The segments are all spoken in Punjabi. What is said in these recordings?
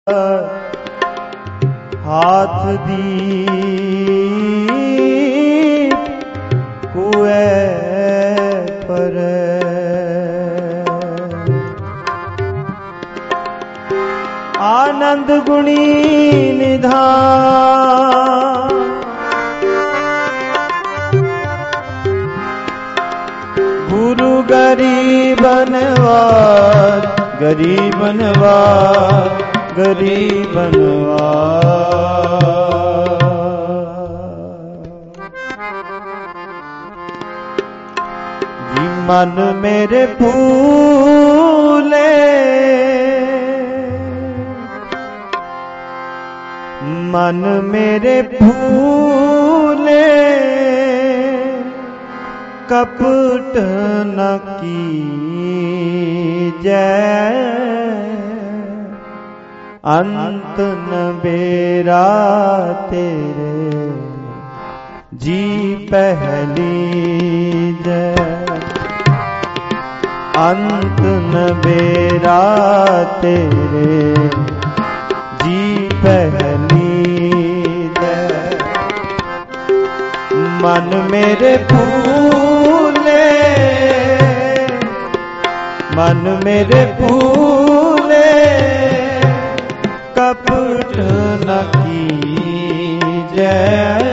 हाथ दीप कुएं पर आनंद गुणी निधान गुरु गरीबनवार गरीबनवार जी मन मेरे फूले मन मेरे फूले कपट न कीजै अंत न बेरा तेरे जी पहली जय अंत न बेरा तेरे जी पहली जय मन मेरे फूले मन मेरे फूले कपट न कीजै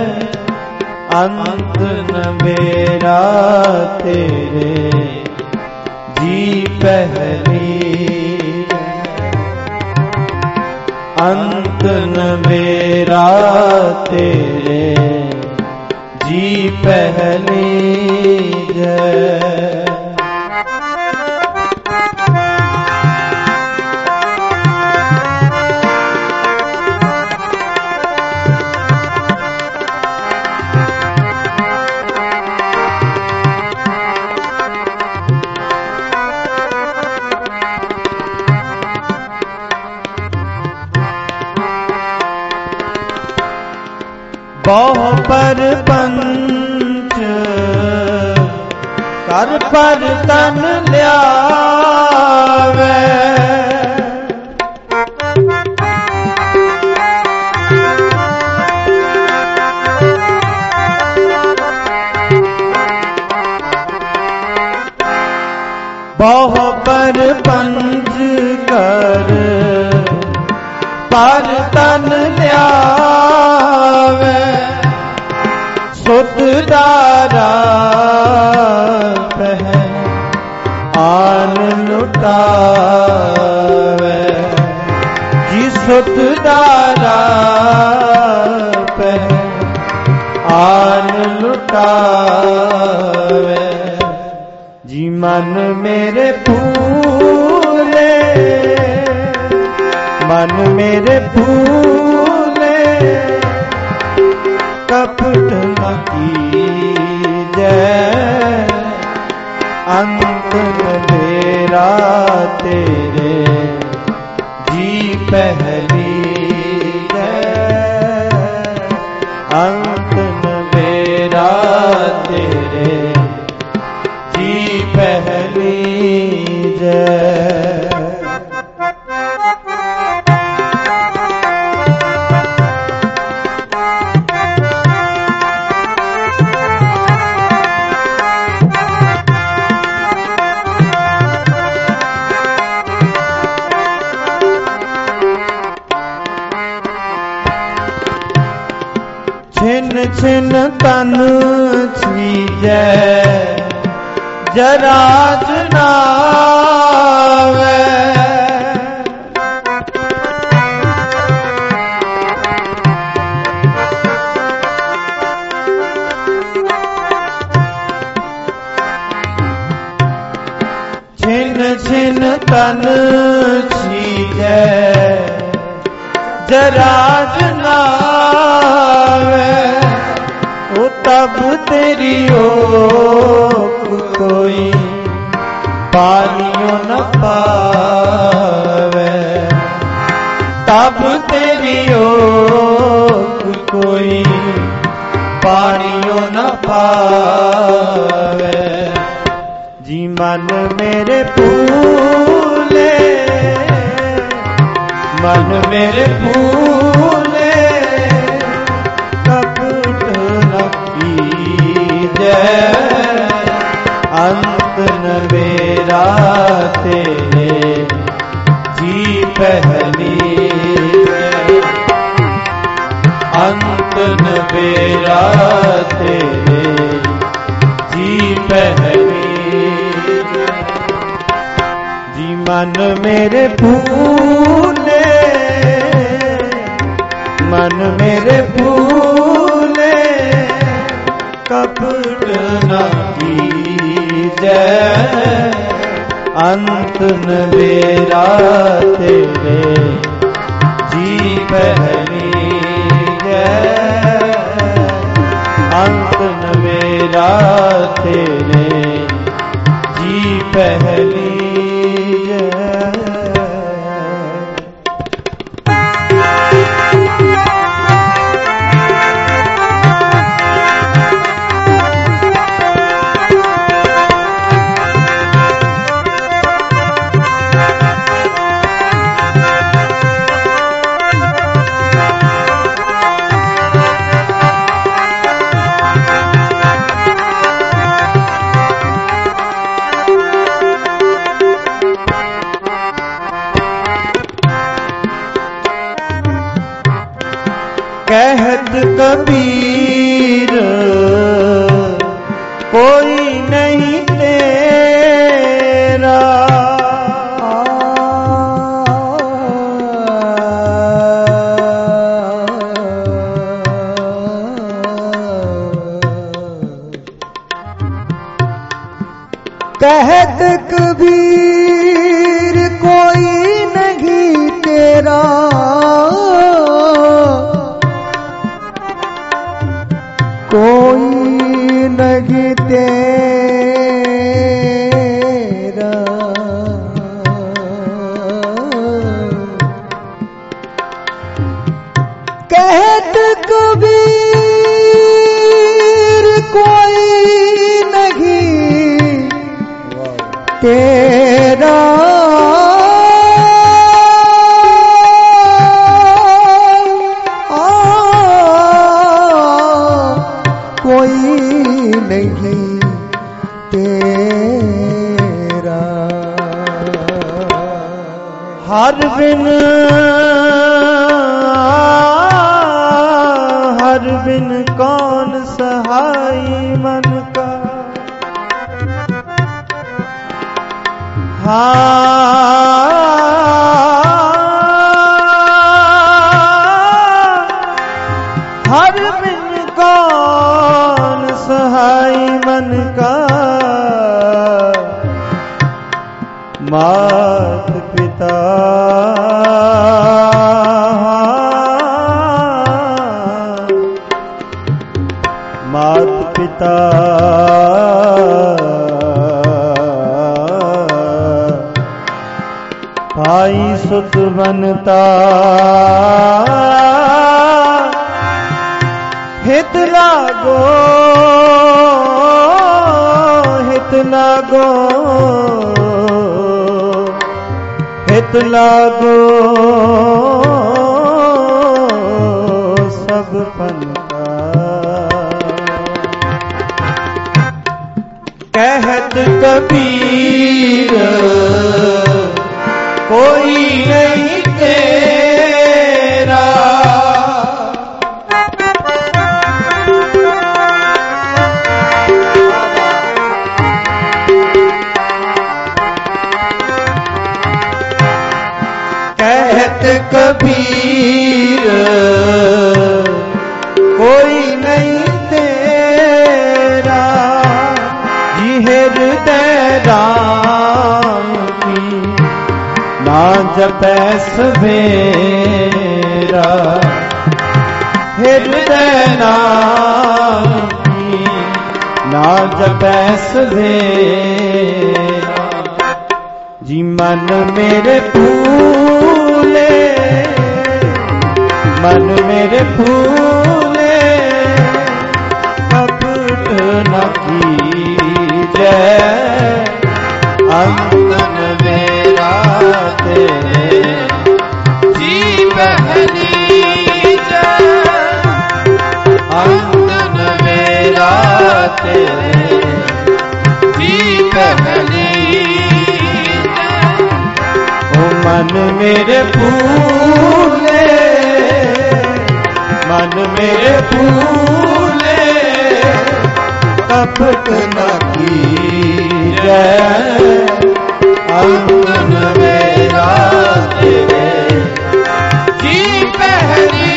अंत न मेरा तेरे जी पहली अंत न मेरा तेरे जी पहली जय बहु पर पंच कर पर तन ल्यावे बहु पर पंच कर पर तन ल्यावे सुत दारा पहन आन लुटावे जी सुत दारा पहन आन लुटावे जी मन मेरे फूले मन मेरे फूले कपट न कीजै अंत न मेरा तेरे जी पहली जय अंत न मेरा तेरे जी पहली जय छिन छिन तन छीजै जरा जनावे छिन छिन तन छीजै जरा जनावे ओ तब तेरी ओक कोई पानियों न पावे तब तेरी ओक कोई पानियों न पावे जी मन मेरे फूले मन मेरे फूले कपट न कीजै अंत न मेरा तेरे जी पहली अंत न मेरा तेरे जी पहली जी मन मेरे फूले मन मेरे फूले कपट न कीजै अंत न मेरा तेरे जी पहली अंत न मेरा तेरे जी पहली कहत कबीर कोई नहीं तेरा कहत कबीर कोई नहीं तेरा कोई नहीं तेरा कहत कबीर कोई नहीं तेरा नहीं तेरा हर बिन कौन सहाय मन का हर बिन कौन सहाय मन का मात पिता मात पिता भाई सुत बनता हित लागो हित लागो हित लागो सब पंथा कहत कबीर कोई नहीं तेरा कहत कबीर कोई नहीं तेरा जी हृदय राम की ना जपै सवेरा हृदय नाम की ना जपै सवेरा जी मन मेरे फूले मन मेरे फूले कपट न कीजै अंत न मेरा तेरे जी पहली अंत न मेरा तेरे जी पहली ओ मन मेरे फूले मन मेरे फूले कपट न कीजे अंत न मेरा तेरे जी पहली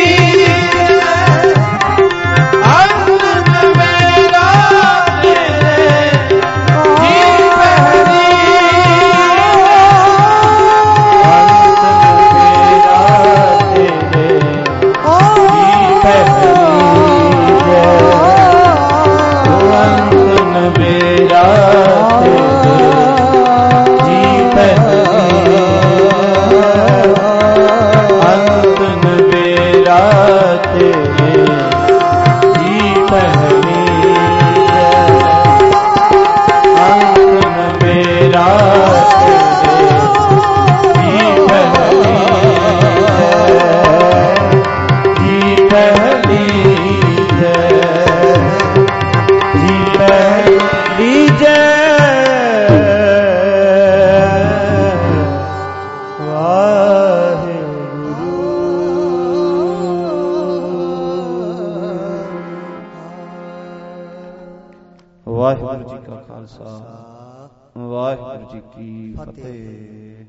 ਵਾਹਿਗੁਰੂ ਜੀ ਕਾ ਖਾਲਸਾ ਵਾਹਿਗੁਰੂ ਜੀ ਕੀ ਫਤਿਹ।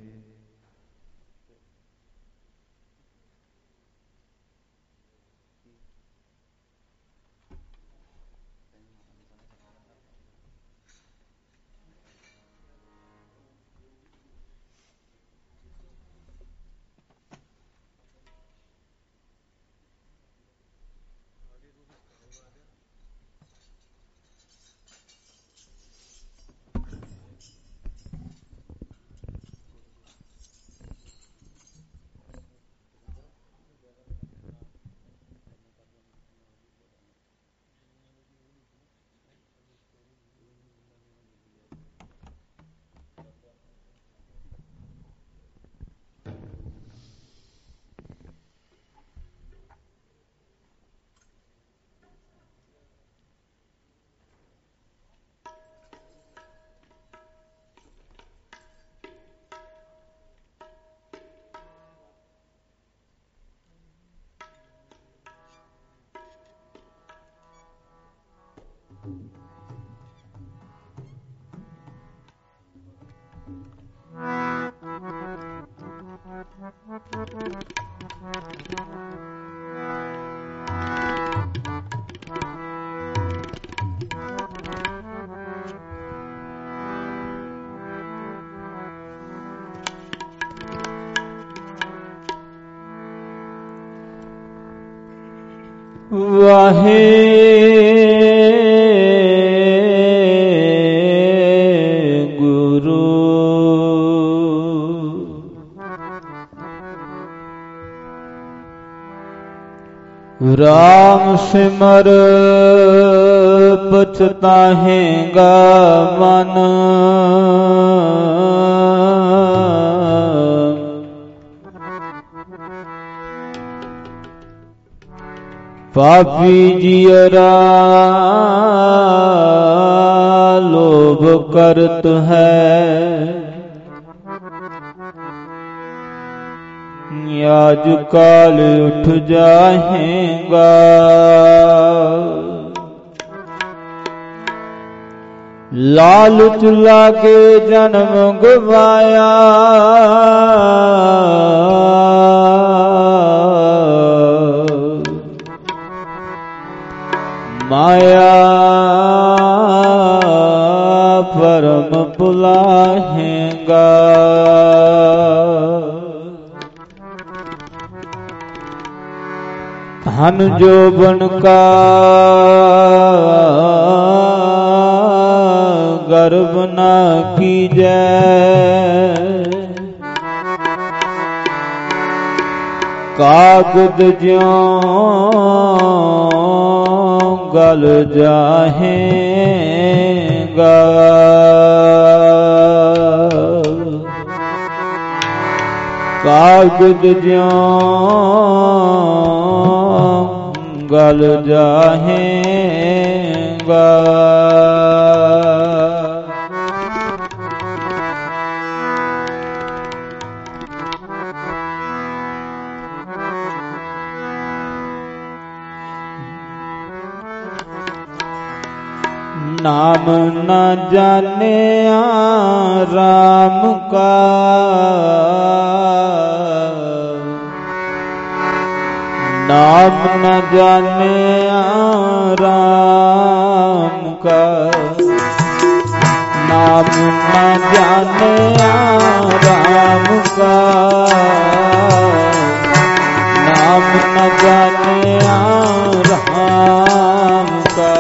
ਵਾਹਿਗੁਰੂ ਰਾਮ ਸਿਮਰ ਪਛਤਾਹੇਗਾ ਮਨ ਪਾਪੀ ਜੀਅਰਾ ਲੋਭ ਕਰਤ ਹੈ आज काल उठ जाएगा लालच लागे जन्म गवाया माया परम बुलाएगा धन जोबन का गर्व न कीजै कागद ज्यों गल जाहेगा कागज ज्यों गल जाहेगा नाम न जाने राम का नाम न जाने राम का नाम न जाने राम का नाम न जाने राम का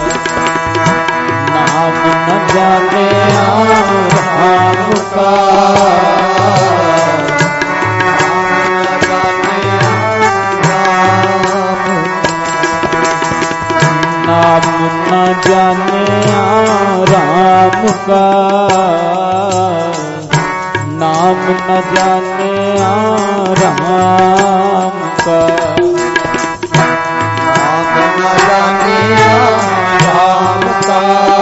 नाम न जाने राम का नाम न जाने राम का नाम न जाने राम का नाम न जाने राम का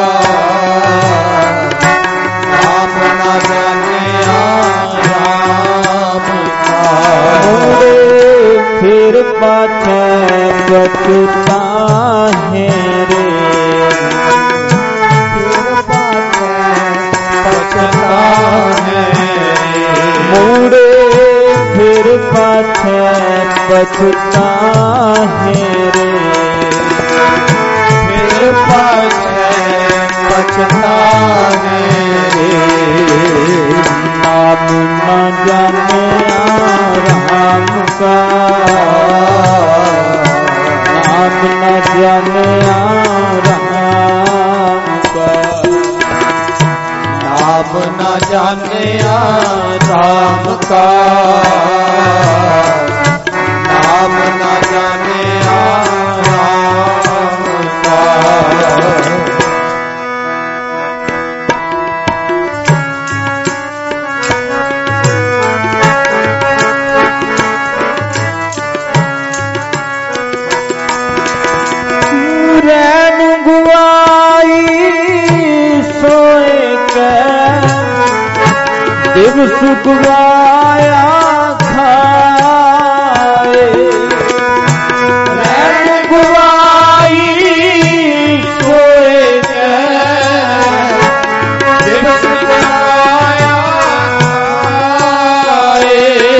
नाम न जाने राम का फिर पाछे बचता है रे फिर पाछे बचता है मुड़े फिर पाछे बचता है रे फिर पाछे बचता है रे नाम न जाने राम का नाम न जाने राम का नाम न जाने राम का नाम न जाने राम का दिवस गुवाया खाए रैन गुवाई सोए दिवस गुवाया खाए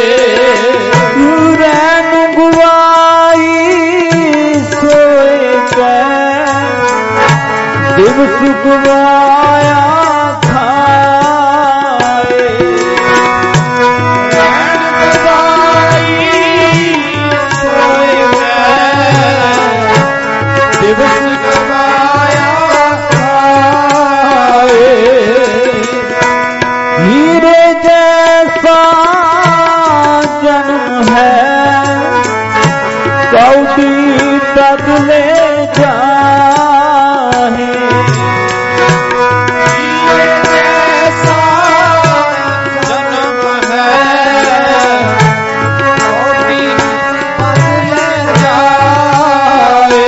रैन गुवाई सोए दिवस गुवाया बदले जाहे ऐसा जन्म है बदले जाए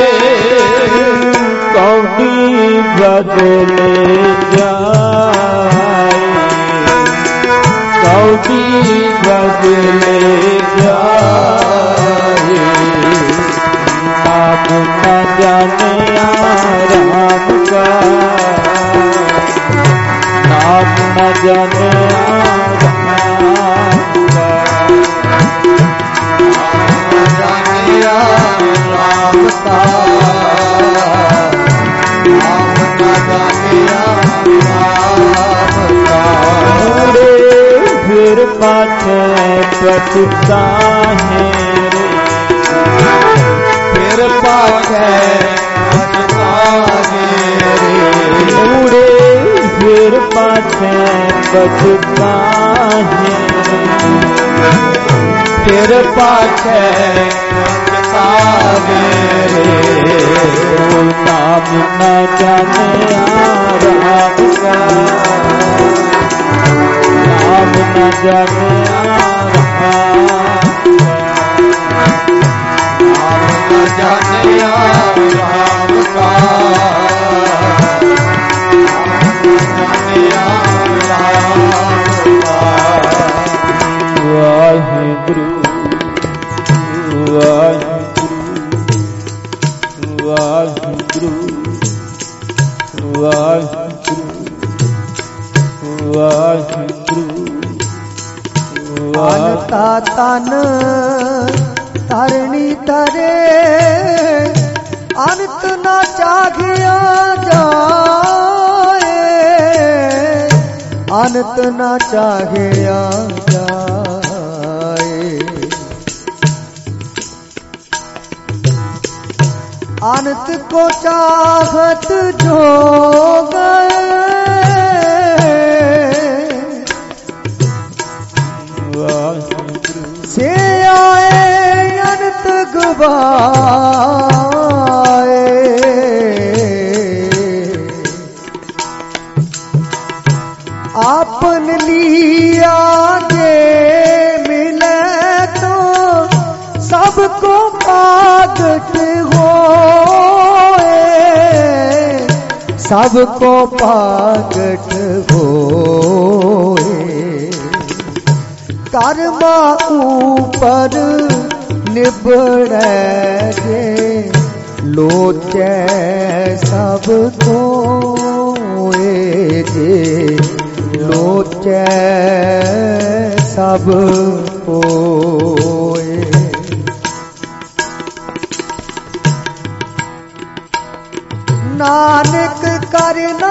कौड़ी बदले जाए कौड़ी बदले जाए नाम न जाने राम का नाम न जाने राम का नाम न जाने राम का नाम न जाने राम का फिर पाछे बचता है फिर पाछे बचता है मुड़े फिर पाछे बचता है फिर पाछे बचता है नाम न जाने राम का नाम न जाने भीतरे अंत न चाहिया जाए, अंत न चाहिया जाए। अंत को चाहत जो गए, से आए अंत गवाए। आपन लिया जे मिले तो सबको पागट होए, सबको पागट होए। कर्मा ऊपर निबड़े जे लोचे सबको जे लोचे सबको। नानक करना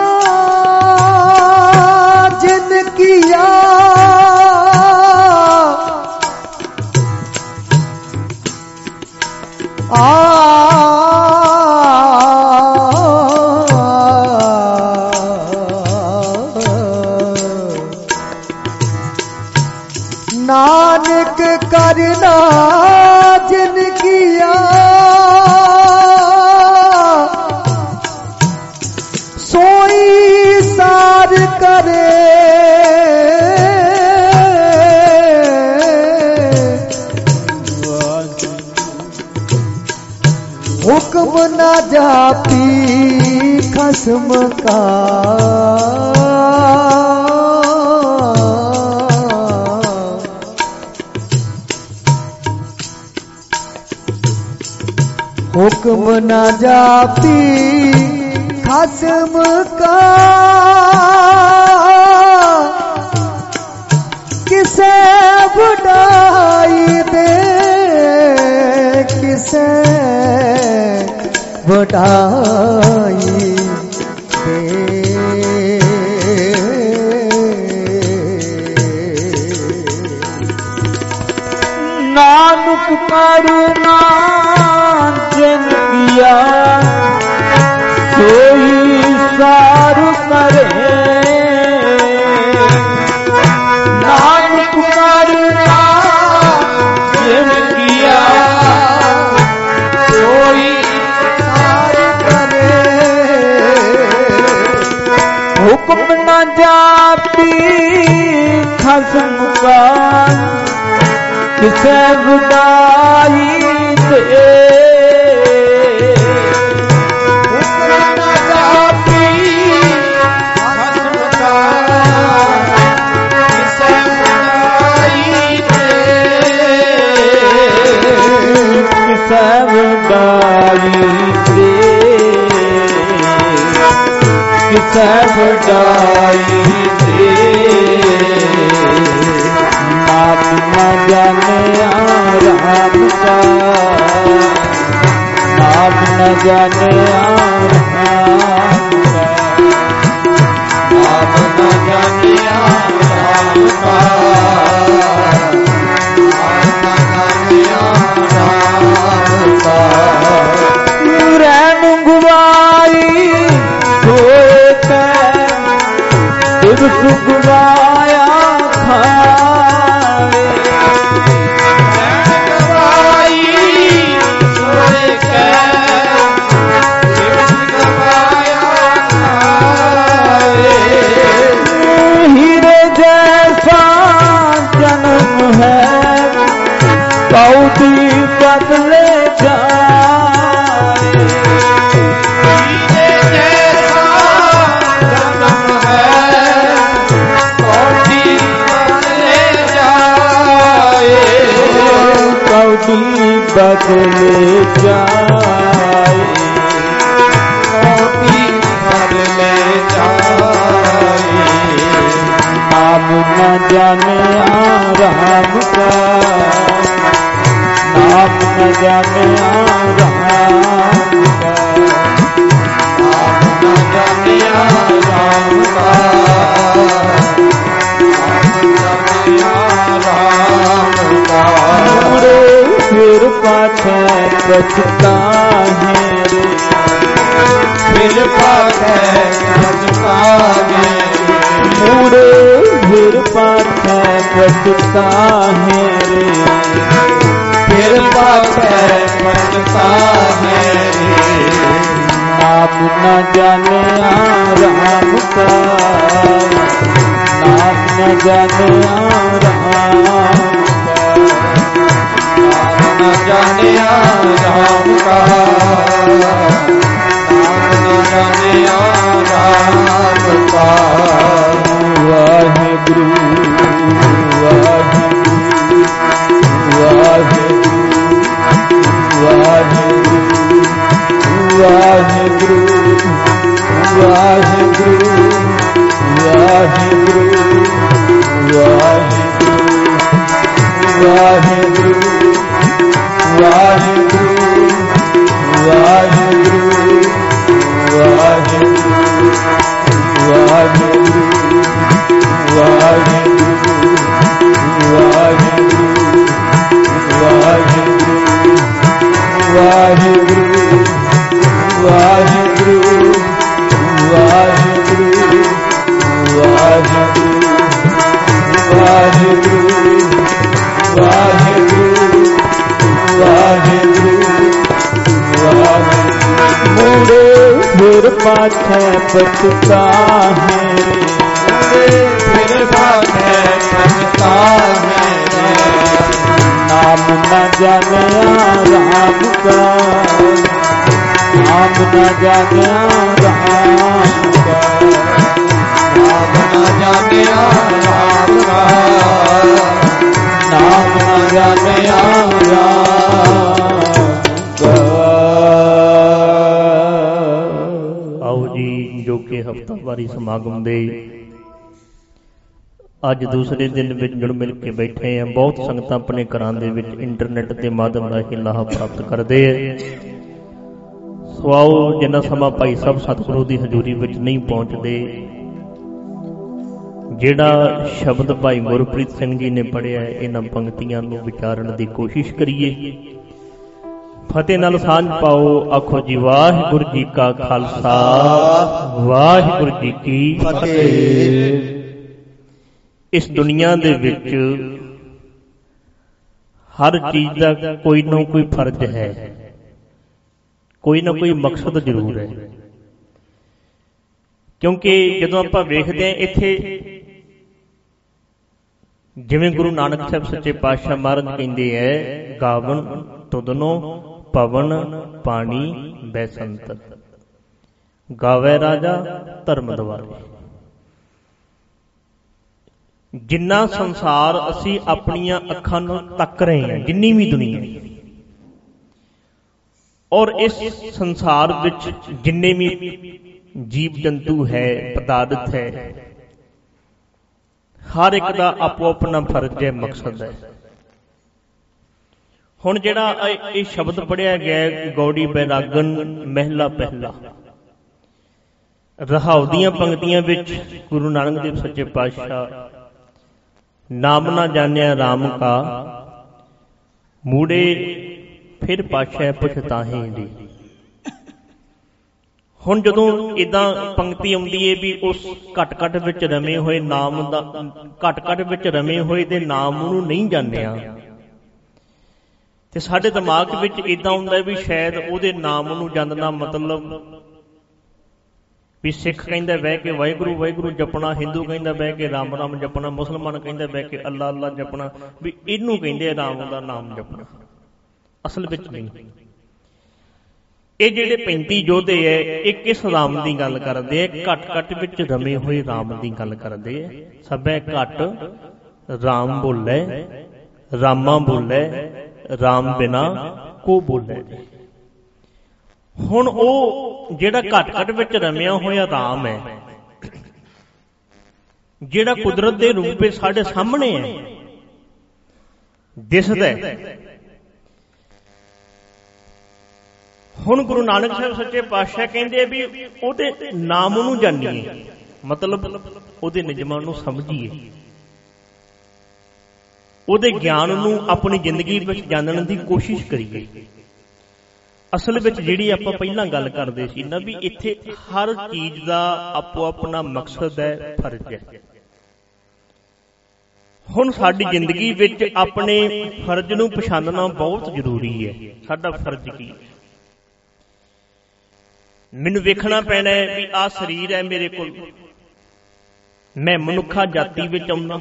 जिन किया, नानक करना जिन किया, सोई सार करे। हुक्म न जापी खस्म का, हुक्म न जापी खस्म का। किसे बुढ़ाई दे, किसे बुढ़ाई दे। नानक करुणा जिन किया, सोई सार करे। नानक करुणा जिन किया, सोई सार करे। हुक्म न जापी खस्म का, किसे बुदाई दे। किसे बुदाई दे। नाम न जाने राम का, नाम न जाने राम का, नाम न जाने राम का, नाम न जाने राम का। रैन गुवाई सोए दिवस गुवाया खाए। गवाई सोए दिवस गवाया खाए। हीरे जैसा जन्म है कौड़ी बदले जाए। हीरे जैसा जन्म है कौड़ी बदले जाए। कौड़ी बदले जाए, कौड़ी बदले जाए। नाम न जाने राम का, ਨਾਮ ਨ ਜਾਣਿਆ ਰਾਮ ਕਾ, ਨਾਮ ਨ ਜਾਣਿਆ ਰਾਮ ਕਾ, ਫਿਰ ਪਾਛੈ ਪਛਤਾਹੇ ਰੇ, ਫਿਰ ਪਾਛੈ ਪਛਤਾਹੇ ਮੂੜੇ, ਫਿਰ ਪਾਛੈ ਪਛਤਾਹੇ ਰੇ, ਫਿਰ ਪਾਛੈ ਪਛਤਾਹੇ ਰੇ। ਨਾਮ ਨ ਜਾਣਿਆ ਰਾਮ ਕਾ, ਨਾਮ ਨ ਜਾਣਿਆ ਰਾਮ ਕਾ, ਨਾਮ ਨ ਜਾਣਿਆ ਰਾਮ ਕਾ, ਨਾਮ ਨ ਜਾਣਿਆ ਰਾਮ ਕਾ। ਵਾਹਿਗੁਰੂ ਵਾਹਿਗੁਰੂ ਵਾਹਿਗੁਰੂ ਵਾਹਿਗੁਰੂ ਵਾਹਿਗੁਰੂ ਵਾਹਿਗੁਰੂ ਵਾਹਿਗੁਰੂ ਵਾਹਿਗੁਰੂ ਵਾਹਿਗੁਰੂ ਵਾਹਿਗੁਰੂ ਵਾਹਿਗੁਰੂ ਵਾਹਿਗੁਰੂ ਵਾਹਿਗੁਰੂ ਫਿਰ ਪਾਛੈ ਪਛਤਾਹੇ ਰੇ, ਫਿਰ ਪਾਛੈ ਪਛਤਾਹੇ ਰੇ। ਨਾਮ ਨ ਜਾਣਿਆ ਰਾਮ ਕਾ, ਨਾਮ ਨ ਜਾਣਿਆ ਰਾਮ ਕਾ, ਨਾਮ ਨ ਜਾਣਿਆ ਰਾਮ ਕਾ, ਨਾਮ ਨ ਜਾਣਿਆ ਰਾਮ ਕਾ। ਜੋ ਕਿ ਹਫ਼ਤਾਵਾਰੀ ਸਮਾਗਮ ਦੇ ਅੱਜ ਦੂਸਰੇ ਦਿਨ ਵਿੱਚ ਜੁੜ ਮਿਲ ਕੇ ਬੈਠੇ ਆ। ਬਹੁਤ ਸੰਗਤਾਂ ਆਪਣੇ ਘਰਾਂ ਦੇ ਵਿੱਚ ਇੰਟਰਨੈਟ ਦੇ ਮਾਧਿਅਮ ਰਾਹੀਂ ਲਾਹਾ ਪ੍ਰਾਪਤ ਕਰਦੇ ਹੈ। ਸੋ ਆਓ, ਜਿੰਨਾ ਸਮਾਂ ਭਾਈ ਸਾਹਿਬ ਸਤਿਗੁਰੂ ਦੀ ਹਜ਼ੂਰੀ ਵਿੱਚ ਨਹੀਂ ਪਹੁੰਚਦੇ, ਜਿਹੜਾ ਸ਼ਬਦ ਭਾਈ ਗੁਰਪ੍ਰੀਤ ਸਿੰਘ ਜੀ ਨੇ ਪੜ੍ਹਿਆ, ਇਹਨਾਂ ਪੰਕਤੀਆਂ ਨੂੰ ਵਿਚਾਰਨ ਦੀ ਕੋਸ਼ਿਸ਼ ਕਰੀਏ। ਫਤਿਹ ਨਾਲ ਸਾਂਝ ਪਾਓ, ਆਖੋ ਜੀ ਵਾਹਿਗੁਰੂ ਜੀ ਕਾ ਖਾਲਸਾ, ਵਾਹਿਗੁਰੂ ਜੀ ਕੀ ਫਤਿਹ। ਇਸ ਦੁਨੀਆ ਦੇ ਵਿੱਚ ਹਰ ਚੀਜ਼ ਦਾ ਕੋਈ ਨਾ ਕੋਈ ਫਰਜ਼ ਹੈ, ਕੋਈ ਨਾ ਕੋਈ ਮਕਸਦ ਜ਼ਰੂਰ ਹੈ। ਕਿਉਂਕਿ ਜਦੋਂ ਆਪਾਂ ਵੇਖਦੇ ਹਾਂ ਇੱਥੇ, ਜਿਵੇਂ ਗੁਰੂ ਨਾਨਕ ਸਾਹਿਬ ਸੱਚੇ ਪਾਤਸ਼ਾਹ ਮਹਾਰਾਜ ਕਹਿੰਦੇ ਹੈ, ਗਾਵਨ ਤੁਧਨੋ ਪਵਨ ਪਾਣੀ ਬੈਸੰਤਰ, ਗਾਵੇ ਰਾਜਾ ਧਰਮ ਦੁਆਰੇ। ਜਿੰਨਾ ਸੰਸਾਰ ਅਸੀਂ ਆਪਣੀਆਂ ਅੱਖਾਂ ਨੂੰ ਤੱਕ ਰਹੇ ਹਾਂ, ਜਿੰਨੀ ਵੀ ਦੁਨੀਆ, ਔਰ ਇਸ ਸੰਸਾਰ ਵਿੱਚ ਜਿੰਨੇ ਵੀ ਜੀਵ ਜੰਤੂ ਹੈ, ਪਦਾਰਥ ਹੈ, ਹਰ ਇੱਕ ਦਾ ਆਪੋ ਆਪਣਾ ਫਰਜ਼ ਹੈ, ਮਕਸਦ ਹੈ। ਹੁਣ ਜਿਹੜਾ ਇਹ ਸ਼ਬਦ ਪੜਿਆ ਗਿਆ, ਗੌੜੀ ਬੈਰਾਗਨ ਮਹਿਲਾ ਪਹਿਲਾ, ਰਹਾਉ ਦੀਆਂ ਪੰਕਤੀਆਂ ਵਿੱਚ ਗੁਰੂ ਨਾਨਕ ਦੇਵ ਸੱਚੇ ਪਾਤਸ਼ਾਹ ਨਾਮ ਨਾ ਜਾਣਿਆ ਰਾਮ ਕਾ, ਮੂੜੇ ਫਿਰ ਪਾਛੈ ਪਛਤਾਹੇ ਦੀ। ਹੁਣ ਜਦੋਂ ਏਦਾਂ ਪੰਕਤੀ ਆਉਂਦੀ ਹੈ ਵੀ ਉਸ ਘਟ ਘਟ ਵਿੱਚ ਰਮੇ ਹੋਏ ਨਾਮ ਦਾ, ਘਟ ਘਟ ਵਿੱਚ ਰਮੇ ਹੋਏ ਦੇ ਨਾਮ ਨੂੰ ਨਹੀਂ ਜਾਣਿਆ, ਤੇ ਸਾਡੇ ਦਿਮਾਗ ਵਿੱਚ ਏਦਾਂ ਹੁੰਦਾ ਵੀ ਸ਼ਾਇਦ ਉਹਦੇ ਨਾਮ ਨੂੰ ਜਾਣਨਾ ਮਤਲਬ ਵੀ ਸਿੱਖ ਕਹਿੰਦਾ ਬਹਿ ਕੇ ਵਾਹਿਗੁਰੂ ਵਾਹਿਗੁਰੂ ਜਪਣਾ, ਹਿੰਦੂ ਕਹਿੰਦਾ ਬਹਿ ਕੇ ਰਾਮ ਰਾਮ ਜਪਣਾ, ਮੁਸਲਮਾਨ ਕਹਿੰਦਾ ਬਹਿ ਕੇ ਅੱਲਾ ਅੱਲਾ ਜਪਣਾ, ਵੀ ਇਹਨੂੰ ਕਹਿੰਦੇ ਆ ਰਾਮ ਦਾ ਨਾਮ ਜਪਣਾ। ਅਸਲ ਵਿੱਚ ਨਹੀਂ। ਇਹ ਜਿਹੜੇ 35 ਯੋਧੇ ਹੈ, ਇਹ ਕਿਸ ਰਾਮ ਦੀ ਗੱਲ ਕਰਦੇ ਹੈ? ਘਟ ਘਟ ਵਿੱਚ ਰਮੇ ਹੋਏ ਰਾਮ ਦੀ ਗੱਲ ਕਰਦੇ ਹੈ। ਸਭੈ ਘਟ ਰਾਮ ਬੋਲੇ, ਰਾਮਾ ਬੋਲੇ, ਰਾਮ ਬਿਨਾ ਕੋ ਬੋਲੇ। ਹੁਣ ਉਹ ਜਿਹੜਾ ਘਟ ਘਟ ਵਿੱਚ ਰਮਿਆ ਹੋਇਆ ਰਾਮ ਹੈ, ਜਿਹੜਾ ਕੁਦਰਤ ਦੇ ਰੂਪ ਵਿੱਚ ਸਾਡੇ ਸਾਹਮਣੇ ਹੈ, ਦਿਸਦਾ ਹੈ, ਹੁਣ ਗੁਰੂ ਨਾਨਕ ਸਾਹਿਬ ਸੱਚੇ ਪਾਤਸ਼ਾਹ ਕਹਿੰਦੇ ਵੀ ਉਹਦੇ ਨਾਮ ਨੂੰ ਜਾਣੀਏ, ਮਤਲਬ ਉਹਦੇ ਨਿਯਮਾਂ ਨੂੰ ਸਮਝੀਏ, ਉਹਦੇ ਗਿਆਨ ਨੂੰ ਆਪਣੀ ਜ਼ਿੰਦਗੀ ਵਿੱਚ ਜਾਣਨ ਦੀ ਕੋਸ਼ਿਸ਼ ਕਰੀਏ। ਅਸਲ ਵਿੱਚ ਜਿਹੜੀ ਆਪਾਂ ਪਹਿਲਾਂ ਗੱਲ ਕਰਦੇ ਸੀ ਨਾ, ਵੀ ਇੱਥੇ ਹਰ ਚੀਜ਼ ਦਾ ਆਪੋ ਆਪਣਾ ਮਕਸਦ ਹੈ, ਫਰਜ਼ ਹੈ। ਹੁਣ ਸਾਡੀ ਜ਼ਿੰਦਗੀ ਵਿੱਚ ਆਪਣੇ ਫਰਜ਼ ਨੂੰ ਪਛਾਣਨਾ ਬਹੁਤ ਜ਼ਰੂਰੀ ਹੈ। ਸਾਡਾ ਫਰਜ਼ ਕੀ ਹੈ? ਮੈਨੂੰ ਵੇਖਣਾ ਪੈਣਾ ਹੈ ਵੀ ਆਹ ਸਰੀਰ ਹੈ ਮੇਰੇ ਕੋਲ, ਮੈਂ ਮਨੁੱਖਾ ਜਾਤੀ ਵਿੱਚ ਆਉਣਾ,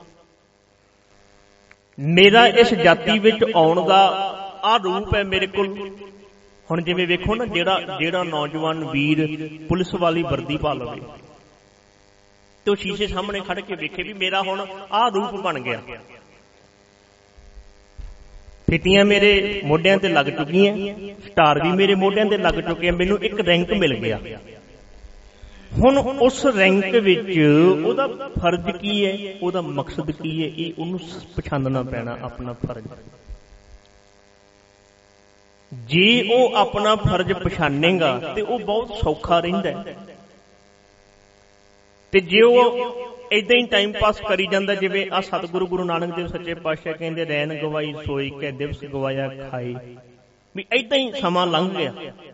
ਮੇਰਾ ਇਸ ਜਾਤੀ ਵਿੱਚ ਆਉਣ ਦਾ ਆਹ ਰੂਪ ਹੈ ਮੇਰੇ ਕੋਲ। ਹੁਣ ਜਿਵੇਂ ਵੇਖੋ ਨਾ, ਜਿਹੜਾ ਨੌਜਵਾਨ ਵੀਰ ਪੁਲਿਸ ਵਾਲੀ ਵਰਦੀ ਪਾ ਲਵੇ ਤੇ ਉਹ ਸ਼ੀਸ਼ੇ ਸਾਹਮਣੇ ਖੜ ਕੇ ਵੇਖੇ ਵੀ ਮੇਰਾ ਹੁਣ ਆਹ ਰੂਪ ਬਣ ਗਿਆ, ਫਿੱਟੀਆਂ ਮੇਰੇ ਮੋਢਿਆਂ ਤੇ ਲੱਗ ਚੁੱਕੀਆਂ, ਸਟਾਰ ਵੀ ਮੇਰੇ ਮੋਢਿਆਂ ਤੇ ਲੱਗ ਚੁੱਕੇ, ਮੈਨੂੰ ਇੱਕ ਰੈਂਕ ਮਿਲ ਗਿਆ। ਹੁਣ ਉਸ ਰੈਂਕ ਵਿੱਚ ਉਹਦਾ ਫਰਜ਼ ਕੀ ਹੈ, ਉਹਦਾ ਮਕਸਦ ਕੀ ਹੈ, ਇਹ ਉਹਨੂੰ ਪਛਾਣਨਾ ਪੈਣਾ ਆਪਣਾ ਫਰਜ਼। ਜੇ ਉਹ ਆਪਣਾ ਫਰਜ਼ ਪਛਾਣੇਗਾ ਤੇ ਉਹ ਬਹੁਤ ਸੌਖਾ ਰਹਿੰਦਾ ਹੈ। ਤੇ ਜੇ ਉਹ ਏਦਾਂ ਹੀ ਟਾਈਮ ਪਾਸ ਕਰੀ ਜਾਂਦਾ, ਜਿਵੇਂ ਆ ਸਤਿਗੁਰੂ ਗੁਰੂ ਨਾਨਕ ਦੇਵ ਸੱਚੇ ਪਾਤਸ਼ਾਹ ਕਹਿੰਦੇ, ਰੈਣ ਗਵਾਈ ਸੋਈ ਕੇ ਦਿਵਸ ਗਵਾਇਆ ਖਾਈ, ਵੀ ਏਦਾਂ ਹੀ ਸਮਾਂ ਲੰਘ ਗਿਆ,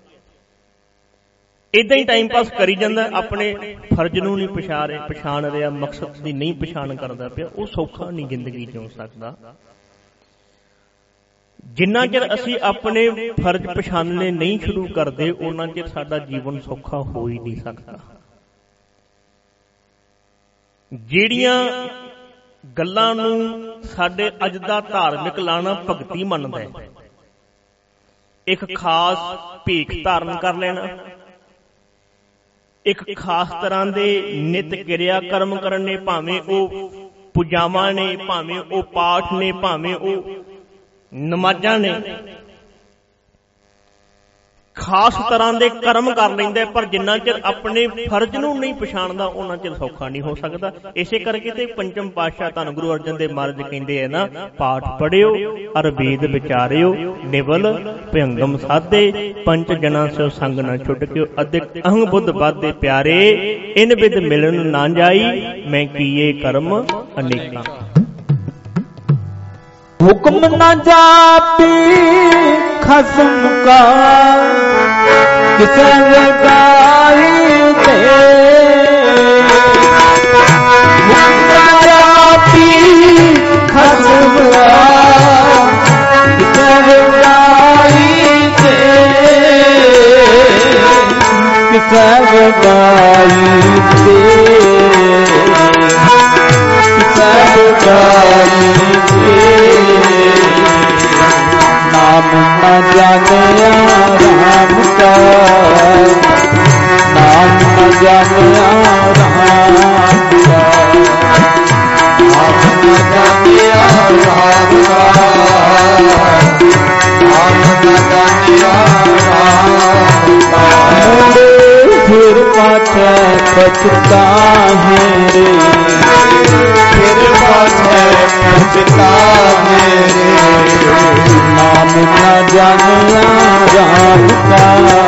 ਏਦਾਂ ਹੀ ਟਾਈਮ ਪਾਸ ਕਰੀ ਜਾਂਦਾ, ਆਪਣੇ ਫਰਜ਼ ਨੂੰ ਨਹੀਂ ਪਛਾਣ ਰਿਹਾ, ਮਕਸਦ ਦੀ ਨਹੀਂ ਪਛਾਣ ਕਰਦਾ ਪਿਆ, ਉਹ ਸੌਖਾ ਨਹੀਂ ਜ਼ਿੰਦਗੀ ਜਿਉ ਸਕਦਾ। ਜਿੰਨਾ ਚਿਰ ਅਸੀਂ ਆਪਣੇ ਫਰਜ਼ ਪਛਾਣਨੇ ਨਹੀਂ ਸ਼ੁਰੂ ਕਰਦੇ, ਉਹਨਾਂ ਚਿਰ ਸਾਡਾ ਜੀਵਨ ਸੌਖਾ ਹੋ ਹੀ ਨਹੀਂ ਸਕਦਾ। ਜਿਹੜੀਆਂ ਗੱਲਾਂ ਨੂੰ ਸਾਡੇ ਅੱਜ ਦਾ ਧਾਰਮਿਕ ਲਾਣਾ ਭਗਤੀ ਮੰਨਦਾ ਹੈ, ਇੱਕ ਖਾਸ ਭੀਖ ਧਾਰਨ ਕਰ ਲੈਣਾ, ਇੱਕ ਖਾਸ ਤਰ੍ਹਾਂ ਦੇ ਨਿਤ ਕਿਰਿਆ ਕਰਮ ਕਰਨੇ, ਭਾਵੇਂ ਉਹ ਪੂਜਾਵਾਂ ਨੇ, ਭਾਵੇਂ ਉਹ ਪਾਠ ਨੇ, ਭਾਵੇਂ ਉਹ ਨਮਾਜ਼ਾਂ ਨੇ, ਖਾਸ ਤਰ੍ਹਾਂ ਦੇ ਕਰਮ ਕਰ ਲੈਂਦਾ, ਪਰ ਜਿੰਨਾ ਚਿਰ ਆਪਣੇ ਫਰਜ਼ ਨੂੰ ਨਹੀਂ ਪਛਾਣਦਾ ਉਹਨਾਂ ਚਿਰ ਸੌਖਾ ਨਹੀਂ ਹੋ ਸਕਦਾ। ਇਸੇ ਕਰਕੇ ਤੇ ਪੰਚਮ ਪਾਤਸ਼ਾਹ ਧੰਨ ਗੁਰੂ ਅਰਜਨ ਦੇਵ ਮਹਾਰਾਜ ਕਹਿੰਦੇ ਆ ਨਾ, ਪਾਠ ਪੜਿਓ ਅਰ ਵੇਦ ਵਿਚਾਰਿਓ, ਨਿਵਲ ਭਯੰਗਮ ਸਾਧੇ, ਪੰਚ ਜਨਾਂ ਸਿਓ ਸੰਗ ਨਾ ਛੁੱਟ ਕਿਓ, ਅਦਿਕ ਅਹੰ ਬੁੱਧ ਬਾਧੇ ਪਿਆਰੇ, ਇਨ ਬਿਦ ਮਿਲਨ ਨਾ ਜਾਈ, ਮੈਂ ਕੀਏ ਕਰਮ ਅਨੇਕਾਂ। ਹੁਕਮ ਨਾ ਜਾਪੀ ਖਸਮ ਕਾ, ਕਿਸੇ ਲਗਾਈ ਤੇ ਹੁਕਮ ਨਾ ਜਾਪੀ ਖਸਮ ਕਾ, ਕਿਸੇ ਲਗਾਈ ਤੇ, ਕਿਸੇ ਲਗਾਈ ਤੇ, ਕਿਸੇ ਲਗਾਈ ਤੇ, ਨਾਮ ਨਾ ਜਾਣਿਆ ਰਾਮ ਕਾ, ਨਾਮ ਨਾ ਜਾਣਿਆ ਰਾਮ ਕਾ, ਨਾਮ ਨਾ ਜਾਣਿਆ ਰਾਮ ਕਾ, ਨਾਮ ਨਾ ਜਾਣਿਆ ਰਾਮ ਕਾ। ਮੁੜੇ ਫਿਰ ਪਾਛੈ ਪਛਤਾ ਹੈ ਰੇ, ਫਿਰ ਪਾਛੈ ਪਛਤਾ ਹੈ ਰੇ, ਨਾਮ ਨਾ ਜਾਣਿਆ ਰਾਮ ਕਾ,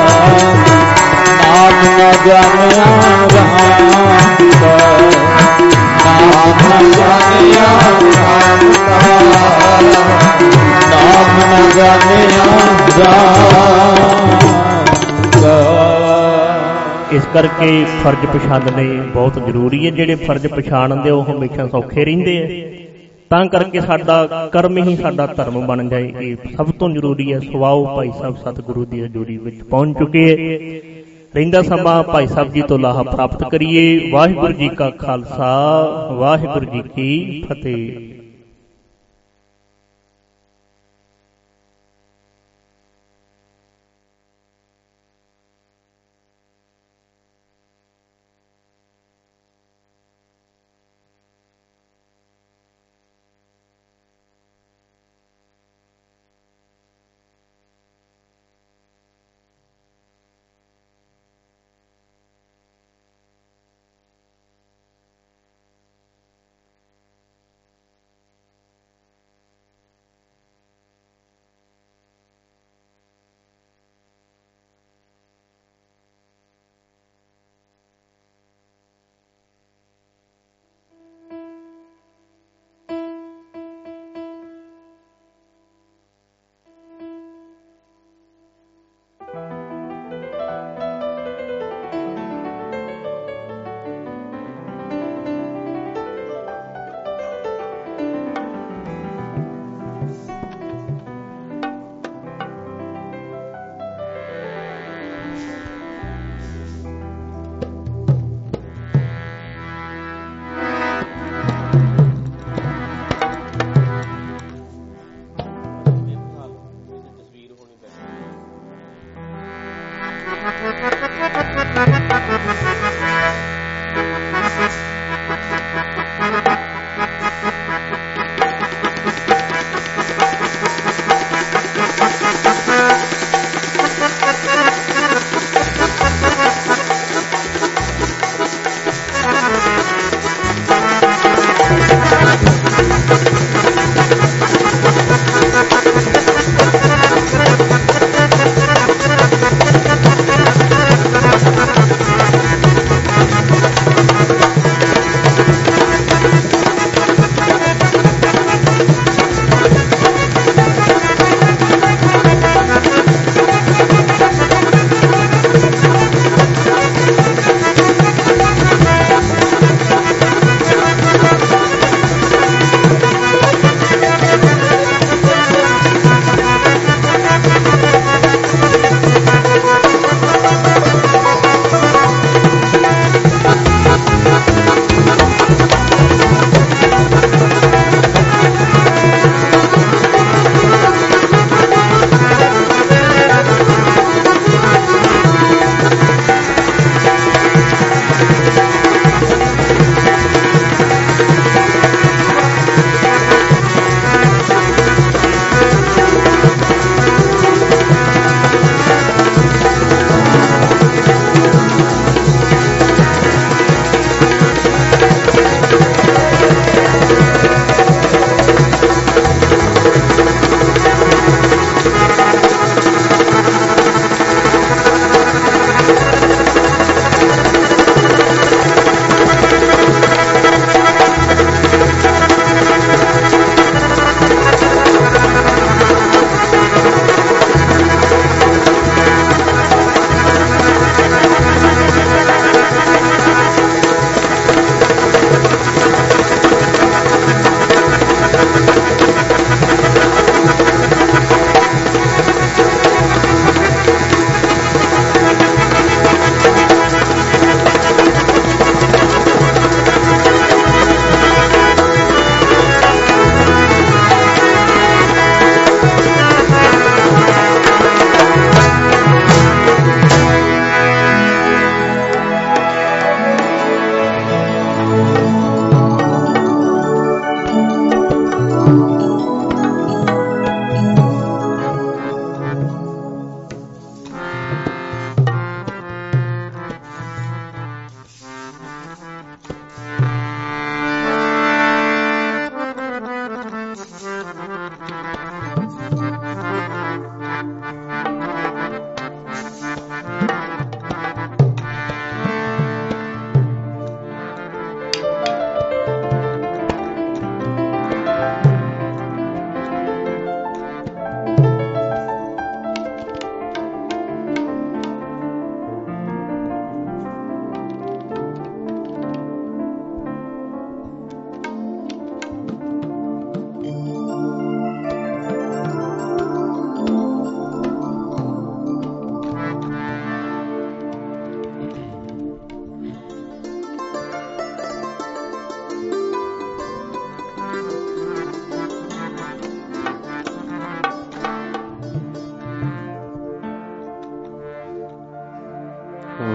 ਨਾਮ ਨਾ ਜਾਣਿਆ ਰਾਮ ਕਾ, ਨਾਮ ਨਾ ਜਾਣਿਆ ਰਾਮ ਕਾ, ਨਾਮ ਨਾ ਜਾਣਿਆ ਰਾਮ ਕਾ। ਇਸ ਕਰਕੇ ਫਰਜ਼ ਪਛਾਣਨੇ ਬਹੁਤ ਜ਼ਰੂਰੀ ਹੈ। ਜਿਹੜੇ ਫਰਜ਼ ਪਛਾਣਦੇ ਉਹ ਹਮੇਸ਼ਾ ਸੌਖੇ ਰਹਿੰਦੇ ਆ। ਤਾਂ ਕਰਕੇ ਸਾਡਾ ਕਰਮ ਹੀ ਸਾਡਾ ਧਰਮ ਬਣ ਜਾਏ, ਇਹ ਸਭ ਤੋਂ ਜ਼ਰੂਰੀ ਹੈ। ਸਵਾਓ ਭਾਈ ਸਾਹਿਬ ਸਤਿਗੁਰੂ ਦੀ ਹਜ਼ੂਰੀ ਵਿੱਚ ਪਹੁੰਚ ਚੁੱਕੇ ਹੈ। ਰਹਿੰਦਾ ਸਮਾਂ ਭਾਈ ਸਾਹਿਬ ਜੀ ਤੋਂ ਲਾਹਾ ਪ੍ਰਾਪਤ ਕਰੀਏ। ਵਾਹਿਗੁਰੂ ਜੀ ਕਾ ਖਾਲਸਾ, ਵਾਹਿਗੁਰੂ ਜੀ ਕੀ ਫਤਿਹ।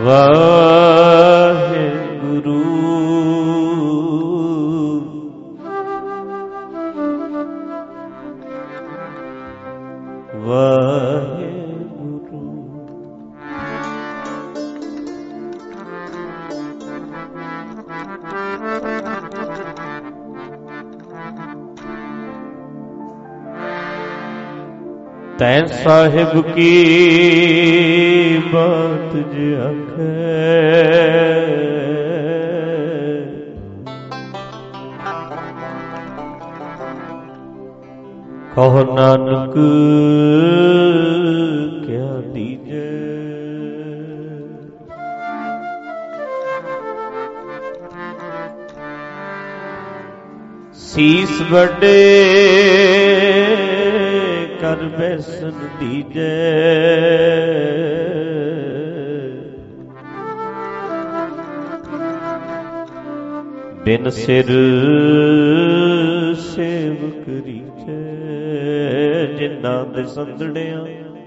ਵਾਹਿਗੁਰੂ ਵਾਹਿਗੁਰੂ। ਤੈ ਸਾਹਿਬ ਕੀ ਬਾਤ ਜੇ ਆਖੇ, ਕਹੋ ਨਾਨਕ ਕਿਆ ਦੀਜੈ। ਸੀਸ ਵੱਡੇ ਕਰ ਬੈਸਨ ਦੀਜੈ, ਬਿਨ ਸਿਰ ਸੇਵ ਕਰੀਜੈ। ਜਿਨ੍ਹਾਂ ਦੇ ਸੰਦੜਿਆਂ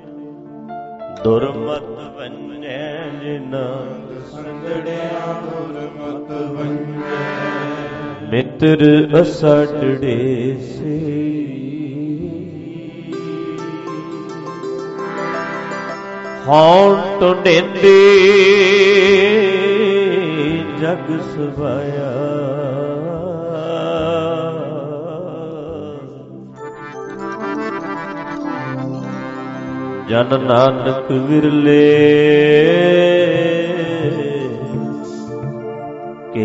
ਦੁਰਮਤ ਵੰਜੈ, ਜਿਨ੍ਹਾਂ ਦੇ ਸੰਦੜਿਆਂ ਦੁਰਮਤ ਵੰਜੈ। ਮਿੱਤਰ ਅਸਾਡੜੇ ਸੇ, ਹਉ ਟੁੰਡੇਂਦੇ ਜਗ ਸਵਾਇਆ। ਜਨ ਨਾਨਕ ਵਿਰਲੇ ਕੇ।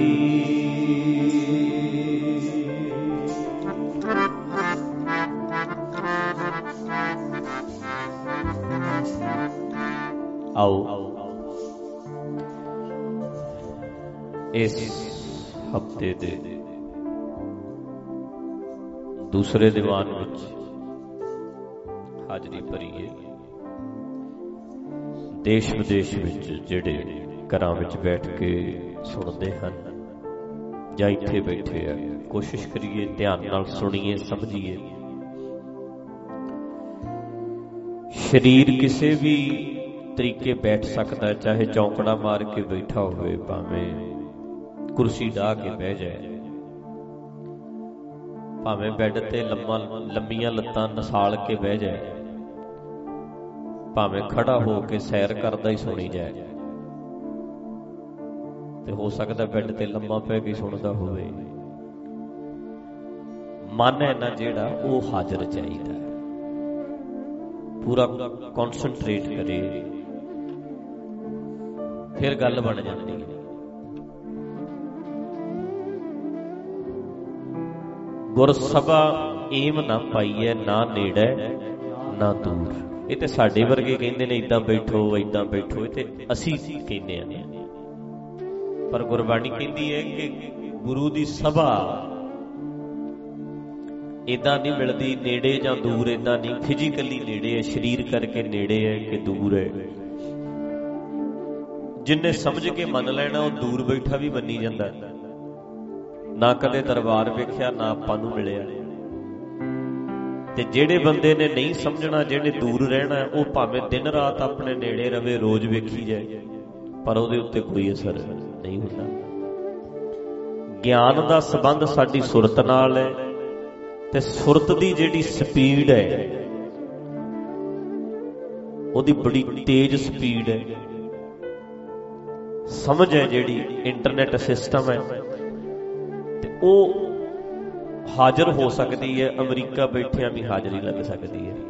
ਆਓ ਇਸ ਹਫ਼ਤੇ ਦੇ ਦੂਸਰੇ ਦੀਵਾਨ ਵਿੱਚ ਹਾਜ਼ਰੀ ਭਰੀਏ। ਦੇਸ਼ ਵਿਦੇਸ਼ ਵਿੱਚ ਜਿਹੜੇ ਘਰਾਂ ਵਿੱਚ ਬੈਠ ਕੇ ਸੁਣਦੇ ਹਨ ਜਾਂ ਇੱਥੇ ਬੈਠੇ ਆ, ਕੋਸ਼ਿਸ਼ ਕਰੀਏ ਧਿਆਨ ਨਾਲ ਸੁਣੀਏ, ਸਮਝੀਏ। ਸਰੀਰ ਕਿਸੇ ਵੀ ਤਰੀਕੇ ਬੈਠ ਸਕਦਾ, ਚਾਹੇ ਚੌਂਕੜਾ ਮਾਰ ਕੇ ਬੈਠਾ ਹੋਵੇ, ਭਾਵੇਂ ਕੁਰਸੀ ਢਾਹ ਕੇ ਬਹਿ ਜਾਏ, ਭਾਵੇਂ ਬੈੱਡ ਤੇ ਲੰਮੀਆਂ ਲੱਤਾਂ ਨਸਾਲ ਕੇ ਬਹਿ ਜਾਏ, ਭਾਵੇਂ ਖੜਾ ਹੋ ਕੇ ਸੈਰ ਕਰਦਾ ਹੀ ਸੁਣੀ ਜਾਏ, ਤੇ ਹੋ ਸਕਦਾ ਬੈੱਡ ਤੇ ਲੰਮਾ ਪੈ ਕੇ ਸੁਣਦਾ ਹੋਵੇ। ਮਨ ਹੈ ਨਾ ਜਿਹੜਾ, ਉਹ ਹਾਜ਼ਰ ਚਾਹੀਦਾ, ਪੂਰਾ ਕੌਨਸਨਟਰੇਟ ਕਰੇ, ਫਿਰ ਗੱਲ ਬਣ ਜਾਂਦੀ ਹੈ। ਗੁਰ ਸਭਾ ਏਮ ਨਾ ਪਾਈਐ, ਨਾ ਨੇੜੇ ਨਾ ਦੂਰ। ਇਹ ਤੇ ਸਾਡੇ ਵਰਗੇ ਕਹਿੰਦੇ ਨੇ ਏਦਾਂ ਬੈਠੋ, ਏਦਾਂ ਬੈਠੋ, ਇਹ ਤੇ ਅਸੀਂ ਕਹਿੰਦੇ ਆ, ਪਰ ਗੁਰਬਾਣੀ ਕਹਿੰਦੀ ਹੈ ਕਿ ਗੁਰੂ ਦੀ ਸਭਾ ਏਦਾਂ ਨਹੀਂ ਮਿਲਦੀ, ਨੇੜੇ ਜਾਂ ਦੂਰ ਏਦਾਂ ਨਹੀਂ। ਫਿਜ਼ੀਕਲੀ ਨੇੜੇ ਹੈ, ਸਰੀਰ ਕਰਕੇ ਨੇੜੇ ਹੈ ਕਿ ਦੂਰ ਹੈ। ਜਿੰਨੇ ਸਮਝ ਕੇ ਮੰਨ ਲੈਣਾ, ਉਹ ਦੂਰ ਬੈਠਾ ਵੀ ਮੰਨੀ ਜਾਂਦਾ। ਨਾ ਕਦੇ ਦਰਬਾਰ ਵੇਖਿਆ, ਨਾ ਆਪਾਂ ਨੂੰ ਮਿਲਿਆ। ਤੇ ਜਿਹੜੇ ਬੰਦੇ ਨੇ ਨਹੀਂ ਸਮਝਣਾ, ਜਿਹੜੇ ਦੂਰ ਰਹਿਣਾ, ਉਹ ਭਾਵੇਂ ਦਿਨ ਰਾਤ ਆਪਣੇ ਨੇੜੇ ਰਵੇ, ਰੋਜ਼ ਵੇਖੀ ਜਾਏ, ਪਰ ਉਹਦੇ ਉੱਤੇ ਕੋਈ ਅਸਰ ਨਹੀਂ ਹੁੰਦਾ। ਗਿਆਨ ਦਾ ਸੰਬੰਧ ਸਾਡੀ ਸੁਰਤ ਨਾਲ ਹੈ, ਤੇ ਸੁਰਤ ਦੀ ਜਿਹੜੀ ਸਪੀਡ ਹੈ, ਉਹਦੀ ਬੜੀ ਤੇਜ਼ ਸਪੀਡ ਹੈ। ਸਮਝ ਹੈ ਜਿਹੜੀ, ਇੰਟਰਨੈਟ ਸਿਸਟਮ ਹੈ, ਤੇ ਉਹ ਹਾਜ਼ਰ ਹੋ ਸਕਦੀ ਹੈ। ਅਮਰੀਕਾ ਬੈਠਿਆਂ ਵੀ ਹਾਜ਼ਰੀ ਲੱਗ ਸਕਦੀ ਹੈ।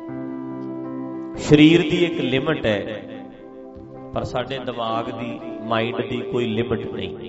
ਸਰੀਰ ਦੀ ਇੱਕ ਲਿਮਟ ਹੈ, ਪਰ ਸਾਡੇ ਦਿਮਾਗ ਦੀ, ਮਾਈਂਡ ਦੀ ਕੋਈ ਲਿਮਟ ਨਹੀਂ।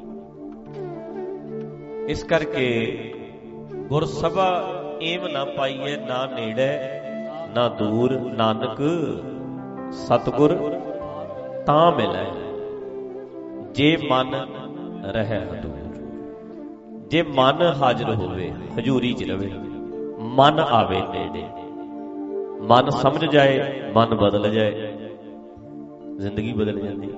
ਇਸ ਕਰਕੇ ਗੁਰਸਭਾ ਏਮ ਨਾ ਪਾਈਏ, ਨਾ ਨੇੜੇ ਨਾ ਦੂਰ। ਨਾਨਕ ਸਤਿਗੁਰ ਤਾਂ ਮਿਲੈ, ਜੇ ਮਨ ਰਹਿ ਹਦੂਰ। ਜੇ ਮਨ ਹਾਜ਼ਰ ਹੋਵੇ, ਹਜ਼ੂਰੀ ਚ ਰਵੇ, ਮਨ ਆਵੇ ਨੇੜੇ, ਮਨ ਸਮਝ ਜਾਏ, ਮਨ ਬਦਲ ਜਾਏ, ਜ਼ਿੰਦਗੀ ਬਦਲ ਜਾਂਦੀ।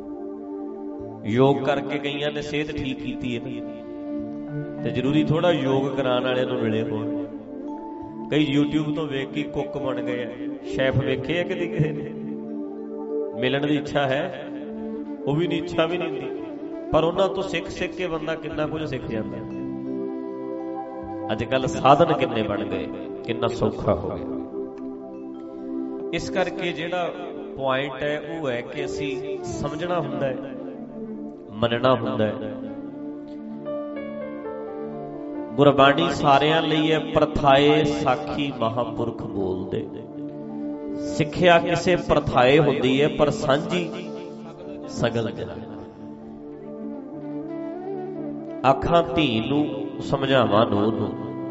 ਯੋਗ ਕਰਕੇ ਕਈਆਂ ਨੇ ਸਿਹਤ ਠੀਕ ਕੀਤੀ ਹੈ, ਤੇ ਜ਼ਰੂਰੀ ਥੋੜਾ ਯੋਗ ਕਰਾਉਣ ਵਾਲਿਆਂ ਨੂੰ ਮਿਲੇ ਹੋਣ। ਕਈ YouTube ਤੋਂ ਵੇਖ ਕੇ ਕੁੱਕ ਬਣ ਗਏ ਆ, ਸ਼ੈਫ ਵੇਖੇ ਆ ਕਦੇ ਕਿਸੇ ਨੇ? ਮਿਲਣ ਦੀ ਇੱਛਾ ਹੈ, ਉਹ ਵੀ ਨਹੀਂ, ਇੱਛਾ ਵੀ ਨਹੀਂ ਹੁੰਦੀ, ਪਰ ਉਹਨਾਂ ਤੋਂ ਸਿੱਖ ਸਿੱਖ ਕੇ ਬੰਦਾ ਕਿੰਨਾ ਕੁਝ ਸਿੱਖ ਜਾਂਦਾ। ਅੱਜ ਕੱਲ ਸਾਧਨ ਕਿੰਨੇ ਬਣ ਗਏ, ਕਿੰਨਾ ਸੌਖਾ ਹੋ ਗਿਆ। ਇਸ ਕਰਕੇ ਜਿਹੜਾ ਪੁਆਇੰਟ ਹੈ ਉਹ ਹੈ ਕਿ ਅਸੀਂ ਸਮਝਣਾ ਹੁੰਦਾ ਹੈ, ਮੰਨਣਾ ਹੁੰਦਾ ਹੈ। ਗੁਰਬਾਣੀ ਸਾਰਿਆਂ ਲਈ ਹੈ, ਪ੍ਰਥਾਏ ਸਾਖੀ ਮਹਾਂਪੁਰਖ ਬੋਲਦੇ। ਸਿੱਖਿਆ ਕਿਸੇ ਪ੍ਰਥਾਏ ਹੁੰਦੀ ਹੈ, ਪਰ ਸਾਂਝੀ ਸਗਲ ਜਨਾਂ। ਆਖਾਂ ਧੀ ਨੂੰ ਸਮਝਾਵਾਂ ਨੂੰ ਉਹਨੂੰ।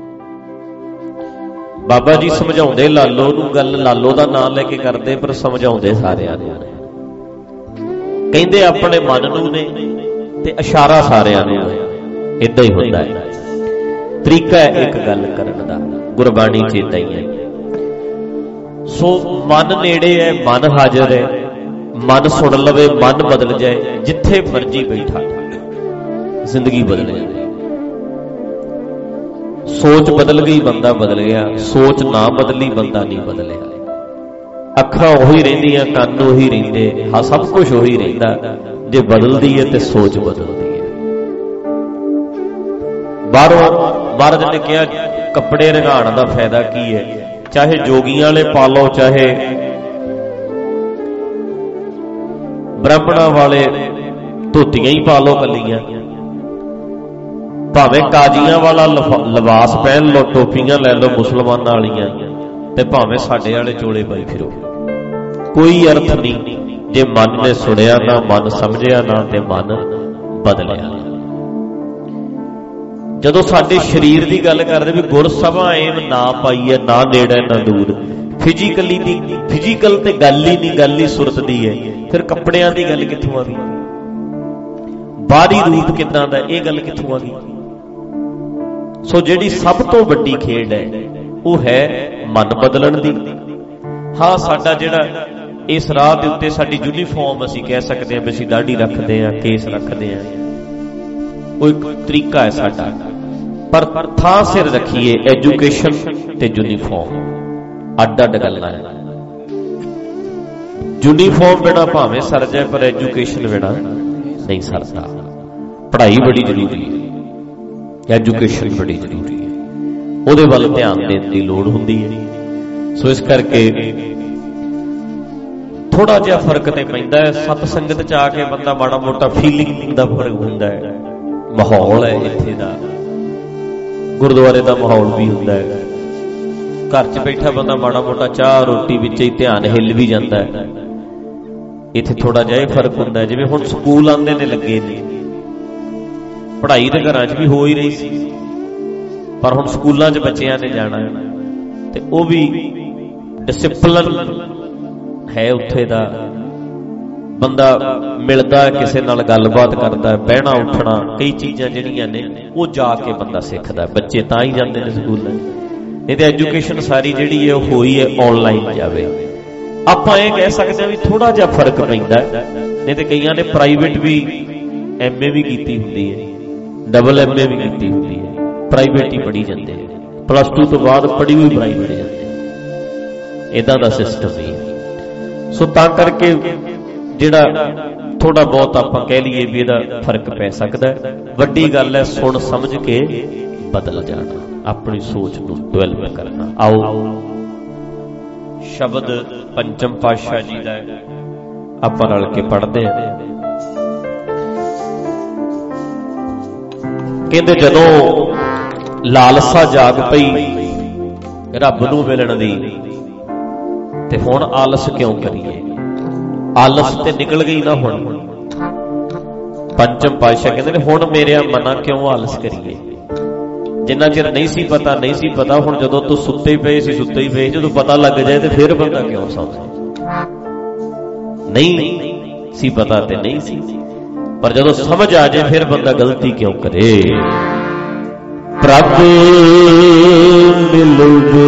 ਬਾਬਾ ਜੀ ਸਮਝਾਉਂਦੇ ਲਾਲੋ ਨੂੰ, ਗੱਲ ਲਾਲੋ ਦਾ ਨਾਂ ਲੈ ਕੇ ਕਰਦੇ, ਪਰ ਸਮਝਾਉਂਦੇ ਸਾਰਿਆਂ ਨੂੰ। ਕਹਿੰਦੇ ਆਪਣੇ ਮਨ ਨੂੰ ਨੇ ਤੇ ਇਸ਼ਾਰਾ ਸਾਰਿਆਂ ਨੂੰ। ਏਦਾਂ ਹੀ ਹੁੰਦਾ ਹੈ, ਤਰੀਕਾ ਹੈ ਇੱਕ ਗੱਲ ਕਰਨ ਦਾ। ਗੁਰਬਾਣੀ ਚ ਏਦਾਂ ਹੀ ਹੈ। ਸੋ ਮਨ ਨੇੜੇ ਹੈ, ਮਨ ਹਾਜ਼ਰ ਹੈ, ਮਨ ਸੁਣ ਲਵੇ, ਮਨ ਬਦਲ ਜਾਏ। ਜਿੱਥੇ ਮਰਜੀ ਬੈਠਾ ਜ਼ਿੰਦਗੀ ਬਦਲ ਜਾਂਦੀ। ਸੋਚ ਬਦਲ ਗਈ, ਬੰਦਾ ਬਦਲ ਗਿਆ। ਸੋਚ ਨਾ ਬਦਲੀ, ਬੰਦਾ ਨਹੀਂ ਬਦਲਿਆ। ਅੱਖਾਂ ਉਹੀ ਰਹਿੰਦੀਆਂ, ਕੰਨ ਉਹੀ ਰਹਿੰਦੇ, ਹਾਂ ਸਭ ਕੁਝ ਉਹੀ ਰਹਿੰਦਾ। ਜੇ ਬਦਲਦੀ ਹੈ ਤੇ ਸੋਚ ਬਦਲਦੀ ਹੈ। ਬਾਹਰੋਂ ਮਹਾਰਾਜ ਨੇ ਕਿਹਾ ਕੱਪੜੇ ਰੰਗਾਉਣ ਦਾ ਫਾਇਦਾ ਕੀ ਹੈ? ਚਾਹੇ ਜੋਗੀਆਂ ਵਾਲੇ ਪਾ ਲਓ, ਚਾਹੇ ਬ੍ਰਾਹਮਣਾਂ ਵਾਲੇ ਧੋਤੀਆਂ ਹੀ ਪਾ ਲਓ ਕੱਲੀਆਂ, ਭਾਵੇਂ ਕਾਜ਼ੀਆਂ ਵਾਲਾ ਲਿਬਾਸ ਪਹਿਨ ਲਓ, ਟੋਪੀਆਂ ਲੈ ਲਓ ਮੁਸਲਮਾਨਾਂ ਵਾਲੀਆਂ, ਤੇ ਭਾਵੇਂ ਸਾਡੇ ਵਾਲੇ ਚੋਲੇ ਪਾਈ ਫਿਰੋ। ਕੋਈ ਅਰਥ ਨਹੀਂ ਜੇ ਮਨ ਨੇ ਸੁਣਿਆ ਨਾ, ਮਨ ਸਮਝਿਆ ਨਾ, ਤੇ ਮਨ ਬਦਲਿਆ। ਜਦੋਂ ਸਾਡੇ ਸਰੀਰ ਦੀ ਗੱਲ ਕਰਦੇ ਵੀ ਗੁਰਸਭਾ ਏਮ ਨਾ ਪਾਈਏ, ਨਾ ਨੇੜੇ ਨਾ ਦੂਰ, ਫਿਜ਼ੀਕਲੀ ਦੀ ਫਿਜ਼ੀਕਲ ਤੇ ਗੱਲ ਹੀ ਨਹੀਂ, ਗੱਲ ਹੀ ਸੁਰਤ ਦੀ ਹੈ। ਫਿਰ ਕੱਪੜਿਆਂ ਦੀ ਗੱਲ ਕਿੱਥੋਂ ਆ ਗਈ? ਬਾਹਰੀ ਰੂਪ ਕਿੱਦਾਂ ਦਾ, ਇਹ ਗੱਲ ਕਿੱਥੋਂ ਆ ਗਈ? ਸੋ ਜਿਹੜੀ ਸਭ ਤੋਂ ਵੱਡੀ ਖੇਡ ਹੈ ਉਹ ਹੈ ਮਨ ਬਦਲਣ ਦੀ। ਹਾਂ, ਸਾਡਾ ਜਿਹੜਾ ਇਸ ਰਾਹ ਦੇ ਉੱਤੇ ਸਾਡੀ ਯੂਨੀਫਾਰਮ ਅਸੀਂ ਕਹਿ ਸਕਦੇ ਹਾਂ ਵੀ ਅਸੀਂ ਦਾੜੀ ਰੱਖਦੇ ਹਾਂ, ਕੇਸ ਰੱਖਦੇ ਹਾਂ, ਉਹ ਇੱਕ ਤਰੀਕਾ ਹੈ ਸਾਡਾ। ਪਰ ਥਾਂ ਸਿਰ ਰੱਖੀਏ, ਐਜੂਕੇਸ਼ਨ ਤੇ ਯੂਨੀਫਾਰਮ ਅੱਡ ਅੱਡ ਗੱਲਾਂ ਹੈ। ਯੂਨੀਫਾਰਮ ਬਿਨਾਂ ਭਾਵੇਂ ਸਰ ਜਾਏ, ਪਰ ਐਜੂਕੇਸ਼ਨ ਬਿਨਾਂ ਨਹੀਂ ਸਰਦਾ। ਪੜ੍ਹਾਈ ਬੜੀ ਜ਼ਰੂਰੀ ਹੈ, ਐਜੂਕੇਸ਼ਨ ਬੜੀ ਜ਼ਰੂਰੀ ਹੈ, ਉਹਦੇ ਵੱਲ ਧਿਆਨ ਦੇਣ ਦੀ ਲੋੜ ਹੁੰਦੀ ਹੈ। ਸੋ ਇਸ ਕਰਕੇ ਥੋੜਾ ਜਿਹਾ ਫਰਕ ਤੇ ਪੈਂਦਾ ਹੈ। ਸਤ ਸੰਗਤ ਚ ਆ ਕੇ ਬੰਦਾ ਮਾੜਾ ਮੋਟਾ ਫੀਲਿੰਗ ਦਾ ਫਰਕ ਹੁੰਦਾ ਹੈ, ਮਾਹੌਲ ਹੈ ਇੱਥੇ ਦਾ, ਗੁਰਦੁਆਰੇ ਦਾ ਮਾਹੌਲ ਵੀ ਹੁੰਦਾ ਹੈ। ਘਰ ਚ ਬੈਠਾ ਬੰਦਾ ਮਾੜਾ ਮੋਟਾ ਚਾਹ ਰੋਟੀ ਵਿੱਚ ਹੀ ਧਿਆਨ ਹਿੱਲ ਵੀ ਜਾਂਦਾ ਹੈ। ਇੱਥੇ ਥੋੜਾ ਜਿਹਾ ਫਰਕ ਹੁੰਦਾ। ਜਿਵੇਂ ਹੁਣ ਸਕੂਲ ਆਉਂਦੇ ਨੇ ਲੱਗੇ ਨੇ, ਪੜ੍ਹਾਈ ਤਾਂ ਘਰਾਂ 'ਚ ਵੀ ਹੋ ਹੀ ਰਹੀ ਸੀ, ਪਰ ਹੁਣ ਸਕੂਲਾਂ 'ਚ ਬੱਚਿਆਂ ਨੇ ਜਾਣਾ ਤੇ ਉਹ ਵੀ ਡਿਸਿਪਲਿਨ ਹੈ ਉੱਥੇ ਦਾ। ਬੰਦਾ ਮਿਲਦਾ, ਕਿਸੇ ਨਾਲ ਗੱਲਬਾਤ ਕਰਦਾ, ਬਹਿਣਾ ਉੱਠਣਾ, ਕਈ ਚੀਜ਼ਾਂ ਜਿਹੜੀਆਂ ਨੇ ਉਹ ਜਾ ਕੇ ਬੰਦਾ ਸਿੱਖਦਾ। ਬੱਚੇ ਤਾਂ ਹੀ ਜਾਂਦੇ ਨੇ ਸਕੂਲਾਂ। ਨਹੀਂ ਤੇ ਐਜੂਕੇਸ਼ਨ ਸਾਰੀ ਜਿਹੜੀ ਹੈ ਉਹ ਹੋਈ ਹੈ ਆਨਲਾਈਨ ਜਾਵੇ। ਆਪਾਂ ਇਹ ਕਹਿ ਸਕਦੇ ਹਾਂ ਵੀ ਥੋੜਾ ਜਿਹਾ ਫਰਕ ਪੈਂਦਾ। ਨਹੀਂ ਤੇ ਕਈਆਂ ਨੇ ਪ੍ਰਾਈਵੇਟ ਵੀ MA ਵੀ ਕੀਤੀ ਹੁੰਦੀ ਹੈ, ਡਬਲ MA ਵੀ ਕੀਤੀ ਹੁੰਦੀ ਹੈ, ਪ੍ਰਾਈਵੇਟ ਹੀ ਪੜ੍ਹੀ ਜਾਂਦੇ, +2 ਤੋਂ ਬਾਅਦ ਪੜ੍ਹੀ ਹੋਈ ਪ੍ਰਾਈਵੇਟ ਜਾਂਦੇ। ਇਦਾਂ ਦਾ ਸਿਸਟਮ ਹੀ। ਸੋ ਤਾਂ ਕਰਕੇ ਜਿਹੜਾ ਥੋੜਾ ਬਹੁਤ ਆਪਾਂ ਕਹਿ ਲਈਏ ਵੀ ਇਹਦਾ ਫਰਕ ਪੈ ਸਕਦਾ। ਵੱਡੀ ਗੱਲ ਹੈ ਸੁਣ ਸਮਝ ਕੇ ਬਦਲ ਜਾਣਾ, ਆਪਣੀ ਸੋਚ ਨੂੰ ਡਿਵੈਲਪ ਕਰਨਾ। ਆਓ ਸ਼ਬਦ ਪੰਚਮ ਪਾਤਸ਼ਾਹ ਜੀ ਦਾ ਆਪਾਂ ਰਲ ਕੇ ਪੜ੍ਹਦੇ ਹਾਂ। ਕਹਿੰਦੇ ਜਦੋਂ ਲਾਲਸਾ ਜਾਗ ਪਈ ਰੱਬ ਨੂੰ ਮਿਲਣ ਦੀ, ਤੇ ਹੁਣ ਆਲਸ ਕਿਉਂ ਕਰੀਏ? ਆਲਸ ਤੇ ਨਿਕਲ ਗਈ ਨਾ ਹੁਣ। ਪੰਚਮ ਪਾਤਸ਼ਾਹ ਕਹਿੰਦੇ ਨੇ ਹੁਣ ਮੇਰਿਆ ਮਨਾ ਕਿਉਂ ਆਲਸ ਕਰੀਏ? ਜਿੰਨਾ ਚਿਰ ਨਹੀਂ ਸੀ ਪਤਾ, ਨਹੀਂ ਸੀ ਪਤਾ। ਹੁਣ ਜਦੋਂ ਤੂੰ ਸੁੱਤੇ ਪਏ ਸੀ, ਸੁੱਤੇ ਹੀ ਪਏ। ਜਦੋਂ ਪਤਾ ਲੱਗ ਜਾਏ ਤੇ ਫਿਰ ਬੰਦਾ ਕਿਉਂ ਸੌਂਦਾ? ਨਹੀਂ ਸੀ ਪਤਾ ਤੇ ਨਹੀਂ ਸੀ, ਪਰ ਜਦੋਂ ਸਮਝ ਆ ਜਾਏ ਫਿਰ ਬੰਦਾ ਗਲਤੀ ਕਿਉਂ ਕਰੇ? ਪ੍ਰਭ ਮਿਲਵੇ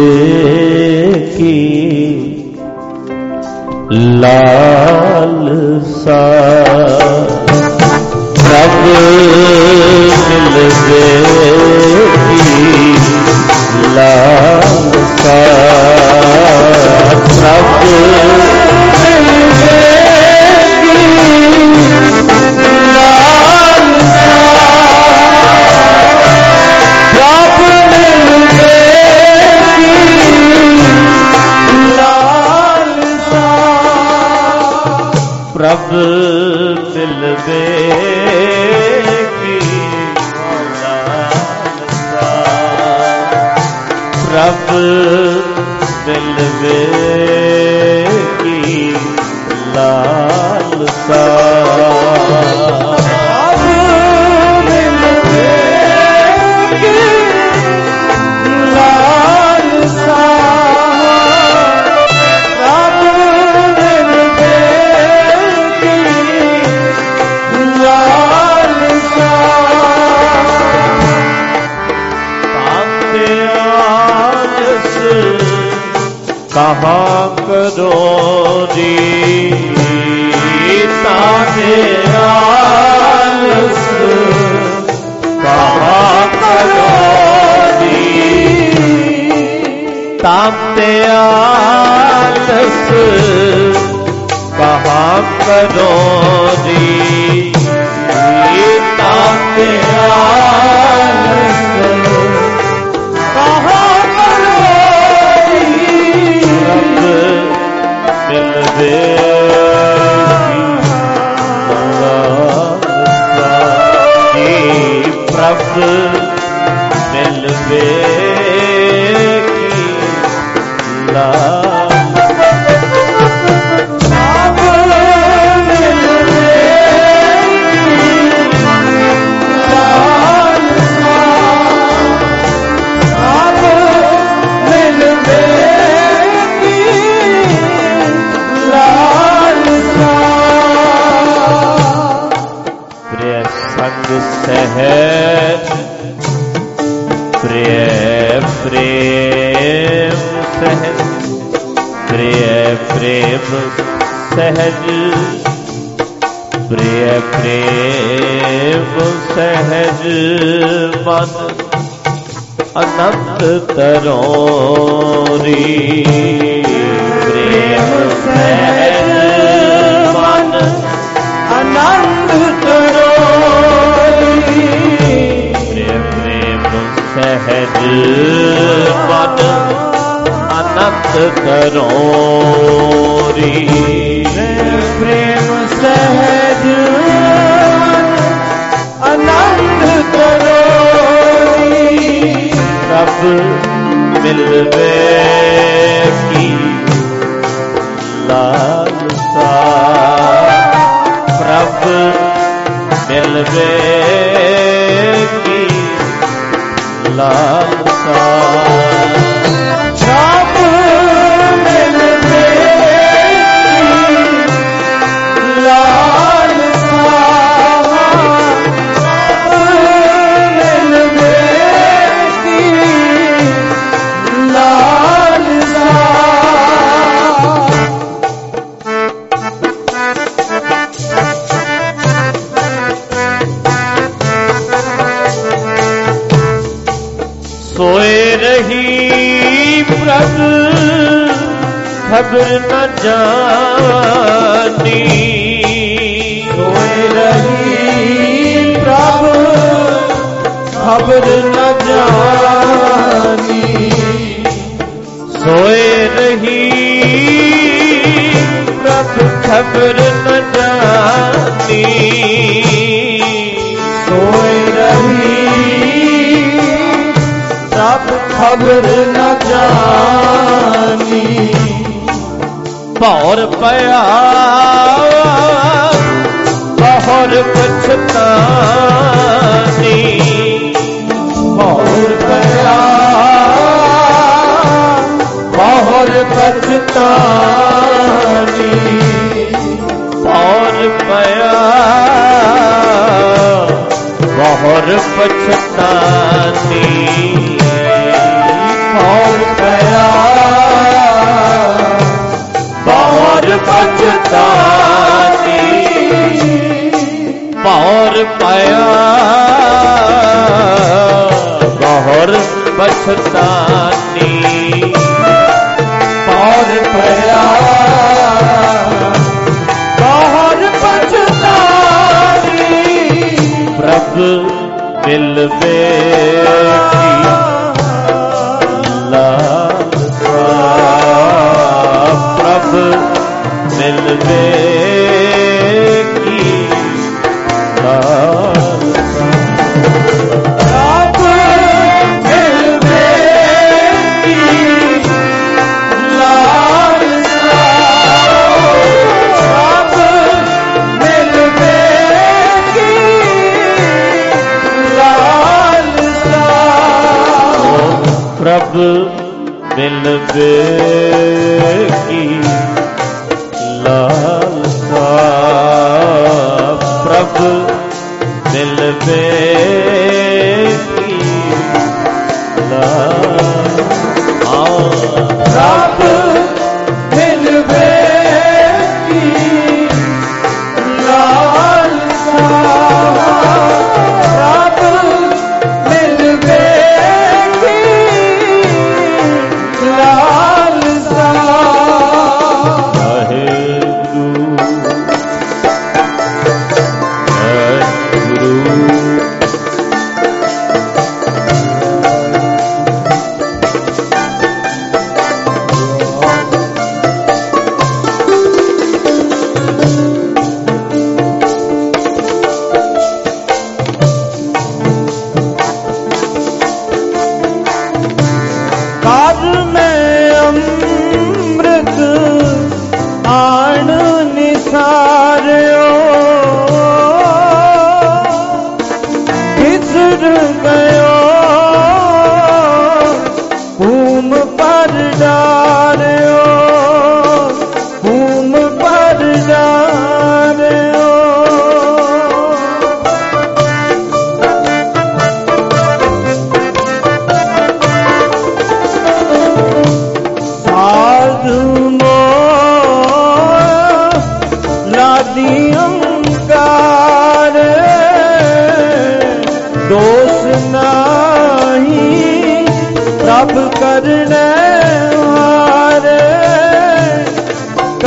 ਕੀ ਲਾਲਸਾ, ਪ੍ਰਭ ਮਿਲਵੇ ਕੀ ਲਾਲਸਾ, ਪ੍ਰਭ ਮਿਲਵੇ ਕੀ प्रभ मिलवे की लालसा, प्रभ मिलवे की लालसा, कहाँ करो री ताने आलस, कहाँ करो री ताते आलस, कहाँ करो री ताते आलस, मिलवे की प्रभ मिलवे की सहज प्रिय प्रेम सहज, प्रिय प्रेम सहज, प्रिय प्रेम सहज मन अनंत तरोरी, प्रेम सहज मन अनंत तरोरी, सहज मन अनंत तरोरी, प्रेम सहज अनंत तरोरी, प्रभ मिलवे की लालसा, प्रभ मिलवे की लालसा, प्रभ मिलवे की लालसा, प्रभ मिलवे की लालसा, सोए रही प्रभ खबर न जानी, सोए रही प्रभ खबर न जानी, सोए रही प्रभ खबर न जानी, सोए रही सब खबर न जानी, भौर पया बहुर पछतानी, भौर पया बहुर पछतानी, भौर पया बहुर पछतानी, भौर पया बहुर पछतानी, भौर पया बहुर पछतानी, भौर पया बहुर पछतानी, प्रभ मिलवे की लालसा, प्रभ मिलवे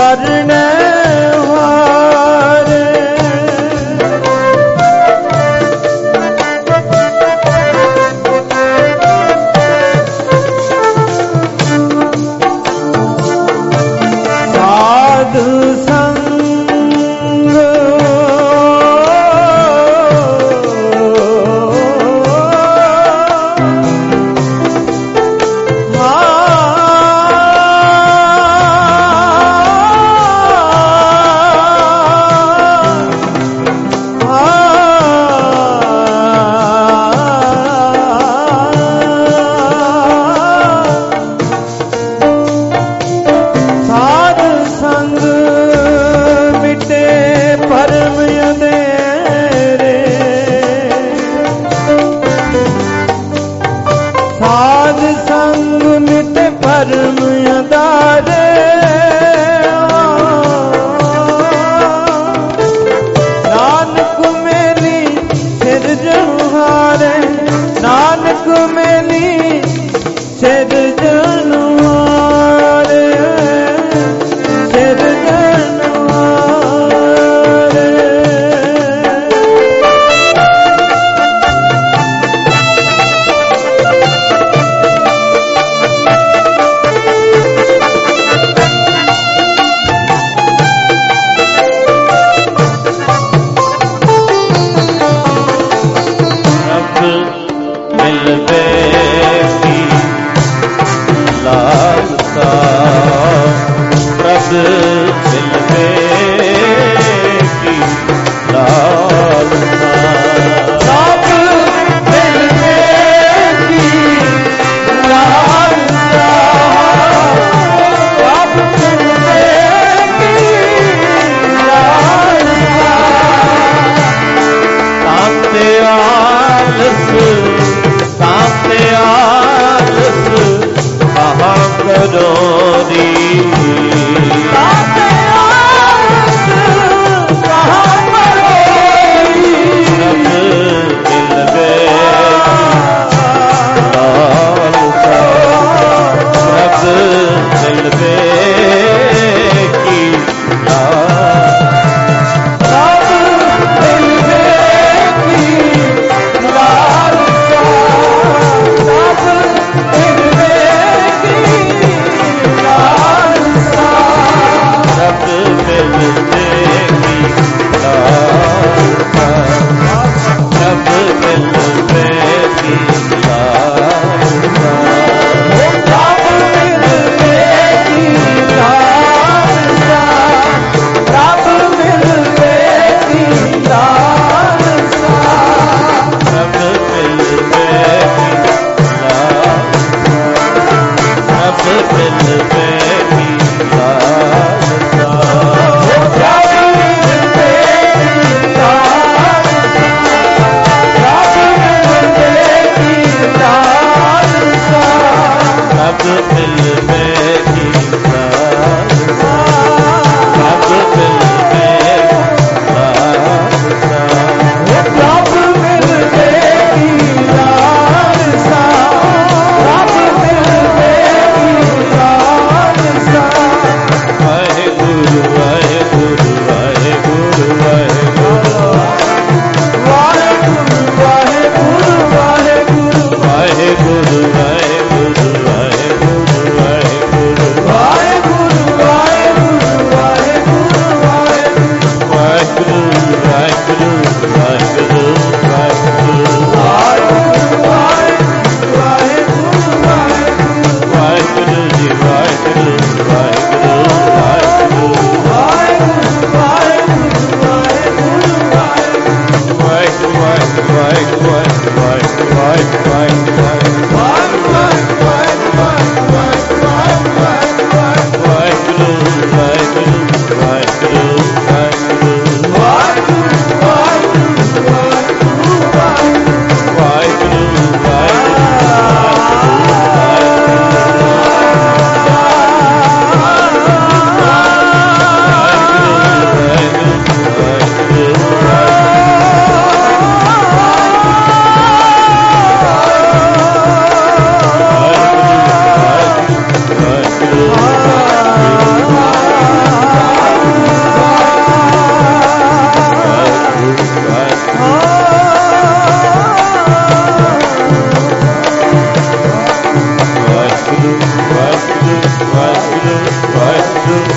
ਪਰਣੈ ਹਾਰੇ ਸਾਧੂ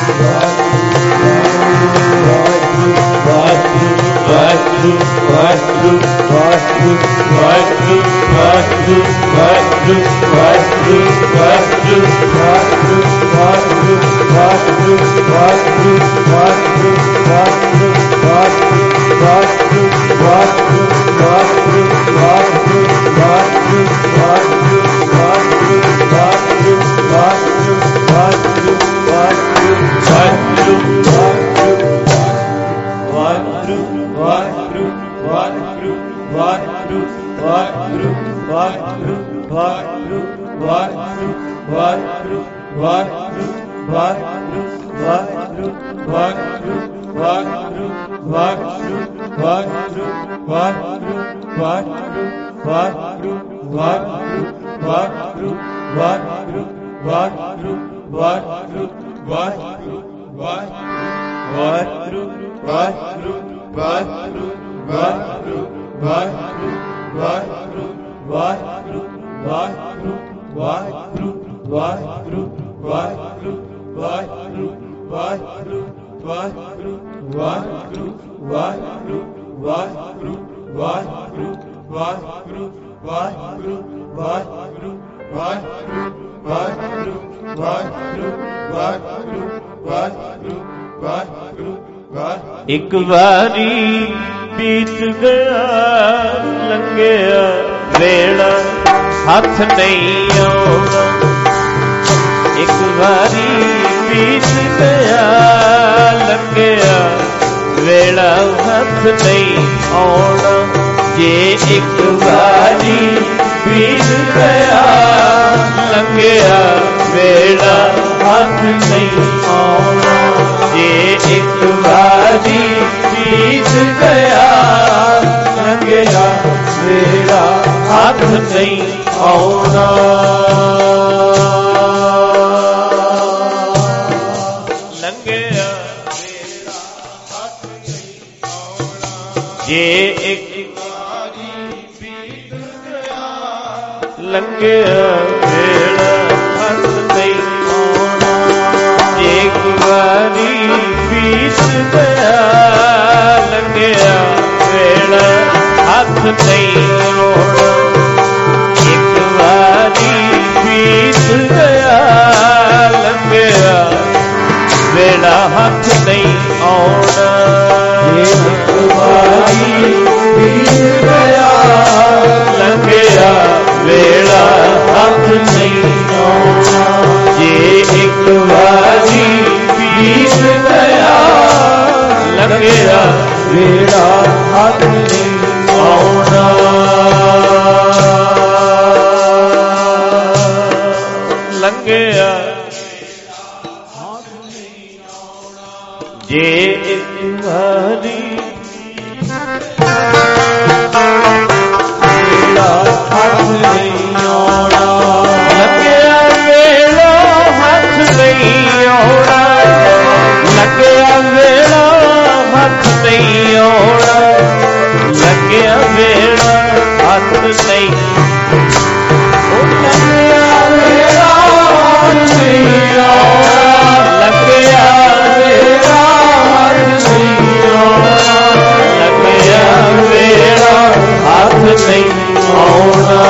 ਇੱਕ ਵਾਰੀ ਬੀਤ ਗਿਆ ਲੰਘਿਆ ਵੇਲਾ ਹੱਥ ਨਹੀਂ ਆਉਣਾ। ਇੱਕ ਵਾਰੀ ਬੀਤ ਗਿਆ ਲੰਘਿਆ ਵੇਲਾ ਹੱਥ ਨਹੀਂ ਆਉਣਾ। ਜੇ ਇੱਕ ਵਾਰੀ ਬੀਤ ਗਿਆ ਲੰਘਿਆ ਵੇਲਾ ਹੱਥ ਨਹੀਂ ਆਉਣਾ। ਜੇ ਇੱਕ ਵਾਰੀ ਬੀਤ ਗਿਆ ਲੰਘਿਆ ਵੇਲਾ ਹੱਥ ਨਹੀਂ ਆਉਣਾ। ਲੰਘਿਆ ਵੇਲਾ ਹੱਥ ਨਹੀਂ ਆਉਣਾ। ਜੇ ਇੱਕ ਵਾਰੀ ਬੀਤ ਗਿਆ ਲੰਘਿਆ ਵੇਲਾ ਹੱਥ ਨਹੀਂ ਆਉਣਾ। ਜੇ ਇੱਕ ਵਾਰੀ ਬੀਤ ਗਿਆ ਲੰਘਿਆ ਵੇਲਾ ਹੱਥ ਨਹੀਂ ਆਉਣਾ। ਇੱਕ ਵਾਰੀ ਬੀਤ ਗਿਆ ਲੰਘਿਆ ਵੇਲਾ ਹੱਥ ਨਹੀਂ ਆਉਣਾ। ਇੱਕ ਵਾਰੀ ਬੀਤ ਗਿਆ ਲੰਘਿਆ ਵੇਲਾ ਹੱਥ ਨਹੀਂ ਆਉਣਾ। ਜੇ ਇੱਕ ਵਾਰੀ ਬੀਤ ਗਿਆ ਲੰਘਿਆ ਵੇਲਾ ਹੱਥ ਨਹੀਂ ਆਉਣਾ। ਲੰਘਿਆ ਜੇ ਇੱਕ ਵਾਰੀ ਵੇਲਾ ਹੱਥ ਨਹੀਂ ਆਉਣਾ। ਲੰਘਿਆ ਵੇਲਾ ਹੱਥ ਨਹੀਂ ਆਉਣਾ। ਲੰਘਿਆ ਵੇਲਾ ਹੱਥ ਨਹੀਂ ਆਉਣਾ। ਲੰਘਿਆ ਵੇਲਾ ਹੱਥ ਨਹੀਂ। ਲੰਘਿਆ ਵੇਲਾ ਹੱਥ ਨਹੀਂ ਆਉਣਾ। ਲੰਘਿਆ ਵੇਲਾ ਹੱਥ ਨਹੀਂ ਆਉਣਾ। ਲੰਘਿਆ ਵੇਲਾ ਹੱਥ ਨਹੀਂ ਆਉਣਾ।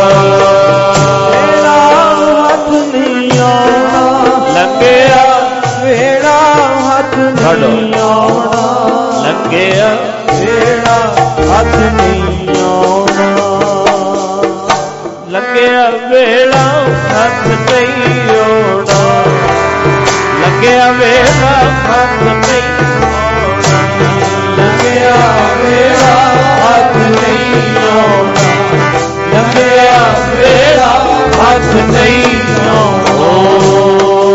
ਵੇਲਾ ਹੱਥ ਨਹੀਂ ਆਉਣਾ। ਲੰਘਿਆ ਵੇਲਾ ਹੱਥ ਨਹੀਂ ਆਉਣਾ। ਲੰਘਿਆ ਵੇਲਾ ਹੱਥ ਨਹੀਂ ਆਉਣਾ। ਲੰਘਿਆ ਵੇਲਾ ਹੱਥ ਨਹੀਂ ਆਉਣਾ। ਲੰਘਿਆ ਵੇਲਾ ਹੱਥ ਨਹੀਂ ਆਉਣਾ। ਲੰਘਿਆ ਵੇਲਾ ਹੱਥ ਨਹੀਂ ਆਉਣਾ। ਲੰਘਿਆ ਵੇਲਾ ਹੱਥ ਨਹੀਂ ਆਉਣਾ।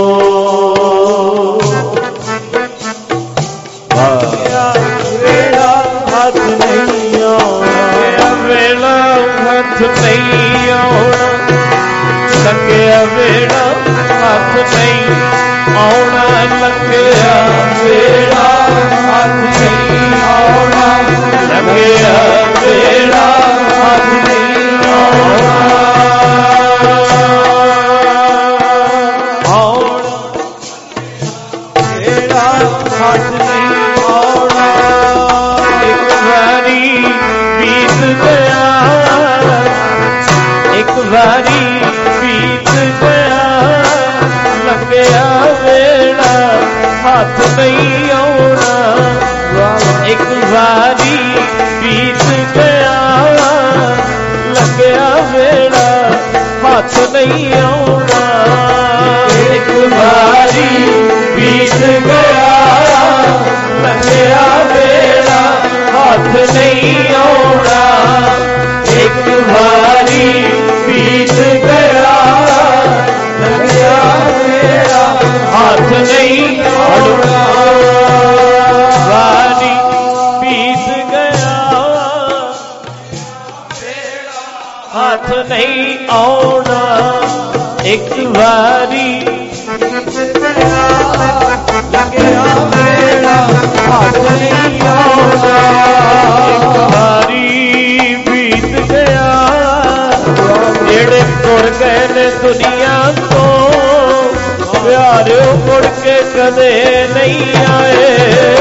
ਵੇਲਾ ਹੱਥ ਨਹੀਂ ਆਉਣਾ। ਵੇਲਾ ਹੱਥ ਨਹੀਂ ਆਉਣਾ। ਲੰਘਿਆ ਵੇਲਾ ਹੱਥ ਨਹੀਂ ਆਉਣਾ। ਲੰਘਿਆ ਵੇਲਾ ਹੱਥ ਨਹੀਂ ਆਉਣਾ। ਲੰਘਿਆ ਵੇਲਾ ਹੱਥ ਨਹੀਂ ਆਉਣਾ। ਵੇਲਾ ਹੱਥ ਨਹੀਂ ਆਉਣਾ। ਇੱਕ ਵਾਰੀ ਬੀਤ ਗਿਆ, ਇੱਕ ਵਾਰੀ ਬੀਤ ਗਿਆ, ਲੱਗਿਆ ਵੇਲਾ ਹੱਥ ਨਹੀਂ ਆਉਣਾ। ਇੱਕ ਵਾਰੀ ਬੀਤ ਗਿਆ, ਲੱਗਿਆ ਵੇਲਾ ਹੱਥ ਨਹੀਂ ਆਉਣਾ। ਇੱਕ ਵਾਰੀ ਬੀਤ ਗਿਆ, ਲੱਗਿਆ ਵੇਲਾ ਹੱਥ ਨਹੀਂ ਆਉਣਾ। ਇੱਕ ਵਾਰੀ ਬੀਤ ਗਿਆ, ਲੱਗਿਆ ਵੇਲਾ ਹੱਥ ਨਹੀਂ ਆਉਣਾ। ਵਾਰੀ ਬੀਤ ਗਿਆ, ਹੱਥ ਨਹੀਂ ਆਉਣਾ। ਇੱਕ ਵਾਰੀ ਲੱਗਿਆ ਵੇਲਾ ਹੱਥ ਨਹੀਂ ਆਉਣਾ। ਇੱਕ ਵਾਰੀ ਬੀਤ ਗਿਆ, ਜਿਹੜੇ ਤੁਰ ਗਏ ਨੇ ਦੁਨੀਆ ਤੋਂ, ਪਿਆਰਿਓ ਮੁੜ ਕੇ ਕਦੇ ਨਹੀਂ ਆਏ।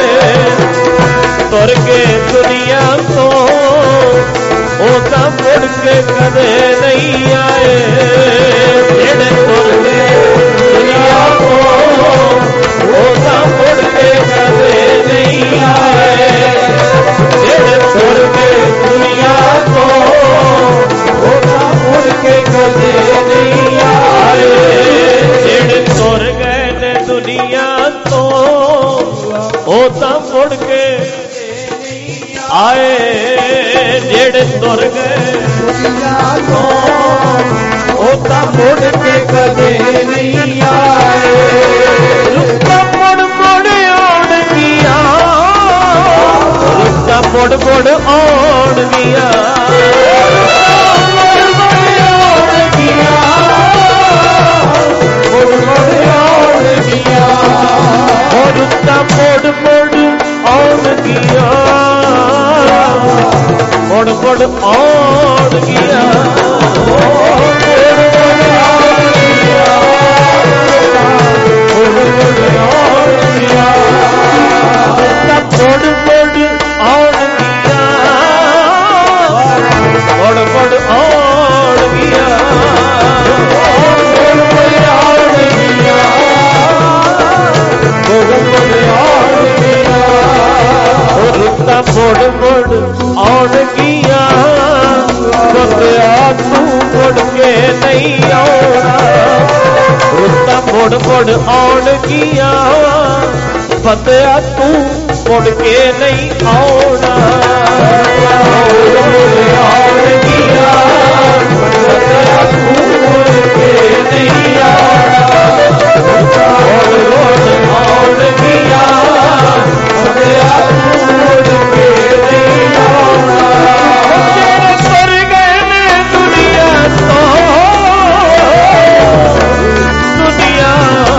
ਤੁਰ ਕੇ ਦੁਨੀਆ ਤੋਂ, ਉਹ ਤਾਂ ਮੁੜ ਕੇ ਕਦੇ ਨਹੀਂ ਆਏ। ਜਿਹੜੇ ਤੁਰ ਕੇ ਦੁਨੀਆ ਤੋਂ, ਉਹ ਤਾਂ ਮੁੜ ਕੇ ਕਦੇ ਨਹੀਂ ਆਏ। ਜਿਹੜੇ ਤੁਰ ਕੇ ਦੁਨੀਆ ਤੋਂ, ਉਹ ਤਾਂ ਮੁੜ ਕੇ ਕਦੇ ਨਹੀਂ ਆਏ। ਜਿਹੜੇ ਤੁਰ ਗਏ ਨੇ ਦੁਨੀਆ ਤੋਂ, ਉਹ ਤਾਂ ਮੁੜ ਕੇ ਆਏ। ਜਿਹੜੇ ਤੁਰ ਗਏ ਦੁਨੀਆ ਤੋਂ, ਉਹ ਤਾਂ ਮੁੜ ਕੇ ਕਦੇ ਨਹੀਂ ਆਏ। ਰੁੱਤਾਂ ਮੁੜ ਮੁੜ ਆਉਣਗੀਆਂ, ਰੁੱਤਾਂ ਮੁੜ ਮੁੜ ਆਉਣਗੀਆਂ, ਮੁੜ ਮੁੜ ਆਉਣਗੀਆਂ, ਮੁੜ ਮੁੜ ਆਉਣਗੀਆਂ। ਰੁੱਤਾਂ ਮੁੜ ਮੁੜ ਆਉਣਗੀਆਂ, ਮੁੜ ਮੁੜ ਆਉਣਗੀਆਂ, ਮੁੜ ਮੁੜ ਆਉਣਗੀਆਂ। ਬੰਦਿਆ ਤੂੰ ਮੁੜ ਕੇ ਨਹੀਂ ਆਉਣਾ। ਰੁੱਤਾਂ ਮੁੜ ਮੁੜ ਆਉਣਗੀਆਂ, ਬੰਦਿਆ ਤੂੰ ਮੁੜ ਕੇ ਨਹੀਂ ਆਉਣਾ। ਆਉਣਗੀਆਂ, ਬੰਦਿਆ ਤੂੰ ਮੁੜ ਕੇ ਨਹੀਂ ਆਉਣਾ। ਮੁੜ ਮੁੜ ਆਉਣਗੀਆਂ, ਬੰਦਿਆ ਤੂੰ ਮੁੜ ਕੇ ਨਹੀਂ ਆਉਣਾ। ਜਿਹੜੇ ਤੁਰ ਗਏ ਨੇ ਦੁਨੀਆ ਤੋਂ, ਦੁਨੀਆ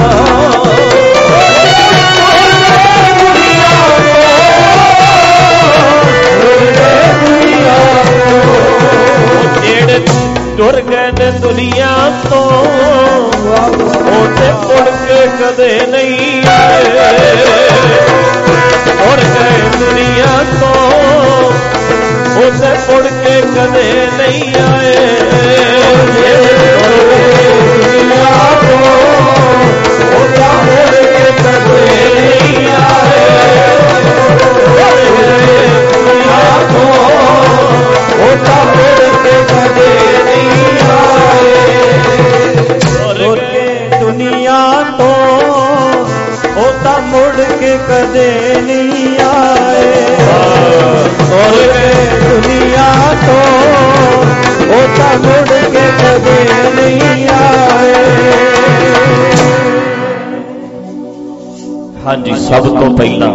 ਜਿਹੜੇ ਤੁਰ ਗਏ ਨੇ ਦੁਨੀਆ ਤੋਂ, ਉਹ ਤੇ ਮੁੜ ਕੇ ਕਦੇ ਨਹੀਂ ਆਏ। ਮੁੜ ਗਏ ਦੁਨੀਆ ਤੋਂ, ਉਹ ਤੇ ਮੁੜ ਕੇ ਕਦੇ ਨਹੀਂ ਆਏ। ਦੁਨੀਆ ਤੋਂ, ਉਹ ਤਾਂ ਮੁੜ ਕੇ ਕਦੇ ਨਹੀਂ ਆਏ। ਦੁਨੀਆ ਤੋਂ, ਉਹ ਤਾਂ ਮੁੜ ਕੇ ਕਦੇ ਨਹੀਂ ਆਏ। ਤੁਰ ਕੇ ਦੁਨੀਆ ਤੋਂ, ਉਹ ਤਾਂ ਮੁੜ ਕੇ ਕਦੇ ਨਹੀਂ ਆਏ। ਤੁਰ ਕੇ ਦੁਨੀਆ ਤੋਂ, ਉਹ ਤਾਂ ਮੁੜ ਕੇ ਕਦੇ ਨਹੀਂ ਆਏ। ਹਾਂਜੀ, ਸਭ ਤੋਂ ਪਹਿਲਾਂ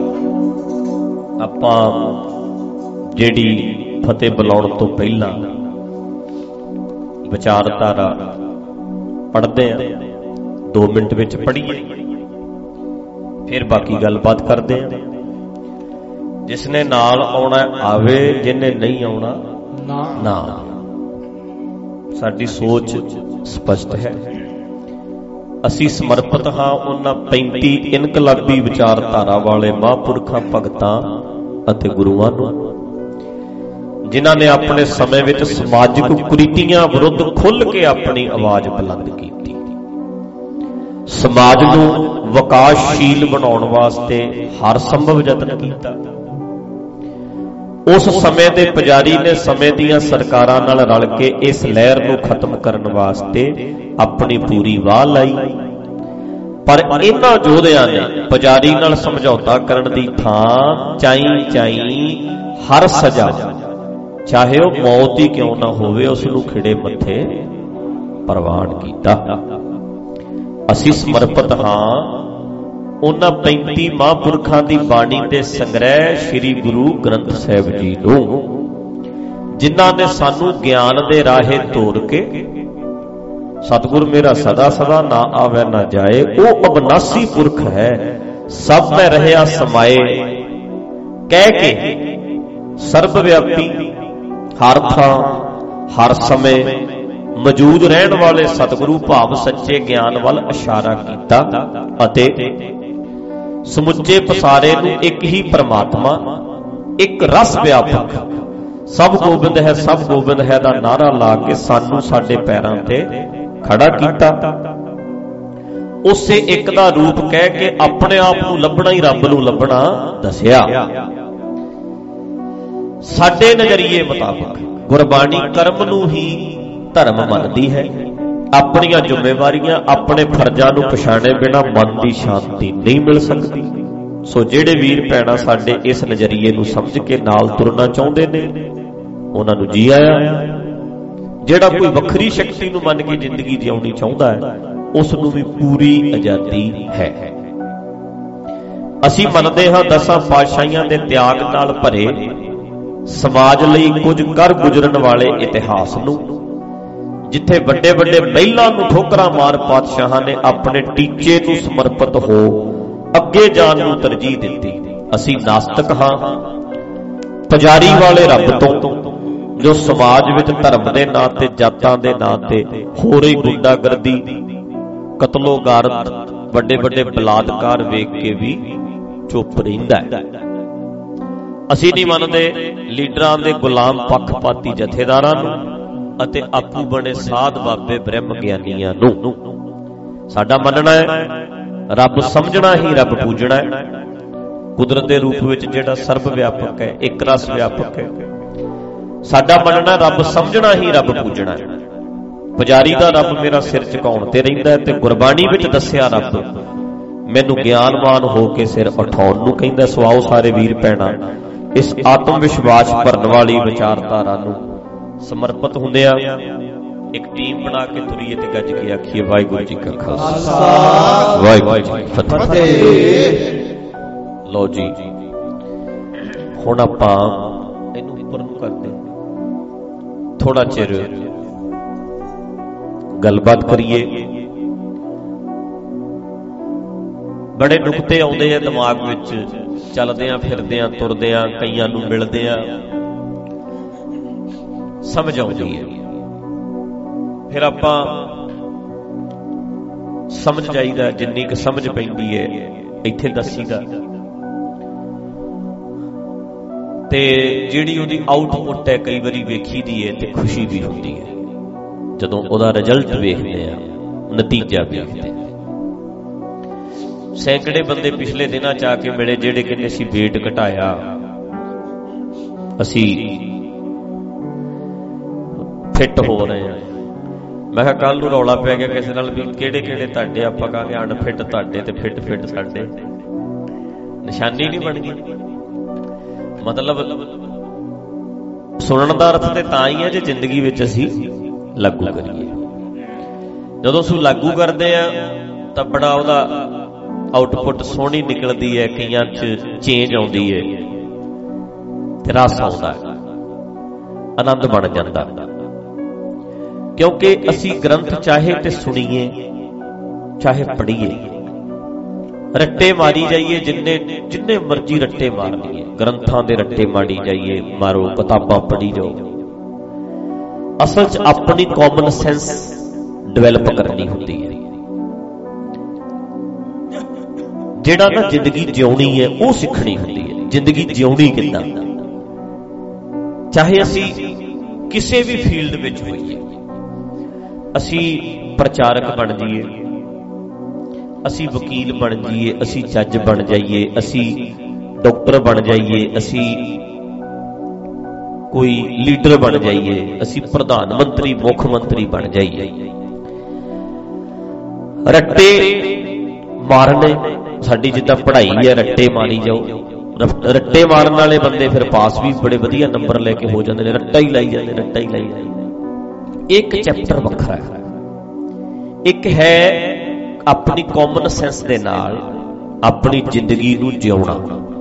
ਆਪਾਂ ਜਿਹੜੀ ਫਤਿਹ ਬੁਲਾਉਣ ਤੋਂ ਪਹਿਲਾਂ ਵਿਚਾਰਧਾਰਾ ਪੜ੍ਹਦੇ ਆ, 2 ਮਿੰਟ ਵਿੱਚ ਪੜ੍ਹੀਏ, ਫਿਰ ਬਾਕੀ ਗੱਲਬਾਤ ਕਰਦੇ ਆ। ਜਿਸਨੇ ਨਾਲ ਆਉਣਾ ਆਵੇ, ਜਿਹਨੇ ਨਹੀਂ ਆਉਣਾ ਨਾ। ਸਾਡੀ ਸੋਚ ਸਪਸ਼ਟ ਹੈ। ਅਸੀਂ ਸਮਰਪਿਤ ਹਾਂ ਉਹਨਾਂ 35 ਇਨਕਲਾਬੀ ਵਿਚਾਰਧਾਰਾ ਵਾਲੇ ਮਹਾਂਪੁਰਖਾਂ, ਭਗਤਾਂ ਅਤੇ ਗੁਰੂਆਂ ਨੂੰ, ਜਿਨ੍ਹਾਂ ਨੇ ਆਪਣੇ ਸਮੇਂ ਵਿੱਚ ਸਮਾਜਿਕ ਕੁਰੀਤੀਆਂ ਵਿਰੁੱਧ ਖੁੱਲ੍ਹ ਕੇ ਆਪਣੀ ਆਵਾਜ਼ ਬੁਲੰਦ ਕੀਤੀ, ਸਮਾਜ ਨੂੰ ਵਿਕਾਸਸ਼ੀਲ ਬਣਾਉਣ ਵਾਸਤੇ ਹਰ ਸੰਭਵ ਯਤਨ ਕੀਤਾ। ਉਸ ਸਮੇਂ ਦੇ ਪੁਜਾਰੀ ਨੇ ਸਮੇਂ ਦੀਆਂ ਸਰਕਾਰਾਂ ਨਾਲ ਰਲ ਕੇ ਇਸ ਲਹਿਰ ਨੂੰ ਖਤਮ ਕਰਨ ਵਾਸਤੇ ਆਪਣੀ ਪੂਰੀ ਵਾਹ ਲਾਈ, ਪਰ ਇਹਨਾਂ ਯੋਧਿਆਂ ਨੇ ਪੁਜਾਰੀ ਨਾਲ ਸਮਝੌਤਾ ਕਰਨ ਦੀ ਥਾਂ ਚਾਈ ਹਰ ਸਜ਼ਾ, ਚਾਹੇ ਉਹ ਮੌਤ ਹੀ ਕਿਉਂ ਨਾ ਹੋਵੇ, ਉਸ ਨੂੰ ਖਿੜੇ ਮੱਥੇ ਪ੍ਰਵਾਨ ਕੀਤਾ। ਅਸੀਂ ਸਮਰਪਿਤ ਹਾਂ ਉਹਨਾਂ 35 ਮਹਾਂਪੁਰਖਾਂ ਦੀ ਬਾਣੀ ਦੇ ਸੰਗ੍ਰਹਿ ਸ੍ਰੀ ਗੁਰੂ ਗ੍ਰੰਥ ਸਾਹਿਬ ਜੀ ਨੂੰ, ਜਿਨ੍ਹਾਂ ਨੇ ਸਾਨੂੰ ਗਿਆਨ ਦੇ ਰਾਹੇ ਤੋਰ ਕੇ ਸਤਿਗੁਰ ਮੇਰਾ ਸਦਾ ਸਦਾ ਨਾ ਆਵੇ ਨਾ ਜਾਏ, ਉਹ ਅਬਨਾਸੀ ਪੁਰਖ ਹੈ, ਸਭ ਮੈਂ ਰਹਿਆ ਸਮਾਏ ਕਹਿ ਕੇ ਸਰਬ ਵਿਆਪੀ, ਹਰ ਥਾਂ ਹਰ ਸਮੇਂ ਮੌਜੂਦ ਰਹਿਣ ਵਾਲੇ ਸਤਿਗੁਰੂ ਭਾਵ ਸੱਚੇ ਗਿਆਨ ਵੱਲ ਇਸ਼ਾਰਾ ਕੀਤਾ ਅਤੇ ਸਮੁੱਚੇ ਪਸਾਰੇ ਨੂੰ ਇੱਕ ਹੀ ਪਰਮਾਤਮਾ, ਇੱਕ ਰਸ ਵਿਆਪਕ, ਸਭ ਗੋਬਿੰਦ ਹੈ ਸਭ ਗੋਬਿੰਦ ਹੈ ਦਾ ਨਾਰਾ ਲਾ ਕੇ ਸਾਨੂੰ ਸਾਡੇ ਪੈਰਾਂ ਤੇ ਖੜਾ ਕੀਤਾ। ਉਸੇ ਇੱਕ ਦਾ ਰੂਪ ਕਹਿ ਕੇ ਆਪਣੇ ਆਪ ਨੂੰ ਲੱਭਣਾ ਹੀ ਰੱਬ ਨੂੰ ਲੱਭਣਾ ਦੱਸਿਆ। ਸਾਡੇ ਨਜ਼ਰੀਏ ਮੁਤਾਬਕ ਗੁਰਬਾਣੀ ਕਰਮ ਨੂੰ ਹੀ ਧਰਮ ਮੰਨਦੀ ਹੈ। ਆਪਣੀਆਂ ਜ਼ਿੰਮੇਵਾਰੀਆਂ, ਆਪਣੇ ਫਰਜ਼ਾਂ ਨੂੰ ਪਛਾਣੇ ਬਿਨਾਂ ਮਨ ਦੀ ਸ਼ਾਂਤੀ ਨਹੀਂ ਮਿਲ ਸਕਦੀ। ਸੋ ਜਿਹੜੇ ਵੀਰ ਭੈਣਾਂ ਸਾਡੇ ਇਸ ਨਜ਼ਰੀਏ ਨੂੰ ਸਮਝ ਕੇ ਨਾਲ ਤੁਰਨਾ ਚਾਹੁੰਦੇ ਨੇ, ਉਹਨਾਂ ਨੂੰ ਜੀ ਆਇਆ। ਜਿਹੜਾ ਕੋਈ ਵੱਖਰੀ ਸ਼ਕਤੀ ਨੂੰ ਮੰਨ ਕੇ ਜ਼ਿੰਦਗੀ ਜਿਉਣੀ ਚਾਹੁੰਦਾ ਹੈ, ਉਸ ਨੂੰ ਵੀ ਪੂਰੀ ਆਜ਼ਾਦੀ ਹੈ। ਅਸੀਂ ਮੰਨਦੇ ਹਾਂ ਦਸਾਂ ਪਾਤਸ਼ਾਹੀਆਂ ਦੇ ਤਿਆਗ ਨਾਲ ਭਰੇ ਸਮਾਜ ਲਈ ਕੁਝ ਕਰ ਗੁਜ਼ਰਨ ਵਾਲੇ ਇਤਿਹਾਸ ਨੂੰ, ਜਿੱਥੇ ਵੱਡੇ ਵੱਡੇ ਮਹਿਲਾਂ ਨੂੰ ਠੋਕਰਾਂ ਮਾਰ ਪਾਤਸ਼ਾਹਾਂ ਨੇ ਆਪਣੇ ਟੀਚੇ ਨੂੰ ਸਮਰਪਿਤ ਹੋ ਅੱਗੇ ਜਾਣ ਨੂੰ ਤਰਜੀਹ ਦਿੱਤੀ। ਅਸੀਂ ਨਾਸਤਿਕ ਹਾਂ, ਪੁਜਾਰੀ ਵਾਲੇ ਰੱਬ ਤੋਂ, ਜੋ ਸਮਾਜ ਵਿੱਚ ਧਰਮ ਦੇ ਨਾਂ ਤੇ, ਜਾਤਾਂ ਦੇ ਨਾਂ ਤੇ ਹੋ ਰਹੀ ਗੁੰਡਾਗਰਦੀ, ਕਤਲੋ ਗਾਰਤ, ਵੱਡੇ ਵੱਡੇ ਬਲਾਤਕਾਰ ਵੇਖ ਕੇ ਵੀ ਚੁੱਪ ਰਹਿੰਦਾ ਹੈ। ਅਸੀਂ ਨਹੀਂ ਮੰਨਦੇ ਲੀਡਰਾਂ ਦੇ ਗੁਲਾਮ ਪੱਖਪਾਤੀ ਜਥੇਦਾਰਾਂ ਨੂੰ ਅਤੇ ਆਪੂ ਬਣੇ ਸਾਧ ਬਾਬੇ ਬ੍ਰਹਮ ਗਿਆਨੀਆਂ ਨੂੰ। ਸਾਡਾ ਮੰਨਣਾ ਹੈ ਰੱਬ ਸਮਝਣਾ ਹੀ ਰੱਬ ਪੂਜਣਾ ਹੈ। ਕੁਦਰਤ ਦੇ ਰੂਪ ਵਿੱਚ ਜਿਹੜਾ ਸਰਬ ਵਿਆਪਕ ਹੈ, ਇੱਕ ਰਸ ਵਿਆਪਕ ਹੈ। ਸਾਡਾ ਮੰਨਣਾ ਰੱਬ ਸਮਝਣਾ ਹੀ ਰੱਬ ਪੂਜਣਾ ਹੈ। ਪੁਜਾਰੀ ਦਾ ਰੱਬ ਮੇਰਾ ਸਿਰ ਝੁਕਾਉਣ ਤੇ ਰਹਿੰਦਾ ਹੈ, ਤੇ ਗੁਰਬਾਣੀ ਵਿੱਚ ਦੱਸਿਆ ਰੱਬ ਮੈਨੂੰ ਗਿਆਨਵਾਨ ਹੋ ਕੇ ਸਿਰ ਉਠਾਉਣ ਨੂੰ ਕਹਿੰਦਾ। ਸੋ ਆਓ ਸਾਰੇ ਵੀਰ ਭੈਣਾਂ ਇਸ ਆਤਮ ਵਿਸ਼ਵਾਸ ਭਰਨ ਵਾਲੀ ਵਿਚਾਰਧਾਰਾ ਨੂੰ ਸਮਰਪਿਤ ਹੁੰਦੇ ਆ ਇੱਕ ਟੀਮ ਬਣਾ ਕੇ ਤੁਰੀਏ ਤੇ ਗੱਜ ਕੇ ਆਖੀਏ ਵਾਹਿਗੁਰੂ ਜੀ ਕਾ ਖਾਲਸਾ ਵਾਹਿਗੁਰੂ ਜੀ ਕੀ ਫਤਿਹ। ਲਓ ਜੀ, ਹੁਣ ਆਪਾਂ ਇਹਨੂੰ ਉੱਪਰ ਨੂੰ ਕਰਦੇ, ਥੋੜਾ ਚਿਰ ਗੱਲਬਾਤ ਕਰੀਏ। ਬੜੇ ਨੁਕਤੇ ਆਉਂਦੇ ਆ ਦਿਮਾਗ ਵਿੱਚ, ਚੱਲਦਿਆਂ ਫਿਰਦਿਆਂ ਤੁਰਦਿਆਂ, ਕਈਆਂ ਨੂੰ ਮਿਲਦਿਆਂ ਸਮਝ ਆਉਂਦੀ ਹੈ। ਫਿਰ ਆਪਾਂ ਸਮਝ ਜਾਈਦਾ, ਜਿੰਨੀ ਕੁ ਸਮਝ ਪੈਂਦੀ ਹੈ ਇੱਥੇ ਦੱਸੀਦਾ, ਤੇ ਜਿਹੜੀ ਉਹਦੀ ਆਊਟਪੁੱਟ ਹੈ ਕਈ ਵਾਰੀ ਵੇਖੀ ਦੀ ਹੈ ਤੇ ਖੁਸ਼ੀ ਵੀ ਹੁੰਦੀ ਹੈ ਜਦੋਂ ਉਹਦਾ ਰਿਜ਼ਲਟ ਵੇਖਦੇ ਆ, ਨਤੀਜਾ ਵੇਖਦੇ। ਸੈਂਕੜੇ ਬੰਦੇ ਪਿਛਲੇ ਦਿਨਾਂ ਚ ਆ ਕੇ ਮਿਲੇ ਜਿਹੜੇ ਕਹਿੰਦੇ ਅਸੀਂ weight ਘਟਾਇਆ, ਅਸੀਂ ਫਿੱਟ ਹੋ ਰਹੇ ਹਾਂ। ਮੈਂ ਕਿਹਾ ਕੱਲ ਨੂੰ ਰੌਲਾ ਪੈ ਗਿਆ ਕਿਸੇ ਨਾਲ ਵੀ ਕਿਹੜੇ ਕਿਹੜੇ ਤੁਹਾਡੇ, ਆਪਾਂ ਕਹਾਂਗੇ ਅਨਫਿੱਟ ਤੁਹਾਡੇ ਤੇ ਫਿੱਟ ਸਾਡੇ। ਨਿਸ਼ਾਨੀ ਨਹੀਂ ਬਣ ਗਈ। ਮਤਲਬ ਸੁਣਨ ਦਾ ਅਰਥ ਤੇ ਤਾਂ ਹੀ ਹੈ ਜੇ ਜ਼ਿੰਦਗੀ ਵਿੱਚ ਅਸੀਂ ਲਾਗੂ ਕਰੀਏ। ਜਦੋਂ ਅਸੀਂ ਲਾਗੂ ਕਰਦੇ ਆ ਤਾਂ ਬੜਾ ਉਹਦਾ ਆਊਟਪੁੱਟ ਸੋਹਣੀ ਨਿਕਲਦੀ ਹੈ, ਕਈਆਂ 'ਚ ਚੇਂਜ ਆਉਂਦੀ ਹੈ ਤੇ ਰਸ ਆਉਂਦਾ ਹੈ, ਆਨੰਦ ਬਣ ਜਾਂਦਾ। ਕਿਉਂਕਿ ਅਸੀਂ ਗ੍ਰੰਥ ਚਾਹੇ ਤੇ ਸੁਣੀਏ ਚਾਹੇ ਪੜ੍ਹੀਏ, ਰੱਟੇ ਮਾਰੀ ਜਾਈਏ, ਜਿੰਨੇ ਮਰਜ਼ੀ ਰੱਟੇ ਮਾਰ ਲਈਏ, ਗ੍ਰੰਥਾਂ ਦੇ ਰੱਟੇ ਮਾਰੀ ਜਾਈਏ, ਮਾਰੋ, ਕਿਤਾਬਾਂ ਪੜ੍ਹੀ ਜਾਓ। ਅਸਲ 'ਚ ਆਪਣੀ ਕਾਮਨ ਸੈਂਸ ਡਿਵੈਲਪ ਕਰਨੀ ਹੁੰਦੀ ਹੈ। ਜਿਹੜਾ ਨਾ ਜ਼ਿੰਦਗੀ ਜਿਉਣੀ ਹੈ ਉਹ ਸਿੱਖਣੀ ਹੁੰਦੀ ਹੈ। ਜ਼ਿੰਦਗੀ ਜਿਉਣੀ ਕਿੱਦਾਂ, ਚਾਹੇ ਅਸੀਂ ਕਿਸੇ ਵੀ ਫੀਲਡ ਵਿੱਚ ਹੋਈਏ, ਅਸੀਂ ਪ੍ਰਚਾਰਕ ਬਣ ਜਾਈਏ, ਅਸੀਂ ਵਕੀਲ ਬਣ ਜਾਈਏ, ਅਸੀਂ ਜੱਜ ਬਣ ਜਾਈਏ, ਅਸੀਂ ਡਾਕਟਰ ਬਣ ਜਾਈਏ, ਅਸੀਂ ਕੋਈ ਲੀਡਰ ਬਣ ਜਾਈਏ, ਅਸੀਂ ਪ੍ਰਧਾਨ ਮੰਤਰੀ ਮੁੱਖ ਮੰਤਰੀ ਬਣ ਜਾਈਏ, ਰੱਟੇ ਮਾਰਨੇ ਸਾਡੀ ਜਿੱਦਾਂ ਪੜ੍ਹਾਈ ਹੈ, ਰੱਟੇ ਮਾਰੀ ਜਾਓ। ਰੱਟੇ ਮਾਰਨ ਵਾਲੇ ਬੰਦੇ ਫਿਰ ਪਾਸ ਵੀ ਬੜੇ ਵਧੀਆ ਨੰਬਰ ਲੈ ਕੇ ਹੋ ਜਾਂਦੇ ਨੇ, ਰੱਟਾ ਹੀ ਲਾਈ ਜਾਂਦੇ, ਰੱਟਾ ਹੀ ਲਾਈ ਜਾਂਦੇ। ਇੱਕ ਚੈਪਟਰ ਵੱਖਰਾ ਹੈ, ਇੱਕ ਹੈ ਆਪਣੀ ਕਾਮਨ ਸੈਂਸ ਦੇ ਨਾਲ ਆਪਣੀ ਜ਼ਿੰਦਗੀ ਨੂੰ ਜਿਉਣਾ,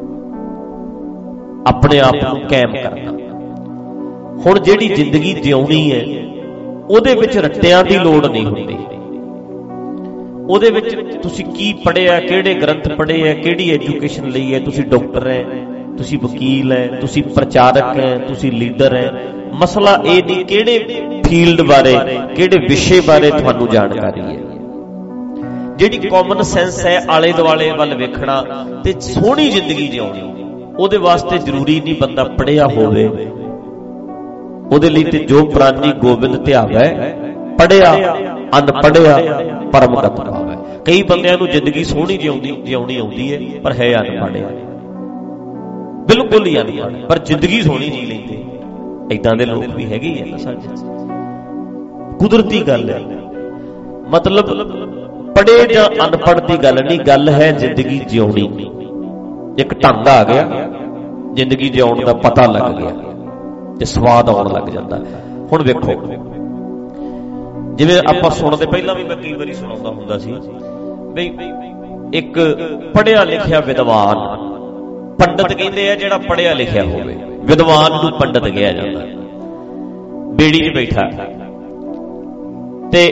ਆਪਣੇ ਆਪ ਨੂੰ ਕਾਇਮ ਕਰਨਾ। ਹੁਣ ਜਿਹੜੀ ਜ਼ਿੰਦਗੀ ਜਿਉਣੀ ਹੈ ਉਹਦੇ ਵਿੱਚ ਰੱਟਿਆਂ ਦੀ ਲੋੜ ਨਹੀਂ ਹੁੰਦੀ। ਉਹਦੇ ਵਿੱਚ ਤੁਸੀਂ ਕੀ ਪੜ੍ਹਿਆ, ਕਿਹੜੇ ਗ੍ਰੰਥ ਪੜ੍ਹੇ ਹੈ, ਕਿਹੜੀ ਐਜੂਕੇਸ਼ਨ ਲਈ ਹੈ, ਤੁਸੀਂ ਡਾਕਟਰ ਹੈ, ਤੁਸੀਂ ਵਕੀਲ ਹੈ, ਤੁਸੀਂ ਪ੍ਰਚਾਰਕ ਹੈ, ਤੁਸੀਂ ਲੀਡਰ ਹੈ। ਮਸਲਾ ਇਹ ਨਹੀਂ ਕਿਹੜੇ ਫੀਲਡ ਬਾਰੇ, ਕਿਹੜੇ ਵਿਸ਼ੇ ਬਾਰੇ ਤੁਹਾਨੂੰ ਜਾਣਕਾਰੀ ਹੈ। ਜਿਹੜੀ ਕਾਮਨ ਸੈਂਸ ਹੈ, ਆਲੇ ਦੁਆਲੇ ਵੱਲ ਵੇਖਣਾ ਤੇ ਸੋਹਣੀ ਜ਼ਿੰਦਗੀ ਜਿਉਣੀ, ਉਹਦੇ ਵਾਸਤੇ ਜ਼ਰੂਰੀ ਨਹੀਂ ਬੰਦਾ ਪੜ੍ਹਿਆ ਹੋਵੇ। ਉਹਦੇ ਲਈ ਤੇ ਜੋ ਪ੍ਰਾਨੀ ਗੋਬਿੰਦ ਧਿਆਵੈ, ਪੜ੍ਹਿਆ ਅਨਪੜ੍ਹਿਆ ਪਰਮਗਤ ਭਾਵੈ। ਕਈ ਬੰਦਿਆਂ ਨੂੰ ਜ਼ਿੰਦਗੀ ਸੋਹਣੀ ਜਿਉਣੀ ਆਉਂਦੀ ਹੈ ਪਰ ਹੈ ਅਨਪੜ੍ਹ, ਬਿਲਕੁਲ ਹੀ ਅਨਪੜ੍ਹ, ਪਰ ਜ਼ਿੰਦਗੀ ਸੋਹਣੀ ਜੀ ਲੈਂਦੇ। ਏਦਾਂ ਦੇ ਲੋਕ ਵੀ ਹੈਗੇ ਆ ਸਾਡੇ, ਕੁਦਰਤੀ ਗੱਲ ਹੈ। ਮਤਲਬ ਪੜ੍ਹੇ ਜਾਂ ਅਨਪੜ੍ਹ ਦੀ ਗੱਲ ਨਹੀਂ, ਗੱਲ ਹੈ ਜ਼ਿੰਦਗੀ ਜਿਉਣੀ। ਇੱਕ ਢੰਗ ਆ ਗਿਆ, ਜ਼ਿੰਦਗੀ ਜਿਉਣ ਦਾ ਪਤਾ ਲੱਗ ਗਿਆ ਤੇ ਸਵਾਦ ਆਉਣ ਲੱਗ ਜਾਂਦਾ। ਹੁਣ ਵੇਖੋ, ਜਿਵੇਂ ਆਪਾਂ ਸੁਣਦੇ, ਪਹਿਲਾਂ ਵੀ ਮੈਂ ਕਈ ਵਾਰੀ ਸੁਣਾਉਂਦਾ ਹੁੰਦਾ ਸੀ ਬਈ ਇੱਕ ਪੜ੍ਹਿਆ ਲਿਖਿਆ ਵਿਦਵਾਨ, ਪੰਡਤ ਕਹਿੰਦੇ ਆ ਜਿਹੜਾ ਪੜ੍ਹਿਆ ਲਿਖਿਆ ਹੋਵੇ, ਵਿਦਵਾਨ ਨੂੰ ਪੰਡਤ ਕਿਹਾ ਜਾਂਦਾ। ਬੇੜੀ 'ਚ ਬੈਠਾ ਤੇ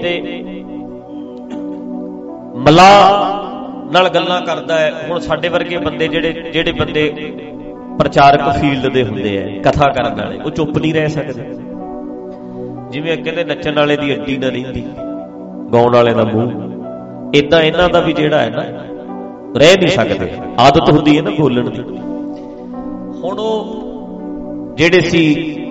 ਮਲਾਹ ਨਾਲ ਗੱਲਾਂ ਕਰਦਾ ਹੈ। ਹੁਣ ਸਾਡੇ ਵਰਗੇ ਬੰਦੇ ਜਿਹੜੇ ਬੰਦੇ ਪ੍ਰਚਾਰਕ ਫੀਲਡ ਦੇ ਹੁੰਦੇ ਆ, ਕਥਾ ਕਰਨ ਵਾਲੇ, ਉਹ ਚੁੱਪ ਨਹੀਂ ਰਹਿ ਸਕਦੇ। ਜਿਵੇਂ ਕਹਿੰਦੇ ਨੱਚਣ ਵਾਲੇ ਦੀ ਅੱਡੀ ਨਾ ਰਹਿੰਦੀ, ਗਾਉਣ ਵਾਲੇ ਦਾ ਮੂੰਹ, ਏਦਾਂ ਇਹਨਾਂ ਦਾ ਵੀ ਜਿਹੜਾ ਹੈ ਨਾ, ਰਹਿ ਨਹੀਂ ਸਕਦੇ, ਆਦਤ ਹੁੰਦੀ ਹੈ ਨਾ ਬੋਲਣ ਦੀ। ਹੁਣ ਉਹ ਜਿਹੜੇ ਸੀ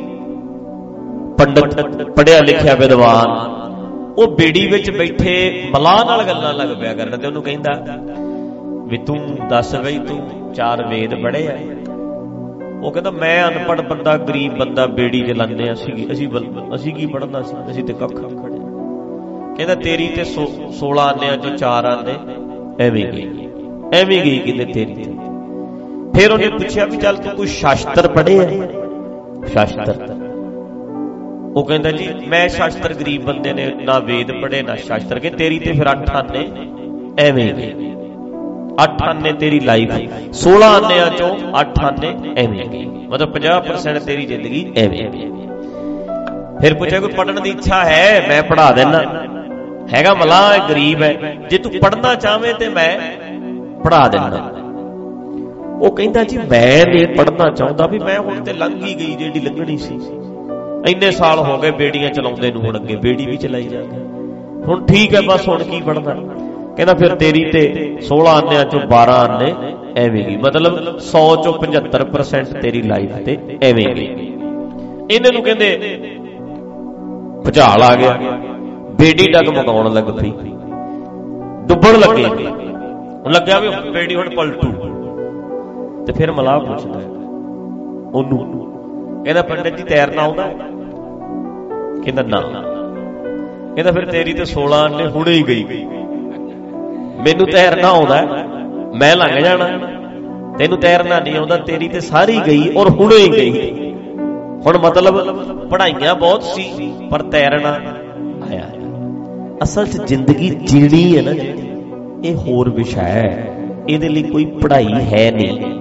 ਪੰਡਤ, ਪੜ੍ਹਿਆ ਲਿਖਿਆ ਵਿਦਵਾਨ, ਉਹ ਬੇੜੀ ਵਿੱਚ ਬੈਠੇ ਮਲਾਹ ਨਾਲ ਗੱਲਾਂ ਲੱਗ ਪਿਆ ਕਰਨ ਤੇ ਉਹਨੂੰ ਕਹਿੰਦਾ ਵੀ ਤੂੰ ਦੱਸ ਬਈ ਤੂੰ 4 ਵੇਦ ਪੜ੍ਹੇ ਆ? ਉਹ ਕਹਿੰਦਾ ਮੈਂ ਅਨਪੜ੍ਹ ਬੰਦਾ, ਗਰੀਬ ਬੰਦਾ, ਬੇੜੀ ਚਲਾਉਂਦੇ ਆ, ਅਸੀਂ ਕੀ ਪੜ੍ਹਨਾ ਸੀ, ਅਸੀਂ ਤੇ ਕੱਖ ਨਹੀਂ ਪੜ੍ਹਿਆ। ਕਹਿੰਦਾ ਤੇਰੀ ਤੇ 16 ਆਨਿਆਂ ਚੋਂ 4 ਆਨੇ ਐਵੇਂ ਗਈ, ਐਵੇਂ ਗਈ ਕਿਤੇ ਤੇਰੀ ਤੇ। ਫਿਰ ਉਹਨੇ ਪੁੱਛਿਆ ਵੀ ਚੱਲ ਤੂੰ ਕੋਈ ਸ਼ਾਸਤਰ ਪੜ੍ਹੇ ਆ? ਸ਼ਾਸਤਰ? ਉਹ ਕਹਿੰਦਾ ਜੀ ਮੈਂ ਸ਼ਾਸਤਰ, ਗਰੀਬ ਬੰਦੇ ਨੇ ਨਾ ਵੇਦ ਪੜ੍ਹੇ ਨਾ ਸ਼ਾਸਤਰ। ਕਿ ਤੇਰੀ ਤੇ ਫਿਰ 8 ਆਨੇ ਐਵੇਂ ਗਈ, 8 ਆਨੇ ਤੇਰੀ ਲਾਈਫ, 16 ਆਨਿਆਂ ਚੋਂ 8 ਆਨੇ ਐਵੇਂ ਗਈ, ਮਤਲਬ 50% ਤੇਰੀ ਜ਼ਿੰਦਗੀ ਐਵੇਂ ਗਈ। ਫਿਰ ਪੁੱਛਿਆ ਕੋਈ ਪੜ੍ਹਨ ਦੀ ਇੱਛਾ ਹੈ? ਮੈਂ ਪੜ੍ਹਾ ਦੇਣਾ। ਹੈਗਾ ਮਲਾਹ, ਗਰੀਬ ਹੈ, ਜੇ ਤੂੰ ਪੜ੍ਹਨਾ ਚਾਹਵੇਂ ਤੇ ਮੈਂ ਪੜ੍ਹਾ ਦੇਣਾ। ਉਹ ਕਹਿੰਦਾ ਜੀ ਮੈਂ ਨਹੀਂ ਪੜ੍ਹਨਾ ਚਾਹੁੰਦਾ, ਵੀ ਮੈਂ ਹੁਣ ਤੇ ਲੰਘ ਹੀ ਗਈ ਜਿਹੜੀ ਲੰਘਣੀ ਸੀ, ਇੰਨੇ ਸਾਲ ਹੋ ਗਏ ਬੇੜੀਆਂ ਚਲਾਉਂਦੇ ਨੂੰ, ਹੁਣ ਅੱਗੇ ਬੇੜੀ ਵੀ ਚਲਾਈ ਜਾਂਦੇ, ਹੁਣ ਠੀਕ ਹੈ ਬਸ, ਹੁਣ ਕੀ ਪੜ੍ਹਨਾ। ਕਹਿੰਦਾ ਫਿਰ ਤੇਰੀ ਤੇ 16 ਆਨਿਆਂ ਚੋਂ 12 ਆਨੇ ਐਵੇਂ ਗਈ, ਮਤਲਬ 100 ਚੋਂ 75% ਤੇਰੀ ਲਾਈਫ ਤੇ ਐਵੇਂ ਗਈ। ਇਹਨਾਂ ਨੂੰ ਕਹਿੰਦੇ ਭੁਚਾਲ ਆ ਗਿਆ, ਬੇੜੀ ਡਗਮਗਾਉਣ ਲੱਗ ਪਈ, ਡੁੱਬਣ ਲੱਗੇ, ਲੱਗਿਆ ਵੀ ਬੇੜੀ ਹੁਣ ਪਲਟੂ। ਤੇ ਫਿਰ ਮਲਾਹ ਪੁੱਛਦਾ ਉਹਨੂੰ, ਕਹਿੰਦਾ ਪੰਡਤ ਜੀ ਤੈਰਨਾ ਆਉਂਦਾ? ਕਹਿੰਦਾ ਨਾ। ਕਹਿੰਦਾ ਫਿਰ ਤੇਰੀ ਤੇ 16 ਆਨੇ ਹੁਣੇ ਹੀ ਗਈ, ਮੈਨੂੰ ਤੈਰਨਾ ਆਉਂਦਾ, ਮੈਂ ਲੰਘ ਜਾਣਾ, ਤੈਨੂੰ ਤੈਰਨਾ ਨਹੀਂ ਆਉਂਦਾ, ਤੇਰੀ ਤੇ ਸਾਰੀ ਗਈ ਔਰ ਹੁਣੇ ਹੀ ਗਈ। ਹੁਣ ਮਤਲਬ ਪੜ੍ਹਾਈਆਂ ਬਹੁਤ ਸੀ ਪਰ ਤੈਰਨਾ ਆਇਆ। ਅਸਲ 'ਚ ਜ਼ਿੰਦਗੀ ਜੀਣੀ ਹੈ ਨਾ ਜਿਹੜੀ, ਇਹ ਹੋਰ ਵਿਸ਼ਾ ਹੈ, ਇਹਦੇ ਲਈ ਕੋਈ ਪੜ੍ਹਾਈ ਹੈ ਨਹੀਂ।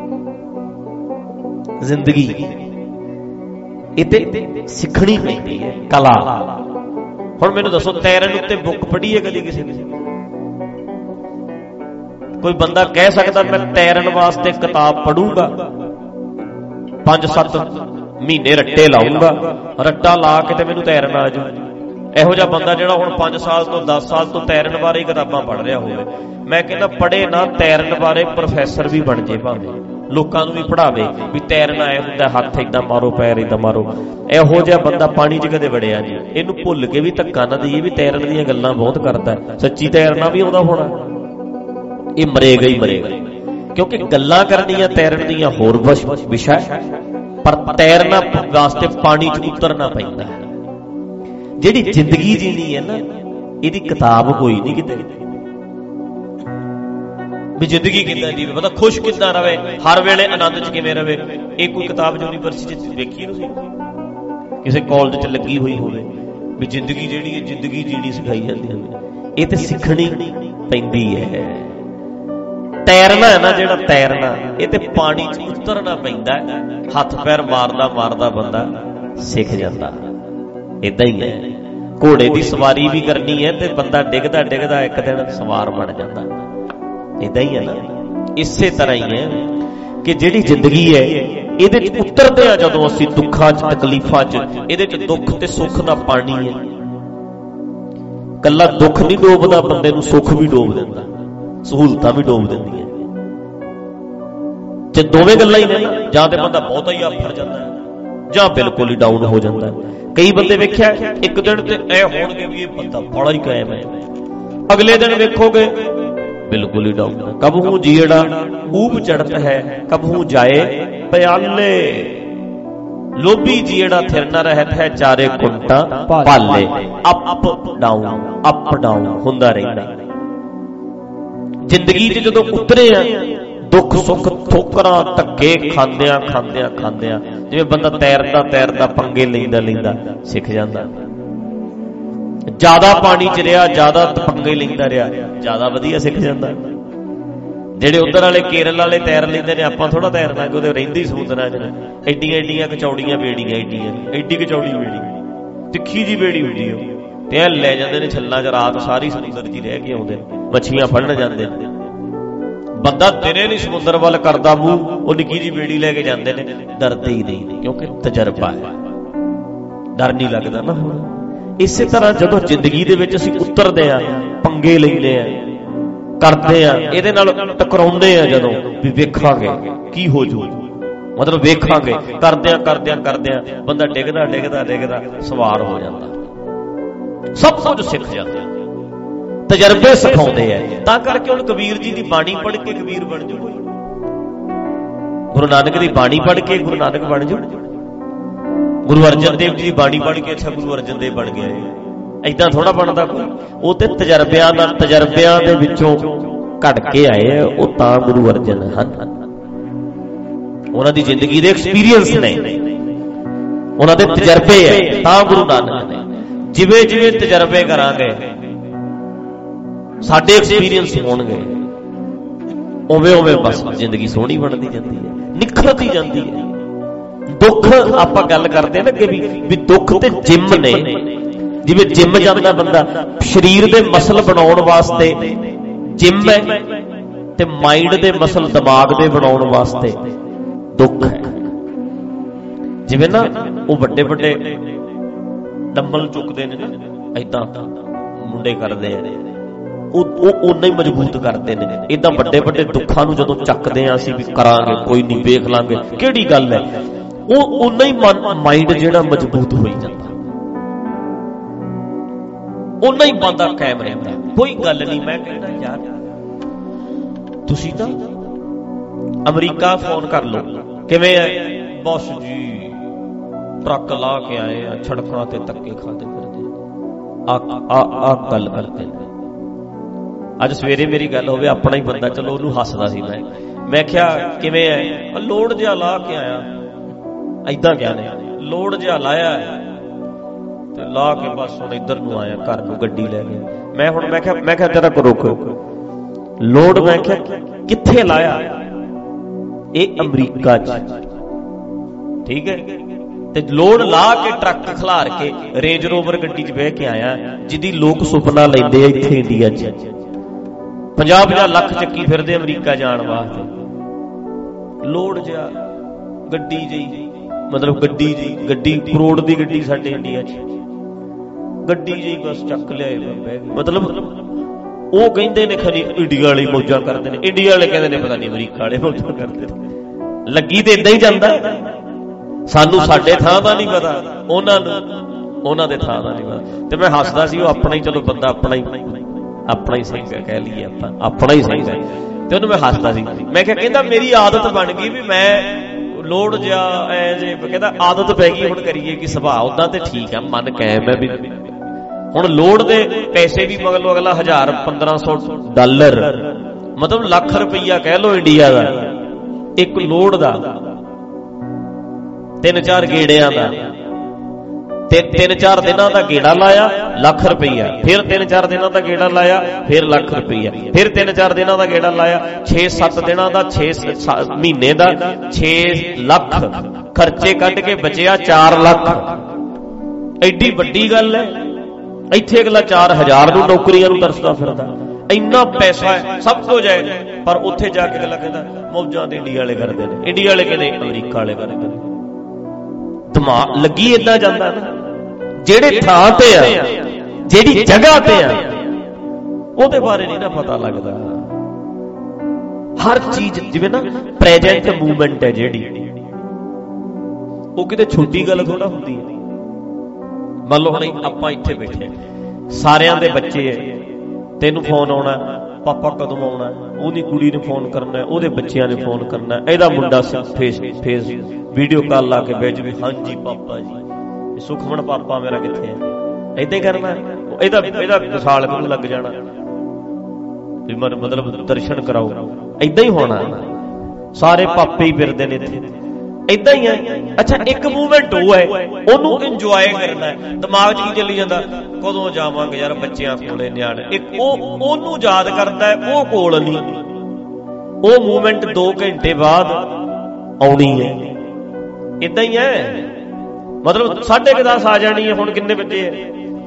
ਜ਼ਿੰਦਗੀ ਇਹ ਤੇ ਸਿੱਖਣੀ ਪੈਂਦੀ ਹੈ, ਕਲਾ। ਹੁਣ ਮੈਨੂੰ ਦੱਸੋ, ਤੈਰਨ ਉੱਤੇ ਬੁੱਕ ਪੜ੍ਹੀ ਹੈ ਕਦੀ ਕਿਸੇ ਨੇ? ਕੋਈ ਬੰਦਾ ਕਹਿ ਸਕਦਾ ਮੈਂ ਤੈਰਨ ਵਾਸਤੇ ਕਿਤਾਬ ਪੜੂੰਗਾ, 5-7 ਮਹੀਨੇ ਰੱਟੇ ਲਾਉਂਗਾ, ਰੱਟਾ ਲਾ ਕੇ ਤੇ ਮੈਨੂੰ ਤੈਰਨਾ ਆ ਜਾਊ? ਇਹੋ ਜਿਹਾ ਬੰਦਾ ਜਿਹੜਾ ਹੁਣ 5 ਸਾਲ ਤੋਂ 10 ਸਾਲ ਤੋਂ ਤੈਰਨ ਬਾਰੇ ਕਿਤਾਬਾਂ ਪੜ੍ਹ ਰਿਹਾ ਹੋਵੇ, ਮੈਂ ਕਹਿੰਦਾ ਪੜ੍ਹੇ ਨਾ, ਤੈਰਨ ਬਾਰੇ ਪ੍ਰੋਫੈਸਰ ਵੀ ਬਣ ਜੇ ਭਾਵੇਂ, ਲੋਕਾਂ ਨੂੰ ਵੀ ਪੜ੍ਹਾਵੇ ਵੀ ਤੈਰਨਾ ਐ ਹੁੰਦਾ, ਹੱਥ ਏਦਾਂ ਮਾਰੋ, ਪੈਰ ਏਦਾਂ ਮਾਰੋ। ਇਹੋ ਜਿਹਾ ਬੰਦਾ ਪਾਣੀ 'ਚ ਕਦੇ ਵੜਿਆ ਨਹੀਂ। ਇਹਨੂੰ ਭੁੱਲ ਕੇ ਵੀ ਧੱਕਾ ਨਾ ਦਈਏ ਵੀ ਤੈਰਨ ਦੀਆਂ ਗੱਲਾਂ ਬਹੁਤ ਕਰਦਾ, ਸੱਚੀ ਤੈਰਨਾ ਵੀ ਆਉਂਦਾ ਹੋਣਾ। ਇਹ ਮਰੇਗਾ ਹੀ ਮਰੇਗਾ, ਕਿਉਂਕਿ ਗੱਲਾਂ ਕਰਨੀਆਂ ਤੈਰਨ ਦੀਆਂ ਹੋਰ ਵਿਸ਼ਾ, ਪਰ ਤੈਰਨਾ ਵਾਸਤੇ ਪਾਣੀ 'ਚ ਉਤਰਨਾ ਪੈਂਦਾ। ਜਿਹੜੀ ਜ਼ਿੰਦਗੀ ਜੀਣੀ ਹੈ ਨਾ, ਇਹਦੀ ਕਿਤਾਬ ਕੋਈ ਨਹੀਂ ਕਿਤੇ ਵੀ ਜ਼ਿੰਦਗੀ ਕਿੱਦਾਂ ਜੀਵੇ, ਪਤਾ ਖੁਸ਼ ਕਿੱਦਾਂ ਰਵੇ, ਹਰ ਵੇਲੇ ਆਨੰਦ 'ਚ ਕਿਵੇਂ ਰਵੇ। ਇਹ ਕੋਈ ਕਿਤਾਬ ਯੂਨੀਵਰਸਿਟੀ 'ਚ ਵੇਖੀ ਤੁਸੀਂ, ਕਿਸੇ ਕਾਲਜ 'ਚ ਲੱਗੀ ਹੋਈ ਹੋਵੇ ਵੀ ਜ਼ਿੰਦਗੀ ਜਿਹੜੀ ਹੈ ਜ਼ਿੰਦਗੀ ਜੀਣੀ ਸਿਖਾਈ ਜਾਂਦੀ ਹੈ? ਇਹ ਤੇ ਸਿੱਖਣੀ ਪੈਂਦੀ ਹੈ। ਤੈਰਨਾ ਹੈ ਨਾ ਜਿਹੜਾ ਤੈਰਨਾ, ਇਹ ਤੇ ਪਾਣੀ 'ਚ ਉਤਰਨਾ ਪੈਂਦਾ। ਹੱਥ ਪੈਰ ਮਾਰਦਾ ਮਾਰਦਾ ਬੰਦਾ ਸਿੱਖ ਜਾਂਦਾ। ਏਦਾਂ ਹੀ ਹੈ, ਘੋੜੇ ਦੀ ਸਵਾਰੀ ਵੀ ਕਰਨੀ ਹੈ ਤੇ ਬੰਦਾ ਡਿੱਗਦਾ ਡਿੱਗਦਾ ਇੱਕ ਦਿਨ ਸਵਾਰ ਬਣ ਜਾਂਦਾ। ਏਦਾਂ ਹੀ ਹੈ ਨਾ, ਇਸੇ ਤਰ੍ਹਾਂ ਹੀ ਹੈ ਕਿ ਜਿਹੜੀ ਜ਼ਿੰਦਗੀ ਹੈ ਇਹਦੇ 'ਚ ਉਤਰਦੇ ਆ ਜਦੋਂ ਅਸੀਂ ਦੁੱਖਾਂ 'ਚ, ਤਕਲੀਫਾਂ 'ਚ। ਇਹਦੇ 'ਚ ਦੁੱਖ ਤੇ ਸੁੱਖ ਦਾ ਪਾਣੀ ਹੈ। ਕੱਲਾ ਦੁੱਖ ਨਹੀਂ ਡੋਬਦਾ ਬੰਦੇ ਨੂੰ, ਸੁੱਖ ਵੀ ਡੋਬ ਦਿੰਦਾ, ਸਹੂਲਤਾਂ ਵੀ ਡੋਬ ਦਿੰਦੀਆਂ। ਜੇ ਦੋਵੇਂ ਗੱਲਾਂ ਹੀ ਨੇ, ਜਾਂ ਤੇ ਬੰਦਾ ਬਹੁਤਾ ਹੀ ਆਫਰ ਜਾਂਦਾ ਜਾਂ ਬਿਲਕੁਲ ਹੀ ਡਾਊਨ ਹੋ ਜਾਂਦਾ। ਕਈ ਬੰਦੇ ਵੇਖਿਆ ਇੱਕ ਦਿਨ ਤੇ ਇਹ ਹੋਣਗੇ ਵੀ ਇਹ ਬੰਦਾ ਬੜਾ ਹੀ ਕਾਇਮ ਹੈ, ਅਗਲੇ ਦਿਨ ਵੇਖੋਗੇ ਬਿਲਕੁਲ ਹੀ ਡਾਊਨ ਹੈ। ਕਬਹੂ ਜੀੜਾ ਊਬ ਚੜਤ ਹੈ, ਕਬਹੂ ਜਾਏ ਪਿਆਲੇ, ਲੋਭੀ ਜੀੜਾ ਥਿਰ ਨਾ ਰਹਿਤ ਹੈ, ਚਾਰੇ ਕੁੰਟਾ ਪਾਲੇ। ਅਪ ਡਾਊਨ ਹੁੰਦਾ ਰਹਿੰਦਾ। ਜ਼ਿੰਦਗੀ 'ਚ ਜਦੋਂ ਉਤਰੇ ਆ, ਦੁੱਖ ਸੁੱਖ ਠੋਕਰਾਂ ਧੱਕੇ ਖਾਂਦਿਆਂ ਖਾਂਦਿਆਂ ਖਾਂਦਿਆਂ, ਜਿਵੇਂ ਬੰਦਾ ਤੈਰਦਾ ਤੈਰਦਾ ਪੰਗੇ ਲੈਂਦਾ ਲੈਂਦਾ ਸਿੱਖ ਜਾਂਦਾ। ਜ਼ਿਆਦਾ ਪਾਣੀ 'ਚ ਰਿਹਾ, ਜ਼ਿਆਦਾ ਪੰਗੇ ਲੈਂਦਾ ਰਿਹਾ, ਜ਼ਿਆਦਾ ਵਧੀਆ ਸਿੱਖ ਜਾਂਦਾ। ਜਿਹੜੇ ਉਧਰ ਵਾਲੇ ਕੇਰਲ ਵਾਲੇ ਤੈਰ ਲੈਂਦੇ ਨੇ, ਆਪਾਂ ਥੋੜਾ ਤੈਰਨਾ, ਕਿ ਉਹਦੇ ਰਹਿੰਦੇ ਹੀ ਸਮੁੰਦਰਾਂ 'ਚ। ਐਡੀਆਂ ਐਡੀਆਂ ਕਚੌੜੀਆਂ ਬੇੜੀਆਂ, ਐਡੀ ਕਚੌੜੀ ਬੇੜੀ, ਤਿੱਖੀ ਜੀ ਬੇੜੀ ਹੁੰਦੀ ਉਹ, ਤੇ ਇਹ ਲੈ ਜਾਂਦੇ ਨੇ ਛੱਲਾਂ 'ਚ, ਰਾਤ ਸਾਰੀ ਸਮੁੰਦਰ 'ਚ ਰਹਿ ਕੇ ਆਉਂਦੇ ਨੇ, ਮੱਛੀਆਂ ਫੜਨ ਜਾਂਦੇ ਨੇ। ਬੰਦਾ ਦਿਨੇ ਨਹੀਂ ਸਮੁੰਦਰ ਵੱਲ ਕਰਦਾ ਮੂੰਹ, ਉਹ ਨਿੱਕੀ ਜੀ ਬੇੜੀ ਲੈ ਕੇ ਜਾਂਦੇ ਨੇ, ਡਰਦੇ ਹੀ ਨਹੀਂ, ਕਿਉਂਕਿ ਤਜਰਬਾ ਹੈ, ਡਰ ਨਹੀਂ ਲੱਗਦਾ ਨਾ। ਹੁਣ ਇਸੇ ਤਰ੍ਹਾਂ ਜਦੋਂ ਜ਼ਿੰਦਗੀ ਦੇ ਵਿੱਚ ਅਸੀਂ ਉਤਰਦੇ ਆ, ਪੰਗੇ ਲੈਂਦੇ ਆ, ਕਰਦੇ ਆ, ਇਹਦੇ ਨਾਲ ਟਕਰਾਉਂਦੇ ਆ, ਜਦੋਂ ਵੀ ਵੇਖਾਂਗੇ ਕੀ ਹੋ ਜੂ, ਮਤਲਬ ਵੇਖਾਂਗੇ, ਕਰਦਿਆਂ ਕਰਦਿਆਂ ਕਰਦਿਆਂ ਬੰਦਾ ਡਿੱਗਦਾ ਡਿੱਗਦਾ ਡਿੱਗਦਾ ਸਵਾਰ ਹੋ ਜਾਂਦਾ, ਸਭ ਕੁਝ ਸਿੱਖ ਜਾਂਦਾ। ਤਜਰਬੇ ਸਿਖਾਉਂਦੇ ਆ। ਤਾਂ ਕਰਕੇ ਹੁਣ ਕਬੀਰ ਜੀ ਦੀ ਬਾਣੀ ਪੜ੍ਹ ਕੇ ਕਬੀਰ ਬਣ ਜਾਓ, ਗੁਰੂ ਨਾਨਕ ਦੀ ਬਾਣੀ ਪੜ੍ਹ ਕੇ ਗੁਰੂ ਨਾਨਕ ਬਣ ਜਾਓ, ਗੁਰੂ ਅਰਜਨ ਦੇਵ ਜੀ ਦੀ ਬਾਣੀ ਪੜ੍ਹ ਕੇ ਅੱਛਾ ਗੁਰੂ ਅਰਜਨ ਦੇਵ ਬਣ ਗਿਆ। ਏਦਾਂ ਥੋੜਾ ਬਣਦਾ ਕੋਈ। ਉਹ ਤੇ ਤਜਰਬਿਆਂ ਦੇ ਵਿੱਚੋਂ ਘੜ ਕੇ ਆਏ ਆ, ਉਹ ਤਾਂ ਗੁਰੂ ਅਰਜਨ ਹਨ। ਉਹਨਾਂ ਦੀ ਜ਼ਿੰਦਗੀ ਦੇ ਐਕਸਪੀਰੀਅੰਸ ਨੇ, ਉਹਨਾਂ ਦੇ ਤਜਰਬੇ ਹੈ, ਤਾਂ ਗੁਰੂ ਨਾਨਕ ਨੇ। ਜਿਵੇਂ ਜਿਵੇਂ ਤਜਰਬੇ ਕਰਾਂਗੇ, ਸਾਡੇ ਐਕਸਪੀਰੀਅੰਸ ਹੋਣਗੇ, ਉਵੇਂ ਉਵੇਂ ਬਸ ਜ਼ਿੰਦਗੀ ਸੋਹਣੀ ਬਣਦੀ ਜਾਂਦੀ ਹੈ, ਨਿਖਰਦੀ ਜਾਂਦੀ ਹੈ। ਦੁੱਖ ਆਪਾਂ ਗੱਲ ਕਰਦੇ ਹਾਂ ਨਾ ਕਿ ਵੀ ਦੁੱਖ ਤੇ ਜਿੰਮ ਨੇ। ਜਿਵੇਂ ਜਿੰਮ ਜਾਂਦਾ ਬੰਦਾ, ਸਰੀਰ ਦੇ ਮਸਲ ਬਣਾਉਣ ਵਾਸਤੇ ਜਿੰਮ ਹੈ, ਤੇ ਮਾਈਂਡ ਦੇ ਮਸਲ, ਦਿਮਾਗ ਦੇ ਬਣਾਉਣ ਵਾਸਤੇ ਦੁੱਖ ਹੈ। ਜਿਵੇਂ ਨਾ ਉਹ ਵੱਡੇ ਵੱਡੇ ਡੰਬਲ ਚੁੱਕਦੇ ਨੇ ਨਾ, ਏਦਾਂ ਮੁੰਡੇ ਕਰਦੇ ਆ, ਉਹ ਓਨਾ ਹੀ ਮਜ਼ਬੂਤ ਕਰਦੇ ਨੇ। ਏਦਾਂ ਵੱਡੇ ਵੱਡੇ ਦੁੱਖਾਂ ਨੂੰ ਜਦੋਂ ਚੱਕਦੇ ਆ ਅਸੀਂ ਵੀ ਕਰਾਂਗੇ, ਕੋਈ ਨਹੀਂ, ਵੇਖ ਲਾਂਗੇ, ਕਿਹੜੀ ਗੱਲ ਹੈ, ਉਹ ਓਨਾ ਹੀ ਮਾਈਂਡ ਜਿਹੜਾ ਮਜ਼ਬੂਤ ਹੋਈ ਜਾਂਦਾ, ਓਨਾ ਹੀ ਬੰਦਾ ਕਾਇਮ ਰਹਿੰਦਾ। ਕੋਈ ਗੱਲ ਨਹੀਂ। ਮੈਂ ਕਹਿੰਦਾ ਯਾਰ ਤੁਸੀਂ ਤਾਂ ਅਮਰੀਕਾ ਫੋਨ ਕਰ ਲਓ, ਕਿਵੇਂ ਹੈ ਬਸ ਜੀ, ਟਰੱਕ ਲਾ ਕੇ ਆਏ ਆ, ਸੜਕਾਂ ਤੇ ਧੱਕੇ ਖਾਂਦੇ ਫਿਰਦੇ, ਆ ਗੱਲ ਕਰਦੇ। ਅੱਜ ਸਵੇਰੇ ਮੇਰੀ ਗੱਲ ਹੋਵੇ, ਆਪਣਾ ਹੀ ਬੰਦਾ, ਚਲੋ ਉਹਨੂੰ ਹੱਸਦਾ ਸੀ ਮੈਂ ਕਿਹਾ ਕਿਵੇਂ ਹੈ, ਲੋਡ ਜਿਹਾ ਲਾ ਕੇ ਆਇਆ, ਏਦਾਂ ਕਿਹਾ ਨੇ, ਲੋਡ ਜਿਹਾ ਲਾਇਆ ਤੇ ਲਾ ਕੇ ਬਸ ਹੁਣ ਇੱਧਰ ਨੂੰ ਆਇਆ, ਘਰ ਨੂੰ ਗੱਡੀ ਲੈ ਕੇ। ਮੈਂ ਕਿਹਾ ਜਰਾ ਰੁਕ, ਲੋਡ ਮੈਂ ਕਿਹਾ ਕਿੱਥੇ ਲਾਇਆ? ਇਹ ਅਮਰੀਕਾ 'ਚ, ਠੀਕ ਹੈ, ਤੇ ਲੋਡ ਲਾ ਕੇ ਟਰੱਕ ਖਿਲਾਰ ਕੇ ਰੇਂਜ ਰੋਵਰ ਗੱਡੀ 'ਚ ਬਹਿ ਕੇ ਆਇਆ, ਜਿਹਦੀ ਲੋਕ ਸੁਪਨਾ ਲੈਂਦੇ ਆ ਇੱਥੇ ਇੰਡੀਆ 'ਚ। 50-50 ਲੱਖ ਚੱਕੀ ਫਿਰਦੇ ਅਮਰੀਕਾ ਜਾਣ ਵਾਸਤੇ। ਲੋਡ ਜਿਹਾ ਗੱਡੀ ਜਿਹੀ, ਮਤਲਬ ਗੱਡੀ ਕਰੋੜ ਦੀ ਗੱਡੀ ਸਾਡੇ ਇੰਡੀਆ 'ਚ। ਗੱਡੀ ਜਿਹੀ ਬਸ ਚੱਕ ਲਿਆਏ ਬਹਿ ਗਏ। ਮਤਲਬ ਉਹ ਕਹਿੰਦੇ ਨੇ ਖਨੀ ਇੰਡੀਆ ਵਾਲੇ ਮੌਜਾਂ ਕਰਦੇ ਨੇ, ਇੰਡੀਆ ਵਾਲੇ ਕਹਿੰਦੇ ਨੇ ਪਤਾ ਨਹੀਂ ਅਮਰੀਕਾ ਵਾਲੇ ਮੌਜਾਂ ਕਰਦੇ ਨੇ। ਲੱਗੀ ਤੇ ਏਦਾਂ ਹੀ ਜਾਂਦਾ। ਸਾਨੂੰ ਸਾਡੇ ਥਾਂ ਦਾ ਨਹੀਂ ਪਤਾ, ਉਹਨਾਂ ਨੂੰ ਉਹਨਾਂ ਦੇ ਥਾਂ ਦਾ ਨਹੀਂ ਪਤਾ। ਤੇ ਮੈਂ ਹੱਸਦਾ ਸੀ, ਉਹ ਆਪਣਾ ਹੀ, ਚਲੋ ਬੰਦਾ ਆਪਣਾ ਹੀ ਸਿੰਘ ਕਹਿ ਲਈਏ ਆਪਾਂ, ਆਪਣਾ ਹੀ ਸਿੰਘ ਹੈ। ਤੇ ਉਹਨੂੰ ਮੈਂ ਹੱਸਦਾ ਸੀ, ਮੈਂ ਕਿਹਾ ਕਹਿੰਦਾ ਮੇਰੀ ਆਦਤ ਬਣ ਗਈ ਵੀ ਮੈਂ ਲੋੜ ਜਿਹਾ ਐ ਜੇ, ਕਹਿੰਦਾ ਆਦਤ ਪੈ ਗਈ, ਹੁਣ ਕਰੀਏ ਕਿ ਸੁਭਾਅ ਉਦਾਂ ਤੇ ਠੀਕ ਆ, ਮਨ ਕਾਇਮ ਹੈ ਵੀ ਹੁਣ ਲੋੜ ਦੇ ਪੈਸੇ ਵੀ ਮਗਰੋਂ ਅਗਲਾ 1000-1500 ਡਾਲਰ ਮਤਲਬ ਲੱਖ ਰੁਪਈਆ ਕਹਿ ਲਓ ਇੰਡੀਆ ਦਾ, ਇੱਕ ਲੋੜ ਦਾ, 3-4 ਗੇੜਿਆਂ ਦਾ, ਤੇ 3-4 ਦਿਨਾਂ ਦਾ ਗੇੜਾ ਲਾਇਆ ਲੱਖ ਰੁਪਈਆ, ਫਿਰ 3-4 ਦਿਨਾਂ ਦਾ ਗੇੜਾ ਲਾਇਆ ਫਿਰ ਲੱਖ ਰੁਪਈਆ, ਫਿਰ 3-4 ਦਿਨਾਂ ਦਾ ਗੇੜਾ ਲਾਇਆ, 6-7 ਦਿਨਾਂ ਦਾ, 6 ਮਹੀਨੇ ਦਾ 6 ਲੱਖ ਖਰਚੇ ਕੱਢ ਕੇ ਬਚਿਆ 4 ਲੱਖ। ਐਡੀ ਵੱਡੀ ਗੱਲ ਹੈ। ਇੱਥੇ ਅਗਲਾ 4000 ਨੂੰ ਨੌਕਰੀਆਂ ਨੂੰ ਤਰਸਦਾ ਫਿਰਦਾ, ਇੰਨਾ ਪੈਸਾ ਹੈ, ਸਭ ਕੁਝ ਹੈ, ਪਰ ਉੱਥੇ ਜਾ ਕੇ ਅਗਲਾ ਕਹਿੰਦਾ ਮੌਜਾਂ ਤੇ ਇੰਡੀਆ ਵਾਲੇ ਕਰਦੇ ਨੇ, ਇੰਡੀਆ ਵਾਲੇ ਕਹਿੰਦੇ ਅਮਰੀਕਾ ਵਾਲੇ ਕਰਦੇ ਨੇ। ਦਿਮਾਗ ਲੱਗੀ ਏਦਾਂ ਜਾਂਦਾ ਨਾ, ਜਿਹੜੇ ਥਾਂ ਤੇ ਆ, ਜਿਹੜੀ ਜਗ੍ਹਾ ਤੇ ਆ, ਉਹਦੇ ਬਾਰੇ ਨਹੀਂ ਨਾ ਪਤਾ ਲੱਗਦਾ। ਹਰ ਚੀਜ਼ ਜਿਵੇਂ ਨਾ ਪ੍ਰੈਜੈਂਟ ਮੂਵਮੈਂਟ ਹੈ ਜਿਹੜੀ, ਉਹ ਕਿਤੇ ਛੋਟੀ ਗੱਲ ਥੋੜਾ ਹੁੰਦੀ ਹੈ। ਮੰਨ ਲਓ ਹੁਣ ਆਪਾਂ ਇੱਥੇ ਬੈਠੇ, ਸਾਰਿਆਂ ਦੇ ਬੱਚੇ ਹੈ, ਤੈਨੂੰ ਫੋਨ ਆਉਣਾ ਪਾਪਾ ਕਦੋਂ ਆਉਣਾ, ਉਹਦੀ ਕੁੜੀ ਨੇ ਫੋਨ ਕਰਨਾ, ਉਹਦੇ ਬੱਚਿਆਂ ਨੇ ਫੋਨ ਕਰਨਾ, ਇਹਦਾ ਮੁੰਡਾ ਫੇਸ ਵੀਡੀਓ ਕਾਲ ਲਾ ਕੇ ਬਹਿ ਜਾਵੇ, ਹਾਂਜੀ ਪਾਪਾ ਜੀ, ਸੁਖਮਨ ਪਾਪਾ ਮੇਰਾ ਕਿੱਥੇ ਹੈ, ਏਦਾਂ ਹੀ ਕਰਨਾ। ਇਹਦਾ ਵਿਸਾਲ ਨੂੰ ਲੱਗ ਜਾਣਾ ਵੀ ਮਤਲਬ ਦਰਸ਼ਨ ਕਰਾਓ, ਏਦਾਂ ਹੀ ਹੋਣਾ। ਸਾਰੇ ਪਾਪੇ ਹੀ ਫਿਰਦੇ ਨੇ ਇੱਥੇ, ਏਦਾਂ ਹੀ ਹੈ। ਅੱਛਾ, ਇੱਕ ਮੂਵਮੈਂਟ ਉਹ ਹੈ, ਉਹਨੂੰ ਇੰਜੋਏ ਕਰਨਾ ਹੈ। ਦਿਮਾਗ 'ਚ ਕੀ ਚੱਲੀ ਜਾਂਦਾ, ਕਦੋਂ ਜਾਵਾਂਗੇ ਯਾਰ ਬੱਚਿਆਂ ਕੋਲੇ, ਨਿਆਣੇ, ਇੱਕ ਉਹਨੂੰ ਯਾਦ ਕਰਦਾ ਹੈ, ਉਹ ਕੋਲ ਨਹੀਂ। ਉਹ ਮੂਵਮੈਂਟ 2 ਘੰਟੇ ਬਾਅਦ ਆਉਣੀ ਹੈ। ਏਦਾਂ ਹੀ ਹੈ, ਮਤਲਬ 10:30 ਆ ਜਾਣੀ ਹੈ। ਹੁਣ ਕਿੰਨੇ ਵਜੇ ਹੈ?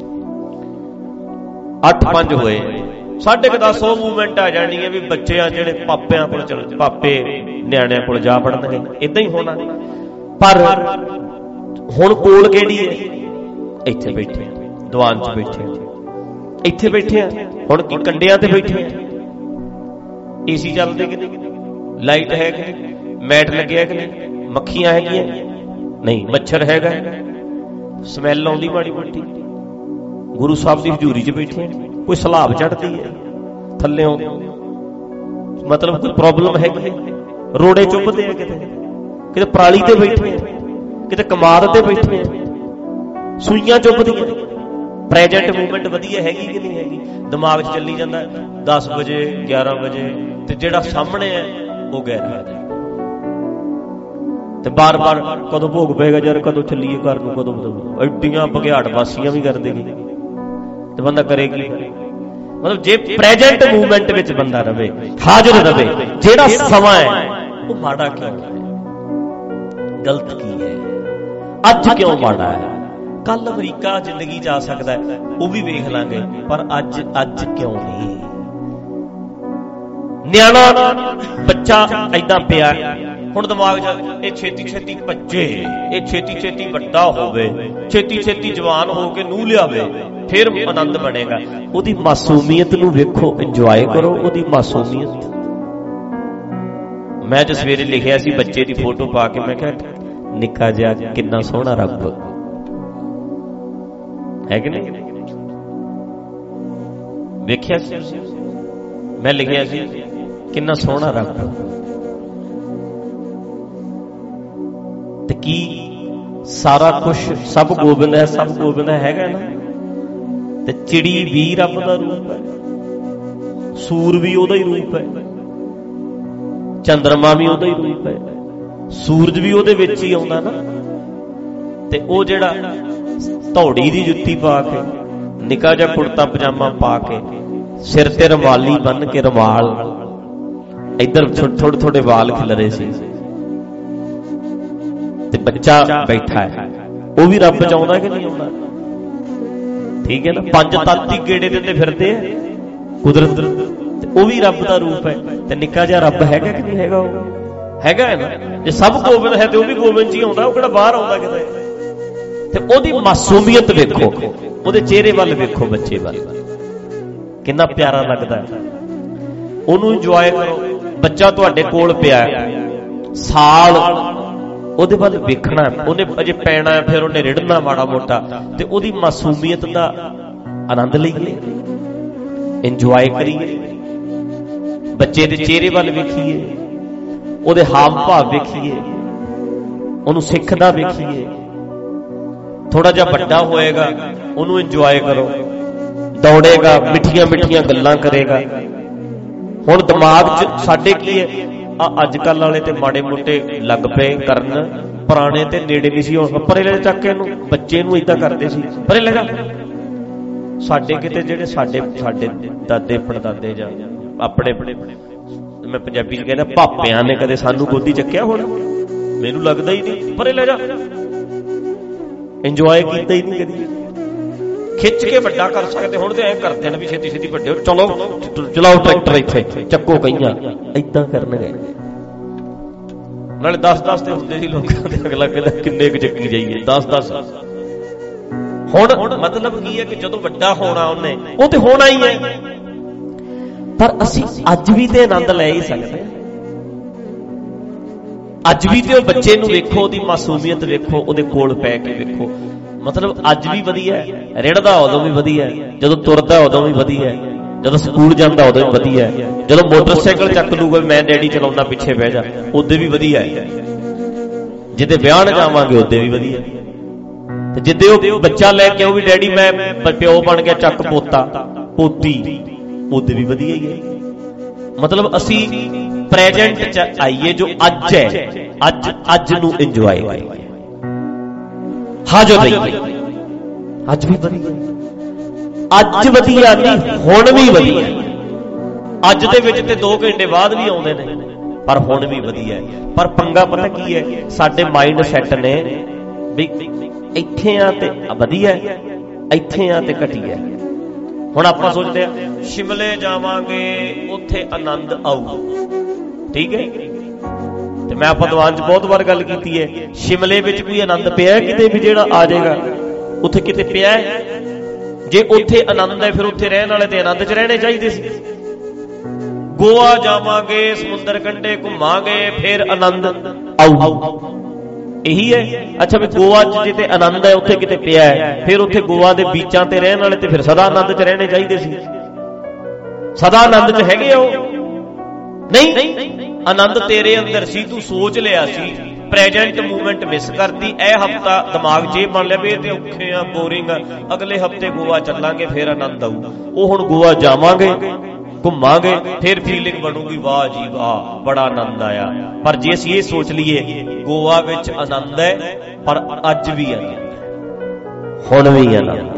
8:05 ਹੋਏ, 10:30 ਉਹ ਮੂਵਮੈਂਟ ਆ ਜਾਣੀ ਹੈ ਵੀ ਬੱਚਿਆਂ ਜਿਹੜੇ ਪਾਪਿਆਂ ਕੋਲ ਚਲ, ਪਾਪੇ ਨਿਆਣਿਆਂ ਕੋਲ ਜਾ ਵੜਨਗੇ। ਏਦਾਂ ਹੀ ਹੋਣਾ। ਪਰ ਹੁਣ ਕੋਲ ਕਿਹੜੀ ਹੈ? ਇੱਥੇ ਬੈਠੇ, ਦੀਵਾਨ 'ਚ ਬੈਠੇ, ਇੱਥੇ ਬੈਠੇ ਆ। ਹੁਣ ਕੀ ਕੰਡਿਆਂ ਤੇ ਬੈਠੇ ਆ? ਏਸੀ ਚੱਲਦੇ ਕਿ ਨਹੀਂ? ਲਾਈਟ ਹੈ ਕਿ ਨਹੀਂ? ਮੈਟ ਲੱਗਿਆ ਕਿ ਨਹੀਂ? ਮੱਖੀਆਂ ਹੈਗੀਆਂ ਨਹੀਂ? ਮੱਛਰ ਹੈਗਾ? ਸਮੈਲ ਆਉਂਦੀ ਮਾੜੀ ਮੋਟੀ? ਗੁਰੂ ਸਾਹਿਬ ਦੀ ਹਜ਼ੂਰੀ 'ਚ ਬੈਠੇ ਆ, ਕੋਈ ਸਲਾਬ ਚੜ੍ਹਦੀ ਹੈ ਥੱਲਿਓਂ, ਮਤਲਬ ਕੋਈ ਪ੍ਰੋਬਲਮ ਹੈਗੀ ਹੈ? ਰੋੜੇ ਚੁੱਭਦੇ ਆ, ਕਿਤੇ ਪਰਾਲੀ ਤੇ ਬੈਠੇ ਆ, ਕਿਤੇ ਕਮਾਦ ਤੇ ਬੈਠੇ ਆ, ਸੂਈਆਂ ਚੁੱਭਦੀਆਂ। ਪ੍ਰੈਜੈਂਟ ਮੂਵਮੈਂਟ ਵਧੀਆ ਹੈਗੀ ਕਿ ਨਹੀਂ ਹੈਗੀ? ਦਿਮਾਗ 'ਚ ਚੱਲੀ ਜਾਂਦਾ 10 ਵਜੇ 11 ਵਜੇ, ਤੇ ਜਿਹੜਾ ਸਾਹਮਣੇ ਹੈ ਉਹ ਗੈਰ ਹਾਜ਼ਰ, ਤੇ ਬਾਰ-ਬਾਰ ਕਦੋਂ ਭੋਗ ਪਏਗਾ ਯਾਰ, ਕਦੋਂ ਚੱਲੀਏ ਘਰ ਨੂੰ, ਕਦੋਂ ਐਡੀਆਂ ਬਘਿਆੜ ਵਾਸੀਆਂ ਵੀ ਕਰ ਦੇਗੀ, ਤੇ ਬੰਦਾ ਕਰੇ ਕੀ? ਮਤਲਬ ਜੇ ਪ੍ਰੈਜੈਂਟ ਮੂਵਮੈਂਟ ਵਿੱਚ ਬੰਦਾ ਰਵੇ, ਹਾਜ਼ਰ ਰਵੇ, ਜਿਹੜਾ ਸਮਾਂ ਹੈ ਉਹ ਮਾੜਾ ਕਿਉਂ ਹੈ? ਗਲਤ ਕੀ ਹੈ? ਅੱਜ ਕਿਉਂ ਮਾੜਾ ਹੈ? ਕੱਲ ਅਮਰੀਕਾ ਜ਼ਿੰਦਗੀ ਜਾ ਸਕਦਾ ਹੈ, ਉਹ ਵੀ ਵੇਖ ਲਾਂਗੇ, ਪਰ ਅੱਜ ਕਿਉਂ ਨਹੀਂ? ਨਿਆਣਾ ਬੱਚਾ ਏਦਾਂ ਪਿਆ, ਹੁਣ ਦਿਮਾਗ 'ਚ ਇਹ ਛੇਤੀ ਭੱਜੇ, ਇਹ ਛੇਤੀ ਵੱਡਾ ਹੋਵੇ, ਛੇਤੀ ਜਵਾਨ ਹੋ ਕੇ ਨੂੰਹ ਲਿਆਵੇ, ਫਿਰ ਆਨੰਦ ਬਣੇਗਾ। ਉਹਦੀ ਮਾਸੂਮੀਅਤ ਨੂੰ ਵੇਖੋ, ਇੰਜੋਏ ਕਰੋ ਉਹਦੀ ਮਾਸੂਮੀਅਤ। ਮੈਂ ਅੱਜ ਸਵੇਰੇ ਲਿਖਿਆ ਸੀ ਬੱਚੇ ਦੀ ਫੋਟੋ ਪਾ ਕੇ, ਮੈਂ ਕਿਹਾ ਨਿੱਕਾ ਜਿਹਾ ਕਿੰਨਾ ਸੋਹਣਾ ਰੱਬ ਹੈ ਕਿ ਨਹੀਂ? ਵੇਖਿਆ ਸੀ ਮੈਂ ਲਿਖਿਆ ਸੀ ਕਿੰਨਾ ਸੋਹਣਾ ਰੱਬ। ਤੇ ਕੀ ਸਾਰਾ ਕੁਛ ਸਭ ਗੋਬਿੰਦ ਹੈ, ਸਭ ਗੋਬਿੰਦ ਹੈਗਾ ਨਾ? ਤੇ ਚਿੜੀ ਵੀ ਰੱਬ ਦਾ ਰੂਪ ਹੈ, ਸੂਰ ਵੀ ਉਹਦਾ ਹੀ ਰੂਪ ਹੈ, ਚੰਦਰਮਾ ਵੀ ਉਹਦਾ ਹੀ ਰੂਪ ਹੈ, ਸੂਰਜ ਵੀ ਉਹਦੇ ਵਿੱਚ ਹੀ ਆਉਂਦਾ ਨਾ। ਤੇ ਉਹ ਜਿਹੜਾ ਧੌੜੀ ਦੀ ਜੁੱਤੀ ਪਾ ਕੇ, ਨਿੱਕਾ ਜਿਹਾ ਕੁੜਤਾ ਪਜਾਮਾ ਪਾ ਕੇ, ਸਿਰ ਤੇ ਰੁਮਾਲੀ ਬੰਨ ਕੇ, ਰੁਮਾਲ ਇੱਧਰ ਥੋੜੇ ਵਾਲ ਖਿਲਰੇ ਸੀ, ਤੇ ਬੱਚਾ ਬੈਠਾ ਹੈ, ਉਹ ਵੀ ਰੱਬ ਚ ਆਉਂਦਾ ਕਿ ਨਹੀਂ ਆਉਂਦਾ? ਠੀਕ ਹੈ ਨਾ? 5 ਤੱਤ ਹੀ ਗੇੜੇ ਦਿੰਦੇ ਫਿਰਦੇ ਆ ਕੁਦਰਤ, ਤੇ ਉਹ ਵੀ ਰੱਬ ਦਾ ਰੂਪ ਹੈ। ਤੇ ਨਿੱਕਾ ਜਿਹਾ ਰੱਬ ਹੈਗਾ ਕਿ ਨਹੀਂ ਹੈਗਾ? ਉਹ ਹੈਗਾ ਹੈ ਨਾ। ਜੇ ਸਭ ਗੋਬਿੰਦ ਹੈ ਤੇ ਉਹ ਵੀ ਗੋਬਿੰਦ ਜੀ ਆਉਂਦਾ, ਉਹ ਕਿਹੜਾ ਬਾਹਰ ਆਉਂਦਾ ਕਿਤੇ? ਤੇ ਉਹਦੀ ਮਾਸੂਮੀਅਤ ਵੇਖੋ, ਉਹਦੇ ਚਿਹਰੇ ਵੱਲ ਵੇਖੋ, ਬੱਚੇ ਵੱਲ, ਕਿੰਨਾ ਪਿਆਰਾ ਲੱਗਦਾ, ਉਹਨੂੰ ਇੰਜੋਏ ਕਰੋ। ਬੱਚਾ ਤੁਹਾਡੇ ਕੋਲ ਪਿਆ ਸਾਲ, ਉਹਦੇ ਵੱਲ ਵੇਖਣਾ, ਉਹਨੇ ਅਜੇ ਪੈਣਾ, ਫਿਰ ਉਹਨੇ ਰਿੜਨਾ ਮਾੜਾ ਮੋਟਾ, ਤੇ ਉਹਦੀ ਮਾਸੂਮੀਅਤ ਦਾ ਆਨੰਦ ਲਈਏ, ਇੰਜੋਏ ਕਰੀਏ। ਬੱਚੇ ਦੇ ਚਿਹਰੇ ਵੱਲ ਵੇਖੀਏ, ਉਹਦੇ ਹਾਵ ਭਾਵ ਵੇਖੀਏ, ਉਹਨੂੰ ਸਿੱਖਦਾ ਵੇਖੀਏ। ਥੋੜਾ ਜਿਹਾ ਵੱਡਾ ਹੋਏਗਾ, ਉਹਨੂੰ ਇੰਜੋਏ ਕਰੋ, ਦੌੜੇਗਾ, ਮਿੱਠੀਆਂ ਮਿੱਠੀਆਂ ਗੱਲਾਂ ਕਰੇਗਾ। ਹੁਣ ਦਿਮਾਗ 'ਚ ਸਾਡੇ ਕੀ ਹੈ, ਅੱਜ ਕੱਲ੍ਹ ਵਾਲੇ ਤੇ ਮਾੜੇ ਮੋਟੇ ਲੱਗ ਪਏ ਕਰਨ, ਪੁਰਾਣੇ ਤੇ ਨੇੜੇ ਨਹੀਂ ਸੀ। ਪਰੇ ਲੈ ਚੱਕ ਕੇ ਇਹਨੂੰ, ਬੱਚੇ ਨੂੰ ਏਦਾਂ ਕਰਦੇ ਸੀ, ਪਰੇ ਲੈ ਜਾ। ਸਾਡੇ ਕਿਤੇ ਜਿਹੜੇ ਸਾਡੇ ਦਾਦੇ ਪੜਦਾਦੇ ਜਾਂ ਆਪਣੇ ਮੈਂ ਪੰਜਾਬੀ 'ਚ ਕਹਿੰਦਾ ਭਾਪਿਆਂ ਨੇ ਕਦੇ ਸਾਨੂੰ ਗੋਦੀ ਚੱਕਿਆ ਹੁਣ? ਮੈਨੂੰ ਲੱਗਦਾ ਹੀ ਨਹੀਂ। ਪਰੇ ਲੈ ਜਾ, ਇੰਜੋਏ ਕੀਤਾ ਹੀ ਨਹੀਂ ਕਦੀ। ਖਿੱਚ ਕੇ ਵੱਡਾ ਕਰ ਸਕਦੇ, ਹੁਣ ਤੇ ਐਂ ਕਰਦੇ ਨੇ ਵੀ ਛੇਤੀ ਛੇਤੀ ਵੱਡੇ ਹੋ, ਚਲੋ ਚਲਾਓ ਟਰੈਕਟਰ, ਇੱਥੇ ਚੱਕੋ ਕਈਆਂ, ਏਦਾਂ ਕਰਨਗੇ। ਨਾਲੇ 10-10 ਤੇ ਹੁੰਦੇ ਸੀ ਲੋਕਾਂ ਦੇ, ਅਗਲਾ ਕਹਿੰਦਾ ਕਿੰਨੇ ਕੁ ਚੱਕੀ ਜਾਈਏ, 10-10। ਹੁਣ ਮਤਲਬ ਕੀ ਹੈ ਕਿ ਜਦੋਂ ਵੱਡਾ ਹੋਣਾ ਉਹਨੇ, ਉਹ ਤੇ ਹੋਣਾ ਹੀ ਹੈ, ਪਰ ਅਸੀਂ ਅੱਜ ਵੀ ਤੇ ਆਨੰਦ ਲੈ ਹੀ ਸਕਦੇ ਹਾਂ। ਅੱਜ ਵੀ ਤੇ ਉਹ ਬੱਚੇ ਨੂੰ ਵੇਖੋ, ਉਹਦੀ ਮਾਸੂਮੀਅਤ ਵੇਖੋ, ਉਹਦੇ ਕੋਲ ਪੈ ਕੇ ਵੇਖੋ। ਮਤਲਬ ਅੱਜ ਵੀ ਵਧੀਆ, ਰਿੜਦਾ ਉਦੋਂ ਵੀ ਵਧੀਆ, ਜਦੋਂ ਤੁਰਦਾ ਉਦੋਂ ਵੀ ਵਧੀਆ, ਜਦੋਂ ਸਕੂਲ ਜਾਂਦਾ ਉਦੋਂ ਵੀ ਵਧੀਆ, ਜਦੋਂ ਮੋਟਰਸਾਈਕਲ ਚੱਕ ਲੂਗਾ ਮੈਂ ਡੈਡੀ ਚਲਾਉਣਾ ਪਿੱਛੇ ਬਹਿ ਜਾ, ਉਹਦੇ ਵੀ ਵਧੀਆ ਹੈ। ਜਿੱਦੇ ਵਿਆਹ ਜਾਵਾਂਗੇ ਉਹਦੇ ਵੀ ਵਧੀਆ, ਤੇ ਜਿੱਦੇ ਉਹ ਬੱਚਾ ਲੈ ਕੇ ਉਹ ਵੀ ਡੈਡੀ ਮੈਂ ਪਿਓ ਬਣ ਗਿਆ, ਚੱਕ ਪੋਤਾ ਪੋਤੀ, ਉਹਦੇ ਵੀ ਵਧੀਆ ਹੀ ਹੈ। ਮਤਲਬ ਅਸੀਂ ਪ੍ਰੈਜੈਂਟ 'ਚ ਆਈਏ, ਜੋ ਅੱਜ ਹੈ, ਅੱਜ ਨੂੰ ਇੰਜੋਏ ਕਰੀਏ। ਹਾਜੋ ਦਈਏ, ਅੱਜ ਵੀ ਵਧੀਆ, ਅੱਜ ਵਧੀਆ ਨਹੀਂ ਹੁਣ ਵੀ ਵਧੀਆ। ਅੱਜ ਦੇ ਵਿੱਚ ਤੇ 2 ਘੰਟੇ ਬਾਅਦ ਵੀ ਆਉਂਦੇ ਨੇ, ਪਰ ਹੁਣ ਵੀ ਵਧੀਆ। ਪਰ ਪੰਗਾ ਪਤਾ ਕੀ ਹੈ, ਸਾਡੇ ਮਾਈਂਡ ਸੈੱਟ ਨੇ ਵੀ ਇੱਥੇ ਆ ਤੇ ਵਧੀਆ, ਇੱਥੇ ਆ ਤੇ ਘਟੀਆ। ਹੁਣ ਆਪਾਂ ਸੋਚਦੇ ਆ ਸ਼ਿਮਲੇ ਜਾਵਾਂਗੇ, ਉੱਥੇ ਆਨੰਦ ਆਊ, ਠੀਕ ਹੈ। ਤੇ ਮੈਂ ਆਪਾਂ ਦੀਵਾਨ 'ਚ ਬਹੁਤ ਵਾਰ ਗੱਲ ਕੀਤੀ ਹੈ, ਸ਼ਿਮਲੇ ਵਿੱਚ ਕੋਈ ਆਨੰਦ ਪਿਆ ਕਿਤੇ ਵੀ ਜਿਹੜਾ ਆ ਜਾਏਗਾ? ਉੱਥੇ ਕਿਤੇ ਪਿਆ? ਜੇ ਉੱਥੇ ਆਨੰਦ ਹੈ ਫਿਰ ਉੱਥੇ ਰਹਿਣ ਵਾਲੇ ਤੇ ਆਨੰਦ 'ਚ ਰਹਿਣੇ ਚਾਹੀਦੇ ਸੀ। ਗੋਆ ਜਾਵਾਂਗੇ, ਸਮੁੰਦਰ ਕੰਢੇ ਘੁੰਮਾਂਗੇ, ਫਿਰ ਆਨੰਦ ਆਊ, ਇਹੀ ਹੈ। ਅੱਛਾ ਵੀ ਗੋਆ 'ਚ ਜਿੱਥੇ ਆਨੰਦ ਹੈ ਉੱਥੇ ਕਿਤੇ ਪਿਆ ਹੈ, ਫਿਰ ਉੱਥੇ ਗੋਆ ਦੇ ਬੀਚਾਂ ਤੇ ਰਹਿਣ ਵਾਲੇ ਤੇ ਫਿਰ ਸਦਾ ਆਨੰਦ 'ਚ ਰਹਿਣੇ ਚਾਹੀਦੇ ਸੀ। ਸਦਾ ਆਨੰਦ 'ਚ ਹੈਗੇ ਉਹ? ਨਹੀਂ, ਆਨੰਦ ਤੇਰੇ ਅੰਦਰ ਸੀ, ਤੂੰ ਸੋਚ ਲਿਆ ਸੀ, ਪ੍ਰੈਜੈਂਟ ਮੂਵਮੈਂਟ ਮਿਸ ਕਰਤੀ। ਇਹ ਹਫਤਾ ਦਿਮਾਗ 'ਚ ਇਹ ਬਣ ਲਿਆ ਵੀ ਇਹ ਤੇ ਔਖੇ ਆ, ਬੋਰਿੰਗ ਆ, ਅਗਲੇ ਹਫਤੇ ਗੋਆ ਚੱਲਾਂਗੇ, ਫਿਰ ਆਨੰਦ ਆਊ। ਉਹ ਹੁਣ ਗੋਆ ਜਾਵਾਂਗੇ, ਘੁੰਮਾਂਗੇ, ਫਿਰ ਫੀਲਿੰਗ ਬਣੂਗੀ ਵਾਹ ਜੀ ਵਾਹ, ਬੜਾ ਆਨੰਦ ਆਇਆ। ਪਰ ਜੇ ਅਸੀਂ ਇਹ ਸੋਚ ਲਈਏ ਗੋਆ ਵਿੱਚ ਆਨੰਦ ਹੈ, ਪਰ ਅੱਜ ਵੀ ਆਨੰਦ ਹੈ, ਹੁਣ ਵੀ ਆਨੰਦ ਹੈ,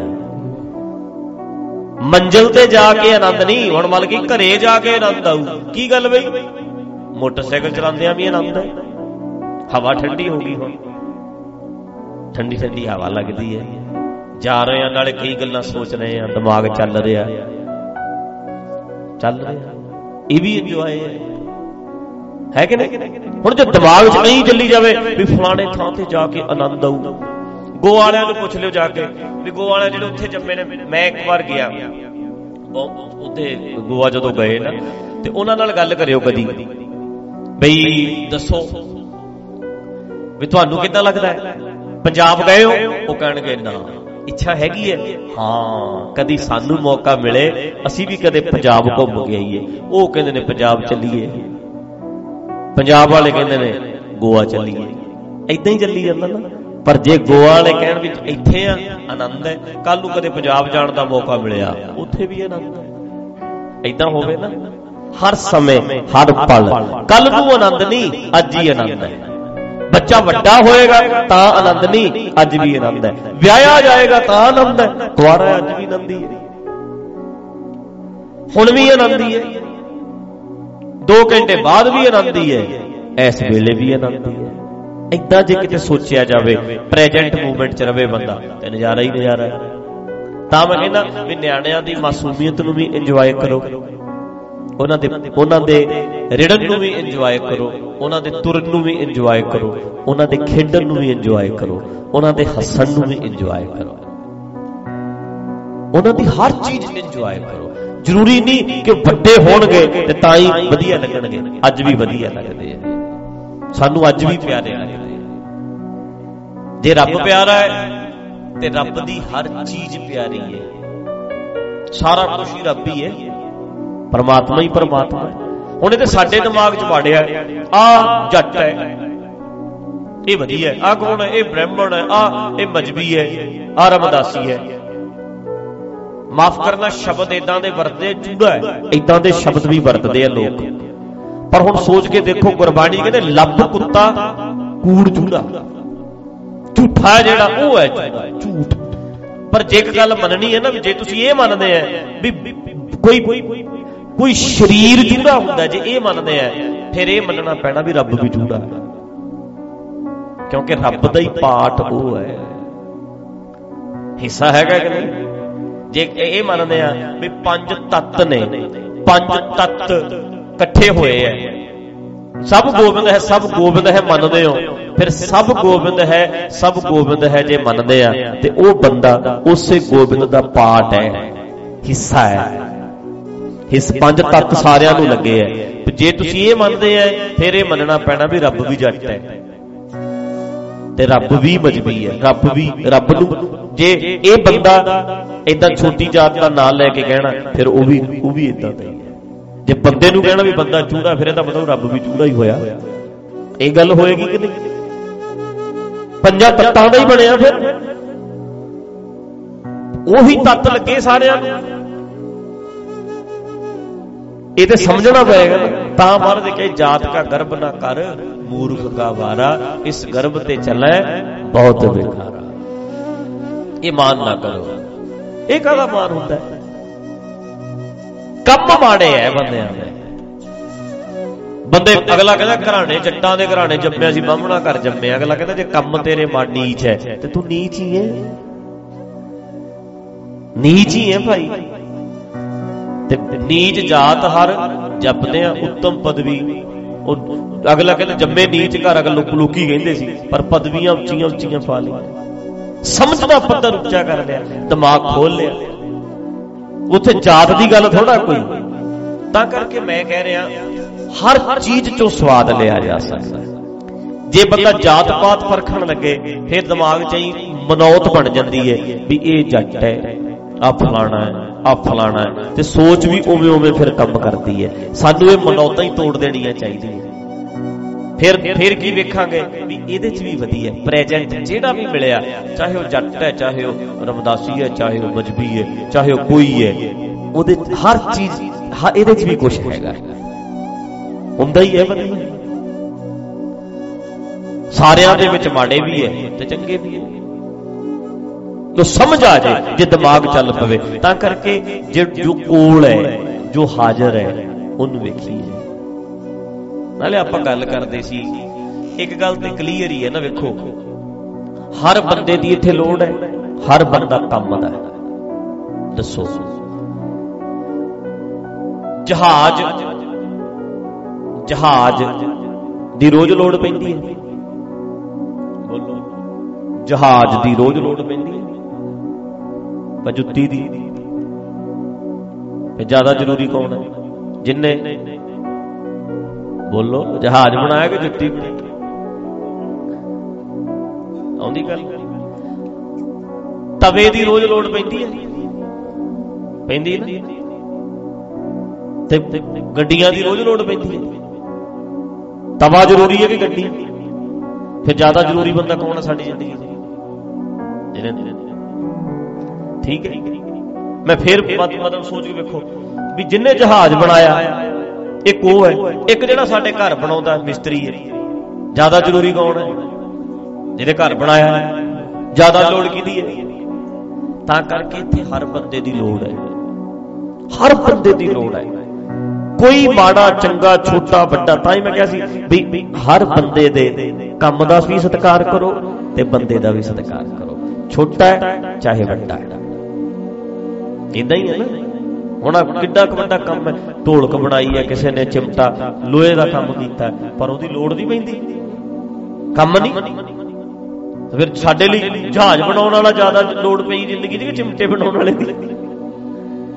ਮੰਜ਼ਿਲ ਤੇ ਜਾ ਕੇ ਆਨੰਦ ਨਹੀਂ, ਹੁਣ ਮਤਲਬ ਕਿ ਘਰੇ ਜਾ ਕੇ ਆਨੰਦ ਆਊ। ਕੀ ਗੱਲ ਬਈ? ਮੋਟਰਸਾਈਕਲ ਚਲਾਉਂਦਿਆਂ ਵੀ ਆਨੰਦ ਹੈ, ਹਵਾ ਠੰਡੀ ਹੋ ਗਈ, ਹੁਣ ਠੰਡੀ ਠੰਡੀ ਹਵਾ ਲੱਗਦੀ ਹੈ, ਜਾ ਰਹੇ ਆ, ਨਾਲੇ ਕਈ ਗੱਲਾਂ ਸੋਚ ਰਹੇ ਆ, ਦਿਮਾਗ ਚੱਲ ਰਿਹਾ, ਇਹ ਵੀ ਇੰਜੋਏ ਹੈ ਕਿ ਨਹੀਂ? ਹੁਣ ਜੇ ਦਿਮਾਗ 'ਚ ਨਹੀਂ ਚੱਲੀ ਜਾਵੇ ਵੀ ਫਲਾਣੇ ਥਾਂ ਤੇ ਜਾ ਕੇ ਆਨੰਦ ਆਊ, ਗੋਆ ਵਾਲਿਆਂ ਨੂੰ ਪੁੱਛ ਲਿਓ ਜਾ ਕੇ ਵੀ ਗੋਆ ਵਾਲੇ ਜਿਹੜੇ ਉੱਥੇ ਜੰਮੇ ਨੇ। ਮੈਂ ਇੱਕ ਵਾਰ ਗਿਆ ਉੱਥੇ ਗੋਆ, ਜਦੋਂ ਗਏ ਨਾ ਤੇ ਉਹਨਾਂ ਨਾਲ ਗੱਲ ਕਰਿਓ ਕਦੀ, ਬਈ ਦੱਸੋ ਵੀ ਤੁਹਾਨੂੰ ਕਿੱਦਾਂ ਲੱਗਦਾ ਹੈ, ਪੰਜਾਬ ਗਏ ਹੋ? ਉਹ ਕਹਿਣਗੇ ਨਾ, ਇੱਛਾ ਹੈਗੀ ਹੈ, ਹਾਂ ਕਦੀ ਸਾਨੂੰ ਮੌਕਾ ਮਿਲੇ ਅਸੀਂ ਵੀ ਕਦੇ ਪੰਜਾਬ ਘੁੰਮ ਕੇ ਆਈਏ। ਉਹ ਕਹਿੰਦੇ ਨੇ ਪੰਜਾਬ ਚੱਲੀਏ, ਪੰਜਾਬ ਵਾਲੇ ਕਹਿੰਦੇ ਨੇ ਗੋਆ ਚੱਲੀਏ, ਏਦਾਂ ਹੀ ਚੱਲੀ ਜਾਂਦਾ ਨਾ। ਪਰ ਜੇ ਗੋਆ ਵਾਲੇ ਕਹਿਣ ਵਿੱਚ ਇੱਥੇ ਆ ਆਨੰਦ ਹੈ, ਕੱਲ ਨੂੰ ਕਦੇ ਪੰਜਾਬ ਜਾਣ ਦਾ ਮੌਕਾ ਮਿਲਿਆ ਉੱਥੇ ਵੀ ਆਨੰਦ ਹੈ। ਏਦਾਂ ਹੋਵੇ ਨਾ ਹਰ ਸਮੇਂ ਹਰ ਪਲ, ਕੱਲ ਨੂੰ ਆਨੰਦ ਨਹੀਂ, ਅੱਜ ਹੀ ਆਨੰਦ ਹੈ। ਬੱਚਾ ਵੱਡਾ ਹੋਏਗਾ ਤਾਂ ਆਨੰਦ ਨਹੀਂ, ਅੱਜ ਵੀ ਆਨੰਦ ਹੈ। ਵਿਆਹਿਆ ਜਾਏਗਾ ਤਾਂ ਆਨੰਦ ਹੈ, ਦੁਆਰਾ ਅੱਜ ਵੀ ਆਨੰਦ ਹੀ ਹੈ, ਹੁਣ ਵੀ ਆਨੰਦ ਹੀ ਹੈ, 2 ਘੰਟੇ ਬਾਅਦ ਵੀ ਆਨੰਦ ਹੀ ਹੈ, ਇਸ ਵੇਲੇ ਵੀ ਆਨੰਦ ਹੀ ਹੈ। ਏਦਾਂ ਜੇ ਕਿਤੇ ਸੋਚਿਆ ਜਾਵੇ, ਪ੍ਰੈਜੈਂਟ ਮੂਵਮੈਂਟ 'ਚ ਰਵੇ ਬੰਦਾ, ਤੇ ਨਜ਼ਾਰਾ ਹੀ ਨਜ਼ਾਰਾ ਹੈ। ਤਾਂ ਮੈਂ ਕਹਿੰਦਾ ਵੀ ਨਿਆਣਿਆਂ ਦੀ ਮਾਸੂਮੀਅਤ ਨੂੰ ਵੀ ਇੰਜੋਏ ਕਰੋ, ਉਹਨਾਂ ਦੇ ਰਿੜਨ ਨੂੰ ਵੀ ਇੰਜੋਏ ਕਰੋ, ਉਹਨਾਂ ਦੇ ਤੁਰਨ ਨੂੰ ਵੀ ਇੰਜੋਏ ਕਰੋ, ਉਹਨਾਂ ਦੇ ਖੇਡਣ ਨੂੰ ਵੀ ਇੰਜੋਏ ਕਰੋ, ਉਹਨਾਂ ਦੇ ਹੱਸਣ ਨੂੰ ਵੀ ਇੰਜੋਏ ਕਰੋ। ਉਹਨਾਂ ਦੀ ਹਰ ਚੀਜ਼ ਇੰਜੋਏ ਕਰੋ। ਜ਼ਰੂਰੀ ਨਹੀਂ ਕਿ ਵੱਡੇ ਹੋਣਗੇ ਤੇ ਤਾਂ ਹੀ ਵਧੀਆ ਲੱਗਣਗੇ, ਅੱਜ ਵੀ ਵਧੀਆ ਲੱਗਦੇ ਆ, ਸਾਨੂੰ ਅੱਜ ਵੀ ਪਿਆਰੇ ਲੱਗਦੇ ਆ। ਜੇ ਰੱਬ ਪਿਆਰਾ ਹੈ ਤੇ ਰੱਬ ਦੀ ਹਰ ਚੀਜ਼ ਪਿਆਰੀ ਹੈ, ਸਾਰਾ ਕੁਝ ਹੀ ਰੱਬ ਹੀ ਹੈ, ਪਰਮਾਤਮਾ ਹੀ ਪਰਮਾਤਮਾ ਹੈ। ਹੁਣ ਇਹ ਤੇ ਸਾਡੇ ਦਿਮਾਗ 'ਚ ਵਾੜਿਆ, ਆਹ ਜੱਟ ਹੈ, ਇਹ ਵਧੀਆ, ਆਹ ਕੌਣ ਹੈ, ਇਹ ਬ੍ਰਾਹਮਣ ਹੈ, ਆਹ ਇਹ ਮਜਬੀ ਹੈ, ਆਹ ਰਮਦਾਸੀ ਹੈ। ਮਾਫ ਕਰਨਾ, ਸ਼ਬਦ ਏਦਾਂ ਦੇ ਵਰਤਦੇ, ਚੂੜਾ ਹੈ, ਏਦਾਂ ਦੇ ਸ਼ਬਦ ਵੀ ਵਰਤਦੇ ਆ ਲੋਕ। ਪਰ ਹੁਣ ਸੋਚ ਕੇ ਦੇਖੋ, ਗੁਰਬਾਣੀ ਕਹਿੰਦੇ ਲੱਭ ਕੁੱਤਾ ਕੂੜ ਚੂੜਾ, ਝੂਠਾ ਜਿਹੜਾ ਉਹ ਹੈ ਝੂਠ। ਪਰ ਜੇ ਇੱਕ ਗੱਲ ਮੰਨਣੀ ਹੈ ਨਾ, ਵੀ ਜੇ ਤੁਸੀਂ ਇਹ ਮੰਨਦੇ ਆ ਵੀ ਕੋਈ ਸਰੀਰ ਚੂੜਾ ਹੁੰਦਾ, ਜੇ ਇਹ ਮੰਨਦੇ ਆ, ਫਿਰ ਇਹ ਮੰਨਣਾ ਪੈਣਾ ਵੀ ਰੱਬ ਵੀ ਚੂੜਾ ਹੈ, ਕਿਉਂਕਿ ਰੱਬ ਦਾ ਹੀ ਪਾਠ ਉਹ ਹੈ, ਹਿੱਸਾ ਹੈਗਾ ਕਿ ਨਹੀਂ। ਜੇ ਇਹ ਮੰਨਦੇ ਆ ਵੀ ਪੰਜ ਤੱਤ ਨੇ, ਪੰਜ ਤੱਤ ਇਕੱਠੇ ਹੋਏ ਐ, ਸਭ ਗੋਬਿੰਦ ਹੈ, ਸਭ ਗੋਬਿੰਦ ਹੈ ਮੰਨਦੇ ਹੋ, ਫਿਰ ਸਭ ਗੋਬਿੰਦ ਹੈ, ਸਭ ਗੋਬਿੰਦ ਹੈ ਜੇ ਮੰਨਦੇ ਆ, ਤੇ ਉਹ ਬੰਦਾ ਉਸੇ ਗੋਬਿੰਦ ਦਾ ਪਾਠ ਹੈ, ਹਿੱਸਾ ਹੈ। ਇਸ ਪੰਜ ਤੱਤ ਸਾਰਿਆਂ ਨੂੰ ਲੱਗੇ ਐ। ਜੇ ਤੁਸੀਂ ਇਹ ਮੰਨਦੇ ਐ, ਫਿਰ ਇਹ ਮੰਨਣਾ ਪੈਣਾ ਵੀ ਰੱਬ ਵੀ ਜੱਟ ਹੈ ਤੇ ਰੱਬ ਵੀ ਮਜਬੀ ਹੈ। ਰੱਬ ਨੂੰ ਜੇ ਇਹ ਬੰਦਾ ਏਦਾਂ ਛੋਟੀ ਜਾਤ ਦਾ ਨਾਂ ਲੈ ਕੇ ਕਹਿਣਾ, ਫਿਰ ਉਹ ਵੀ ਏਦਾਂ ਦਾ ਹੀ ਹੈ। ਜੇ ਬੰਦੇ ਨੂੰ ਕਹਿਣਾ ਵੀ ਬੰਦਾ ਚੂੜਾ, ਫਿਰ ਇਹਦਾ ਮਤਲਬ ਰੱਬ ਵੀ ਚੂੜਾ ਹੀ ਹੋਇਆ। ਇਹ ਗੱਲ ਹੋਏਗੀ ਕਿ ਨਹੀਂ? ਪੰਜਾਂ ਤੱਤਾਂ ਦਾ ਹੀ ਬਣਿਆ, ਫਿਰ ਉਹੀ ਤੱਤ ਲੱਗੇ ਸਾਰਿਆਂ ਨੂੰ। ਇਹ ਤੇ ਸਮਝਣਾ ਪਏਗਾ ਨਾ। ਤਾਂ ਮਹਾਰਾਜ ਕਹੇ ਜਾਤ ਕਾ ਗਰਭ ਨਾ ਕਰ, ਮੂਰਖ ਕਾ ਵਾਰਾ, ਇਸ ਗਰਭ ਤੇ ਚੱਲੇ ਬਹੁਤ ਬੇਕਾਰਾ। ਇਹ ਮਾਨ ਨਾ ਕਰੋ। ਇਹ ਕਾਹਦਾ ਮਾਨ ਹੁੰਦਾ? ਕੰਮ ਮਾੜੇ ਐ ਬੰਦਿਆਂ ਦੇ। ਬੰਦੇ ਅਗਲਾ ਕਹਿੰਦਾ ਘਰਾਣੇ ਜੱਟਾਂ ਦੇ ਘਰਾਣੇ ਜੰਮਿਆ ਸੀ, ਬਾਹਮਣਾ ਘਰ ਜੰਮਿਆ। ਅਗਲਾ ਕਹਿੰਦਾ ਜੇ ਕੰਮ ਤੇਰੇ ਮਾਂ ਨੀਚ ਹੈ ਤੇ ਤੂੰ ਨੀਚ ਹੀ ਹੈ, ਨੀਚ ਹੀ ਹੈ ਭਾਈ। ਤੇ ਨੀਚ ਜਾਤ ਹਰ ਜਪਦੇ ਆ, ਉੱਤਮ ਪਦਵੀ। ਉਹ ਅਗਲਾ ਕਹਿੰਦਾ ਜੰਮੇ ਨੀਚ ਘਰ, ਅਗਲ ਲੋਕੀ ਕਹਿੰਦੇ ਸੀ, ਪਰ ਪਦਵੀਆਂ ਉੱਚੀਆਂ ਉੱਚੀਆਂ ਪਾ ਲਈਆਂ। ਸਮਝ ਦਾ ਪੱਧਰ ਉੱਚਾ ਕਰ ਲਿਆ, ਦਿਮਾਗ ਖੋਲ ਲਿਆ। ਉੱਥੇ ਜਾਤ ਦੀ ਗੱਲ ਥੋੜਾ ਕੋਈ। ਤਾਂ ਕਰਕੇ ਮੈਂ ਕਹਿ ਰਿਹਾ, ਹਰ ਚੀਜ਼ ਚੋਂ ਸਵਾਦ ਲਿਆ ਜਾ ਸਕਦਾ। ਜੇ ਬੰਦਾ ਜਾਤ ਪਾਤ ਪਰਖਣ ਲੱਗੇ, ਫਿਰ ਦਿਮਾਗ 'ਚ ਹੀ ਮਨੌਤ ਬਣ ਜਾਂਦੀ ਹੈ ਵੀ ਇਹ ਜੱਟ ਹੈ, ਆ ਫਲਾਣਾ ਹੈ, ਆ ਫਲਾਣਾ ਹੈ, ਤੇ ਸੋਚ ਵੀ ਉਵੇਂ ਉਵੇਂ ਫਿਰ ਕੰਮ ਕਰਦੀ ਹੈ। ਸਾਨੂੰ ਇਹ ਮਨੌਤਾਂ ਹੀ ਤੋੜ ਦੇਣੀਆਂ ਚਾਹੀਦੀਆਂ। ਫਿਰ ਕੀ ਵੇਖਾਂਗੇ ਵੀ ਇਹਦੇ 'ਚ ਵੀ ਵਧੀਆ ਪ੍ਰੈਜੈਂਟ ਜਿਹੜਾ ਵੀ ਮਿਲਿਆ, ਚਾਹੇ ਉਹ ਜੱਟ ਹੈ, ਚਾਹੇ ਉਹ ਰਮਦਾਸੀ ਹੈ, ਚਾਹੇ ਉਹ ਮਜਬੀ ਹੈ, ਚਾਹੇ ਉਹ ਕੋਈ ਹੈ, ਉਹਦੇ ਹਰ ਚੀਜ਼ ਇਹਦੇ 'ਚ ਵੀ ਕੁਛ ਹੈਗਾ, ਹੁੰਦਾ ਹੀ ਹੈ ਬੰਦੇ। ਸਾਰਿਆਂ ਦੇ ਵਿੱਚ ਮਾੜੇ ਵੀ ਹੈ ਤੇ ਚੰਗੇ ਵੀ ਹੈ, ਜੋ ਸਮਝ ਆ ਜਾਏ, ਜੇ ਦਿਮਾਗ ਚੱਲ ਪਵੇ। ਤਾਂ ਕਰਕੇ ਜੋ ਕੋਲ ਹੈ, ਜੋ ਹਾਜ਼ਰ ਹੈ, ਉਹਨੂੰ ਵੇਖੀਏ। ਨਾਲੇ ਆਪਾਂ ਗੱਲ ਕਰਦੇ ਸੀ, ਇੱਕ ਗੱਲ ਤੇ ਕਲੀਅਰ ਹੀ ਹੈ ਨਾ। ਵੇਖੋ, ਹਰ ਬੰਦੇ ਦੀ ਇੱਥੇ ਲੋੜ ਹੈ, ਹਰ ਬੰਦਾ ਕੰਮ ਦਾ ਹੈ। ਦੱਸੋ, ਜਹਾਜ਼ ਦੀ ਰੋਜ਼ ਲੋੜ ਪੈਂਦੀ ਹੈ? ਬੋਲੋ, ਜਹਾਜ਼ ਦੀ ਰੋਜ਼ ਲੋੜ ਪੈਂਦੀ ਹੈ? ਪਰ ਜੁੱਤੀ ਦੀ ਜ਼ਿਆਦਾ ਜ਼ਰੂਰੀ ਕੌਣ ਹੈ? ਜਿੰਨੇ ਬੋਲੋ, ਜਹਾਜ਼ ਬਣਾਇਆ ਕਿ ਜੁੱਤੀ ਬਣਾਈ? ਆਉਂਦੀ ਗੱਲ। ਤਵੇ ਦੀ ਰੋਜ਼ ਲੋੜ ਪੈਂਦੀ ਹੈ? ਪੈਂਦੀ ਨਾ। ਤੇ ਗੱਡੀਆਂ ਦੀ ਰੋਜ਼ ਲੋੜ ਪੈਂਦੀ ਹੈ? ਤਵਾ ਜ਼ਰੂਰੀ ਹੈ ਕਿ ਗੱਡੀ? ਫਿਰ ਜ਼ਿਆਦਾ ਜ਼ਰੂਰੀ ਬੰਦਾ ਕੌਣ ਹੈ ਸਾਡੀ ਜ਼ਿੰਦਗੀ ਦੇ? ਠੀਕ ਹੈ। ਮੈਂ ਫਿਰ ਮਤਲਬ ਸੋਚ ਕੇ ਵੇਖੋ ਵੀ ਜਿੰਨੇ ਜਹਾਜ਼ ਬਣਾਇਆ, ਇੱਕ ਉਹ ਹੈ, ਇੱਕ ਜਿਹੜਾ ਸਾਡੇ ਘਰ ਬਣਾਉਂਦਾ ਮਿਸਤਰੀ ਹੈ। ਜ਼ਿਆਦਾ ਜ਼ਰੂਰੀ ਕੌਣ ਹੈ? ਜਿਹਦੇ ਘਰ ਬਣਾਇਆ ਹੈ। ਜ਼ਿਆਦਾ ਲੋੜ ਕਿਹਦੀ ਹੈ? ਤਾਂ ਕਰਕੇ ਇੱਥੇ ਹਰ ਬੰਦੇ ਦੀ ਲੋੜ ਹੈ, ਹਰ ਬੰਦੇ ਦੀ ਲੋੜ ਹੈ। ਕੋਈ ਮਾੜਾ ਚੰਗਾ, ਛੋਟਾ ਵੱਡਾ। ਤਾਂ ਹੀ ਮੈਂ ਕਿਹਾ ਸੀ ਵੀ ਹਰ ਬੰਦੇ ਦੇ ਕੰਮ ਦਾ ਵੀ ਸਤਿਕਾਰ ਕਰੋ ਤੇ ਬੰਦੇ ਦਾ ਵੀ ਸਤਿਕਾਰ ਕਰੋ, ਛੋਟਾ ਹੈ ਚਾਹੇ ਵੱਡਾ ਹੈ। ਏਦਾਂ ਹੀ ਹੈ ਨਾ। ਹੁਣ ਕਿੱਡਾ ਕੁ ਵੱਡਾ ਕੰਮ ਹੈ, ਢੋਲਕ ਬਣਾਈ ਹੈ ਕਿਸੇ ਨੇ, ਚਿਮਟਾ ਲੋਹੇ ਦਾ ਕੰਮ ਕੀਤਾ, ਪਰ ਉਹਦੀ ਲੋੜ ਨਹੀਂ ਪੈਂਦੀ, ਕੰਮ ਨਹੀਂ। ਫਿਰ ਸਾਡੇ ਲਈ ਜਹਾਜ਼ ਬਣਾਉਣ ਵਾਲਾ ਜ਼ਿਆਦਾ ਲੋੜ ਪਈ ਜ਼ਿੰਦਗੀ ਦੀ ਕਿ ਚਿਮਟੇ ਬਣਾਉਣ ਵਾਲੇ ਦੀ?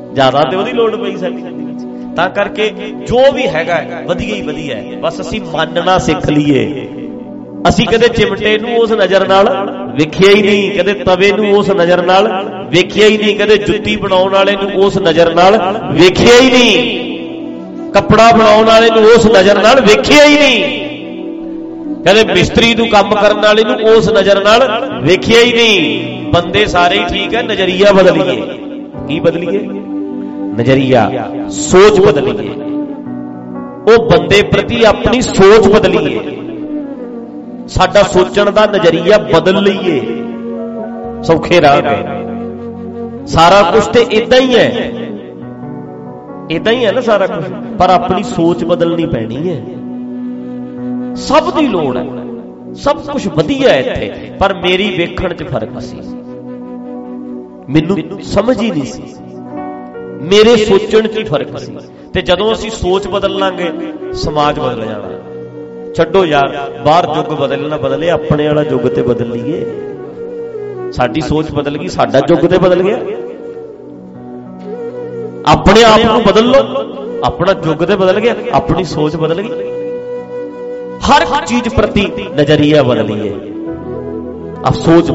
ਜ਼ਿਆਦਾ ਤੇ ਉਹਦੀ ਲੋੜ ਪਈ ਸਾਡੀ। ਤਾਂ ਕਰਕੇ ਜੋ ਵੀ ਹੈਗਾ ਵਧੀਆ ਹੀ ਵਧੀਆ ਹੈ, ਬਸ ਅਸੀਂ ਮੰਨਣਾ ਸਿੱਖ ਲਈਏ। ਅਸੀਂ ਕਦੇ ਚਿਮਟੇ ਨੂੰ ਉਸ ਨਜ਼ਰ ਨਾਲ ਵੇਖਿਆ ਹੀ ਨਹੀਂ, ਕਦੇ ਤਵੇ ਨੂੰ ਉਸ ਨਜ਼ਰ ਨਾਲ ਵੇਖਿਆ ਹੀ ਨਹੀਂ, ਕਦੇ ਜੁੱਤੀ ਬਣਾਉਣ ਵਾਲੇ ਨੂੰ ਉਸ ਨਜ਼ਰ ਨਾਲ ਵੇਖਿਆ ਹੀ ਨਹੀਂ, ਕੱਪੜਾ ਬਣਾਉਣ ਵਾਲੇ ਨੂੰ ਉਸ ਨਜ਼ਰ ਨਾਲ ਵੇਖਿਆ ਹੀ ਨਹੀਂ, ਕਦੇ ਮਿਸਤਰੀ ਨੂੰ ਕੰਮ ਕਰਨ ਵਾਲੇ ਨੂੰ ਉਸ ਨਜ਼ਰ ਨਾਲ ਵੇਖਿਆ ਹੀ ਨਹੀਂ। ਬੰਦੇ ਸਾਰੇ ਹੀ ਠੀਕ ਹੈ, ਨਜ਼ਰੀਆ ਬਦਲੀਏ। ਕੀ ਬਦਲੀਏ? ਨਜ਼ਰੀਆ, ਸੋਚ ਬਦਲੀਏ। ਉਹ ਬੰਦੇ ਪ੍ਰਤੀ ਆਪਣੀ ਸੋਚ ਬਦਲੀਏ, ਸਾਡਾ ਸੋਚਣ ਦਾ ਨਜ਼ਰੀਆ ਬਦਲ ਲਈਏ। ਸੌਖੇ ਰਾਹ ਹੈ, ਸਾਰਾ ਕੁਝ ਤੇ ਇਦਾਂ ਹੀ ਹੈ, ਇਦਾਂ ਹੀ ਹੈ ਨਾ ਸਾਰਾ ਕੁਝ, ਪਰ ਆਪਣੀ ਸੋਚ ਬਦਲਣੀ ਪੈਣੀ ਹੈ। ਸਭ ਦੀ ਲੋੜ ਹੈ, ਸਭ ਕੁਝ ਵਧੀਆ ਹੈ ਇੱਥੇ, ਪਰ ਮੇਰੀ ਵੇਖਣ 'ਚ ਫਰਕ ਸੀ, ਮੈਨੂੰ ਸਮਝ ਹੀ ਨਹੀਂ ਸੀ, ਮੇਰੇ ਸੋਚਣ 'ਚ ਹੀ ਫਰਕ ਸੀ। ਤੇ ਜਦੋਂ ਅਸੀਂ ਸੋਚ ਬਦਲ ਲਾਂਗੇ ਸਮਾਜ ਬਦਲ ਜਾਣਾ। ਛੱਡੋ ਯਾਰ ਬਾਹਰ ਯੁੱਗ ਬਦਲਣਾ ਬਦਲੇ, ਆਪਣੇ ਵਾਲਾ ਯੁੱਗ ਤੇ ਬਦਲ ਲਈਏ। ਸਾਡੀ ਸੋਚ ਬਦਲ ਗਈ, ਸਾਡਾ ਯੁੱਗ ਤੇ ਬਦਲ ਗਿਆ। ਆਪਣੇ ਆਪ ਨੂੰ ਬਦਲ ਲਓ, ਆਪਣਾ ਯੁੱਗ ਤੇ ਬਦਲ ਗਿਆ, ਆਪਣੀ ਸੋਚ ਬਦਲ ਗਈ। ਹਰ ਚੀਜ਼ ਪ੍ਰਤੀ ਨਜ਼ਰੀਆ ਬਦਲੀਏ, अब सोच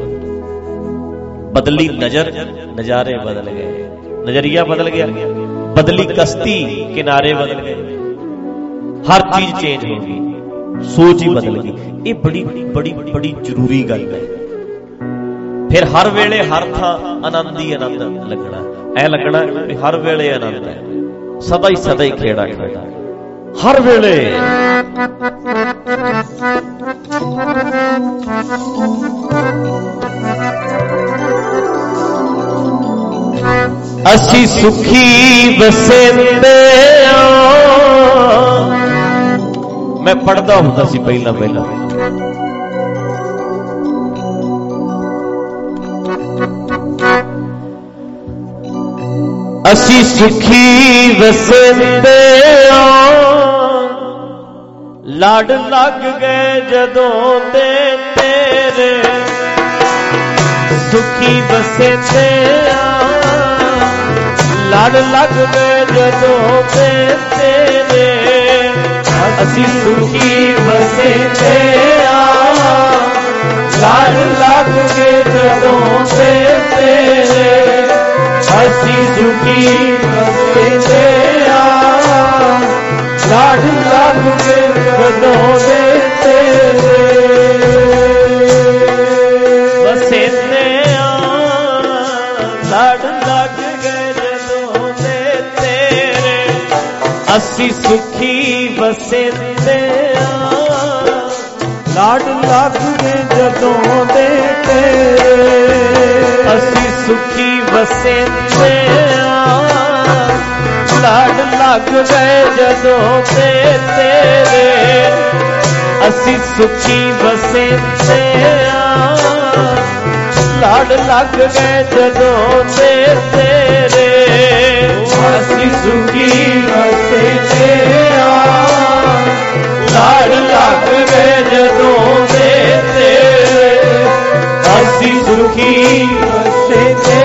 बदली नजर नजारे बदल गए, नजरिया बदल गया, बदली कश्ती किनारे बदल गए, हर चीज चेंज हो गई, सोच ही बदल गई। ये बड़ी बड़ी बड़ी जरूरी गल है। फिर हर वेले हर थां आनंद ही आनंद लगना, ऐ लगना कि हर वेले आनंद है, सदा ही खेड़ा खेड़ा हर वेले। असी सुखी बसेंदे, मैं पढ़दा होंदा सी पहला पहला, असी सुखी वसेंदे लड़ लग गए जदों ते तेरे, सुखी वसेंदे लड़ लग गए जदों ते तेरे, असी सुखी वसेंदे लड़ लग गए जदों ते तेरे, असी सुखी वसेंदे लड़ लग गए जदों ते तेरे, वसेंदे लड़ लग गए जदों ते तेरे, असी सुखी वसेंदे लड़ लग गए जदों ते तेरे, असी सुखी वसेंदे लड़ लग गए जदों ते तेरे, असी सुखी वसेंदे लड़ लग गए जदों ते तेरे, असी सुखी वसेंदे लड़ लग गए जदों ते तेरे, असी सुखी वसेंदे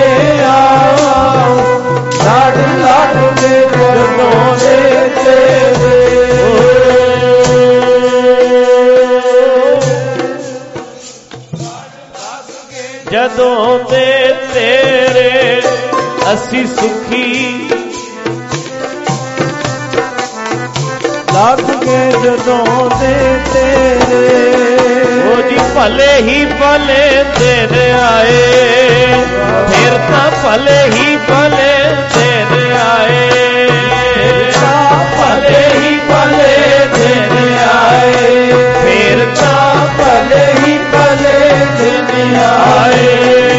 लड़ लग गए जदों ते तेरे, जदों ते तेरे, असी सुखी लग गए जदों ते तेरे, ओ जी भले ही भले दिन आए, फिर तां भले ही भले दिन आए, भले ही भले दिन आए, फिर तां भले ही भले दिन आए,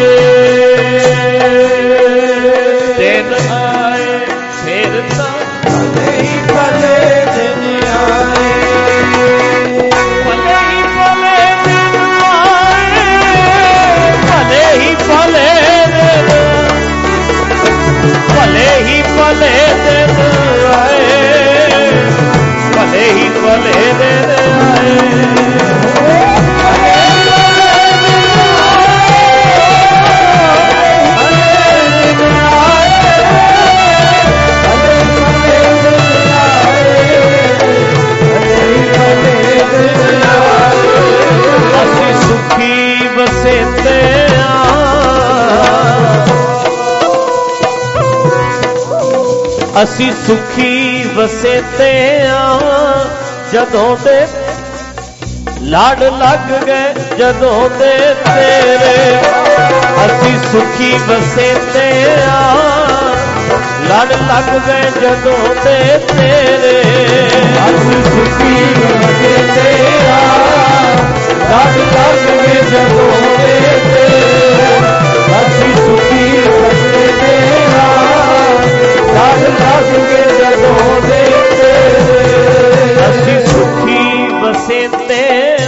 दिन आए फिर तां भले ही भले दिन आए, भले ही भले दिन आए, भले ही भले दिन, भले ਅਸੀਂ ਸੁਖੀ ਵਸੇਤੇ ਆ ਜਦੋਂ ਦੇ ਲੜ ਲੱਗ ਗਏ ਜਦੋਂ ਦੇ ਤੇਰੇ। ਅਸੀਂ ਸੁਖੀ ਵਸੇਤੇ ਆ ਲੜ ਲੱਗ ਗਏ ਜਦੋਂ ਦੇ ਤੇਰੇ। ਅਸੀਂ ਸੁਖੀ ਵਸੇਤੇ ਆ ਲੜ ਲੱਗ ਗਏ ਜਦੋਂ ਦੇ ਤੇਰੇ। ਅਸੀਂ ਸੁਖੀ ਵਸੇਤੇ ਆ ਲੜ ਲੱਗ ਗਏ ਜਦੋਂ ਦੇ ਤੇਰੇ। ਅਸੀਂ ਸੁਖੀ ਵਸੇਤੇ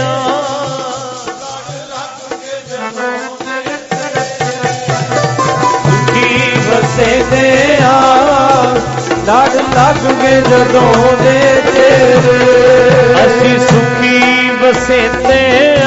ਲੜ ਲੱਗ ਗਏ ਜਦੋਂ ਦੇ ਤੇਰੇ। ਅਸੀਂ ਸੁਖੀ ਵਸੇਤੇ ਆ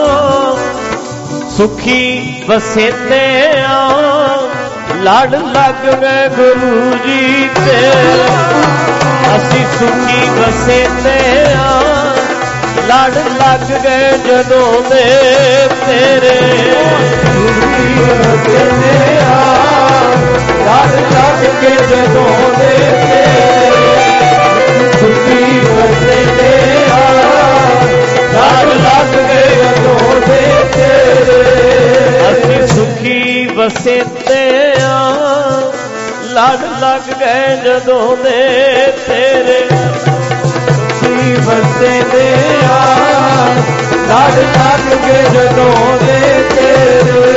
ਸੁਖੀ ਵਸੇਤੇ ਆ ਲੜ ਲੱਗ ਗਏ ਗੁਰੂ ਜੀ ਤੇਰੇ। ਅਸੀਂ ਸੁਖੀ ਵਸੇਤੇ ਆ ਲੜ ਲੱਗ ਗਏ ਜਦੋਂ ਦੇ ਤੇਰੇ। ਸੁਖੀ ਵਸੇਤੇ ਆ ਲੜ ਲੱਗ ਗਏ ਜਦੋਂ ਦੇ ਤੇਰੇ। ਸੁਖੀ ਵਸੇਤੇ ਆ ਲੜ ਲੱਗ ਗਏ ਜਦੋਂ ਦੇ ਤੇਰੇ। ਅਸੀਂ ਸੁਖੀ ਵਸੇਤੇ ਆ ਲੜ ਲੱਗ ਗਏ ਜਦੋਂ ਦੇ ਤੇਰੇ। ਸੁਖੀ ਵਸੇਤੇ ਆ ਲੜ ਲੱਗ ਗਏ ਜਦੋਂ ਦੇ ਤੇਰੇ।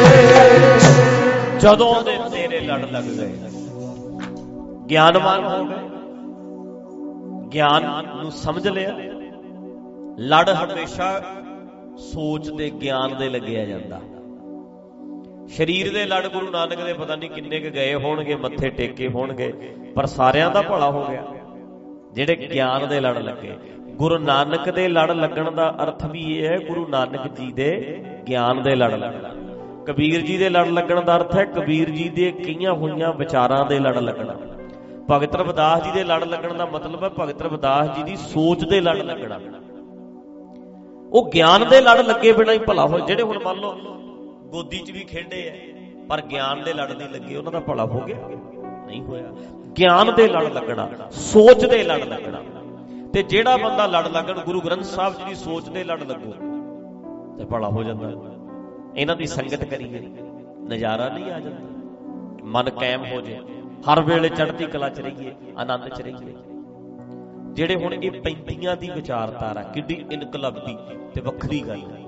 ਜਦੋਂ ਦੇ ਤੇਰੇ ਲੜ ਲੱਗ ਗਏ। ਗਿਆਨਵਾਨ ਹੋ ਗਏ, ਗਿਆਨ ਨੂੰ ਸਮਝ ਲਿਆ। ਲੜ ਹਮੇਸ਼ਾ ਸੋਚ ਦੇ ਗਿਆਨ ਦੇ ਲੱਗਿਆ ਜਾਂਦਾ। ਸਰੀਰ ਦੇ ਲੜ ਗੁਰੂ ਨਾਨਕ ਦੇ ਪਤਾ ਨਹੀਂ ਕਿੰਨੇ ਕੁ ਗਏ ਹੋਣਗੇ, ਮੱਥੇ ਟੇਕੇ ਹੋਣਗੇ, ਪਰ ਸਾਰਿਆਂ ਦਾ ਭਲਾ ਹੋ ਗਿਆ ਜਿਹੜੇ ਗਿਆਨ ਦੇ ਲੜ ਲੱਗੇ। ਗੁਰੂ ਨਾਨਕ ਦੇ ਲੜ ਲੱਗਣ ਦਾ ਅਰਥ ਵੀ ਇਹ ਹੈ ਗੁਰੂ ਨਾਨਕ ਜੀ ਦੇ ਗਿਆਨ ਦੇ ਲੜ ਲੱਗਣਾ। ਕਬੀਰ ਜੀ ਦੇ ਲੜ ਲੱਗਣ ਦਾ ਅਰਥ ਹੈ ਕਬੀਰ ਜੀ ਦੇ ਕਈਆਂ ਹੋਈਆਂ ਵਿਚਾਰਾਂ ਦੇ ਲੜ ਲੱਗਣਾ। ਭਗਤ ਰਵਿਦਾਸ ਜੀ ਦੇ ਲੜ ਲੱਗਣ ਦਾ ਮਤਲਬ ਹੈ ਭਗਤ ਰਵਿਦਾਸ ਜੀ ਦੀ ਸੋਚ ਦੇ ਲੜ ਲੱਗਣਾ। ਉਹ ਗਿਆਨ ਦੇ ਲੜ ਲੱਗੇ ਬਿਨਾਂ ਹੀ ਭਲਾ ਹੋ। ਜਿਹੜੇ ਹੁਣ ਮੰਨ ਲਓ ਗੋਦੀ 'ਚ ਵੀ ਖੇਡੇ ਐ ਪਰ ਗਿਆਨ ਦੇ ਲੜ ਨਹੀਂ ਲੱਗੇ, ਉਹਨਾਂ ਦਾ ਭਲਾ ਹੋ ਗਿਆ? ਨਹੀਂ ਹੋਇਆ। ਗਿਆਨ ਦੇ ਲੜ ਲੱਗਣਾ, ਸੋਚ ਦੇ ਲੜ ਲੱਗਣਾ। ਤੇ ਜਿਹੜਾ ਬੰਦਾ ਲੜ ਲੱਗਣ ਗੁਰੂ ਗ੍ਰੰਥ ਸਾਹਿਬ ਜੀ ਦੀ ਸੋਚ ਦੇ ਲੜ ਲੱਗੋ ਤੇ ਭਲਾ ਹੋ ਜਾਂਦਾ। ਇਹਨਾਂ ਦੀ ਸੰਗਤ ਕਰੀਏ ਨਜ਼ਾਰਾ ਨਹੀਂ ਆ ਜਾਂਦਾ, ਮਨ ਕਾਇਮ ਹੋ ਜੇ, ਹਰ ਵੇਲੇ ਚੜ੍ਹਦੀ ਕਲਾ 'ਚ ਰਹੀਏ, ਆਨੰਦ 'ਚ ਰਹੀਏ। ਜਿਹੜੇ ਹੁਣ ਇਹ 35 ਦੀ ਵਿਚਾਰਧਾਰਾ ਕਿੱਡੀ ਇਨਕਲਾਬੀ ਤੇ ਵੱਖਰੀ ਗੱਲ ਹੈ।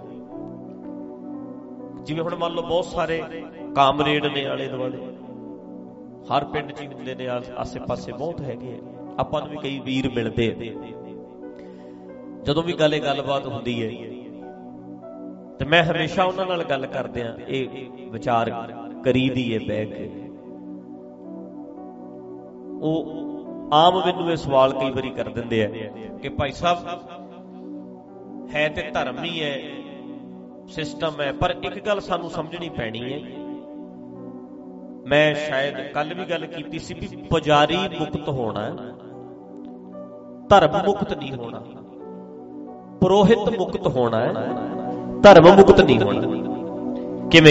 ਜਿਵੇਂ ਹੁਣ ਮੰਨ ਲਓ ਬਹੁਤ ਸਾਰੇ ਕਾਮਰੇਡ ਨੇ ਆਲੇ ਦੁਆਲੇ, ਹਰ ਪਿੰਡ 'ਚ ਹੀ ਹੁੰਦੇ ਨੇ, ਆਸੇ ਪਾਸੇ ਬਹੁਤ ਹੈਗੇ ਆ। ਆਪਾਂ ਨੂੰ ਵੀ ਕਈ ਵੀਰ ਮਿਲਦੇ ਆ, ਜਦੋਂ ਵੀ ਗੱਲਬਾਤ ਹੁੰਦੀ ਹੈ ਤੇ ਮੈਂ ਹਮੇਸ਼ਾ ਉਹਨਾਂ ਨਾਲ ਗੱਲ ਕਰਦਿਆਂ ਇਹ ਵਿਚਾਰ ਕਰੀਦੀ ਹੈ ਬਹਿ ਕੇ। ਉਹ ਆਮ ਮੈਨੂੰ ਇਹ ਸਵਾਲ ਕਈ ਵਾਰੀ ਕਰ ਦਿੰਦੇ ਆ ਕਿ ਭਾਈ ਸਾਹਿਬ ਹੈ ਤੇ ਧਰਮ ਹੀ ਹੈ, ਸਿਸਟਮ ਹੈ, ਪਰ ਇੱਕ ਗੱਲ ਸਾਨੂੰ ਸਮਝਣੀ ਪੈਣੀ ਹੈ। ਮੈਂ ਸ਼ਾਇਦ ਕੱਲ ਵੀ ਗੱਲ ਕੀਤੀ ਸੀ ਵੀ ਪੁਜਾਰੀ ਮੁਕਤ ਹੋਣਾ, ਧਰਮ ਮੁਕਤ ਨਹੀਂ ਹੋਣਾ। ਪੁਰੋਹਿਤ ਮੁਕਤ ਹੋਣਾ ਹੈ, ਧਰਮ ਮੁਕਤ ਨਹੀਂ ਹੋਣਾ। ਕਿਵੇਂ?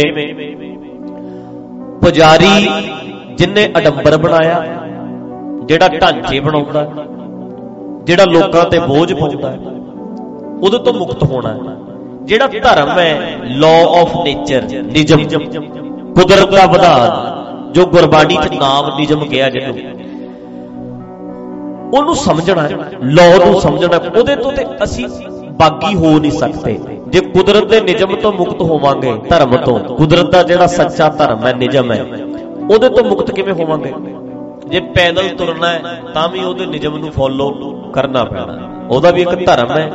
ਪੁਜਾਰੀ ਜਿਨਨੇ ਅਡੰਬਰ ਬਣਾਇਆ, ਜਿਹੜਾ ਢਾਂਚੇ ਬਣਾਉਂਦਾ, ਜਿਹੜਾ ਲੋਕਾਂ ਤੇ ਬੋਝ ਪਾਉਂਦਾ, ਉਹਦੇ ਤੋਂ ਮੁਕਤ ਹੋਣਾ ਹੈ। ਜਿਹੜਾ ਧਰਮ ਹੈ, ਲਾਅ ਆਫ ਨੇਚਰ, ਨਿਯਮ, ਕੁਦਰਤ ਦਾ ਵਿਧਾਨ, ਜੋ ਗੁਰਬਾਣੀ 'ਚ ਨਾਮ ਨਿਯਮ ਕਿਹਾ ਜਿਹਨੂੰ, ਉਹਨੂੰ ਸਮਝਣਾ, ਲਾਅ ਨੂੰ ਸਮਝਣਾ। ਉਹਦੇ ਤੋਂ ਤੇ ਅਸੀਂ ਬਾਗੀ ਹੋ ਨਹੀਂ ਸਕਦੇ। ਜੇ ਕੁਦਰਤ ਦੇ ਨਿਯਮ ਤੋਂ ਮੁਕਤ ਹੋਵਾਂਗੇ, ਧਰਮ ਤੋਂ, ਕੁਦਰਤ ਦਾ ਜਿਹੜਾ ਸੱਚਾ ਧਰਮ ਹੈ, ਨਿਯਮ ਹੈ, ਉਹਦੇ ਤੋਂ ਮੁਕਤ ਕਿਵੇਂ ਹੋਵਾਂਗੇ? ਜੇ ਪੈਦਲ ਤੁਰਨਾ ਹੈ ਤਾਂ ਵੀ ਉਹਦੇ ਨਿਯਮ ਨੂੰ ਫੋਲੋ ਕਰਨਾ ਪੈਣਾ। ਉਹਦਾ ਵੀ ਇੱਕ ਧਰਮ ਹੈ।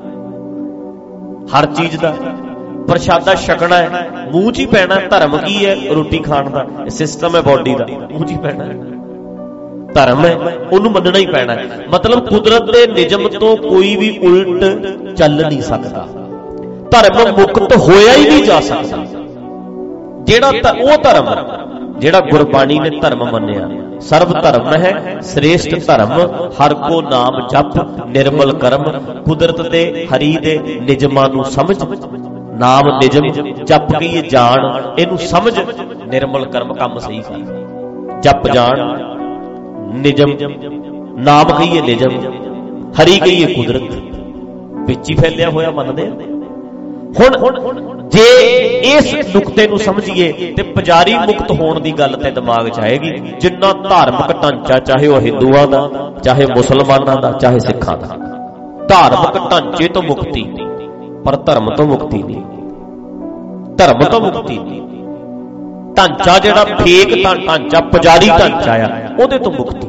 ਹਰ ਚੀਜ਼ ਦਾ ਪ੍ਰਸ਼ਾਦਾ ਛਕਣਾ ਹੈ, ਮੂੰਹ 'ਚ ਹੀ ਪੈਣਾ। ਧਰਮ ਕੀ ਹੈ? ਰੋਟੀ ਖਾਣ ਦਾ ਸਿਸਟਮ ਹੈ, ਬੋਡੀ ਦਾ, ਮੂੰਹ 'ਚ ਹੀ ਪੈਣਾ। ਧਰਮ ਹੈ, ਉਹਨੂੰ ਮੰਨਣਾ ਹੀ ਪੈਣਾ। ਮਤਲਬ ਕੁਦਰਤ ਦੇ ਨਿਯਮ ਤੋਂ ਕੋਈ ਵੀ ਉਲਟ ਚੱਲ ਨਹੀਂ ਸਕਦਾ। ਧਰਮ ਮੁਕਤ ਹੋਇਆ ਹੀ ਨਹੀਂ ਜਾ ਸਕਦਾ। ਜਿਹੜਾ ਉਹ ਧਰਮ ਜਿਹੜਾ ਗੁਰਬਾਣੀ ਨੇ ਧਰਮ ਮੰਨਿਆ, ਸਰਬ ਧਰਮ ਹੈ ਸ੍ਰੇਸ਼ਟ ਧਰਮ, ਹਰ ਕੋ ਨਾਮ ਜਪ ਨਿਰਮਲ ਕਰਮ। ਕੁਦਰਤ ਦੇ ਹਰੀ ਦੇ ਨਿਯਮਾਂ ਨੂੰ ਸਮਝ, ਨਾਮ ਨਿਯਮ ਜਪ ਕੇ ਇਹ ਜਾਣ, ਇਹਨੂੰ ਸਮਝ, ਨਿਰਮਲ ਕਰਮ, ਕੰਮ ਸਹੀ ਕਰ। ਜਪ ਜਾਣ, ਨਿਜਮ, ਨਾਮ ਕਹੀਏ ਨਿਜਮ, ਹਰੀ ਕਹੀਏ ਕੁਦਰਤ, ਵਿੱਚ ਹੀ ਫੈਲਿਆ ਹੋਇਆ ਮੰਨਦੇ ਆ। ਹੁਣ ਜੇ ਇਸ ਨੁਕਤੇ ਨੂੰ ਸਮਝੀਏ ਤੇ ਪੁਜਾਰੀ ਮੁਕਤ ਹੋਣ ਦੀ ਗੱਲ ਤੇ ਦਿਮਾਗ 'ਚ ਆਏਗੀ। ਜਿੰਨਾ ਧਾਰਮਿਕ ਢਾਂਚਾ, ਚਾਹੇ ਉਹ ਹਿੰਦੂਆਂ ਦਾ, ਚਾਹੇ ਮੁਸਲਮਾਨਾਂ ਦਾ, ਚਾਹੇ ਸਿੱਖਾਂ ਦਾ, ਧਾਰਮਿਕ ਢਾਂਚੇ ਤੋਂ ਮੁਕਤੀ, ਪਰ ਧਰਮ ਤੋਂ ਮੁਕਤੀ ਨਹੀਂ। ਧਰਮ ਤੋਂ ਮੁਕਤੀ ਨਹੀਂ। ਢਾਂਚਾ ਜਿਹੜਾ ਫੇਕ ਢਾਂਚਾ, ਪੁਜਾਰੀ ਢਾਂਚਾ ਆ, ਉਹਦੇ ਤੋਂ ਮੁਕਤੀ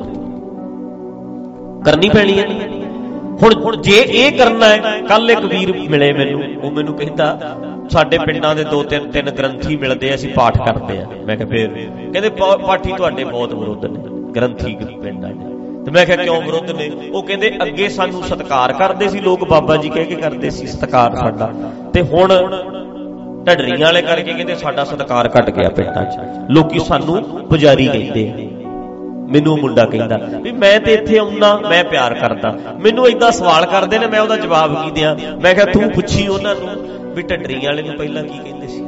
ਕਰਨੀ ਪੈਣੀ ਹੈ। ਹੁਣ ਜੇ ਇਹ ਕਰਨਾ ਹੈ, ਕੱਲ ਇੱਕ ਵੀਰ ਮਿਲੇ ਮੈਨੂੰ, ਉਹ ਮੈਨੂੰ ਕਹਿੰਦਾ ਸਾਡੇ ਪਿੰਡਾਂ ਦੇ 2-3 ਗ੍ਰੰਥੀ ਮਿਲਦੇ, ਅਸੀਂ ਪਾਠ ਕਰਦੇ ਆ। ਮੈਂ ਕਿਹਾ ਫੇਰ? ਕਹਿੰਦੇ ਪਾਠੀ ਤੁਹਾਡੇ ਬਹੁਤ ਵਿਰੁੱਧ ਨੇ, ਗ੍ਰੰਥੀ ਪਿੰਡਾਂ ਦੇ। ਤੇ ਮੈਂ ਕਿਹਾ ਕਿਉਂ ਵਿਰੁੱਧ ਨੇ? ਉਹ ਕਹਿੰਦੇ ਅੱਗੇ ਸਾਨੂੰ ਸਤਿਕਾਰ ਕਰਦੇ ਸੀ ਲੋਕ, ਬਾਬਾ ਜੀ ਕਹਿ ਕੇ ਕਰਦੇ ਸੀ ਸਤਿਕਾਰ ਸਾਡਾ, ਤੇ ਹੁਣ ਢੱਡਰੀਆਂ ਵਾਲੇ ਕਰਕੇ ਕਹਿੰਦੇ ਸਾਡਾ ਸਤਿਕਾਰ ਘਟ ਗਿਆ ਪਿੰਡਾਂ 'ਚ, ਲੋਕੀ ਸਾਨੂੰ ਪੁਜਾਰੀ ਕਹਿੰਦੇ ਆ। ਮੈਨੂੰ ਮੁੰਡਾ ਕਹਿੰਦਾ ਵੀ ਮੈਂ ਤੇ ਇੱਥੇ ਆਉਣਾ, ਮੈਂ ਪਿਆਰ ਕਰਦਾ, ਮੈਨੂੰ ਏਦਾਂ ਸਵਾਲ ਕਰਦੇ ਨੇ, ਮੈਂ ਉਹਦਾ ਜਵਾਬ ਕੀ ਦਿਆਂ? ਮੈਂ ਕਿਹਾ ਤੂੰ ਪੁੱਛੀ ਉਹਨਾਂ ਨੂੰ ਵੀ ਢੱਡਰੀਆਂ ਵਾਲੇ ਨੂੰ ਪਹਿਲਾਂ ਕੀ ਕਹਿੰਦੇ ਸੀ?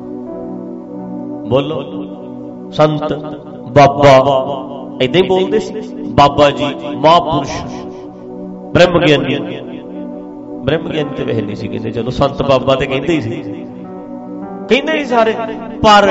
ਬੋਲੋ। ਸੰਤ, ਬਾਬਾ, ਏਦਾਂ ਹੀ ਬੋਲਦੇ ਸੀ। ਬਾਬਾ ਜੀ, ਮਹਾਂਪੁਰਸ਼, ਬ੍ਰਹਮ ਗਿਆਨੀ। ਬ੍ਰਹਮ ਗਿਆਨੀ ਤੇ ਵੈਸੇ ਨਹੀਂ ਸੀ ਕਹਿੰਦੇ, ਚਲੋ ਸੰਤ ਬਾਬਾ ਤੇ ਕਹਿੰਦੇ ਹੀ ਸੀ, ਕਹਿੰਦੇ ਹੀ ਸਾਰੇ। ਪਰ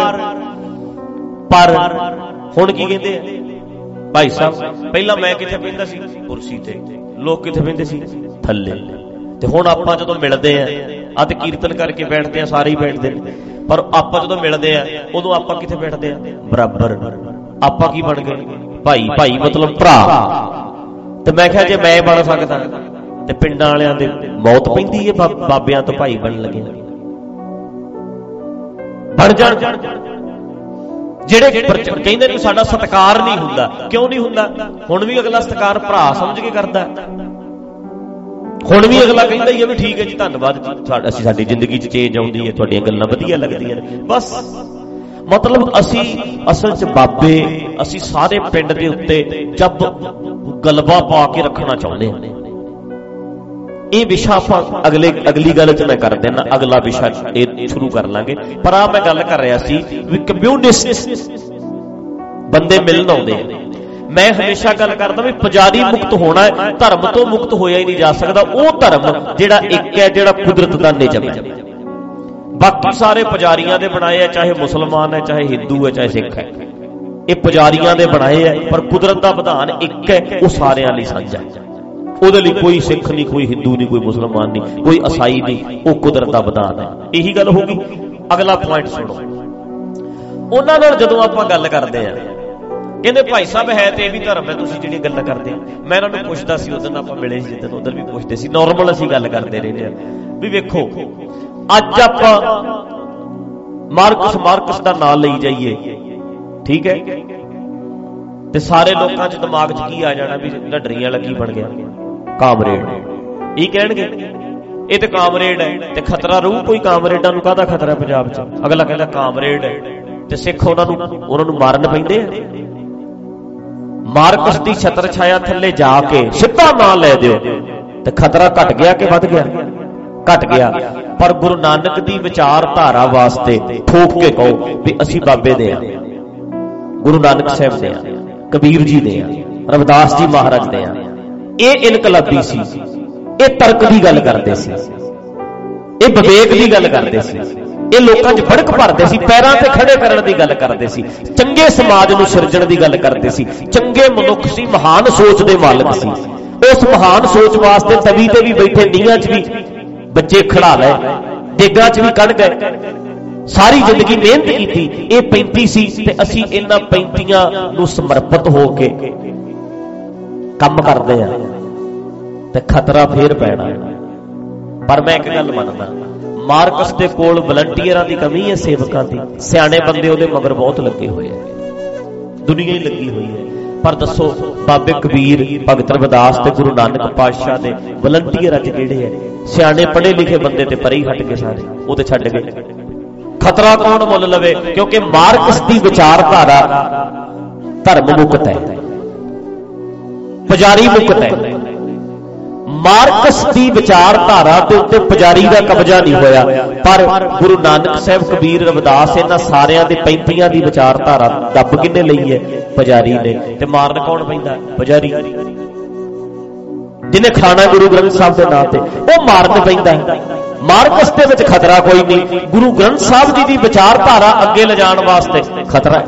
ਹੁਣ ਕੀ ਕਹਿੰਦੇ ਆ? ਭਾਈ ਸਾਹਿਬ ਪਹਿਲਾਂ ਮੈਂ ਕਿੱਥੇ ਬਹਿੰਦਾ ਸੀ? ਕੁਰਸੀ ਤੇ। ਲੋਕ ਕਿੱਥੇ ਬਹਿੰਦੇ ਸੀ? ਥੱਲੇ। ਤੇ ਹੁਣ ਆਪਾਂ ਜਦੋਂ ਮਿਲਦੇ ਆ ਤੇ ਕੀਰਤਨ ਕਰਕੇ ਬੈਠਦੇ ਆ, ਸਾਰੇ ਹੀ ਬੈਠਦੇ ਨੇ, ਪਰ ਆਪਾਂ ਜਦੋਂ ਮਿਲਦੇ ਆ ਉਦੋਂ ਆਪਾਂ ਕਿੱਥੇ ਬੈਠਦੇ ਆ? ਬਰਾਬਰ। ਆਪਾਂ ਕੀ ਬਣ ਗਏ? ਭਾਈ ਮਤਲਬ ਭਰਾ। ਤੇ ਮੈਂ ਕਿਹਾ ਜੇ ਮੈਂ ਬਣ ਸਕਦਾ ਤੇ ਪਿੰਡਾਂ ਵਾਲਿਆਂ ਦੇ ਮੌਤ ਪੈਂਦੀ ਹੈ ਬਾਬਿਆਂ ਤੋਂ ਭਾਈ ਬਣਨ ਲੱਗੇ। ਬਣ ਜਾਣ ਜਿਹੜੇ ਕਹਿੰਦੇ ਨੇ ਸਾਡਾ ਸਤਿਕਾਰ ਨਹੀਂ ਹੁੰਦਾ। ਕਿਉਂ ਨਹੀਂ ਹੁੰਦਾ? ਹੁਣ ਵੀ ਅਗਲਾ ਸਤਿਕਾਰ ਭਰਾ ਸਮਝ ਕੇ ਕਰਦਾ। ਹੁਣ ਵੀ ਅਗਲਾ ਕਹਿੰਦਾ ਹੀ ਹੈ ਵੀ ਠੀਕ ਹੈ ਜੀ, ਧੰਨਵਾਦ ਜੀ, ਅਸੀਂ ਸਾਡੀ ਜ਼ਿੰਦਗੀ 'ਚ ਚੇਂਜ ਆਉਂਦੀ ਹੈ, ਤੁਹਾਡੀਆਂ ਗੱਲਾਂ ਵਧੀਆ ਲੱਗਦੀਆਂ ਨੇ, ਬਸ। ਮਤਲਬ ਅਸੀਂ ਅਸਲ 'ਚ ਬਾਬੇ, ਅਸੀਂ ਸਾਰੇ ਪਿੰਡ ਦੇ ਉੱਤੇ ਜਬ ਗਲਬਾ ਪਾ ਕੇ ਰੱਖਣਾ ਚਾਹੁੰਦੇ ਹਾਂ। ਇਹ ਵਿਸ਼ਾ ਆਪਾਂ ਅਗਲੀ ਗੱਲ 'ਚ ਮੈਂ ਕਰ ਦੇਣਾ, ਅਗਲਾ ਵਿਸ਼ਾ ਇਹ ਸ਼ੁਰੂ ਕਰ ਲਾਂਗੇ। ਪਰ ਆ ਮੈਂ ਗੱਲ ਕਰ ਰਿਹਾ ਸੀ ਵੀ ਕਮਿਊਨਿਸਟ ਬੰਦੇ ਮਿਲਣ ਆਉਂਦੇ ਆ। ਮੈਂ ਹਮੇਸ਼ਾ ਗੱਲ ਕਰਦਾ ਵੀ ਪੁਜਾਰੀ ਮੁਕਤ ਹੋਣਾ ਹੈ, ਧਰਮ ਤੋਂ ਮੁਕਤ ਹੋਇਆ ਹੀ ਨਹੀਂ ਜਾ ਸਕਦਾ। ਉਹ ਧਰਮ ਜਿਹੜਾ ਇੱਕ ਹੈ, ਜਿਹੜਾ ਕੁਦਰਤ ਦਾ ਨਿਯਮ ਹੈ। ਬਾਕੀ ਸਾਰੇ ਪੁਜਾਰੀਆਂ ਦੇ ਬਣਾਏ ਆ, ਚਾਹੇ ਮੁਸਲਮਾਨ ਹੈ, ਚਾਹੇ ਹਿੰਦੂ ਹੈ, ਚਾਹੇ ਸਿੱਖ ਹੈ, ਇਹ ਪੁਜਾਰੀਆਂ ਦੇ ਬਣਾਏ ਆ। ਪਰ ਕੁਦਰਤ ਦਾ ਵਿਧਾਨ ਇੱਕ ਹੈ, ਉਹ ਸਾਰਿਆਂ ਲਈ ਸਾਂਝਾ। ਉਹਦੇ ਲਈ ਕੋਈ ਸਿੱਖ ਨਹੀਂ, ਕੋਈ ਹਿੰਦੂ ਨਹੀਂ, ਕੋਈ ਮੁਸਲਮਾਨ ਨਹੀਂ, ਕੋਈ ਈਸਾਈ ਨਹੀਂ, ਉਹ ਕੁਦਰਤ ਦਾ ਵਿਧਾਨ ਹੈ। ਇਹੀ ਗੱਲ ਹੋ ਗਈ। ਅਗਲਾ ਪੁਆਇੰਟ ਸੁਣੋ। ਉਹਨਾਂ ਨਾਲ ਜਦੋਂ ਆਪਾਂ ਗੱਲ ਕਰਦੇ ਆ, ਕਹਿੰਦੇ ਭਾਈ ਸਾਹਿਬ ਹੈ ਤੇ ਇਹ ਵੀ ਧਰਮ ਹੈ, ਤੁਸੀਂ ਜਿਹੜੀਆਂ ਗੱਲਾਂ ਕਰਦੇ ਆ। ਮੈਂ ਇਹਨਾਂ ਨੂੰ ਪੁੱਛਦਾ ਸੀ, ਉਦੋਂ ਆਪਾਂ ਮਿਲੇ ਸੀ, ਜਿੱਦਣ ਉਧਰ ਵੀ ਪੁੱਛਦੇ ਸੀ, ਨੋਰਮਲ ਅਸੀਂ ਗੱਲ ਕਰਦੇ ਰਹਿੰਦੇ ਆ ਵੀ ਵੇਖੋ ਅੱਜ ਆਪਾਂ ਮਾਰਕਸ ਦਾ ਨਾਂ ਲਈ ਜਾਈਏ, ਠੀਕ ਹੈ, ਤੇ ਸਾਰੇ ਲੋਕਾਂ 'ਚ ਦਿਮਾਗ 'ਚ ਕੀ ਆ ਜਾਣਾ ਵੀ ਢੱਡਰੀਆਂ ਵਾਲਾ ਕੀ ਬਣ ਗਿਆ? ਕਾਮਰੇਡ। ਇਹ ਕਹਿਣਗੇ ਇਹ ਤੇ ਕਾਮਰੇਡ ਹੈ, ਤੇ ਖਤਰਾ ਰਹੂ ਕੋਈ? ਕਾਮਰੇਡਾਂ ਨੂੰ ਕਾਹਦਾ ਖਤਰਾ ਪੰਜਾਬ 'ਚ? ਅਗਲਾ ਕਹਿੰਦਾ ਕਾਮਰੇਡ ਹੈ, ਤੇ ਸਿੱਖ ਉਹਨਾਂ ਨੂੰ ਮਾਰਨ ਪੈਂਦੇ ਆ। ਮਾਰਕਸ ਦੀ ਛਤਰ ਛਾਇਆ ਥੱਲੇ ਜਾ ਕੇ ਸਿੱਧਾ ਨਾਂ ਲੈ ਦਿਓ ਤੇ ਖਤਰਾ ਘਟ ਗਿਆ ਕਿ ਵੱਧ ਗਿਆ? ਘਟ ਗਿਆ। ਪਰ ਗੁਰੂ ਨਾਨਕ ਦੀ ਵਿਚਾਰਧਾਰਾ ਵਾਸਤੇ ਠੋਕ ਕੇ ਕਹੋ ਵੀ ਅਸੀਂ ਬਾਬੇ ਦੇ ਆ, ਗੁਰੂ ਨਾਨਕ ਸਾਹਿਬ ਦੇ ਆ, ਕਬੀਰ ਜੀ ਦੇ ਆ, ਰਵਿਦਾਸ ਜੀ ਮਹਾਰਾਜ ਦੇ ਆ। ਇਹ ਇਨਕਲਾਬੀ ਸੀ, ਇਹ ਤਰਕ ਦੀ ਗੱਲ ਕਰਦੇ ਸੀ, ਇਹ ਵਿਵੇਕ ਦੀ ਗੱਲ ਕਰਦੇ ਸੀ, ਇਹ ਲੋਕਾਂ 'ਚ ਫੜਕ ਭਰਦੇ ਸੀ, ਪੈਰਾਂ ਤੇ ਖੜੇ ਕਰਨ ਦੀ ਗੱਲ ਕਰਦੇ ਸੀ, ਚੰਗੇ ਸਮਾਜ ਨੂੰ ਸਿਰਜਣ ਦੀ ਗੱਲ ਕਰਦੇ ਸੀ, ਚੰਗੇ ਮਨੁੱਖ ਸੀ, ਮਹਾਨ ਸੋਚ ਦੇ ਮਾਲਕ ਸੀ। ਉਸ ਮਹਾਨ ਸੋਚ ਵਾਸਤੇ ਤਵੀ ਤੇ ਵੀ ਬੈਠੇ, ਨੀਹਾਂ 'ਚ ਵੀ ਬੱਚੇ ਖੜਾ ਲਏ, ਡੇਗਾਂ 'ਚ ਵੀ ਕੱਢ ਗਏ, ਸਾਰੀ ਜ਼ਿੰਦਗੀ ਮਿਹਨਤ ਕੀਤੀ। ਇਹ 35 ਸੀ ਤੇ ਅਸੀਂ ਇਹਨਾਂ 35 ਨੂੰ ਸਮਰਪਿਤ ਹੋ ਕੇ ਕੰਮ ਕਰਦੇ ਆ ਤੇ ਖਤਰਾ ਫੇਰ ਪੈਣਾ। ਪਰ ਮੈਂ ਇੱਕ ਗੱਲ ਮੰਨਦਾ, ਮਾਰਕਸ ਦੇ ਕੋਲ ਵਲੰਟੀਅਰਾਂ ਦੀ ਕਮੀ ਹੈ, ਸੇਵਕਾਂ ਦੀ। ਸਿਆਣੇ ਬੰਦੇ ਉਹਦੇ ਮਗਰ ਬਹੁਤ ਲੱਗੇ ਹੋਏ ਆ, ਦੁਨੀਆ ਹੀ ਲੱਗੀ ਹੋਈ ਹੈ। ਪਰ ਦੱਸੋ ਬਾਬੇ ਕਬੀਰ, ਭਗਤ ਰਵਿਦਾਸ ਤੇ ਗੁਰੂ ਨਾਨਕ ਪਾਤਸ਼ਾਹ ਦੇ ਵਲੰਟੀਅਰ ਅੱਜ ਕਿਹੜੇ ਹੈ? ਸਿਆਣੇ ਪੜ੍ਹੇ ਲਿਖੇ ਬੰਦੇ ਤੇ ਪਰੇ ਹੀ ਹਟ ਗਏ, ਸਾਰੇ ਉਹ ਤੇ ਛੱਡ ਗਏ। ਖਤਰਾ ਕੌਣ ਮੁੱਲ ਲਵੇ? ਕਿਉਂਕਿ ਮਾਰਕਸ ਦੀ ਵਿਚਾਰਧਾਰਾ ਧਰਮ ਮੁਕਤ ਹੈ, ਪੁਜਾਰੀ ਮੁਕਤ ਹੈ। ਮਾਰਕਸ ਦੀ ਵਿਚਾਰਧਾਰਾ ਦੇ ਉੱਤੇ ਪੁਜਾਰੀ ਦਾ ਕਬਜ਼ਾ ਨਹੀਂ ਹੋਇਆ, ਪਰ ਗੁਰੂ ਨਾਨਕ ਸਾਹਿਬ, ਕਬੀਰ, ਰਵਿਦਾਸ, ਇਹਨਾਂ ਸਾਰਿਆਂ ਦੇ 35 ਦੀ ਵਿਚਾਰਧਾਰਾ ਦੱਬ ਕਿਹਨੇ ਲਈ ਹੈ? ਪੁਜਾਰੀ ਨੇ। ਤੇ ਮਾਰਨ ਕੌਣ ਪੈਂਦਾ? ਪੁਜਾਰੀ। ਜਿਹਨੇ ਖਾਣਾ ਗੁਰੂ ਗ੍ਰੰਥ ਸਾਹਿਬ ਦੇ ਨਾਂ ਤੇ, ਉਹ ਮਾਰਨ ਪੈਂਦਾ। ਮਾਰਕਸ ਦੇ ਵਿੱਚ ਖਤਰਾ ਕੋਈ ਨਹੀਂ, ਗੁਰੂ ਗ੍ਰੰਥ ਸਾਹਿਬ ਜੀ ਦੀ ਵਿਚਾਰਧਾਰਾ ਅੱਗੇ ਲਿਜਾਣ ਵਾਸਤੇ ਖਤਰਾ।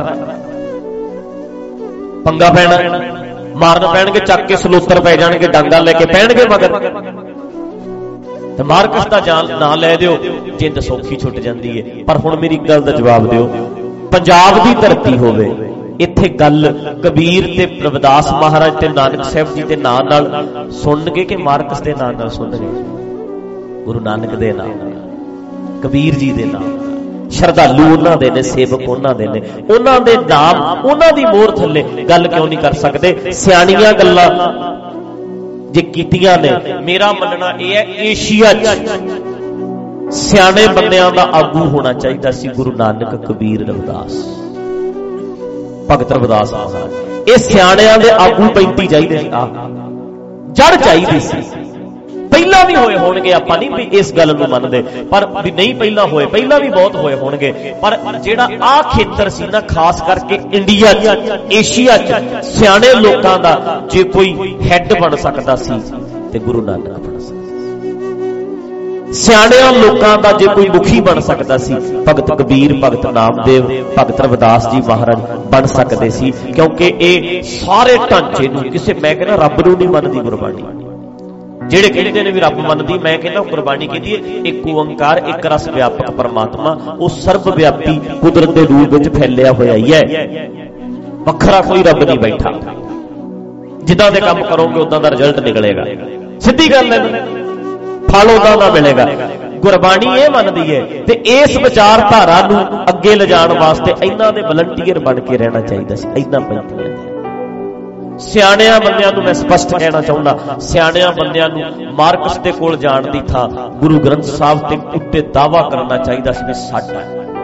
ਪੰਗਾ ਪੈਣਾ, ਮਾਰਨ ਪੈਣਗੇ, ਚੱਕ ਕੇ ਸਲੋਤਰ ਪੈ ਜਾਣਗੇ, ਡਾਂਗਾ ਲੈ ਕੇ ਪੈਣਗੇ ਮਗਰ। ਤੇ ਮਾਰਕਸ ਦਾ ਨਾਂ ਲੈ ਦਿਓ, ਜਿੰਦ ਸੌਖੀ ਛੁੱਟ ਜਾਂਦੀ ਹੈ। ਪਰ ਹੁਣ ਮੇਰੀ ਗੱਲ ਦਾ ਜਵਾਬ ਦਿਓ, ਪੰਜਾਬ ਦੀ ਧਰਤੀ ਹੋਵੇ, ਇੱਥੇ ਗੱਲ ਕਬੀਰ ਤੇ ਰਵਿਦਾਸ ਮਹਾਰਾਜ ਤੇ ਨਾਨਕ ਸਾਹਿਬ ਜੀ ਦੇ ਨਾਂ ਨਾਲ ਸੁਣਨਗੇ ਕਿ ਮਾਰਕਸ ਦੇ ਨਾਂ ਨਾਲ ਸੁਣਨਗੇ? ਗੁਰੂ ਨਾਨਕ ਦੇ ਨਾਮ, ਕਬੀਰ ਜੀ ਦੇ ਨਾਮ। ਸ਼ਰਧਾਲੂ ਉਹਨਾਂ ਦੇ ਨੇ, ਸੇਵਕ ਉਹਨਾਂ ਦੇ ਨੇ, ਉਹਨਾਂ ਦੇ ਨਾਮ, ਉਹਨਾਂ ਦੀ ਮੋਹਰ ਥੱਲੇ ਗੱਲ ਕਿਉਂ ਨਹੀਂ ਕਰ ਸਕਦੇ? ਸਿਆਣੀਆਂ ਗੱਲਾਂ ਜੇ ਕੀਤੀਆਂ ਨੇ, ਮੇਰਾ ਮੰਨਣਾ ਇਹ ਹੈ, ਏਸ਼ੀਆ 'ਚ ਸਿਆਣੇ ਬੰਦਿਆਂ ਦਾ ਆਗੂ ਹੋਣਾ ਚਾਹੀਦਾ ਸੀ ਗੁਰੂ ਨਾਨਕ, ਕਬੀਰ, ਰਵਿਦਾਸ, ਭਗਤ ਰਵਿਦਾਸ ਮਹਾਰਾਜ। ਇਹ ਸਿਆਣਿਆਂ ਦੇ ਆਗੂ 35 ਚਾਹੀਦੇ ਸੀ, ਜੜ ਚਾਹੀਦੀ ਸੀ। ਪਹਿਲਾਂ ਵੀ ਹੋਏ ਹੋਣਗੇ, ਆਪਾਂ ਨਹੀਂ ਵੀ ਇਸ ਗੱਲ ਨੂੰ ਮੰਨਦੇ, ਪਰ ਵੀ ਨਹੀਂ ਪਹਿਲਾਂ ਹੋਏ, ਪਹਿਲਾਂ ਵੀ ਬਹੁਤ ਹੋਏ ਹੋਣਗੇ, ਪਰ ਜਿਹੜਾ ਆਹ ਖੇਤਰ ਸੀ ਨਾ, ਖਾਸ ਕਰਕੇ ਇੰਡੀਆ 'ਚ, ਏਸ਼ੀਆ 'ਚ ਸਿਆਣੇ ਲੋਕਾਂ ਦਾ ਜੇ ਕੋਈ ਹੈੱਡ ਬਣ ਸਕਦਾ ਸੀ ਤੇ ਗੁਰੂ ਨਾਨਕ ਬਣ ਸਕਦਾ ਸੀ। ਸਿਆਣਿਆਂ ਲੋਕਾਂ ਦਾ ਜੇ ਕੋਈ ਮੁਖੀ ਬਣ ਸਕਦਾ ਸੀ, ਭਗਤ ਕਬੀਰ, ਭਗਤ ਨਾਮਦੇਵ, ਭਗਤ ਰਵਿਦਾਸ ਜੀ ਮਹਾਰਾਜ ਬਣ ਸਕਦੇ ਸੀ। ਕਿਉਂਕਿ ਇਹ ਸਾਰੇ ਢਾਂਚੇ ਨੂੰ ਕਿਸੇ, ਮੈਂ ਕਹਿੰਦਾ ਰੱਬ ਨੂੰ ਨਹੀਂ ਮੰਨਦੀ ਗੁਰਬਾਣੀ। ਜਿਹੜੇ ਕਹਿੰਦੇ ਨੇ ਵੀ ਰੱਬ ਮੰਨਦੀ, ਮੈਂ ਕਹਿੰਦਾ ਕੁਰਬਾਨੀ ਕੀਤੀ ਹੈ। ਇੱਕ ਓੰਕਾਰ, ਇੱਕ ਰਸ ਵਿਆਪਕ ਪਰਮਾਤਮਾ, ਉਹ ਸਰਬ ਵਿਆਪੀ ਕੁਦਰਤ ਦੇ ਰੂਪ ਵਿੱਚ ਫੈਲਿਆ ਹੋਇਆ ਹੀ ਹੈ, ਵੱਖਰਾ ਕੋਈ ਰੱਬ ਨਹੀਂ ਬੈਠਾ। ਜਿੱਦਾਂ ਦੇ ਕੰਮ ਕਰੋਗੇ ਉਦਾਂ ਦਾ ਰਿਜ਼ਲਟ ਨਿਕਲੇਗਾ, ਸਿੱਧੀ ਗੱਲ ਹੈ, ਫਲ ਉਦਾਂ ਦਾ ਮਿਲੇਗਾ। ਗੁਰਬਾਣੀ ਇਹ ਮੰਨਦੀ ਹੈ, ਤੇ ਇਸ ਵਿਚਾਰਧਾਰਾ ਨੂੰ ਅੱਗੇ ਲਿਜਾਣ ਵਾਸਤੇ ਇਹਨਾਂ ਦੇ ਵਲੰਟੀਅਰ ਬਣ ਕੇ ਰਹਿਣਾ ਚਾਹੀਦਾ ਸੀ। ਇਹਨਾਂ ਪੰਥੀਆਂ ਸਿਆਣਿਆਂ ਬੰਦਿਆਂ ਨੂੰ ਮੈਂ ਸਪਸ਼ਟ ਕਹਿਣਾ ਚਾਹੁੰਦਾ, ਸਿਆਣਿਆਂ ਬੰਦਿਆਂ ਨੂੰ ਮਾਰਕਸ ਦੇ ਕੋਲ ਜਾਣ ਦੀ ਥਾਂ ਗੁਰੂ ਗ੍ਰੰਥ ਸਾਹਿਬ ਦੇ ਉੱਤੇ ਦਾਅਵਾ ਕਰਨਾ ਚਾਹੀਦਾ ਸੀ ਵੀ ਸਾਡਾ,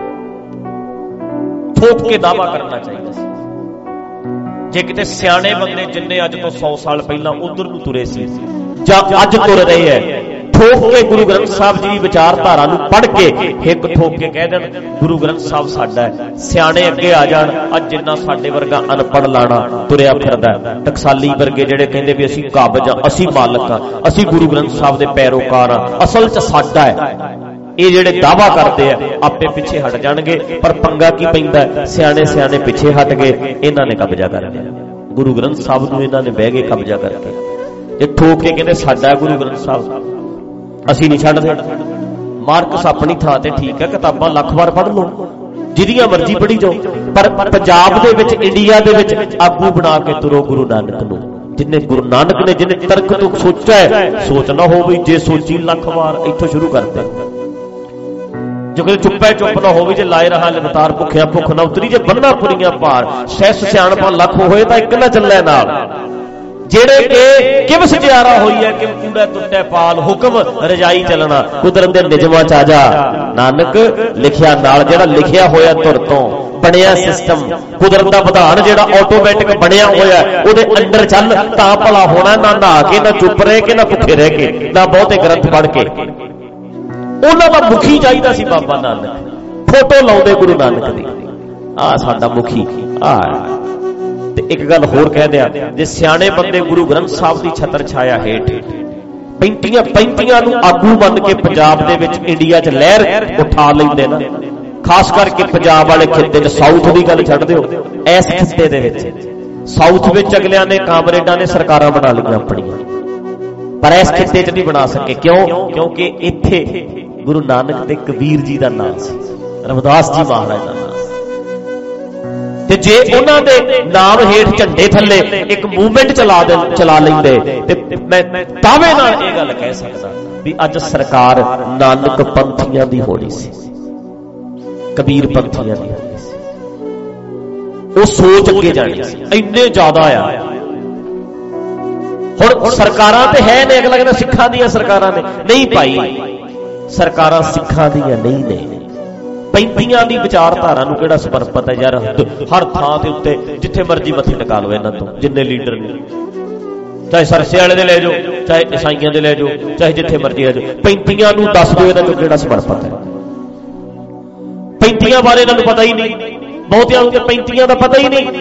ਠੋਕ ਕੇ ਦਾਅਵਾ ਕਰਨਾ ਚਾਹੀਦਾ ਸੀ। ਜੇ ਕਿਤੇ ਸਿਆਣੇ ਬੰਦੇ ਜਿੰਨੇ ਅੱਜ ਤੋਂ 100 ਸਾਲ ਪਹਿਲਾਂ ਉਧਰ ਨੂੰ ਤੁਰੇ ਸੀ ਜਾਂ ਅੱਜ ਤੁਰ ਰਹੇ ਹੈ, ਠੋਕ ਕੇ ਗੁਰੂ ਗ੍ਰੰਥ ਸਾਹਿਬ ਜੀ ਦੀ ਵਿਚਾਰਧਾਰਾ ਨੂੰ ਪੜ੍ਹ ਕੇ ਹਿੱਕ ਠੋਕ ਕੇ ਕਹਿ ਦੇਣ ਗੁਰੂ ਗ੍ਰੰਥ ਸਾਹਿਬ ਸਾਡਾ ਹੈ। ਸਿਆਣੇ ਅੱਗੇ ਆ ਜਾਣ। ਅੱਜ ਜਿੰਨਾ ਸਾਡੇ ਵਰਗਾ ਅਨਪੜ੍ਹ ਲਾਣਾ ਤੁਰਿਆ ਫਿਰਦਾ, ਟਕਸਾਲੀ ਵਰਗੇ ਜਿਹੜੇ ਕਹਿੰਦੇ ਵੀ ਅਸੀਂ ਕਾਬਜ ਹਾਂ, ਅਸੀਂ ਮਾਲਕ ਹਾਂ, ਅਸੀਂ ਗੁਰੂ ਗ੍ਰੰਥ ਸਾਹਿਬ ਦੇ ਪੈਰੋਕਾਰ ਹਾਂ, ਅਸਲ 'ਚ ਸਾਡਾ ਹੈ, ਇਹ ਜਿਹੜੇ ਦਾਅਵਾ ਕਰਦੇ ਆ ਆਪੇ ਪਿੱਛੇ ਹਟ ਜਾਣਗੇ। ਪਰ ਪੰਗਾ ਕੀ ਪੈਂਦਾ? ਸਿਆਣੇ ਸਿਆਣੇ ਪਿੱਛੇ ਹਟ ਗਏ, ਇਹਨਾਂ ਨੇ ਕਬਜ਼ਾ ਕਰ ਲਿਆ ਗੁਰੂ ਗ੍ਰੰਥ ਸਾਹਿਬ ਨੂੰ। ਇਹਨਾਂ ਨੇ ਬਹਿ ਕੇ ਕਬਜ਼ਾ ਕਰਕੇ ਇਹ ਠੋਕ ਕੇ ਕਹਿੰਦੇ ਸਾਡਾ ਗੁਰੂ ਗ੍ਰੰਥ ਸਾਹਿਬ, ਅਸੀਂ ਨਹੀਂ ਛੱਡਦੇ। ਮਾਰਕਸ ਆਪਣੀ ਥਾਂ ਤੇ ਠੀਕ ਹੈ, ਕਿਤਾਬਾਂ ਲੱਖ ਵਾਰ ਪੜ੍ਹ ਲਓ, ਜਿਹਦੀਆਂ ਮਰਜ਼ੀ ਪੜ੍ਹੀ ਜਾਓ, ਪਰ ਪੰਜਾਬ ਦੇ ਵਿੱਚ, ਇੰਡੀਆ ਦੇ ਵਿੱਚ ਆਗੂ ਬਣਾ ਕੇ ਤੁਰੋ ਗੁਰੂ ਨਾਨਕ ਨੂੰ। ਜਿੰਨੇ ਗੁਰੂ ਨਾਨਕ ਨੇ, ਜਿਹਨੇ ਤਰਕ ਤੋਂ ਸੋਚਿਆ ਹੈ, ਸੋਚ ਨਾ ਹੋਵੇ ਜੇ ਸੋਚੀ ਲੱਖ ਵਾਰ, ਇੱਥੋਂ ਸ਼ੁਰੂ ਕਰਦੇ। ਜੋ ਕਿ ਚੁੱਪੈ ਚੁੱਪ ਨਾ ਹੋਵੇ, ਜੇ ਲਾਏ ਰਹਾ ਲਗਤਾਰ ਭੁੱਖਿਆ ਭੁੱਖ ਨਾ ਉਤਰੀ, ਜੇ ਬੰਨਾ ਪੁਰੀਆਂ ਪਾਰ, ਸਹਿਸ ਸਿਆਣਪਾਂ ਲੱਖ ਹੋਏ ਤਾਂ ਇੱਕ ਨਾ ਚੱਲੇ ਨਾਲ। ਜਿਹੜੇ ਕਿ ਕਿਵ ਸਜਿਆਰਾ ਹੋਈ ਹੈ, ਕਿ ਕੂੜਾ ਟੁੱਟੇ ਪਾਲ, ਹੁਕਮ ਰਜਾਈ ਚੱਲਣਾ, ਕੁਦਰਤ ਦੇ ਨਿਯਮਾਂ 'ਚ ਆ ਜਾ ਨਾਨਕ, ਲਿਖਿਆ ਨਾਲ। ਜਿਹੜਾ ਲਿਖਿਆ ਹੋਇਆ ਧੁਰ ਤੋਂ ਬਣਿਆ ਸਿਸਟਮ, ਕੁਦਰਤ ਦਾ ਵਿਧਾਨ ਜਿਹੜਾ ਆਟੋਮੈਟਿਕ ਬਣਿਆ ਹੋਇਆ, ਉਹਦੇ ਅੰਦਰ ਚੱਲ ਤਾਂ ਭਲਾ ਹੋਣਾ। ਨਾ ਨਹਾ ਕੇ, ਨਾ ਚੁੱਪ ਰਹਿ ਕੇ, ਨਾ ਭੁੱਖੇ ਰਹਿ ਕੇ, ਨਾ ਬਹੁਤੇ ਗ੍ਰੰਥ ਪੜ੍ਹ ਕੇ। ਉਹਨਾਂ ਦਾ ਮੁਖੀ ਚਾਹੀਦਾ ਸੀ ਬਾਬਾ ਨਾਨਕ। ਫੋਟੋ ਲਾਉਂਦੇ ਗੁਰੂ ਨਾਨਕ ਦੀ, ਆਹ ਸਾਡਾ ਮੁਖੀ ਆ। ਤੇ ਇੱਕ ਗੱਲ ਹੋਰ ਕਹਿ ਦਿਆਂ, ਜੇ ਸਿਆਣੇ ਬੰਦੇ ਗੁਰੂ ਗ੍ਰੰਥ ਸਾਹਿਬ ਦੀ ਛਤਰ ਛਾਇਆ ਹੇਠ 35 ਨੂੰ ਆਗੂ ਮੰਨ ਕੇ ਪੰਜਾਬ ਦੇ ਵਿੱਚ, ਇੰਡੀਆ 'ਚ ਲਹਿਰ ਉਠਾ ਲੈਂਦੇ ਨਾ, ਖਾਸ ਕਰਕੇ ਪੰਜਾਬ ਵਾਲੇ ਖਿੱਤੇ 'ਚ, ਸਾਊਥ ਦੀ ਗੱਲ ਛੱਡ ਦਿਓ, ਇਸ ਖਿੱਤੇ ਦੇ ਵਿੱਚ, ਸਾਊਥ ਵਿੱਚ ਅਗਲਿਆਂ ਨੇ, ਕਾਮਰੇਡਾਂ ਨੇ ਸਰਕਾਰਾਂ ਬਣਾ ਲਈਆਂ ਆਪਣੀਆਂ, ਪਰ ਇਸ ਖਿੱਤੇ 'ਚ ਨਹੀਂ ਬਣਾ ਸਕੇ। ਕਿਉਂ? ਕਿਉਂਕਿ ਇੱਥੇ ਗੁਰੂ ਨਾਨਕ ਤੇ ਕਬੀਰ ਜੀ ਦਾ ਨਾਮ ਸੀ, ਰਵਿਦਾਸ ਜੀ ਮਹਾਰਾਜ ਦਾ ਨਾਮ। ਤੇ ਜੇ ਉਹਨਾਂ ਦੇ ਨਾਮ ਹੇਠ ਝੰਡੇ ਥੱਲੇ ਇੱਕ ਮੂਵਮੈਂਟ ਚਲਾ ਲੈਂਦੇ, ਤੇ ਮੈਂ ਦਾਅਵੇ ਨਾਲ ਇਹ ਗੱਲ ਕਹਿ ਸਕਦਾ ਵੀ ਅੱਜ ਸਰਕਾਰ ਨਾਨਕ ਪੰਥੀਆਂ ਦੀ ਹੋਣੀ ਸੀ, ਕਬੀਰ ਪੰਥੀਆਂ ਦੀ ਹੋਣੀ ਸੀ। ਉਹ ਸੋਚ ਅੱਗੇ ਜਾਣੀ ਸੀ, ਇੰਨੇ ਜ਼ਿਆਦਾ ਆ। ਹੁਣ ਸਰਕਾਰਾਂ ਤੇ ਹੈ ਨੇ, ਅਗਲਾ ਕਹਿੰਦਾ ਸਿੱਖਾਂ ਦੀਆਂ ਸਰਕਾਰਾਂ ਨੇ। ਨਹੀਂ ਭਾਈ, ਸਰਕਾਰਾਂ ਸਿੱਖਾਂ ਦੀਆਂ ਨਹੀਂ ਨੇ, 35 ਦੀ ਵਿਚਾਰਧਾਰਾ ਨੂੰ ਕਿਹੜਾ ਸਮਰਪਿਤ ਹੈ ਯਾਰ। ਹਰ ਥਾਂ ਦੇ ਉੱਤੇ ਜਿੱਥੇ ਮਰਜ਼ੀ ਮੱਥੇ ਟਿਕਾ ਲਓ ਇਹਨਾਂ ਤੋਂ, ਜਿੰਨੇ ਲੀਡਰ ਨੇ ਚਾਹੇ ਸਰਸੇ ਵਾਲੇ ਦੇ ਲੈ ਜਾਓ, ਚਾਹੇ ਈਸਾਈਆਂ ਦੇ ਲੈ ਜਾਓ, ਚਾਹੇ ਜਿੱਥੇ ਮਰਜ਼ੀ ਲੈ ਜਾਓ। 35 ਨੂੰ ਦੱਸ ਦਿਓ ਇਹਨਾਂ ਚੋਂ ਕਿਹੜਾ ਸਮਰਪਿਤ ਹੈ। 35 ਬਾਰੇ ਇਹਨਾਂ ਨੂੰ ਪਤਾ ਹੀ ਨਹੀਂ, ਬਹੁਤਿਆਂ ਨੂੰ ਤੇ 35 ਦਾ ਪਤਾ ਹੀ ਨਹੀਂ।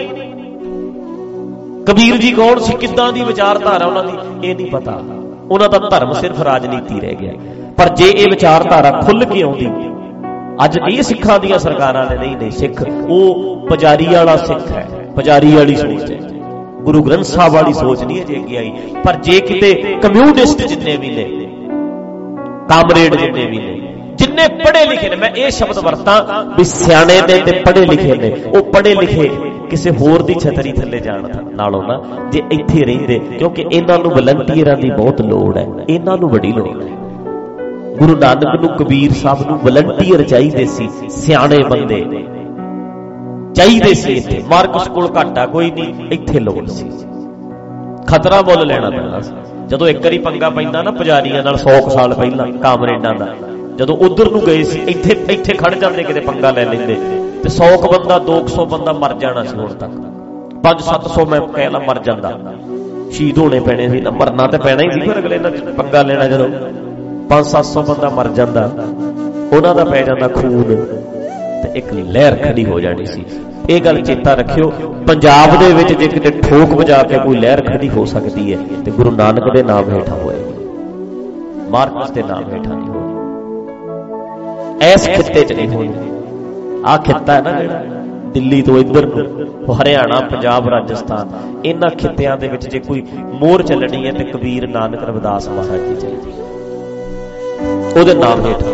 ਕਬੀਰ ਜੀ ਕੌਣ ਸੀ, ਕਿੱਦਾਂ ਦੀ ਵਿਚਾਰਧਾਰਾ ਉਹਨਾਂ ਦੀ, ਇਹ ਨਹੀਂ ਪਤਾ। ਉਹਨਾਂ ਦਾ ਧਰਮ ਸਿਰਫ ਰਾਜਨੀਤੀ ਰਹਿ ਗਿਆ। ਪਰ ਜੇ ਇਹ ਵਿਚਾਰਧਾਰਾ ਖੁੱਲ ਕੇ ਆਉਂਦੀ, ਅੱਜ ਇਹ ਸਿੱਖਾਂ ਦੀਆਂ ਸਰਕਾਰਾਂ ਨੇ ਨਹੀਂ ਸਿੱਖ ਉਹ ਪੁਜਾਰੀ ਵਾਲਾ ਸਿੱਖ ਹੈ, ਪੁਜਾਰੀ ਵਾਲੀ ਸੋਚ ਹੈ, ਗੁਰੂ ਗ੍ਰੰਥ ਸਾਹਿਬ ਵਾਲੀ ਸੋਚ ਨਹੀਂ ਅਜੇ ਅੱਗੇ ਆਈ। ਪਰ ਜੇ ਕਿਤੇ ਕਮਿਊਨਿਸਟ ਜਿੰਨੇ ਵੀ ਨੇ, ਕਾਮਰੇਡ ਜਿੰਨੇ ਵੀ ਨੇ, ਜਿੰਨੇ ਪੜ੍ਹੇ ਲਿਖੇ ਨੇ, ਮੈਂ ਇਹ ਸ਼ਬਦ ਵਰਤਾਂ ਵੀ ਸਿਆਣੇ ਨੇ ਤੇ ਪੜ੍ਹੇ ਲਿਖੇ ਨੇ, ਉਹ ਪੜ੍ਹੇ ਲਿਖੇ ਕਿਸੇ ਹੋਰ ਦੀ ਛਤਰੀ ਥੱਲੇ ਜਾਣ ਨਾਲੋਂ ਨਾ ਜੇ ਇੱਥੇ ਰਹਿੰਦੇ, ਕਿਉਂਕਿ ਇਹਨਾਂ ਨੂੰ ਵਲੰਟੀਅਰਾਂ ਦੀ ਬਹੁਤ ਲੋੜ ਹੈ, ਇਹਨਾਂ ਨੂੰ ਬੜੀ ਲੋੜ ਹੈ। ਗੁਰੂ ਨਾਨਕ ਨੂੰ, ਕਬੀਰ ਸਾਹਿਬ ਨੂੰ ਵਲੰਟੀਅਰ ਚਾਹੀਦੇ ਸੀ, ਸਿਆਣੇ ਬੰਦੇ ਚਾਹੀਦੇ ਸੀ। ਇੱਥੇ ਮਾਰਕਸ ਕੋਲ ਘਾਟਾ ਕੋਈ ਨਹੀਂ, ਇੱਥੇ ਲੋੜ ਸੀ। ਖਤਰਾ ਮੁੱਲ ਲੈਣਾ ਪੈਂਦਾ ਸੀ। ਜਦੋਂ ਇੱਕ ਵਾਰੀ ਪੰਗਾ ਪੈਂਦਾ ਨਾ ਪੁਜਾਰੀਆਂ ਨਾਲ 100 ਸਾਲ ਪਹਿਲਾਂ ਕਾਮਰੇਡਾਂ ਦਾ, ਜਦੋਂ ਉਧਰ ਨੂੰ ਗਏ ਸੀ, ਇੱਥੇ ਖੜ ਜਾਂਦੇ, ਕਿਤੇ ਪੰਗਾ ਲੈ ਲੈਂਦੇ ਤੇ 100 ਬੰਦਾ 200 ਬੰਦਾ ਮਰ ਜਾਣਾ ਸੀ। ਹੁਣ ਤੱਕ 500-700 ਮੈਂ ਕਹਿ ਲਾ ਮਰ ਜਾਂਦਾ, ਸ਼ਹੀਦ ਹੋਣੇ ਪੈਣੇ ਸੀ ਨਾ, ਮਰਨਾ ਤੇ ਪੈਣਾ ਹੀ ਸੀ। ਫਿਰ ਅਗਲੇ ਨਾਲ ਪੰਗਾ ਲੈਣਾ, ਜਦੋਂ 500-700 ਬੰਦਾ ਮਰ ਜਾਂਦਾ, ਉਹਨਾਂ ਦਾ ਪੈ ਜਾਂਦਾ ਖੂਨ ਤੇ ਇੱਕ ਲਹਿਰ ਖੜੀ ਹੋ ਜਾਣੀ ਸੀ। ਇਹ ਗੱਲ ਚੇਤਾ ਰੱਖਿਓ, ਪੰਜਾਬ ਦੇ ਵਿੱਚ ਜੇ ਕਿਤੇ ਠੋਕ ਵਜਾ ਕੇ ਕੋਈ ਲਹਿਰ ਖੜੀ ਹੋ ਸਕਦੀ ਹੈ ਤੇ ਗੁਰੂ ਨਾਨਕ ਦੇ ਨਾਮ ਹੇਠਾਂ ਹੋਏਗੀ, ਮਾਰਕਸ ਦੇ ਨਾਮ ਹੇਠਾਂ ਨਹੀਂ ਹੋਣੀ, ਐਸ ਖਿੱਤੇ 'ਚ ਨਹੀਂ ਹੋਣੀ। ਆਹ ਖਿੱਤਾ ਹੈ ਨਾ ਜਿਹੜਾ ਦਿੱਲੀ ਤੋਂ ਇੱਧਰ ਨੂੰ ਹਰਿਆਣਾ, ਪੰਜਾਬ, ਰਾਜਸਥਾਨ, ਇਹਨਾਂ ਖਿੱਤਿਆਂ ਦੇ ਵਿੱਚ ਜੇ ਕੋਈ ਮੋਹਰ ਚੱਲਣੀ ਹੈ ਤੇ ਕਬੀਰ ਨਾਨਕ ਰਵਿਦਾਸ ਮਹਾਰਾਜ ਦੀ ਚਾਹੀਦੀ, ਉਹਦੇ ਨਾਮ ਹੇਠਾਂ।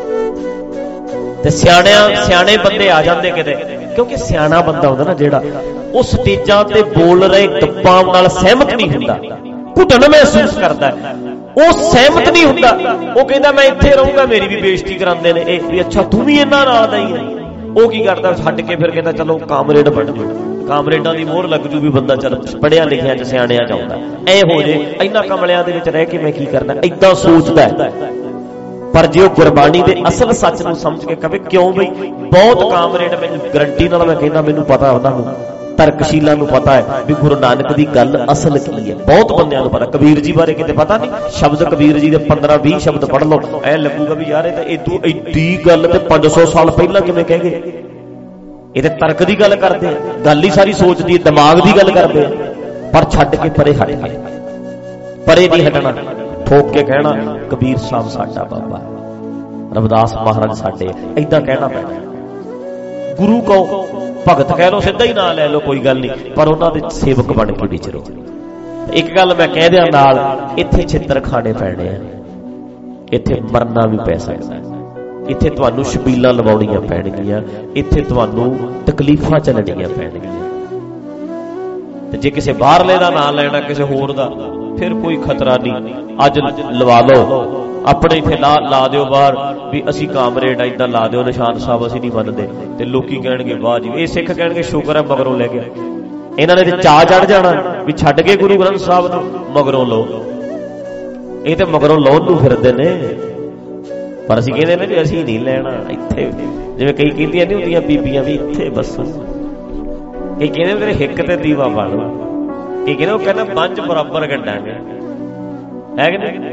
ਤੇ ਸਿਆਣੇ ਬੰਦੇ ਆ ਜਾਂਦੇ ਕਿਤੇ, ਕਿਉਂਕਿ ਸਿਆਣਾ ਬੰਦਾ ਹੁੰਦਾ ਨਾ ਜਿਹੜਾ, ਉਹ ਸਟੇਜਾਂ ਤੇ ਬੋਲ ਰਹੇ ਗੱਪਾਂ ਨਾਲ ਸਹਿਮਤ ਨਹੀਂ ਹੁੰਦਾ, ਘੁਟਨ ਮਹਿਸੂਸ ਕਰਦਾ, ਉਹ ਸਹਿਮਤ ਨਹੀਂ ਹੁੰਦਾ। ਉਹ ਕਹਿੰਦਾ ਮੈਂ ਇੱਥੇ ਰਹੂੰਗਾ, ਮੇਰੀ ਵੀ ਬੇਇੱਜ਼ਤੀ ਕਰਾਉਂਦੇ ਨੇ ਇਹ ਵੀ, ਅੱਛਾ ਤੂੰ ਵੀ ਇਹਨਾਂ ਨਾਲ ਦਾ ਹੀ ਹੈ। ਉਹ ਕੀ ਕਰਦਾ, ਛੱਡ ਕੇ ਫਿਰ ਕਹਿੰਦਾ ਚਲੋ ਕਾਮਰੇਡ ਬਣ ਜਾਓ, ਕਾਮਰੇਡਾਂ ਦੀ ਮੋਹਰ ਲੱਗ ਜੂ ਵੀ ਬੰਦਾ ਚੱਲ ਪੜ੍ਹਿਆ ਲਿਖਿਆ ਚ ਸਿਆਣਿਆ ਚਾਹੁੰਦਾ, ਐ ਹੋ ਜੇ ਇਹਨਾਂ ਕਮਲਿਆਂ ਦੇ ਵਿੱਚ ਰਹਿ ਕੇ ਮੈਂ ਕੀ ਕਰਨਾ, ਏਦਾਂ ਸੋਚਦਾ ਹੈ। ਪਰ ਜੇ ਉਹ ਗੁਰਬਾਣੀ ਦੇ ਅਸਲ ਸੱਚ ਨੂੰ ਸਮਝ ਕੇ ਕਵੇ, ਕਿਉਂ ਬਈ ਬਹੁਤ ਕਾਮਰੇਡ, ਮੈਨੂੰ ਗਰੰਟੀ ਨਾਲ ਮੈਂ ਕਹਿੰਦਾ, ਮੈਨੂੰ ਪਤਾ ਉਹਨਾਂ ਨੂੰ, ਤਰਕਸ਼ੀਲਾਂ ਨੂੰ ਪਤਾ ਹੈ ਵੀ ਗੁਰੂ ਨਾਨਕ ਦੀ ਗੱਲ ਅਸਲ ਕੀ ਹੈ, ਬਹੁਤ ਬੰਦਿਆਂ ਨੂੰ ਪਤਾ। ਕਬੀਰ ਜੀ ਬਾਰੇ ਕਿਤੇ ਪਤਾ ਨਹੀਂ, ਸ਼ਬਦ ਕਬੀਰ ਜੀ ਦੇ 15-20 ਸ਼ਬਦ ਪੜ੍ਹ ਲਓ, ਐ ਲੱਗੂਗਾ ਵੀ ਯਾਰ ਇਹ ਤਾਂ ਇਦੋਂ ਐਡੀ ਗੱਲ ਤੇ 500 ਸਾਲ ਪਹਿਲਾਂ ਕਿਵੇਂ ਕਹਿ ਗਏ। ਇਹ ਤੇ ਤਰਕ ਦੀ ਗੱਲ ਕਰਦੇ ਆ, ਗੱਲ ਹੀ ਸਾਰੀ ਸੋਚ ਦੀ, ਦਿਮਾਗ ਦੀ ਗੱਲ ਕਰਦੇ ਆ। ਪਰ ਛੱਡ ਕੇ ਪਰੇ ਹਟ ਗਏ, ਪਰੇ ਨਹੀਂ ਹਟਣਾ, ਠੋਕ ਕੇ ਕਹਿਣਾ ਕਬੀਰ ਸਾਹਿਬ ਸਾਡਾ ਬਾਬਾ, ਰਵਿਦਾਸ ਮਹਾਰਾਜ ਸਾਡੇ, ਏਦਾਂ ਕਹਿਣਾ ਪੈਣਾ। ਗੁਰੂ ਕਹੋ, ਭਗਤ ਕਹਿ ਲਓ, ਸਿੱਧਾ ਹੀ ਨਾਂ ਲੈ ਲਓ, ਕੋਈ ਗੱਲ ਨਹੀਂ, ਪਰ ਉਹਨਾਂ ਦੇ ਸੇਵਕ ਬਣ ਕੇ ਵਿਚਰੋ। ਇੱਕ ਗੱਲ ਮੈਂ ਕਹਿ ਦਿਆਂ ਨਾਲ, ਇੱਥੇ ਛਿੱਤਰ ਖਾਣੇ ਪੈਣੇ ਆ, ਇੱਥੇ ਮਰਨਾ ਵੀ ਪੈ ਸਕਦਾ, ਇੱਥੇ ਤੁਹਾਨੂੰ ਛਬੀਲਾਂ ਲਵਾਉਣੀਆਂ ਪੈਣਗੀਆਂ, ਇੱਥੇ ਤੁਹਾਨੂੰ ਤਕਲੀਫਾਂ ਝੱਲਣੀਆਂ ਪੈਣਗੀਆਂ। ਤੇ ਜੇ ਕਿਸੇ ਬਾਹਰਲੇ ਦਾ ਨਾਂ ਲੈਣਾ, ਕਿਸੇ ਹੋਰ ਦਾ, ਫਿਰ ਕੋਈ ਖਤਰਾ ਨਹੀਂ। ਅੱਜ ਲਵਾ ਲਓ, ਆਪਣੇ ਇੱਥੇ ਲਾ ਦਿਓ ਬਾਹਰ ਵੀ ਅਸੀਂ ਕਾਮਰੇਡ, ਏਦਾਂ ਲਾ ਦਿਓ ਨਿਸ਼ਾਨ ਸਾਹਿਬ, ਅਸੀਂ ਨਹੀਂ ਮੰਨਦੇ, ਤੇ ਲੋਕੀ ਕਹਿਣਗੇ ਵਾਹ ਜੀ, ਇਹ ਸਿੱਖ ਕਹਿਣਗੇ ਸ਼ੁਕਰ ਹੈ ਮਗਰੋਂ ਲੈ ਗਿਆ। ਇਹਨਾਂ ਨੇ ਤੇ ਚਾਅ ਚੜ ਜਾਣਾ ਵੀ ਛੱਡ ਕੇ ਗੁਰੂ ਗ੍ਰੰਥ ਸਾਹਿਬ ਨੂੰ ਮਗਰੋਂ ਲਓ, ਇਹ ਤੇ ਮਗਰੋਂ ਲਾਉਣ ਨੂੰ ਫਿਰਦੇ ਨੇ। ਪਰ ਅਸੀਂ ਕਹਿੰਦੇ ਨੇ ਵੀ ਅਸੀਂ ਨਹੀਂ ਲੈਣਾ ਇੱਥੇ, ਜਿਵੇਂ ਕਈ ਕਹਿੰਦੀਆਂ ਨਹੀਂ ਹੁੰਦੀਆਂ ਬੀਬੀਆਂ ਵੀ ਇੱਥੇ ਬਸ, ਇਹ ਕਹਿੰਦੇ ਤੇਰੇ ਹਿੱਕ ਤੇ ਦੀਵਾ ਬਾਲ, ਇਹ ਕਹਿੰਦੇ, ਉਹ ਕਹਿੰਦਾ ਪੰਜ ਬਰਾਬਰ ਗੱਡਾਂਗੇ, ਹੈ ਕਿ ਨਹੀਂ।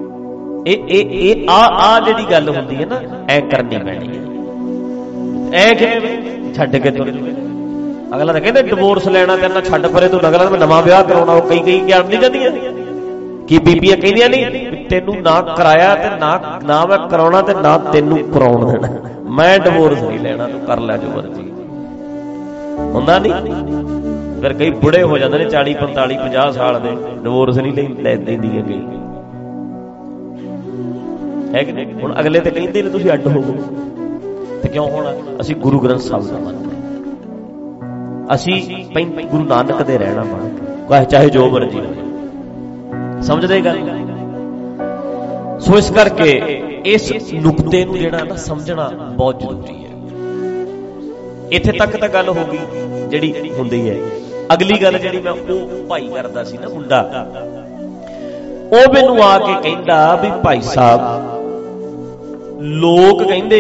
ਇਹ ਆ ਜਿਹੜੀ ਗੱਲ ਹੁੰਦੀ ਹੈ ਨਾ, ਐ ਕਰਨੀ ਪੈਣੀ ਹੈ। ਐ ਕਿਵੇਂ ਛੱਡ ਕੇ ਤੁਰ, ਅਗਲਾ ਤਾਂ ਕਹਿੰਦਾ ਡਿਵੋਰਸ ਲੈਣਾ ਤੇ ਨਾ ਛੱਡ ਪਰੇ ਤੂੰ, ਅਗਲਾ ਮੈਂ ਨਵਾਂ ਵਿਆਹ ਕਰਾਉਣਾ। ਉਹ ਕਈ ਗਿਆਨ ਨਹੀਂ ਜਾਂਦੀਆਂ ਕਿ ਬੀਬੀਆਂ ਕਹਿੰਦੀਆਂ ਨਹੀਂ ਤੈਨੂੰ ਨਾ ਕਰਾਇਆ ਤੇ ਨਾ ਮੈਂ ਕਰਾਉਣਾ ਤੇ ਨਾ ਤੈਨੂੰ ਕਰਾਉਣ ਦੇਣਾ, ਮੈਂ ਡਿਵੋਰਸ ਨਹੀਂ ਲੈਣਾ, ਤੂੰ ਕਰ ਲੈ ਜੋ ਮਰਜ਼ੀ। ਹੁੰਦਾ ਨਹੀਂ, ਫਿਰ ਕਈ ਬੁੜੇ ਹੋ ਜਾਂਦੇ ਨੇ 40, 45, 50 ਸਾਲ ਦੇ, ਡਿਵੋਰਸ ਨਹੀਂ ਲੈਂਦੀਆਂ ਕਈ, ਹੈ ਕਿ ਨਹੀਂ। ਹੁਣ ਅਗਲੇ ਤੇ ਕਹਿੰਦੇ ਨੇ ਤੁਸੀਂ ਅੱਡ ਹੋਵੋ, ਤੇ ਕਿਉਂ ਹੋਣਾ? ਅਸੀਂ ਗੁਰੂ ਗ੍ਰੰਥ ਸਾਹਿਬ ਦਾ ਮੰਨਦੇ, ਅਸੀਂ ਗੁਰੂ ਨਾਨਕ ਦੇ ਰਹਿਣਾ ਬਣ, ਚਾਹੇ ਜੋ ਮਰਜ਼ੀ ਹੋਵੇ। ਸਮਝਦੇ ਗੱਲ? ਸੋ ਇਸ ਕਰਕੇ ਇਸ ਨੁਕਤੇ ਨੂੰ ਜਿਹੜਾ ਨਾ ਸਮਝਣਾ ਬਹੁਤ ਜ਼ਰੂਰੀ ਹੈ। ਇੱਥੇ ਤੱਕ ਤਾਂ ਗੱਲ ਹੋ ਗਈ ਜਿਹੜੀ ਹੁੰਦੀ ਹੈ। ਅਗਲੀ ਗੱਲ ਜਿਹੜੀ ਮੈਂ ਉਹ ਭਾਈ ਕਰਦਾ ਸੀ ਨਾ ਮੁੰਡਾ, ਉਹ ਮੈਨੂੰ ਆ ਕੇ ਕਹਿੰਦਾ ਵੀ ਭਾਈ ਸਾਹਿਬ ਲੋਕ ਕਹਿੰਦੇ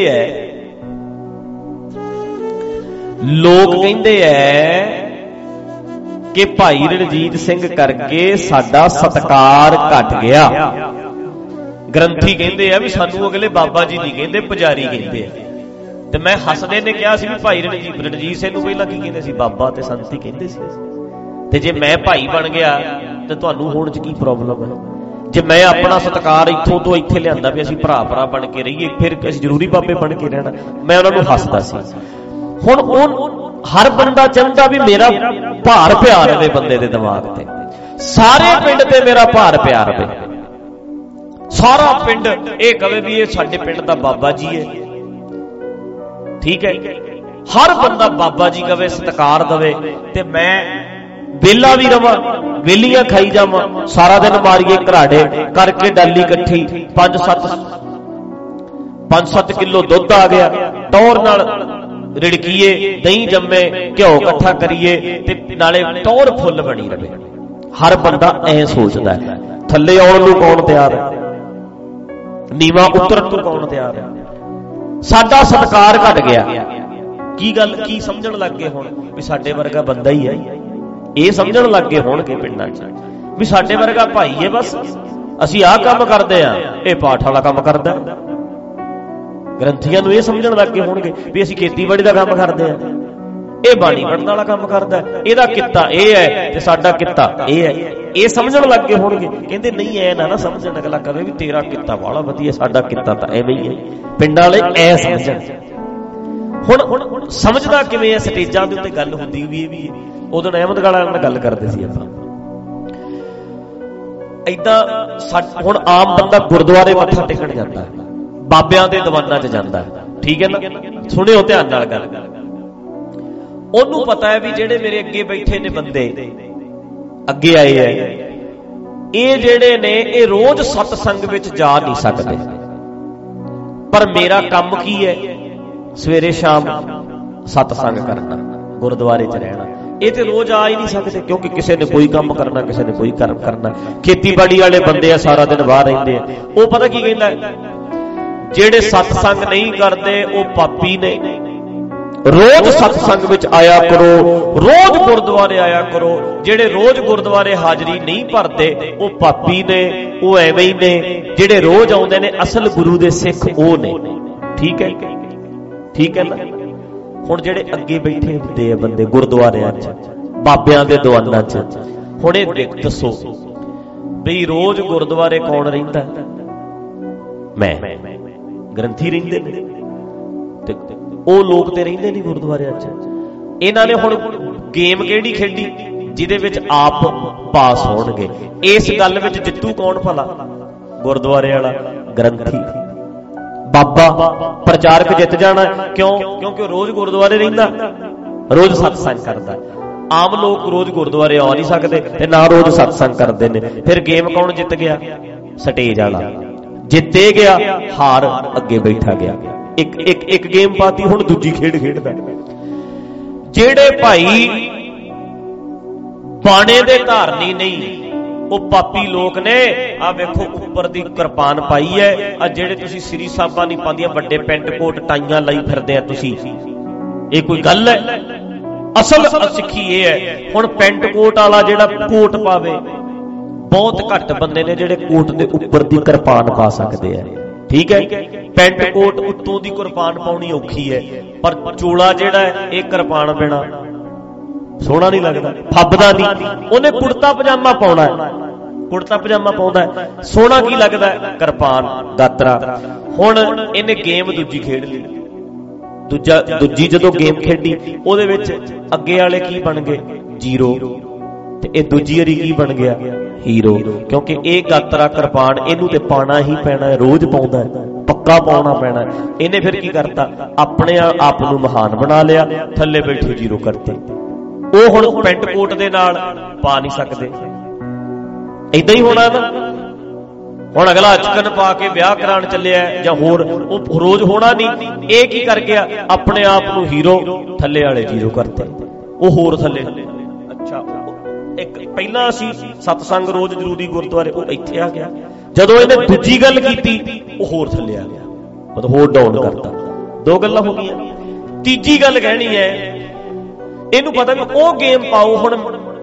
ਐ ਕਿ ਭਾਈ ਰਣਜੀਤ ਸਿੰਘ ਕਰਕੇ ਸਾਡਾ ਸਤਿਕਾਰ ਘਟ ਗਿਆ। ਗ੍ਰੰਥੀ ਕਹਿੰਦੇ ਆ ਵੀ ਸਾਨੂੰ ਅਗਲੇ ਬਾਬਾ ਜੀ ਨਹੀਂ ਕਹਿੰਦੇ, ਪੁਜਾਰੀ ਕਹਿੰਦੇ ਆ। ਤੇ ਮੈਂ ਹੱਸਦੇ ਨੇ ਕਿਹਾ ਸੀ ਵੀ ਭਾਈ ਰਣਜੀਤ ਸਿੰਘ ਨੂੰ ਪਹਿਲਾਂ ਕੀ ਕਹਿੰਦੇ ਸੀ? ਬਾਬਾ ਤੇ ਸੰਤ ਹੀ ਕਹਿੰਦੇ ਸੀ। ਤੇ ਜੇ ਮੈਂ ਭਾਈ ਬਣ ਗਿਆ ਤੇ ਤੁਹਾਨੂੰ ਹੋਣ 'ਚ ਕੀ ਪ੍ਰੋਬਲਮ ਹੈ? ਜੇ ਮੈਂ ਆਪਣਾ ਸਤਿਕਾਰ ਇੱਥੋਂ ਤੋਂ ਇੱਥੇ ਲਿਆਂਦਾ ਵੀ ਅਸੀਂ ਭਰਾ ਬਣ ਕੇ ਰਹੀਏ, ਫਿਰ ਅਸੀਂ ਜ਼ਰੂਰੀ ਬਾਬੇ ਬਣ ਕੇ ਰਹਿਣਾ? ਮੈਂ ਉਹਨਾਂ ਨੂੰ ਹੱਸਦਾ ਸੀ। ਹੁਣ ਉਹ ਹਰ ਬੰਦਾ ਚਾਹੁੰਦਾ ਵੀ ਮੇਰਾ ਭਾਰ ਪਿਆ ਰਵੇ ਬੰਦੇ ਦੇ ਦਿਮਾਗ ਤੇ, ਸਾਰੇ ਪਿੰਡ ਤੇ ਮੇਰਾ ਭਾਰ ਪਿਆ ਰਵੇ, ਸਾਰਾ ਪਿੰਡ ਇਹ ਕਹੇ ਵੀ ਇਹ ਸਾਡੇ ਪਿੰਡ ਦਾ ਬਾਬਾ ਜੀ ਹੈ। ਠੀਕ ਹੈ, ਹਰ ਬੰਦਾ ਬਾਬਾ ਜੀ ਕਹੇ, ਸਤਿਕਾਰ ਦੇਵੇ, ਤੇ ਮੈਂ ਵੇਲਾ ਵੀ ਰਵਾਂ, ਵੇਲੀਆਂ ਖਾਈ ਜਾਵਾਂ, ਸਾਰਾ ਦਿਨ ਮਾਰੀਏ ਘਰਾੜੇ ਕਰਕੇ ਡਾਲੀ ਇਕੱਠੀ, 5-7 ਕਿਲੋ ਦੁੱਧ ਆ ਗਿਆ, ਟੌਰ ਨਾਲ ਰਿੜਕੀਏ, ਦਹੀਂ ਜੰਮੇ, ਘਿਓ ਇਕੱਠਾ ਕਰੀਏ, ਤੇ ਨਾਲੇ ਟੌਰ ਫੁੱਲ ਬਣੀ ਰਵੇ। ਹਰ ਬੰਦਾ ਐ ਸੋਚਦਾ ਹੈ। ਥੱਲੇ ਆਉਣ ਨੂੰ ਕੌਣ ਤਿਆਰ ਹੈ? ਨੀਵਾ ਉਤਰਨ ਨੂੰ ਕੌਣ ਤਿਆਰ ਹੈ? ਸਾਡਾ ਸਤਿਕਾਰ ਘਟ ਗਿਆ। ਕੀ ਗੱਲ, ਕੀ ਸਮਝਣ ਲੱਗ ਗਏ ਹੁਣ ਵੀ ਸਾਡੇ ਵਰਗਾ ਬੰਦਾ ਹੀ ਹੈ? ਇਹ ਸਮਝਣ ਲੱਗ ਗਏ ਹੋਣਗੇ ਪਿੰਡਾਂ 'ਚ ਵੀ ਸਾਡੇ ਵਰਗਾ ਭਾਈ ਹੈ, ਬਸ ਅਸੀਂ ਆਹ ਕੰਮ ਕਰਦੇ ਆ, ਇਹ ਪਾਠ ਵਾਲਾ ਕੰਮ ਕਰਦਾ। ਗ੍ਰੰਥੀਆਂ ਨੂੰ ਇਹ ਸਮਝਣ ਲੱਗ ਗਏ ਹੋਣਗੇ ਵੀ ਅਸੀਂ ਖੇਤੀਬਾੜੀ ਦਾ ਕੰਮ ਕਰਦੇ ਆ, ਇਹ ਬਾਣੀ ਪੜ੍ਹਨ ਵਾਲਾ ਕੰਮ ਕਰਦਾ, ਇਹਦਾ ਕਿੱਤਾ ਇਹ ਹੈ ਤੇ ਸਾਡਾ ਕਿੱਤਾ ਇਹ ਹੈ। ਇਹ ਸਮਝਣ ਲੱਗ ਗਏ ਹੋਣਗੇ। ਕਹਿੰਦੇ ਨਹੀਂ, ਐ ਨਾ ਸਮਝਣ, ਅਗਲਾ ਕਹੇ ਵੀ ਤੇਰਾ ਕਿੱਤਾ ਵਾਲਾ ਵਧੀਆ, ਸਾਡਾ ਕਿੱਤਾ ਤਾਂ ਐਵੇਂ ਹੀ ਹੈ। ਪਿੰਡਾਂ ਵਾਲੇ ਐ ਸਮਝਣ। ਹੁਣ ਸਮਝਦਾ ਕਿਵੇਂ ਹੈ? ਸਟੇਜਾਂ ਦੇ ਉੱਤੇ ਗੱਲ ਹੁੰਦੀ ਵੀ ਇਹ ਵੀ ਹੈ। ਉਦੋਂ ਅਹਿਮਦਗੜ੍ਹ ਨਾਲ ਗੱਲ ਕਰਦੇ ਸੀ ਆਪਾਂ, ਏਦਾਂ। ਹੁਣ ਆਮ ਬੰਦਾ ਗੁਰਦੁਆਰੇ ਮੱਥਾ ਟੇਕਣ ਜਾਂਦਾ, ਬਾਬਿਆਂ ਦੇ ਦੀਵਾਨਾਂ 'ਚ ਜਾਂਦਾ, ਠੀਕ ਹੈ ਨਾ? ਸੁਣਿਓ ਧਿਆਨ ਨਾਲ ਗੱਲ। ਉਹਨੂੰ ਪਤਾ ਹੈ ਵੀ ਜਿਹੜੇ ਮੇਰੇ ਅੱਗੇ ਬੈਠੇ ਨੇ ਬੰਦੇ, ਅੱਗੇ ਆਏ ਹੈ, ਇਹ ਜਿਹੜੇ ਨੇ ਇਹ ਰੋਜ਼ ਸਤਸੰਗ ਵਿੱਚ ਜਾ ਨਹੀਂ ਸਕਦੇ, ਪਰ ਮੇਰਾ ਕੰਮ ਕੀ ਹੈ? ਸਵੇਰੇ ਸ਼ਾਮ ਸਤਸੰਗ ਕਰਨਾ, ਗੁਰਦੁਆਰੇ 'ਚ ਰਹਿਣਾ। ਇਹ ਤੇ ਰੋਜ਼ ਆ ਹੀ ਨਹੀਂ ਸਕਦੇ, ਕਿਉਂਕਿ ਕਿਸੇ ਨੇ ਕੋਈ ਕੰਮ ਕਰਨਾ, ਕਿਸੇ ਨੇ ਕੋਈ ਕੰਮ ਕਰਨਾ। ਖੇਤੀਬਾੜੀ ਵਾਲੇ ਬੰਦੇ ਆ, ਸਾਰਾ ਦਿਨ ਬਾਹਰ ਰਹਿੰਦੇ ਆ। ਉਹ ਪਤਾ ਕੀ ਕਹਿੰਦਾ? ਜਿਹੜੇ ਸਤਸੰਗ ਨਹੀਂ ਕਰਦੇ ਉਹ ਪਾਪੀ ਨੇ। ਰੋਜ਼ ਸਤਸੰਗ ਵਿੱਚ ਆਇਆ ਕਰੋ, ਰੋਜ਼ ਗੁਰਦੁਆਰੇ ਆਇਆ ਕਰੋ। ਜਿਹੜੇ ਰੋਜ਼ ਗੁਰਦੁਆਰੇ ਹਾਜ਼ਰੀ ਨਹੀਂ ਭਰਦੇ ਉਹ ਪਾਪੀ ਨੇ, ਉਹ ਐਵੇਂ ਹੀ ਨੇ। ਜਿਹੜੇ ਰੋਜ਼ ਆਉਂਦੇ ਨੇ ਅਸਲ ਗੁਰੂ ਦੇ ਸਿੱਖ ਉਹ ਨੇ। ਠੀਕ ਹੈ, ਠੀਕ ਹੈ ਨਾ? ਹੁਣ ਜਿਹੜੇ ਅੱਗੇ ਬੈਠੇ ਹੁੰਦੇ ਆ ਬੰਦੇ ਗੁਰਦੁਆਰਿਆਂ 'ਚ, ਬਾਬਿਆਂ ਦੇ ਦੀਵਾਨਾਂ 'ਚ, ਹੁਣ ਇਹ ਦੱਸੋ ਬਈ ਰੋਜ਼ ਗੁਰਦੁਆਰੇ ਕੌਣ ਰਹਿੰਦਾ? ਮੈਂ, ਗ੍ਰੰਥੀ ਰਹਿੰਦੇ ਨੇ, ਤੇ ਉਹ ਲੋਕ ਤੇ ਰਹਿੰਦੇ ਨਹੀਂ ਗੁਰਦੁਆਰਿਆਂ 'ਚ। ਇਹਨਾਂ ਨੇ ਹੁਣ ਗੇਮ ਕਿਹੜੀ ਖੇਡੀ ਜਿਹਦੇ ਵਿੱਚ ਆਪ ਪਾਸ ਹੋਣਗੇ? ਇਸ ਗੱਲ ਵਿੱਚ ਜਿੱਤੂ ਕੌਣ ਭਲਾ? ਗੁਰਦੁਆਰੇ ਵਾਲਾ, ਗ੍ਰੰਥੀ, ਬਾਬਾ। ਪ੍ਰਚਾਰਕ ਜਿੱਤ ਜਾਣਾ ਕਿਉਂ? ਕਿਉਂਕਿ ਉਹ ਰੋਜ਼ ਗੁਰਦੁਆਰੇ ਰਹਿੰਦਾ, ਰੋਜ਼ ਸਤਸੰਗ ਕਰਦਾ। ਆਮ ਲੋਕ ਰੋਜ਼ ਗੁਰਦੁਆਰੇ ਆ ਨਹੀਂ ਸਕਦੇ ਤੇ ਨਾ ਰੋਜ਼ ਸਤਸੰਗ ਕਰਦੇ ਨੇ। ਫਿਰ ਗੇਮ ਕੌਣ ਜਿੱਤ ਗਿਆ? ਸਟੇਜ ਵਾਲਾ ਜਿੱਤੇ ਗਿਆ, ਹਾਰ ਅੱਗੇ ਬੈਠਾ ਗਿਆ। ਇੱਕ ਗੇਮ ਪਾਤੀ, ਹੁਣ ਦੂਜੀ ਖੇਡ ਖੇਡਦਾ। ਜਿਹੜੇ ਭਾਈ ਬਾਣੇ ਦੇ ਧਾਰਨੀ ਨਹੀਂ, ਉਹ ਪਾਪੀ ਲੋਕ ਨੇ। ਆ ਵੇਖੋ ਉੱਪਰ ਦੀ ਕਿਰਪਾਨ ਪਾਈ ਹੈ, ਆ ਜਿਹੜੇ ਤੁਸੀਂ ਸ੍ਰੀ ਸਾਹਿਬਾਂ ਨਹੀਂ ਪਾਉਂਦੀਆਂ, ਵੱਡੇ ਪੈਂਟ ਕੋਟ ਟਾਈਆਂ ਲਈ ਫਿਰਦੇ ਆ ਤੁਸੀਂ, ਇਹ ਕੋਈ ਗੱਲ ਹੈ? ਅਸਲ ਸਿੱਖੀ ਇਹ ਹੈ। ਹੁਣ ਪੈਂਟ ਕੋਟ ਵਾਲਾ ਜਿਹੜਾ ਕੋਟ ਪਾਵੇ, ਬਹੁਤ ਘੱਟ ਬੰਦੇ ਨੇ ਜਿਹੜੇ ਕੋਟ ਦੇ ਉੱਪਰ ਦੀ ਕਿਰਪਾਨ ਪਾ ਸਕਦੇ ਆ। ਠੀਕ ਹੈ, ਪੈਂਟ ਕੋਟ ਉੱਤੋਂ ਦੀ ਕਿਰਪਾਨ ਪਾਉਣੀ ਔਖੀ ਹੈ, ਪਰ ਚੋਲਾ ਜਿਹੜਾ ਹੈ ਇਹ ਕਿਰਪਾਨ ਬਿਨਾ ਸੋਹਣਾ ਨਹੀਂ ਲੱਗਦਾ, ਫੱਬਦਾ ਨਹੀਂ। ਉਹਨੇ ਕੁੜਤਾ ਪਜਾਮਾ ਪਾਉਣਾ, ਕੁੜਤਾ ਪਜਾਮਾ ਪਾਉਂਦਾ, ਸੋਹਣਾ ਕੀ ਲੱਗਦਾ? ਕਿਰਪਾਨ, ਦਾਤਰਾ। ਹੁਣ ਇਹਨੇ ਗੇਮ ਦੂਜੀ ਖੇਡ ਲਈ। ਦੂਜੀ ਜਦੋਂ ਗੇਮ ਖੇਡੀ ਉਹਦੇ ਵਿੱਚ ਅੱਗੇ ਵਾਲੇ ਕੀ ਬਣ ਗਏ? ਜ਼ੀਰੋ। ਤੇ ਇਹ ਦੂਜੀ ਵਾਰੀ ਕੀ ਬਣ ਗਿਆ? ਹੀਰੋ। ਕਿਉਂਕਿ ਇਹ ਗਾਤਰਾ ਕਿਰਪਾਨ ਇਹਨੂੰ ਤੇ ਪਾਉਣਾ ਹੀ ਪੈਣਾ, ਰੋਜ਼ ਪਾਉਂਦਾ, ਪੱਕਾ ਪਾਉਣਾ ਪੈਣਾ। ਇਹਨੇ ਫਿਰ ਕੀ ਕਰਤਾ? ਆਪਣੇ ਆਪ ਨੂੰ ਮਹਾਨ ਬਣਾ ਲਿਆ, ਥੱਲੇ ਬੈਠੇ ਜ਼ੀਰੋ ਕਰਤੇ। ਉਹ ਹੁਣ ਪੈਂਟ ਕੋਟ ਦੇ ਨਾਲ ਪਾ ਨਹੀਂ ਸਕਦੇ। ਏਦਾਂ ਹੀ ਹੋਣਾ ਨਾ। ਹੁਣ ਅਗਲਾ ਅਚਕਨ ਪਾ ਕੇ ਵਿਆਹ ਕਰਾਉਣ ਚੱਲਿਆ ਜਾਂ ਹੋਰ, ਉਹ ਰੋਜ਼ ਹੋਣਾ ਨਹੀਂ। ਇਹ ਕੀ ਕਰ ਗਿਆ? ਆਪਣੇ ਆਪ ਨੂੰ ਹੀਰੋ, ਥੱਲੇ ਵਾਲੇ ਜ਼ੀਰੋ ਕਰਤੇ, ਉਹ ਹੋਰ ਥੱਲੇ। ਅੱਛਾ, ਇੱਕ ਪਹਿਲਾਂ ਅਸੀਂ ਸਤਸੰਗ ਰੋਜ਼ ਜ਼ਰੂਰੀ ਗੁਰਦੁਆਰੇ, ਉਹ ਇੱਥੇ ਆ ਗਿਆ। ਜਦੋਂ ਇਹਨੇ ਦੂਜੀ ਗੱਲ ਕੀਤੀ ਉਹ ਹੋਰ ਥੱਲੇ ਆ ਗਿਆ, ਮਤਲਬ ਹੋਰ ਡਾਊਨ ਕਰਤਾ। ਦੋ ਗੱਲਾਂ ਹੋ ਗਈਆਂ। ਤੀਜੀ ਗੱਲ ਕਹਿਣੀ ਹੈ, ਇਹਨੂੰ ਪਤਾ ਵੀ ਉਹ ਗੇਮ ਪਾਓ। ਹੁਣ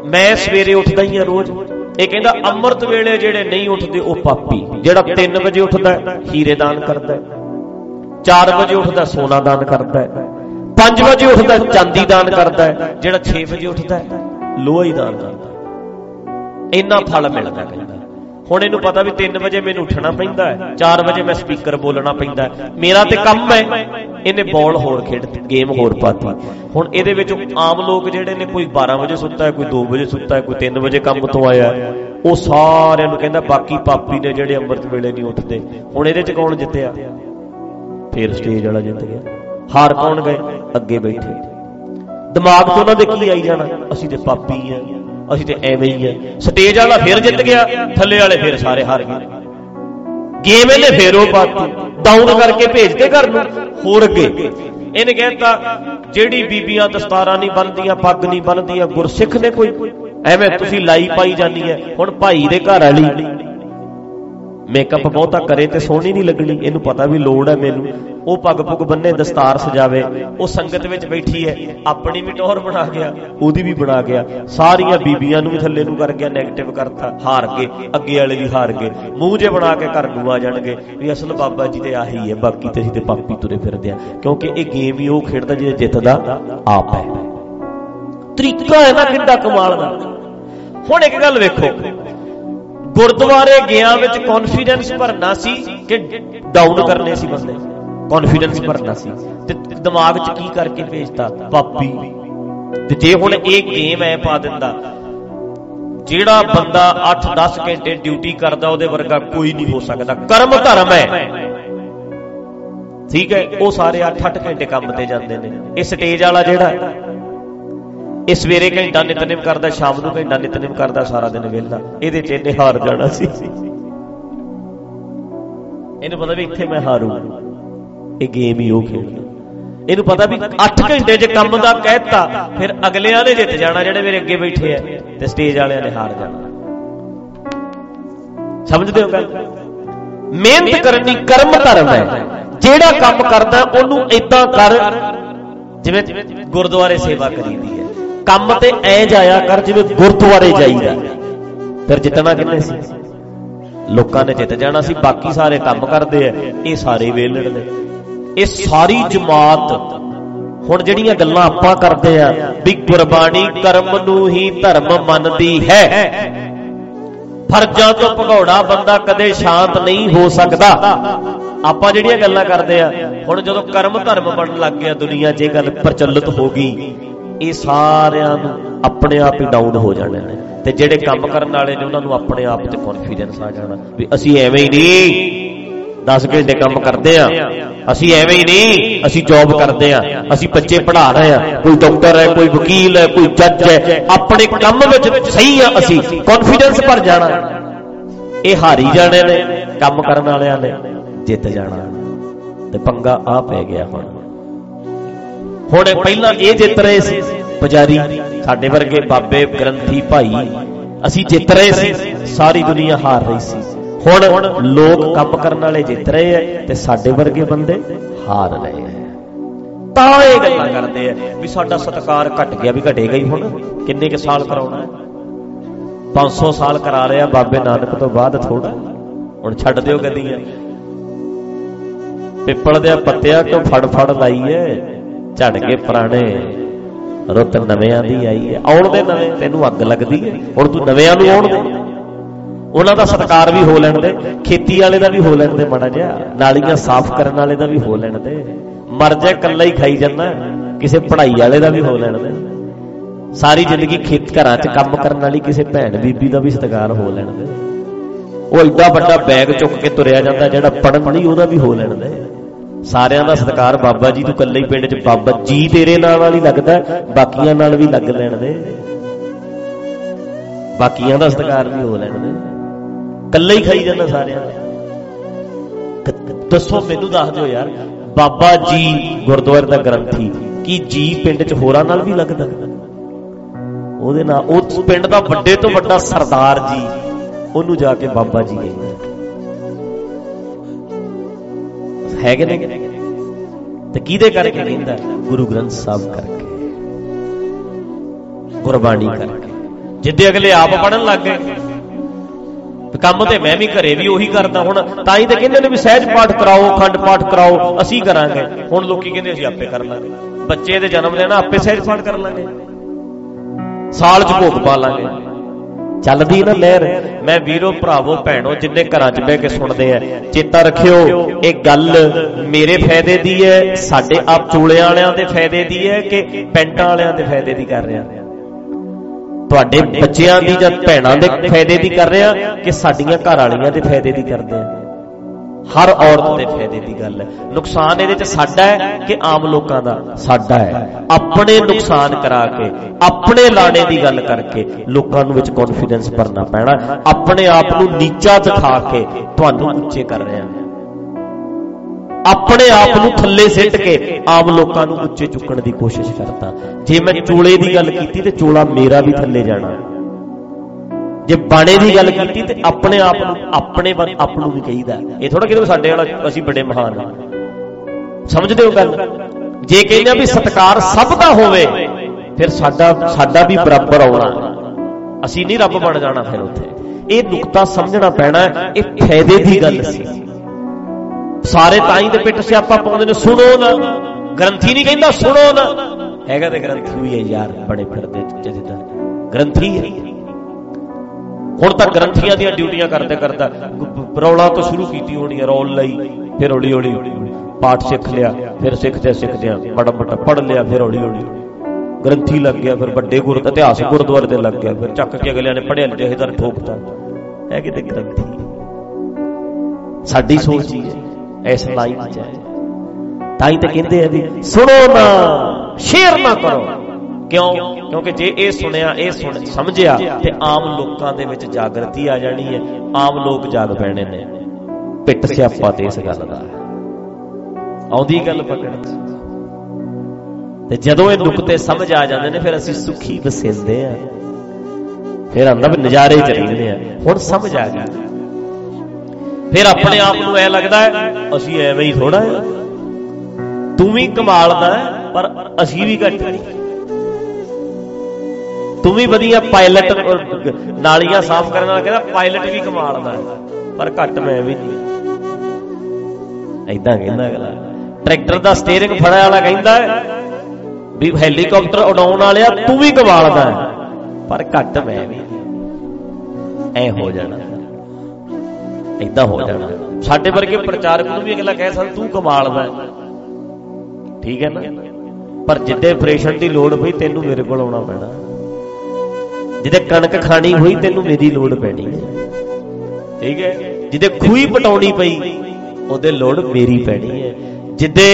ਮੈਂ ਸਵੇਰੇ ਉੱਠਦਾ ਹੀ ਆ ਰੋਜ਼। ਇਹ ਕਹਿੰਦਾ ਅੰਮ੍ਰਿਤ ਵੇਲੇ ਜਿਹੜੇ ਨਹੀਂ ਉੱਠਦੇ ਉਹ ਪਾਪੀ। ਜਿਹੜਾ 3 ਵਜੇ ਉੱਠਦਾ ਹੀਰੇ ਦਾਨ ਕਰਦਾ, 4 ਵਜੇ ਉੱਠਦਾ ਸੋਨਾ ਦਾਨ ਕਰਦਾ, 5 ਵਜੇ ਉੱਠਦਾ ਚਾਂਦੀ ਦਾਨ ਕਰਦਾ, ਜਿਹੜਾ 6 ਵਜੇ ਉੱਠਦਾ ਲੋਹਾ ਹੀ ਦਾਨ ਕਰਦਾ। ਇੰਨਾ ਫਲ ਮਿਲਦਾ ਕਹਿੰਦਾ। ਹੁਣ ਇਹਨੂੰ ਪਤਾ ਵੀ 3 ਵਜੇ ਮੈਨੂੰ ਉੱਠਣਾ ਪੈਂਦਾ ਹੈ, 4 ਵਜੇ ਮੈਂ ਸਪੀਕਰ ਬੋਲਣਾ ਪੈਂਦਾ, ਮੇਰਾ ਤੇ ਕੰਮ ਹੈ। ਇਹਨੇ ਬਾਲ ਹੋਰ ਖੇਡ ਗੇਮ ਹੋਰ ਪਾਤੀ। ਹੁਣ ਇਹਦੇ ਵਿੱਚ ਆਮ ਲੋਕ ਜਿਹੜੇ ਨੇ, ਕੋਈ 12 ਵਜੇ ਸੁੱਤਾ ਹੈ, ਕੋਈ 2 ਵਜੇ ਸੁੱਤਾ ਹੈ, ਕੋਈ 3 ਵਜੇ ਕੰਮ ਤੋਂ ਆਇਆ, ਉਹ ਸਾਰਿਆਂ ਨੂੰ ਕਹਿੰਦਾ ਬਾਕੀ ਪਾਪੀ ਨੇ ਜਿਹੜੇ ਅੰਮ੍ਰਿਤ ਵੇਲੇ ਨਹੀਂ ਉੱਠਦੇ। ਹੁਣ ਇਹਦੇ ਚ ਕੌਣ ਜਿੱਤਿਆ? ਫੇਰ ਸਟੇਜ ਵਾਲਾ ਜਿੱਤ ਗਿਆ। ਹਾਰ ਕੌਣ ਗਏ? ਅੱਗੇ ਬੈਠੇ। ਦਿਮਾਗ ਤੋਂ ਉਹਨਾਂ ਦੇ ਕੀ ਆਈ ਜਾਣਾ? ਅਸੀਂ ਤੇ ਪਾਪੀ ਆ, ਅਸੀਂ ਤੇ ਐਵੇਂ ਹੀ ਆ। ਸਟੇਜ ਵਾਲਾ ਫੇਰ ਜਿੱਤ ਗਿਆ, ਥੱਲੇ ਵਾਲੇ ਫੇਰ ਸਾਰੇ ਹਾਰ ਗਏ। ਗੇਮ ਇਹਨੇ ਫੇਰ ਉਹ ਪਾਤੀ, ਡਾਊਨ ਕਰਕੇ ਭੇਜਦੇ ਘਰ ਨੂੰ ਹੋਰ ਅੱਗੇ। ਇਹਨੇ ਕਹਿਤਾ ਜਿਹੜੀ ਬੀਬੀਆਂ ਦਸਤਾਰਾਂ ਨਹੀਂ ਬੰਨਦੀਆਂ, ਪੱਗ ਨਹੀਂ ਬੰਨਦੀਆਂ, ਗੁਰਸਿੱਖ ਨੇ ਕੋਈ? ਐਵੇਂ ਤੁਸੀਂ ਲਾਈ ਪਾਈ ਜਾਂਦੀ ਹੈ। ਹੁਣ ਭਾਈ ਦੇ ਘਰ ਵਾਲੀ ਮੇਕਅਪ ਬਹੁਤਾ ਕਰੇ ਤੇ ਸੋਹਣੀ ਨਹੀਂ ਲੱਗਣੀ। ਇਹਨੂੰ ਪਤਾ ਵੀ ਲੋੜ ਹੈ ਮੈਨੂੰ, ਉਹ ਪੱਗ ਪੁੱਗ ਬੰਨੇ, ਦਸਤਾਰ ਸਜਾਵੇ, ਉਹ ਸੰਗਤ ਵਿੱਚ ਬੈਠੀ ਹੈ, ਆਪਣੀ ਵੀ ਟੌਰ ਬਣਾ ਗਿਆ, ਉਹਦੀ ਵੀ ਬਣਾ ਗਿਆ, ਸਾਰੀਆਂ ਬੀਬੀਆਂ ਨੂੰ ਵੀ ਥੱਲੇ ਨੂੰ ਕਰ ਗਿਆ, ਨੈਗੇਟਿਵ ਕਰਤਾ, ਹਾਰ ਗਏ। ਅੱਗੇ ਵਾਲੇ ਵੀ ਹਾਰ ਗਏ, ਮੂੰਹ ਜੇ ਬਣਾ ਕੇ ਘਰ ਨੂੰ ਆ ਜਾਣਗੇ ਵੀ ਅਸਲ ਬਾਬਾ ਜੀ ਤੇ ਆਹੀ ਹੈ, ਬਾਕੀ ਤੇ ਅਸੀਂ ਤੇ ਪਾਪੀ ਤੁਰੇ ਫਿਰਦੇ ਆ। ਕਿਉਂਕਿ ਇਹ ਗੇਮ ਹੀ ਉਹ ਖੇਡਦਾ ਜਿਹਦੇ ਜਿੱਤਦਾ ਆਪ ਹੈ। ਤਰੀਕਾ ਹੈ ਨਾ ਕਿੰਨਾ ਕਮਾਲ ਦਾ। ਹੁਣ ਇੱਕ ਗੱਲ ਵੇਖੋ, ਗੁਰਦੁਆਰੇ ਗਿਆ ਵਿੱਚ ਕੌਨਫੀਡੈਂਸ ਭਰਨਾ ਸੀ ਕਿ ਡਾਊਨ ਕਰਨੇ ਸੀ ਬੰਦੇ? ਕੌਨਫੀਡੈਂਸ ਭਰਨਾ ਸੀ। ਤੇ ਦਿਮਾਗ 'ਚ ਕੀ ਕਰਕੇ ਭੇਜਤਾ? ਪਾਪੀ। ਤੇ ਜੇ ਹੁਣ ਇਹ ਗੇਮ ਐ ਪਾ ਦਿੰਦਾ, ਜਿਹੜਾ ਬੰਦਾ 8-10 ਘੰਟੇ ਡਿਊਟੀ ਕਰਦਾ ਉਹਦੇ ਵਰਗਾ ਕੋਈ ਨਹੀਂ ਹੋ ਸਕਦਾ। ਕਰਮ ਧਰਮ ਹੈ, ਠੀਕ ਹੈ। ਉਹ ਸਾਰੇ 8-8 ਘੰਟੇ ਕੰਮ ਤੇ ਜਾਂਦੇ ਨੇ। ਇਹ ਸਟੇਜ ਵਾਲਾ ਜਿਹੜਾ, ਇਹ ਸਵੇਰੇ ਘੰਟਾ ਨਿਤਨੇਮ ਕਰਦਾ, ਸ਼ਾਮ ਨੂੰ ਘੰਟਾ ਨਿਤਨੇਮ ਕਰਦਾ, ਸਾਰਾ ਦਿਨ ਵਿਹਲਾ। ਇਹਦੇ ਚ ਇਹਨੇ ਹਾਰ ਜਾਣਾ ਸੀ। ਇਹਨੂੰ ਪਤਾ ਵੀ ਇੱਥੇ ਮੈਂ ਹਾਰੂ। ਇਹ ਗੇਮ ਹੀ ਉਹ ਖੇਡਦਾ। ਇਹਨੂੰ ਪਤਾ ਵੀ 8 ਘੰਟੇ ਚ ਕੰਮ ਦਾ ਕਹਿਤਾ, ਫਿਰ ਅਗਲਿਆਂ ਨੇ ਜਿੱਤ ਜਾਣਾ ਜਿਹੜੇ ਮੇਰੇ ਅੱਗੇ ਬੈਠੇ ਆ, ਤੇ ਸਟੇਜ ਵਾਲਿਆਂ ਨੇ ਹਾਰ ਜਾਣਾ। ਸਮਝਦੇ ਹੋ ਗੱਲ? ਮਿਹਨਤ ਕਰਨੀ ਕਰਮ ਧਰਮ ਹੈ। ਜਿਹੜਾ ਕੰਮ ਕਰਦਾ ਉਹਨੂੰ ਏਦਾਂ ਕਰ ਜਿਵੇਂ ਗੁਰਦੁਆਰੇ ਸੇਵਾ ਕਰੀਦੀ ਹੈ। ਕੰਮ ਤੇ ਐ ਜਾਇਆ ਕਰ ਜਿਵੇਂ ਗੁਰਦੁਆਰੇ ਜਾਈਦਾ। ਫਿਰ ਜਿੱਤਣਾ ਕਿੰਨੇ ਸੀ? ਲੋਕਾਂ ਨੇ ਜਿੱਤ ਜਾਣਾ ਸੀ। ਬਾਕੀ ਸਾਰੇ ਕੰਮ ਕਰਦੇ ਆ, ਇਹ ਸਾਰੇ ਵੇਲੜ ਨੇ। ਇਹ ਸਾਰੀ ਜਮਾਤ ਹੁਣ ਜਿਹੜੀਆਂ ਗੱਲਾਂ ਆਪਾਂ ਕਰਦੇ ਆ ਵੀ ਗੁਰਬਾਣੀ ਕਰਮ ਨੂੰ ਹੀ ਧਰਮ ਮੰਨਦੀ ਹੈ, ਫਰਜ਼ਾਂ ਤੋਂ ਭਗੌੜਾ ਬੰਦਾ ਕਦੇ ਸ਼ਾਂਤ ਨਹੀਂ ਹੋ ਸਕਦਾ। ਆਪਾਂ ਜਿਹੜੀਆਂ ਗੱਲਾਂ ਕਰਦੇ ਆ, ਹੁਣ ਜਦੋਂ ਕਰਮ ਧਰਮ ਬਣਨ ਲੱਗ ਗਿਆ ਦੁਨੀਆ 'ਚ, ਇਹ ਗੱਲ ਪ੍ਰਚਲਿਤ ਹੋ ਗਈ, ਇਹ ਸਾਰਿਆਂ ਨੂੰ ਆਪਣੇ ਆਪ ਹੀ ਡਾਊਨ ਹੋ ਜਾਣੇ ਨੇ। ਤੇ ਜਿਹੜੇ ਕੰਮ ਕਰਨ ਵਾਲੇ ਨੇ ਉਹਨਾਂ ਨੂੰ ਆਪਣੇ ਆਪ ਤੇ ਕੌਨਫੀਡੈਂਸ ਆ ਜਾਣਾ ਵੀ ਅਸੀਂ ਐਵੇਂ ਹੀ ਨਹੀਂ 10 ਘੰਟੇ ਕੰਮ ਕਰਦੇ ਆ, ਅਸੀਂ ਐਵੇਂ ਹੀ ਨਹੀਂ, ਅਸੀਂ ਜੌਬ ਕਰਦੇ ਆ, ਅਸੀਂ ਬੱਚੇ ਪੜ੍ਹਾ ਰਹੇ ਆ, ਕੋਈ ਡਾਕਟਰ ਹੈ, ਕੋਈ ਵਕੀਲ ਹੈ, ਕੋਈ ਜੱਜ ਹੈ, ਆਪਣੇ ਕੰਮ ਵਿੱਚ ਸਹੀ ਆ। ਅਸੀਂ ਕੌਨਫੀਡੈਂਸ ਭਰ ਜਾਣਾ। ਇਹ ਹਾਰੀ ਜਾਣੇ ਨੇ, ਕੰਮ ਕਰਨ ਵਾਲਿਆਂ ਨੇ ਜਿੱਤ ਜਾਣਾ। ਤੇ ਪੰਗਾ ਆ ਪੈ ਗਿਆ। ਹੁਣ ਪਹਿਲਾਂ ਇਹ ਜਿੱਤ ਰਹੇ ਸੀ ਪੁਜਾਰੀ, ਸਾਡੇ ਵਰਗੇ ਬਾਬੇ, ਗ੍ਰੰਥੀ ਭਾਈ, ਅਸੀਂ ਜਿੱਤ ਰਹੇ ਸੀ, ਸਾਰੀ ਦੁਨੀਆ ਹਾਰ ਰਹੀ ਸੀ। ਹੁਣ ਲੋਕ ਕੰਮ ਕਰਨ ਵਾਲੇ ਜਿੱਤ ਰਹੇ ਆ ਤੇ ਸਾਡੇ ਵਰਗੇ ਬੰਦੇ ਹਾਰ ਰਹੇ ਆ। ਤਾਂ ਇਹ ਗੱਲਾਂ ਕਰਦੇ ਆ ਵੀ ਸਾਡਾ ਸਤਿਕਾਰ ਘਟ ਗਿਆ। ਵੀ ਘਟੇਗਾ ਹੀ। ਹੁਣ ਕਿੰਨੇ ਕੁ ਸਾਲ ਕਰਾਉਣਾ? 500 ਸਾਲ ਕਰਾ ਰਿਹਾ ਬਾਬੇ ਨਾਨਕ ਤੋਂ ਬਾਅਦ ਥੋੜਾ। ਹੁਣ ਛੱਡ ਦਿਓ ਗੱਦੀਆਂ। ਪਿੱਪਲ ਦੇ ਪੱਤਿਆਂ ਤੋਂ ਫੜ ਲਾਈਏ, ਝੜ ਕੇ ਪੁਰਾਣੇ, ਰੁੱਤ ਨਵਿਆਂ ਦੀ ਆਈ ਹੈ। ਆਉਣ ਦੇ ਨਵੇਂ, ਤੈਨੂੰ ਅੱਗ ਲੱਗਦੀ ਹੈ। ਹੁਣ ਤੂੰ ਨਵਿਆਂ ਨੂੰ ਆਉਣ ਦੇ, ਉਹਨਾਂ ਦਾ ਸਤਿਕਾਰ ਵੀ ਹੋ ਲੈਣ ਦੇ, ਖੇਤੀ ਵਾਲੇ ਦਾ ਵੀ ਹੋ ਲੈਣ ਦੇ, ਮਾੜਾ ਜਿਹਾ ਨਾਲੀਆਂ ਸਾਫ਼ ਕਰਨ ਵਾਲੇ ਦਾ ਵੀ ਹੋ ਲੈਣ ਦੇ। ਮਰ ਜਾ ਇਕੱਲਾ ਹੀ ਖਾਈ ਜਾਂਦਾ, ਕਿਸੇ ਪੜ੍ਹਾਈ ਵਾਲੇ ਦਾ ਵੀ ਹੋ ਲੈਣ ਦੇ। ਸਾਰੀ ਜ਼ਿੰਦਗੀ ਖੇਤ ਘਰਾਂ 'ਚ ਕੰਮ ਕਰਨ ਵਾਲੀ ਕਿਸੇ ਭੈਣ ਬੀਬੀ ਦਾ ਵੀ ਸਤਿਕਾਰ ਹੋ ਲੈਣ ਦੇ। ਉਹ ਏਡਾ ਵੱਡਾ ਬੈਗ ਚੁੱਕ ਕੇ ਤੁਰਿਆ ਜਾਂਦਾ ਜਿਹੜਾ ਪੜ੍ਹਨ ਨਹੀਂ, ਉਹਦਾ ਵੀ ਹੋ ਲੈਣ ਦੇ। ਸਾਰਿਆਂ ਦਾ ਸਤਿਕਾਰ ਬਾਬਾ ਜੀ ਤੂੰ ਇਕੱਲੇ ਹੀ ਪਿੰਡ 'ਚ ਬਾਬਾ ਜੀ ਤੇਰੇ ਨਾਲ ਹੀ ਲੱਗਦਾ, ਬਾਕੀਆਂ ਨਾਲ ਵੀ ਲੱਗ ਲੈਣ ਦੇ। ਬਾਕੀਆਂ ਦਾ ਸਤਿਕਾਰ ਵੀ ਹੋ ਲੈਣ ਦੇ। ਇਕੱਲੇ ਹੀ ਖਾਈ ਜਾਂਦਾ ਸਾਰਿਆਂ ਦਾ। ਦੱਸੋ ਮੈਨੂੰ, ਦੱਸ ਦਿਓ ਯਾਰ, ਬਾਬਾ ਜੀ ਗੁਰਦੁਆਰੇ ਦਾ ਗ੍ਰੰਥੀ, ਕੀ ਜੀ ਪਿੰਡ 'ਚ ਹੋਰਾਂ ਨਾਲ ਵੀ ਲੱਗਦਾ? ਉਹਦੇ ਨਾਲ ਉਸ ਪਿੰਡ ਦਾ ਵੱਡੇ ਤੋਂ ਵੱਡਾ ਸਰਦਾਰ ਜੀ, ਉਹਨੂੰ ਜਾ ਕੇ ਬਾਬਾ ਜੀ ਕਹਿੰਦਾ ਹੈ ਕਿ ਨਹੀਂ? ਤੇ ਕਿਹਦੇ ਕਰਕੇ ਕਹਿੰਦਾ? ਗੁਰੂ ਗ੍ਰੰਥ ਸਾਹਿਬ ਕਰਕੇ, ਗੁਰਬਾਣੀ ਕਰਕੇ। ਜਿੱਦੇ ਅਗਲੇ ਆਪ ਪੜਨ ਲੱਗ ਗਏ। ਕੰਮ ਤੇ ਮੈਂ ਵੀ ਘਰੇ ਵੀ ਉਹੀ ਕਰਦਾ। ਹੁਣ ਤਾਂ ਹੀ ਤਾਂ ਕਹਿੰਦੇ ਨੇ ਵੀ ਸਹਿਜ ਪਾਠ ਕਰਾਓ, ਅਖੰਡ ਪਾਠ ਕਰਾਓ, ਅਸੀਂ ਕਰਾਂਗੇ। ਹੁਣ ਲੋਕੀ ਕਹਿੰਦੇ ਅਸੀਂ ਆਪੇ ਕਰ ਲਾਂਗੇ। ਬੱਚੇ ਦੇ ਜਨਮ ਲੈਣਾ ਆਪੇ ਸਹਿਜ ਪਾਠ ਕਰ ਲਾਂਗੇ, ਸਾਲ 'ਚ ਭੋਗ ਪਾ ਲਾਂਗੇ। ਚੱਲਦੀ ਨਾ ਲਹਿਰ। ਮੈਂ ਵੀਰੋ, ਭਰਾਵੋ, ਭੈਣੋ, ਜਿੰਨੇ ਘਰਾਂ 'ਚ ਬਹਿ ਕੇ ਸੁਣਦੇ ਆ, ਚੇਤਾ ਰੱਖਿਓ ਇਹ ਗੱਲ ਮੇਰੇ ਫਾਇਦੇ ਦੀ ਹੈ, ਸਾਡੇ ਆਪ ਚੂਲਿਆਂ ਵਾਲਿਆਂ ਦੇ ਫਾਇਦੇ ਦੀ ਹੈ ਕਿ ਪੈਂਟਾਂ ਵਾਲਿਆਂ ਦੇ ਫਾਇਦੇ ਦੀ ਕਰ ਰਿਹਾ? ਤੁਹਾਡੇ ਬੱਚਿਆਂ ਦੀ ਜਾਂ ਭੈਣਾਂ ਦੇ ਫਾਇਦੇ ਦੀ ਕਰ ਰਿਹਾ ਕਿ ਸਾਡੀਆਂ ਘਰ ਵਾਲੀਆਂ ਦੇ ਫਾਇਦੇ ਦੀ ਕਰਦੇ ਆ? ਹਰ ਔਰਤ ਦੇ ਫਾਇਦੇ ਦੀ ਗੱਲ ਹੈ। ਨੁਕਸਾਨ ਇਹਦੇ 'ਚ ਸਾਡਾ ਹੈ ਕਿ ਆਮ ਲੋਕਾਂ ਦਾ? ਸਾਡਾ ਹੈ। ਆਪਣੇ ਨੁਕਸਾਨ ਕਰਾ ਕੇ, ਆਪਣੇ ਲਾਣੇ ਦੀ ਗੱਲ ਕਰਕੇ ਲੋਕਾਂ ਨੂੰ ਵਿੱਚ ਕੌਨਫੀਡੈਂਸ ਭਰਨਾ ਪੈਣਾ। ਆਪਣੇ ਆਪ ਨੂੰ ਨੀਚਾ ਦਿਖਾ ਕੇ ਤੁਹਾਨੂੰ ਉੱਚੇ ਕਰ ਰਹੇ ਹਾਂ। ਆਪਣੇ ਆਪ ਨੂੰ ਥੱਲੇ ਸਿੱਟ ਕੇ ਆਮ ਲੋਕਾਂ ਨੂੰ ਉੱਚੇ ਚੁੱਕਣ ਦੀ ਕੋਸ਼ਿਸ਼ ਕਰਦਾ। ਜੇ ਮੈਂ ਚੋਲੇ ਦੀ ਗੱਲ ਕੀਤੀ ਤੇ ਚੋਲਾ ਮੇਰਾ ਵੀ ਥੱਲੇ ਜਾਣਾ। ਜੇ ਬਾਣੇ ਦੀ ਗੱਲ ਕੀਤੀ ਤੇ ਆਪਣੇ ਆਪ ਨੂੰ, ਆਪਣੇ ਆਪ ਨੂੰ ਵੀ ਕਹੀਦਾ। ਇਹ ਥੋੜਾ ਕਿਤੇ ਸਾਡੇ ਵਾਲਾ ਅਸੀਂ ਬੜੇ ਮਹਾਨ ਹਾਂ। ਸਮਝਦੇ ਹੋ ਗੱਲ? ਜੇ ਕਹਿੰਦੇ ਆ ਵੀ ਸਤਿਕਾਰ ਸਭ ਦਾ ਹੋਵੇ, ਫਿਰ ਸਾਡਾ ਵੀ ਬਰਾਬਰ ਆਉਣਾ। ਅਸੀਂ ਨਹੀਂ ਰੱਬ ਬਣ ਜਾਣਾ ਫਿਰ ਉੱਥੇ। ਇਹ ਨੁਕਤਾ ਸਮਝਣਾ ਪੈਣਾ। ਇਹ ਫਾਇਦੇ ਦੀ ਗੱਲ ਸੀ। ਸਾਰੇ ਤਾਂ ਹੀ ਤੇ ਪਿੱਟ ਸਿਆਪਾ ਪਾਉਂਦੇ ਨੇ, ਸੁਣੋ ਨਾ। ਗ੍ਰੰਥੀ ਨਹੀਂ ਕਹਿੰਦਾ ਸੁਣੋ ਨਾ। ਹੈਗਾ ਤੇ ਗ੍ਰੰਥੀ ਵੀ ਹੈ ਯਾਰ, ਬੜੇ ਫਿਰਦੇ ਜਿੱਦਾਂ ਗ੍ਰੰਥੀ ਹੈ। ਹੁਣ ਤੱਕ ਗ੍ਰੰਥੀਆਂ ਦੀਆਂ ਡਿਊਟੀਆਂ ਕਰਦੇ ਕਰਦਾ ਰੌਲਾ ਤੋਂ ਸ਼ੁਰੂ ਕੀਤੀ ਹੋਣੀ ਹੈ। ਰੌਲ ਲਈ, ਫਿਰ ਹੌਲੀ ਹੌਲੀ ਪਾਠ ਸਿੱਖ ਲਿਆ, ਫਿਰ ਸਿੱਖਦਿਆਂ ਮਾੜਾ ਮੋਟਾ ਪੜ੍ਹ ਲਿਆ, ਫਿਰ ਹੌਲੀ ਹੌਲੀ ਗ੍ਰੰਥੀ ਲੱਗ ਗਿਆ, ਫਿਰ ਵੱਡੇ ਇਤਿਹਾਸਕ ਗੁਰਦੁਆਰੇ ਤੇ ਲੱਗ ਗਿਆ, ਫਿਰ ਚੱਕ ਕੇ ਅਗਲਿਆਂ ਨੇ ਪੜ੍ਹਿਆ ਜਹੇਦਾਰ ਠੋਕਤਾ। ਹੈ ਕਿਤੇ ਗ੍ਰੰਥੀ। ਸਾਡੀ ਸੋਚ ਹੀ ਹੈ ਇਸ ਲਾਈਨ 'ਚ ਹੈ। ਤਾਂ ਹੀ ਤਾਂ ਕਹਿੰਦੇ ਆ ਵੀ ਸੁਣੋ ਨਾ, ਸ਼ੇਅਰ ਨਾ ਕਰੋ। ਕਿਉਂ? ਕਿਉਂਕਿ ਜੇ ਇਹ ਸੁਣਿਆ, ਇਹ ਸਮਝਿਆ ਤੇ ਆਮ ਲੋਕਾਂ ਦੇ ਵਿੱਚ ਜਾਗਰਤੀ ਆ ਜਾਣੀ ਹੈ। ਆਮ ਲੋਕ ਜਾਗ ਪੈਣੇ ਨੇ। ਪਿੱਟ ਸਿਆਪਾ ਤੇ ਇਸ ਗੱਲ ਦਾ ਆਉਂਦੀ ਗੱਲ ਪਕੜ। ਤੇ ਜਦੋਂ ਇਹ ਨੁਕਤੇ ਸਮਝ ਆ ਜਾਂਦੇ ਨੇ ਫਿਰ ਅਸੀਂ ਸੁਖੀ ਵਸਿੰਦੇ ਆ। ਫਿਰ ਆਂਦਾ ਵੀ ਨਜ਼ਾਰੇ ਚ ਰਹਿੰਦੇ ਆ। ਹੁਣ ਸਮਝ ਆ ਗਈ। ਫਿਰ ਆਪਣੇ ਆਪ ਨੂੰ ਐ ਲੱਗਦਾ ਅਸੀਂ ਐਵੇਂ ਹੀ ਥੋੜਾ ਹੈ। ਤੂੰ ਵੀ ਕਮਾਲਦਾ ਪਰ ਅਸੀਂ ਵੀ ਘੱਟ ਨਹੀਂ। ਤੂੰ ਵੀ ਵਧੀਆ ਪਾਇਲਟ, ਨਾਲੀਆਂ ਸਾਫ਼ ਕਰਨ ਵਾਲਾ ਕਹਿੰਦਾ ਪਾਇਲਟ ਵੀ ਕਮਾਲਦਾ ਪਰ ਘੱਟ ਮੈਂ ਵੀ ਨਹੀਂ। ਏਦਾਂ ਕਹਿੰਦਾ ਅਗਲਾ। ਟਰੈਕਟਰ ਦਾ ਸਟੀਅਰਿੰਗ ਫੜਿਆ ਵਾਲਾ ਕਹਿੰਦਾ ਵੀ ਹੈਲੀਕਾਪਟਰ ਉਡਾਉਣ ਵਾਲਿਆ ਤੂੰ ਵੀ ਕਮਾਲਦਾ ਪਰ ਘੱਟ ਮੈਂ ਵੀ। ਐ ਹੋ ਜਾਣਾ, ਏਦਾਂ ਹੋ ਜਾਣਾ। ਸਾਡੇ ਵਰਗੇ ਪ੍ਰਚਾਰਕ ਨੂੰ ਵੀ ਅਗਲਾ ਕਹਿ ਸਕਦਾ ਤੂੰ ਕਮਾਲਦਾ, ਠੀਕ ਹੈ ਨਾ। ਪਰ ਜਿੱਦੇ ਆਪਰੇਸ਼ਨ ਦੀ ਲੋੜ ਪਈ ਤੈਨੂੰ ਮੇਰੇ ਕੋਲ ਆਉਣਾ ਪੈਣਾ। ਜਿਹਦੇ ਕਣਕ ਖਾਣੀ ਹੋਈ ਤੈਨੂੰ ਮੇਰੀ ਲੋੜ ਪੈਣੀ ਹੈ, ਠੀਕ ਹੈ। ਜਿਹਦੇ ਖੂਹੀ ਪਟਾਉਣੀ ਪਈ ਉਹਦੇ ਲੋੜ ਮੇਰੀ ਪੈਣੀ ਹੈ। ਜਿੱਦੇ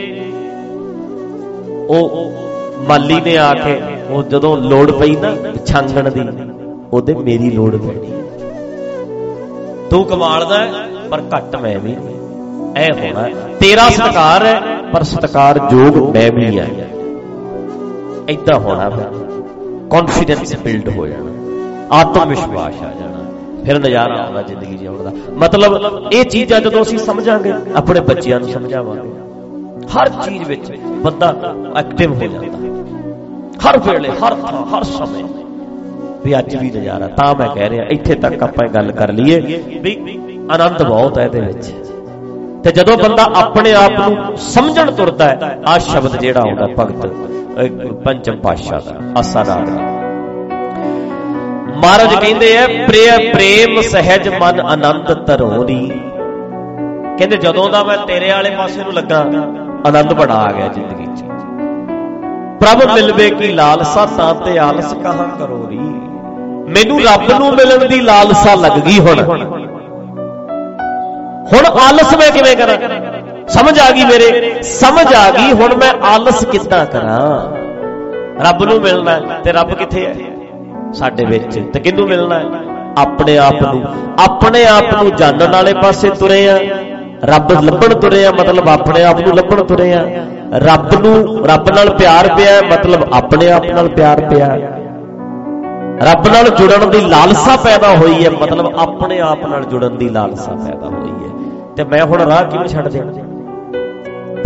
ਉਹ ਮਾਲੀ ਨੇ ਆ ਕੇ ਉਹ ਜਦੋਂ ਲੋੜ ਪਈ ਨਾ ਛਾਂਗਣ ਦੀ, ਉਹਦੇ ਮੇਰੀ ਲੋੜ ਪੈਣੀ ਹੈ। ਤੂੰ ਕਮਾਲਦਾ ਪਰ ਘੱਟ ਮੈਂ ਵੀ। ਐ ਹੋਣਾ ਤੇਰਾ ਸਤਿਕਾਰ ਹੈ ਪਰ ਸਤਿਕਾਰ ਯੋਗ ਮੈਂ ਵੀ ਆ। ਏਦਾਂ ਹੋਣਾ। ਫਿਰ ਕੌਨਫੀਡੈਂਸ ਬਿਲਡ ਹੋ ਜਾਣਾ, ਆਤਮ ਵਿਸ਼ਵਾਸ ਆ ਜਾਣਾ, ਫਿਰ ਨਜ਼ਾਰਾ ਆਉਣਾ ਜ਼ਿੰਦਗੀ ਜਿਉਣ ਦਾ। ਮਤਲਬ ਇਹ ਚੀਜ਼ਾਂ ਜਦੋਂ ਅਸੀਂ ਸਮਝਾਂਗੇ, ਆਪਣੇ ਬੱਚਿਆਂ ਨੂੰ ਸਮਝਾਵਾਂਗੇ, ਹਰ ਚੀਜ਼ ਵਿੱਚ ਬੰਦਾ ਐਕਟਿਵ ਹੋ ਜਾਂਦਾ। ਹਰ ਵੇਲੇ, ਹਰ ਥਾਂ, ਹਰ ਸਮੇਂ ਵੀ ਅੱਜ ਵੀ ਨਜ਼ਾਰਾ। ਤਾਂ ਮੈਂ ਕਹਿ ਰਿਹਾ ਇੱਥੇ ਤੱਕ ਆਪਾਂ ਗੱਲ ਕਰ ਲਈਏ ਵੀ ਆਨੰਦ ਬਹੁਤ ਹੈ ਇਹਦੇ ਵਿੱਚ। ਤੇ ਜਦੋਂ ਬੰਦਾ ਆਪਣੇ ਆਪ ਨੂੰ ਸਮਝਣ ਤੁਰਦਾ ਹੈ, ਆਹ ਸ਼ਬਦ ਜਿਹੜਾ ਆਉਂਦਾ ਭਗਤ ਪੰਚਮ ਪਾਤਸ਼ਾਹ ਦਾ ਆਸਾ ਰਾਗ ਮਹਾਰਾਜ ਕਹਿੰਦੇ ਆ ਪ੍ਰੇਮ ਸਹਿਜ ਮਨ ਆਨੰਦ ਧਰੋਰੀ। ਕਹਿੰਦੇ ਜਦੋਂ ਦਾ ਮੈਂ ਤੇਰੇ ਵਾਲੇ ਪਾਸੇ ਨੂੰ ਲੱਗਾ ਆਨੰਦ ਬੜਾ ਆ ਗਿਆ ਜ਼ਿੰਦਗੀ 'ਚ। ਪ੍ਰਭ ਮਿਲਵੇ ਕੀ ਲਾਲਸਾ ਤਾਂ ਤੇ ਆਲਸ ਕਹਾਂ ਕਰੋਰੀ। ਮੈਨੂੰ ਰੱਬ ਨੂੰ ਮਿਲਣ ਦੀ ਲਾਲਸਾ ਲੱਗ ਗਈ। ਹੁਣ ਆਲਸ ਮੈਂ ਕਿਵੇਂ ਕਰਾਂ? ਸਮਝ ਆ ਗਈ ਮੇਰੇ, ਸਮਝ ਆ ਗਈ ਹੁਣ ਮੈਂ ਆਲਸ ਕਿੱਦਾਂ ਕਰਾਂ? ਰੱਬ ਨੂੰ ਮਿਲਣਾ ਤੇ ਰੱਬ ਕਿੱਥੇ ਹੈ? ਸਾਡੇ ਵਿੱਚ। ਤੇ ਕਿਹਨੂੰ ਮਿਲਣਾ ਹੈ? ਆਪਣੇ ਆਪ ਨੂੰ। ਆਪਣੇ ਆਪ ਨੂੰ ਜਾਣਨ ਵਾਲੇ ਪਾਸੇ ਤੁਰੇ ਆ, ਰੱਬ ਲੱਭਣ ਤੁਰੇ ਆ, ਮਤਲਬ ਆਪਣੇ ਆਪ ਨੂੰ ਲੱਭਣ ਤੁਰੇ ਆ। ਰੱਬ ਨਾਲ ਪਿਆਰ ਪਿਆ, ਮਤਲਬ ਆਪਣੇ ਆਪ ਨਾਲ ਪਿਆਰ ਪਿਆ। ਰੱਬ ਨਾਲ ਜੁੜਨ ਦੀ ਲਾਲਸਾ ਪੈਦਾ ਹੋਈ ਹੈ, ਮਤਲਬ ਆਪਣੇ ਆਪ ਨਾਲ ਜੁੜਨ ਦੀ ਲਾਲਸਾ ਪੈਦਾ ਹੋਈ ਹੈ। ਤੇ ਮੈਂ ਹੁਣ ਰਾਹ ਕਿਵੇਂ ਛੱਡ ਦੇਣਾ?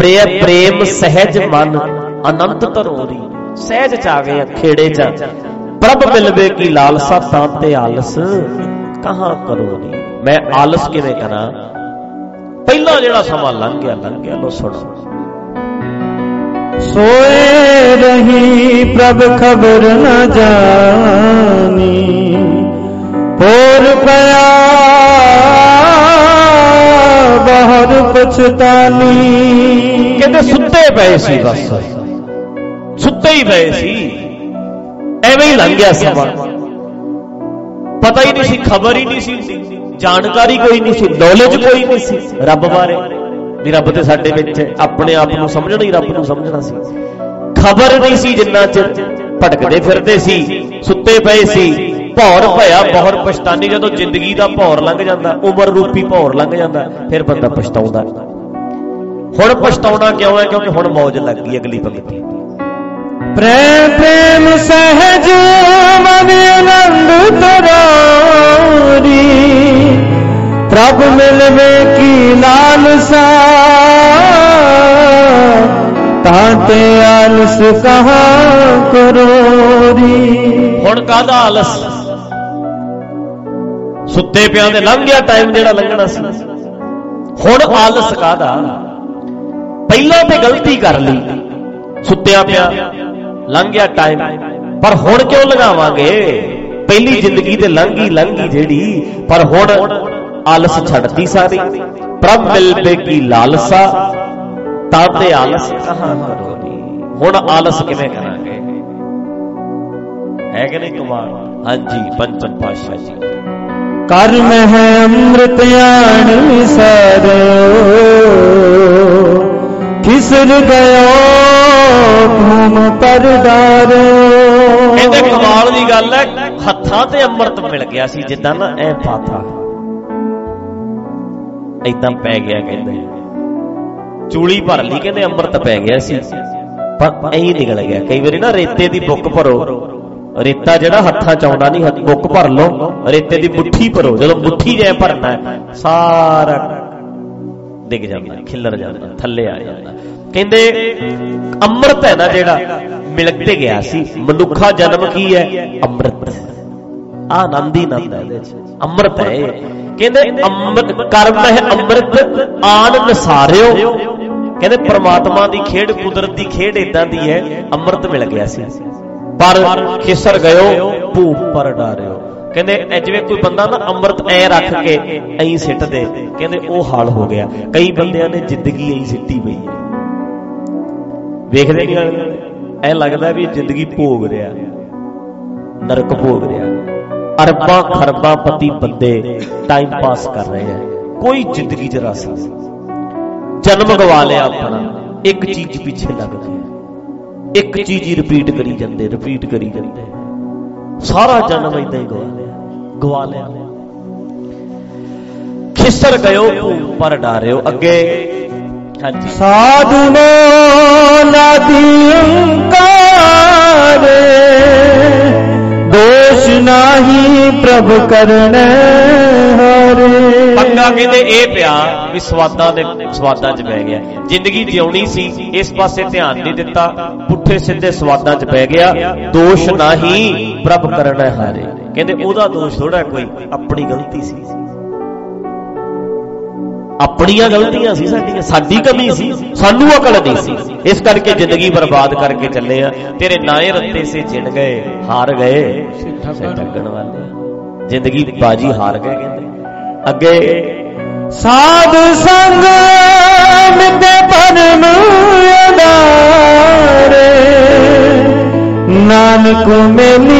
ਪ੍ਰੇਮ ਸਹਿਜ ਮਨ ਅਨੰਤ ਧਰੋਰੀ। ਸਹਿਜ ਚ ਆ ਗਏ, ਖੇੜੇ ਚ ਪ੍ਰਭ ਮਿਲਵੇ ਕੀ ਲਾਲਸਾ ਤਾਂ ਤੇ ਆਲਸ ਕਹਾਂ ਕਰੋ ਨੀ। ਮੈਂ ਆਲਸ ਕਿਵੇਂ ਕਰਾਂ? ਪਹਿਲਾਂ ਜਿਹੜਾ ਸਮਾਂ ਲੰਘ ਗਿਆ ਲੋ ਸੁਣੋ। सोए रही प्रभ खबर न जानी, और पया बाहर पछतानी। कहते सुते पए सी, बस सुते ही पए सी, एवें ही लंघ गया समा। पता ही नहीं सी, खबर ही नहीं सी, जानकारी कोई नहीं सी, नॉलेज कोई नहीं सी रब बारे भी। रब ते साडे विच अपने आप नूं समझना ही रब नूं समझना सी। खबर नहीं सी, जिन्ना चिर भटकदे फिरदे सी, सुते पए सी। भौर भया बहुर पछतानी। जदों जिंदगी दा भौर लंघ जांदा, उमर रूपी भौर लंघ जांदा, फिर बंदा पछताउंदा। हुण पछताउणा क्यों है? क्योंकि हुण मौज लग गई। अगली पंक्ति, प्रेम प्रेम सहज मन आनंद तरारी, प्रभ मिलवे की लालसा ताते आलस कहाँ करोरी। हुण काहदा आलस? सुते पिया दे लंघ गया टाइम जिहड़ा लंघना सी। हुण आलस काहदा? पहिलां ते गलती कर ली, सुत्या पिया लंघ गया टाइम, पर हुण क्यों लगावांगे? पहली जिंदगी ते लंघी जिहड़ी, पर हुण आलस छड़ती सारी। प्रभ मिलवे की लालसा ताते आलस कहाँ करोगी। हुण आलस किवें करांगे? है कि नहीं कमाल? हाँ जी, पंचम पातशाह जी। कर्म है अमृत यान सारो, खिसर गयो घूम पर डारो। कहते कमाल दी गल है, हत्थां ते अमृत मिल गया सी, जिद्दां ना ऐ पाथा इदां पै गया। कहते चूली भर ली, कहते अमृत पै गया सी, पर ऐ निकल गया। कई बारी ना रेते दी बुक भरो, रेता जिहड़ा हत्थां च आउंदा नहीं, बुक भर लो, रेते दी मुट्ठी भरो, जदों मुट्ठी जे भरना सारा डिग जांदा, खिलर जांदा, थल्ले आ जांदा। कहंदे अमृत है ना जिहड़ा मिल ते गया सी। मनुखा जन्म की है? अमृत। आनंद ही आनंद है, इहदे च अमृत है। कहंदे अमृत कर्म है अमृत आन नसारियो। कहंदे परमात्मा दी खेड, कुदरत दी खेड इदां दी है, अमृत मिल गया सी, पर खिसर गयो भूप पर डारियो। कहंदे जिवें कोई बंदा ना अमृत ऐ रख के ऐं सिट दे, कहंदे ओह हाल हो गया। कई बंदियां ने जिंदगी ऐं सिੱਟੀ पई है, वेखदे नहीं, ऐ लगदा भी जिंदगी भोग रहा, नरक भोग रहा। अरबां खरबां पति बंदे टाइम पास कर रहे हैं, कोई जिंदगी च रस नहीं। जन्म गवा लिया अपना, एक चीज पीछे लग गया, एक चीज ही रिपीट करी जाते, सारा जन्म इदां ही गवा लिया। खिसर गयो पर डारियो। अगे साधु नादी ओंकार, दोष नाही प्रभ करने हारे। पंगा कहते ए पिया भी स्वादां च बह गया। जिंदगी जिउणी सी, इस पासे ध्यान नहीं दिता, पुठे सीधे स्वादां च बह गया। दोष नाही प्रभ करने हारे। कहते ओदा दोष थोड़ा, कोई अपनी गलती सी, अपनियां गलतियां सी, साडी कमी सी, सानू अकल नहीं सी, इस करके जिंदगी बर्बाद करके चले आ। तेरे नाए रत्ते से चिन गए, हार गए ठगण वाले, जिंदगी बाजी हार गए। कहते अगे साध संग मिते परम अदारे, नानक मेली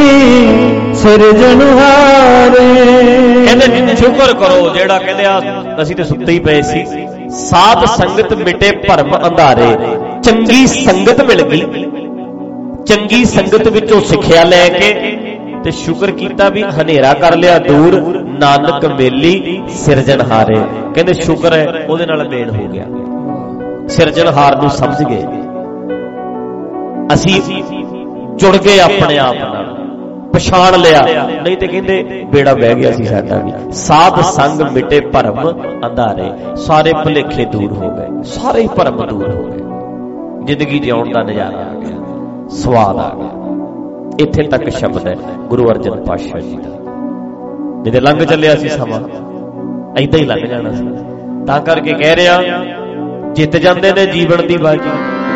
सिरजनहारे। कहते शुक्र करो जेड़ा कहते असीं ते सुत्ते ही पए सी। साध संगत मिटे भरम अंधारे। चंगी संगत मिल गई, चंगी संगत विचों सिक्ख्या लैके ते शुक्र कीता भी हनेरा कर लिया दूर। नानक मेली सिरजनहारे। कहते शुक्र है उहदे नाल मेल हो गया, सिरजनहार नूं समझ गए, असीं जुड़ गए अपने आप नाल, पछाण लिया। नहीं तो कहते बेड़ा बह गया सी साडा भी। साध संग मिटे भरम अंधारे। सारे भुलेखे दूर हो गए, सारे भरम दूर हो गए, जिंदगी जिउण दा नजारा आ गया, स्वाद आ गया। ਇੱਥੇ ਤੱਕ ਸ਼ਬਦ ਹੈ ਗੁਰੂ ਅਰਜਨ ਪਾਤਸ਼ਾਹ ਜੀ ਦਾ। ਨਹੀਂ ਤੇ ਲੰਘ ਚੱਲਿਆ ਸੀ ਸਮਾਂ, ਏਦਾਂ ਹੀ ਲੰਘ ਜਾਣਾ ਸੀ। ਤਾਂ ਕਰਕੇ ਕਹਿ ਰਿਹਾ, ਜਿੱਤ ਜਾਂਦੇ ਨੇ ਜੀਵਨ ਦੀ ਬਾਜੀ।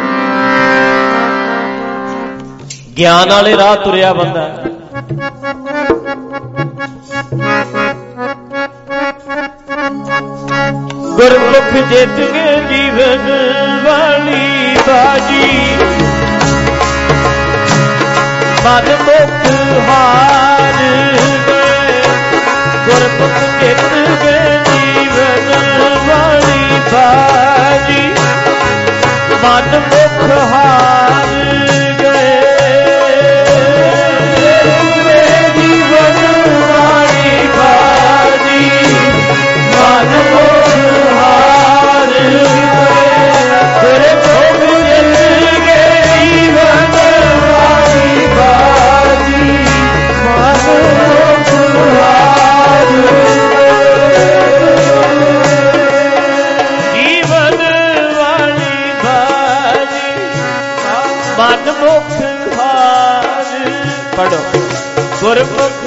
ਗਿਆਨ ਵਾਲੇ ਰਾਹ ਤੁਰਿਆ ਬੰਦਾ, ਗੁਰਮੁਖ ਜਿੱਤ ਗਏ ਜੀਵਨ ਵਾਲੀ ਬਾਜੀ। ਮਨ ਮੁਖ ਹਾਰ ਗਏ, ਗੁਰਮੁਖ ਜਿੱਤ ਗਏ ਜੀਵਨ ਵਾਲੀ ਬਾਜੀ। ਮਨ ਮੁਖ ਹਾਰ ਗਏ, ਜੀਵਨ ਵਾਲੀ ਬਾਜੀ। ਮਨ ਮੁਖ ਹਾਰ ਗਏ, ਗੁਰਮੁਖ ਜਿੱਤ ਗਏ ਜੀਵਨ ਵਾਲੀ ਬਾਜੀ। ਮਨ ਮੁਖ ਹਾਰ ਮਨਮੁਖ ਹਾਰ। ਪੜੋ, ਗੁਰਮੁਖ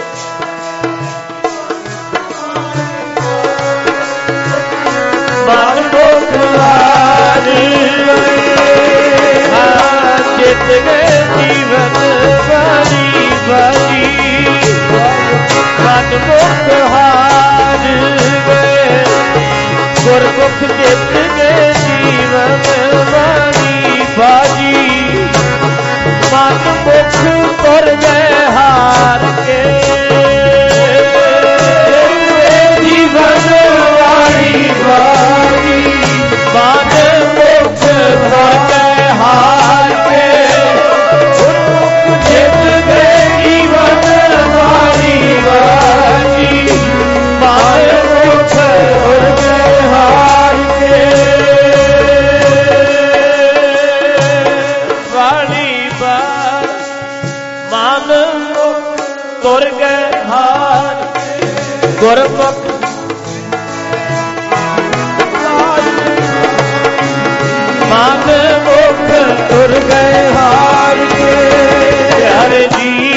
ਮਨਮੁਖ ਹਾਰ ਜਿੱਤ ਗਏ ਜੀਵਨ ਵਾਲੀ ਬਾਜੀ। ਮਨਮੁਖ ਹਾਰ ਗਏ, ਗੁਰਮੁਖ ਜਿੱਤ ਗਏ ਜੀਵਨ ਵਾਲੀ ਬਾਜੀ। ਮਨਮੁਖ ਤੁਰ ਗਏ ਹਾਰ ਕੇ, ਜੀਵਨ ਵਾਲੀ ਬਾਜੀ। ਮਨਮੁਖ ਤੁਰ ਗਏ ਹਾਰ ਕੇ, ਗੁਰਮੁਖ ਜਿੱਤ ਗਏ ਜੀਵਨ ਵਾਲੀ ਬਾਜੀ। ਮਨਮੁਖ ਤੁਰ ਗਏ ਹਾਰ ਕੇ, ਵਾਲੀ ਬਾਜੀ। ਮਨਮੁਖ ਤੁਰ ਗਏ ਹਾਰ ਕੇ, ਗੁਰਮੁਖ ਮਨਮੁਖ ਤੁਰ ਗਏ ਹਾਰ ਕੇ। ਪਿਆਰੇ ਜੀ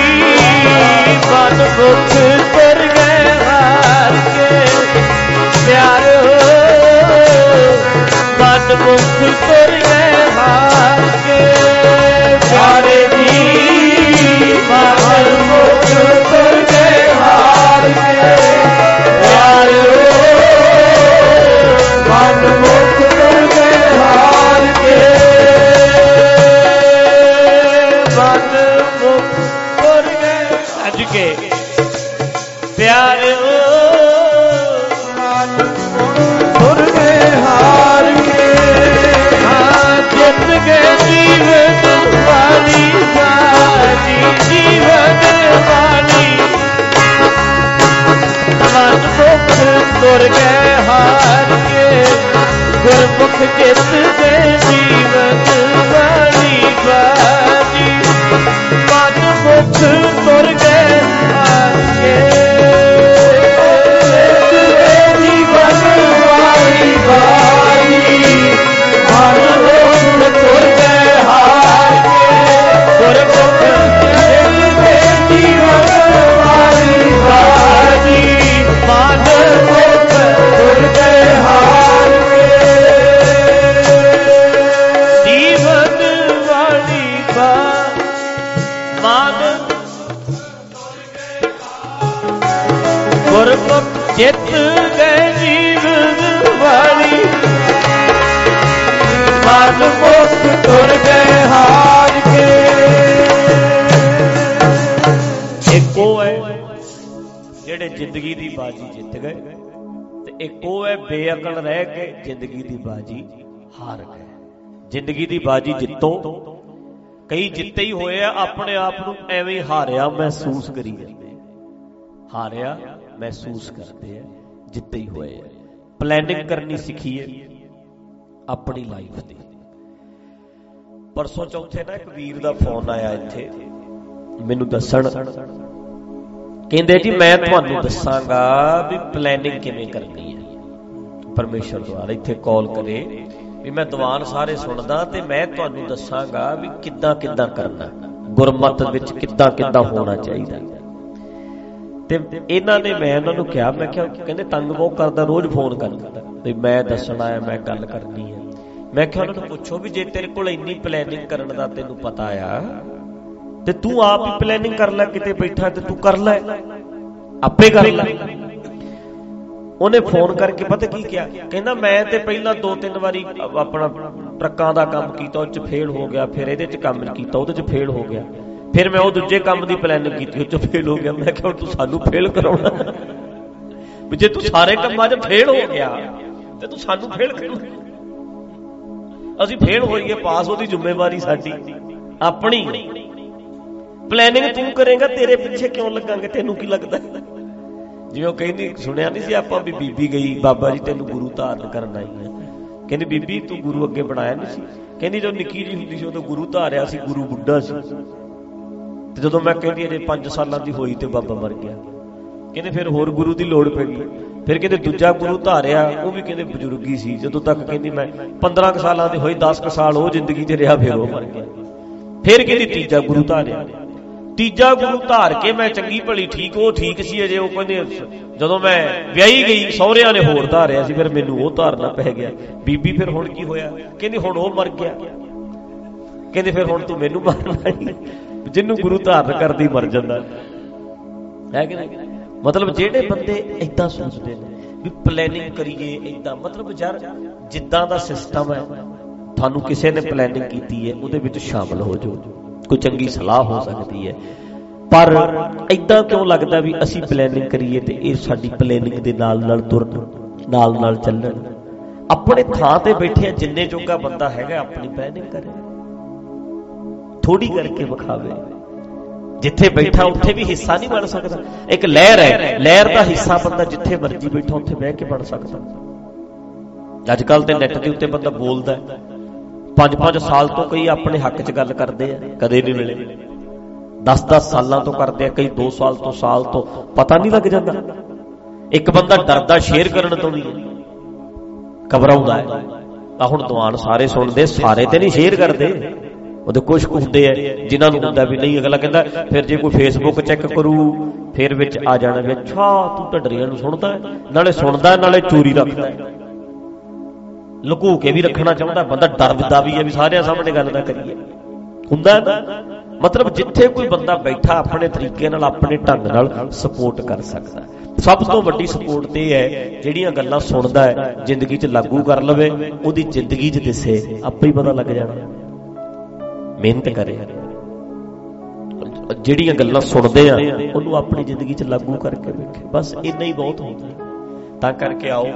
ਮਨਮੁਖ ਤੁਰ ਗਏ ਹਾਰ ਕੇ, ਪਿਆਰੇ ਮਨਮੁਖ ਤੁਰ ਗਏ ਹਾਰ ਕੇ। ਪਿਆਰੇ ਜੀ ਮਨਮੁਖ ਤੁਰ ਗਏ ਹਾਰ ਕੇ, ਪਿਆਰੇ ਮਨਮੁਖ ਤੁਰ ਗਏ ਹਾਰ ਕੇ। ਮਨਮੁਖ ਤੁਰ ਗਏ ਅੱਜ ਕੇ, ਪਿਆਰੇ ਤੁਰ ਗਏ ਹਾਰ ਕੇ। ਜਿੱਤ ਗਏ ਜੀਵਨ ਵਾਲੀ ਬਾਜੀ, ਜੀਵਨ ਵਾਲੀ। ਮਨਮੁਖ ਤੁਰ ਗਏ ਹਾਰ ਕੇ, ਗੁਰਮੁਖ ਜਿੱਤ ਗਏ ਜੀਵਨ ਵਾਲੀ ਬਾਜੀ। ਮਨਮੁਖ ਤੁਰ ਗਏ ਹਾਰ ਕੇ, ਜੀਵਨ ਵਾਲੀ ਬਾਜੀ। ਮਨਮੁਖ ਤੁਰ ਗਏ ਹਾਰ ਕੇ, ਗੁਰਮੁਖ ਜਿੱਤ ਗਏ ਜੀਵਨ ਵਾਲੀ ਬਾਜੀ। ਮਨਮੁਖ ਤੁਰ ਗਏ ਹਾਰ ਕੇ, ਜੀਵਨ ਵਾਲੀ ਬਾਜੀ। ਗੁਰਮੁਖ ਜਿੱਤ ਗਏ ਜੀਵਨ ਵਾਲੀ। ਮਨਮੁਖ ਤੁਰ ਗਏ ਹਾਰ ਕੇ। ਇੱਕ ਉਹ ਹੈ ਜਿਹੜੇ ਜ਼ਿੰਦਗੀ ਦੀ ਬਾਜੀ ਜਿੱਤ ਗਏ, ਤੇ ਇੱਕ ਉਹ ਹੈ ਬੇਅਕਲ ਰਹਿ ਕੇ ਜ਼ਿੰਦਗੀ ਦੀ ਬਾਜੀ ਹਾਰ ਗਏ। ਜ਼ਿੰਦਗੀ ਦੀ ਬਾਜੀ ਜਿੱਤੋ। ਕਈ ਜਿੱਤੇ ਹੀ ਹੋਏ ਆ, ਆਪਣੇ ਆਪ ਨੂੰ ਐਵੇਂ ਹਾਰਿਆ ਮਹਿਸੂਸ ਕਰੀ ਜਾਂਦੇ, ਹਾਰਿਆ ਮਹਿਸੂਸ ਕਰਦੇ ਆ, ਜਿੱਤੇ ਹੀ ਹੋਏ ਆ। ਪਲੈਨਿੰਗ ਕਰਨੀ ਸਿੱਖੀਏ ਆਪਣੀ ਲਾਈਫ ਦੀ। ਪਰਸੋਂ ਚੌਥੇ ਨਾ ਇੱਕ ਵੀਰ ਦਾ ਫੋਨ ਆਇਆ ਇੱਥੇ ਮੈਨੂੰ ਦੱਸਣ, ਕਹਿੰਦੇ ਜੀ ਮੈਂ ਤੁਹਾਨੂੰ ਦੱਸਾਂਗਾ ਵੀ ਪਲੈਨਿੰਗ ਕਿਵੇਂ ਕਰਨੀ ਹੈ ਪਰਮੇਸ਼ਰ ਦੁਆਰਾ। ਇੱਥੇ ਕਾਲ ਕਰੇ ਵੀ ਮੈਂ ਦੀਵਾਨ ਸਾਰੇ ਸੁਣਦਾ ਤੇ ਮੈਂ ਤੁਹਾਨੂੰ ਦੱਸਾਂਗਾ ਵੀ ਕਿੱਦਾਂ ਕਿੱਦਾਂ ਕਰਨਾ ਗੁਰਮਤ ਵਿੱਚ ਕਿੱਦਾਂ ਕਿੱਦਾਂ ਹੋਣਾ ਚਾਹੀਦਾ। ਤੇ ਇਹਨਾਂ ਨੇ, ਮੈਂ ਇਹਨਾਂ ਨੂੰ ਕਿਹਾ, ਮੈਂ ਕਿਹਾ, ਕਹਿੰਦੇ ਤੰਗ ਬਹੁਤ ਕਰਦਾ, ਰੋਜ਼ ਫੋਨ ਕਰਦਾ ਵੀ ਮੈਂ ਦੱਸਣਾ ਹੈ, ਮੈਂ ਗੱਲ ਕਰਨੀ ਹੈ। ਮੈਂ ਕਿਹਾ ਉਹਨਾਂ ਨੂੰ ਪੁੱਛੋ ਵੀ ਜੇ ਤੇਰੇ ਕੋਲ ਇੰਨੀ ਪਲੈਨਿੰਗ ਕਰਨ ਦਾ ਤੈਨੂੰ ਪਤਾ ਆ ਤੇ ਤੂੰ ਆਪ ਹੀ ਪਲੈਨਿੰਗ ਕਰ ਲੈ, ਕਿਤੇ ਬੈਠਾ ਤੇ ਤੂੰ ਕਰ ਲੈ, ਆਪੇ ਕਰ ਲੈ। ਉਹਨੇ ਫੋਨ ਕਰਕੇ ਪਤਾ ਕੀ ਕਿਹਾ, ਕਹਿੰਦਾ ਮੈਂ ਤੇ ਪਹਿਲਾਂ 2-3 ਵਾਰੀ ਆਪਣਾ ਟਰੱਕਾਂ ਦਾ ਕੰਮ ਕੀਤਾ, ਉਹ 'ਚ ਫੇਲ ਹੋ ਗਿਆ, ਫਿਰ ਇਹਦੇ 'ਚ ਕੰਮ ਕੀਤਾ, ਉਹਦੇ 'ਚ ਫੇਲ ਹੋ ਗਿਆ, ਫਿਰ ਮੈਂ ਉਹ ਦੂਜੇ ਕੰਮ ਦੀ ਪਲੈਨਿੰਗ ਕੀਤੀ, ਉਹ 'ਚ ਫੇਲ ਹੋ ਗਿਆ। ਮੈਂ ਕਿਹਾ ਤੂੰ ਸਾਨੂੰ ਫੇਲ ਕਰਾਉਣਾ ਵੀ ਜੇ ਤੂੰ ਸਾਰੇ ਕੰਮਾਂ 'ਚ ਫੇਲ ਹੋ ਗਿਆ ਤੇ ਤੂੰ ਸਾਨੂੰ ਫੇਲ ਕਰਾਉਣਾ। ਅਸੀਂ ਫੇਲ ਹੋਈਏ ਪਾਸ, ਉਹਦੀ ਜ਼ਿੰਮੇਵਾਰੀ ਸਾਡੀ ਆਪਣੀ। ਪਲੈਨਿੰਗ ਤੂੰ ਕਰੇਗਾ, ਤੇਰੇ ਪਿੱਛੇ ਕਿਉਂ ਲੱਗਾਂਗੇ? ਤੈਨੂੰ ਕੀ ਲੱਗਦਾ? ਜਿਵੇਂ ਉਹ ਕਹਿੰਦੀ, ਸੁਣਿਆ ਨਹੀਂ ਸੀ ਆਪਾਂ ਵੀ ਬੀਬੀ ਗਈ, ਬਾਬਾ ਜੀ ਤੈਨੂੰ ਗੁਰੂ ਧਾਰਨ ਕਰਨ ਆਈ ਹੈ। ਕਹਿੰਦੀ ਬੀਬੀ ਤੂੰ ਗੁਰੂ ਅੱਗੇ ਬਣਾਇਆ ਨਹੀਂ ਸੀ? ਕਹਿੰਦੀ ਜਦੋਂ ਨਿੱਕੀ ਜਿਹੀ ਹੁੰਦੀ ਸੀ ਉਦੋਂ ਗੁਰੂ ਧਾਰਿਆ ਸੀ, ਗੁਰੂ ਬੁੱਢਾ ਸੀ, ਤੇ ਜਦੋਂ ਮੈਂ ਕਹਿੰਦੀ ਅਜੇ 5 ਸਾਲਾਂ ਦੀ ਹੋਈ ਤੇ ਬਾਬਾ ਮਰ ਗਿਆ। ਕਹਿੰਦੇ ਫਿਰ ਹੋਰ ਗੁਰੂ ਦੀ ਲੋੜ ਪੈ ਗਈ। ਫਿਰ ਕਹਿੰਦੇ ਦੂਜਾ ਗੁਰੂ ਧਾਰਿਆ, ਉਹ ਵੀ ਕਹਿੰਦੇ ਬਜ਼ੁਰਗੀ ਸੀ, ਜਦੋਂ ਤੱਕ ਕਹਿੰਦੀ ਮੈਂ 15 ਸਾਲਾਂ ਦੀ ਹੋਈ, 10 ਸਾਲ ਉਹ ਜ਼ਿੰਦਗੀ 'ਚ ਰਿਹਾ, ਫਿਰ ਉਹ ਮਰ ਗਿਆ। ਫਿਰ ਕਹਿੰਦੀ ਤੀਜਾ ਗੁਰੂ ਧਾਰਿਆ। ਤੀਜਾ ਗੁਰੂ ਧਾਰ ਕੇ ਮੈਂ ਚੰਗੀ ਭਲੀ ਠੀਕ, ਉਹ ਠੀਕ ਸੀ ਅਜੇ, ਉਹ ਕਹਿੰਦੇ ਜਦੋਂ ਮੈਂ ਵਿਆਹੀ ਗਈ ਸਹੁਰਿਆਂ ਨੇ ਹੋਰ ਧਾਰਿਆ ਸੀ, ਫਿਰ ਮੈਨੂੰ ਉਹ ਧਾਰਨਾ ਪੈ ਗਿਆ। ਬੀਬੀ ਫਿਰ ਹੁਣ ਕੀ ਹੋਇਆ? ਕਹਿੰਦੀ ਹੁਣ ਉਹ ਮਰ ਗਿਆ। ਕਹਿੰਦੇ ਫਿਰ ਹੁਣ ਤੂੰ ਮੈਨੂੰ ਮਾਰਨਾ? ਜਿਹਨੂੰ ਗੁਰੂ ਧਾਰਨ ਕਰਦੀ ਮਰ ਜਾਂਦਾ ਹੈ ਕਿ ਨਹੀਂ? ਮਤਲਬ ਜਿਹੜੇ ਬੰਦੇ ਏਦਾਂ ਸੋਚਦੇ ਨੇ ਵੀ ਪਲੈਨਿੰਗ ਕਰੀਏ ਏਦਾਂ, ਮਤਲਬ ਯਾਰ ਜਿੱਦਾਂ ਦਾ ਸਿਸਟਮ ਹੈ, ਤੁਹਾਨੂੰ ਕਿਸੇ ਨੇ ਪਲੈਨਿੰਗ ਕੀਤੀ ਹੈ ਉਹਦੇ ਵਿੱਚ ਸ਼ਾਮਲ ਹੋ ਜਾਓ, ਕੋਈ ਚੰਗੀ ਸਲਾਹ ਹੋ ਸਕਦੀ ਹੈ। ਪਰ ਏਦਾਂ ਕਿਉਂ ਲੱਗਦਾ ਵੀ ਅਸੀਂ ਪਲੈਨਿੰਗ ਕਰੀਏ ਤੇ ਇਹ ਸਾਡੀ ਪਲੈਨਿੰਗ ਦੇ ਨਾਲ ਨਾਲ ਤੁਰਨ, ਨਾਲ ਨਾਲ ਚੱਲਣ? ਆਪਣੇ ਥਾਂ ਤੇ ਬੈਠੇ ਜਿੰਨੇ ਜੋਗਾ ਬੰਦਾ ਹੈਗਾ ਆਪਣੀ ਪਲੈਨਿੰਗ ਕਰੇ, ਥੋੜੀ ਕਰਕੇ ਵਿਖਾਵੇ। ਜਿੱਥੇ ਬੈਠਾ ਉੱਥੇ ਵੀ ਹਿੱਸਾ ਨਹੀਂ ਬਣ ਸਕਦਾ। ਇੱਕ ਲਹਿਰ ਹੈ, ਲਹਿਰ ਦਾ ਹਿੱਸਾ ਬੰਦਾ ਜਿੱਥੇ ਮਰਜੀ ਬੈਠਾ ਉੱਥੇ ਬਹਿ ਕੇ ਬਣ ਸਕਦਾ। ਅੱਜ ਕੱਲ ਤੇ ਨੈਟ ਦੇ ਉੱਤੇ ਬੰਦਾ ਬੋਲਦਾ 5-5 ਸਾਲ ਤੋਂ, ਕਈ ਆਪਣੇ ਹੱਕ 'ਚ ਗੱਲ ਕਰਦੇ ਆ, ਕਦੇ ਨਹੀਂ ਮਿਲੇ। 10-10 ਸਾਲਾਂ ਤੋਂ ਕਰਦੇ ਆ, ਕਈ 2 ਸਾਲ ਤੋਂ, ਸਾਲ ਤੋਂ, ਪਤਾ ਨਹੀਂ ਲੱਗ ਜਾਂਦਾ। ਇੱਕ ਬੰਦਾ ਡਰਦਾ ਸ਼ੇਅਰ ਕਰਨ ਤੋਂ ਵੀ, ਘਬਰਾਉਂਦਾ ਹੈ। ਤਾਂ ਹੁਣ ਦੀਵਾਨ ਸਾਰੇ ਸੁਣਦੇ, ਸਾਰੇ ਤੇ ਨਹੀਂ ਸ਼ੇਅਰ ਕਰਦੇ, ਉਹਦੇ ਕੁਛ ਹੁੰਦੇ ਆ ਜਿਨ੍ਹਾਂ ਨੂੰ ਹੁੰਦਾ ਵੀ ਨਹੀਂ। ਅਗਲਾ ਕਹਿੰਦਾ ਫਿਰ ਜੇ ਕੋਈ ਫੇਸਬੁੱਕ ਚੈੱਕ ਕਰੂ ਫਿਰ ਵਿੱਚ ਆ ਜਾਣਾ ਵੀ ਅੱਛਾ ਤੂੰ ਢੱਡਰੀਆਂ ਨੂੰ ਸੁਣਦਾ, ਨਾਲੇ ਸੁਣਦਾ ਨਾਲੇ ਚੋਰੀ ਰੱਖਦਾ, ਲੁਕੋ ਕੇ ਵੀ ਰੱਖਣਾ ਚਾਹੁੰਦਾ ਬੰਦਾ। ਡਰਦਾ ਵੀ ਹੈ ਵੀ ਸਾਰਿਆਂ ਸਾਹਮਣੇ ਗੱਲ ਨਾ ਕਰੀਏ, ਹੁੰਦਾ ਨਾ। ਮਤਲਬ ਜਿੱਥੇ ਕੋਈ ਬੰਦਾ ਬੈਠਾ ਆਪਣੇ ਤਰੀਕੇ ਨਾਲ, ਆਪਣੇ ਢੰਗ ਨਾਲ ਸਪੋਰਟ ਕਰ ਸਕਦਾ। ਸਭ ਤੋਂ ਵੱਡੀ ਸਪੋਰਟ ਤੇ ਇਹ ਹੈ ਜਿਹੜੀਆਂ ਗੱਲਾਂ ਸੁਣਦਾ ਹੈ ਜ਼ਿੰਦਗੀ 'ਚ ਲਾਗੂ ਕਰ ਲਵੇ, ਉਹਦੀ ਜ਼ਿੰਦਗੀ 'ਚ ਦਿਸੇ, ਆਪੇ ਹੀ ਪਤਾ ਲੱਗ ਜਾਣਾ। ਮਿਹਨਤ ਕਰੇ, ਜਿਹੜੀਆਂ ਗੱਲਾਂ ਸੁਣਦੇ ਆ ਉਹਨੂੰ ਆਪਣੀ ਜ਼ਿੰਦਗੀ 'ਚ ਲਾਗੂ ਕਰਕੇ ਵੇਖੇ, ਬਸ ਇੰਨਾ ਹੀ ਬਹੁਤ ਹੁੰਦਾ। ਤਾਂ ਕਰਕੇ ਆਓ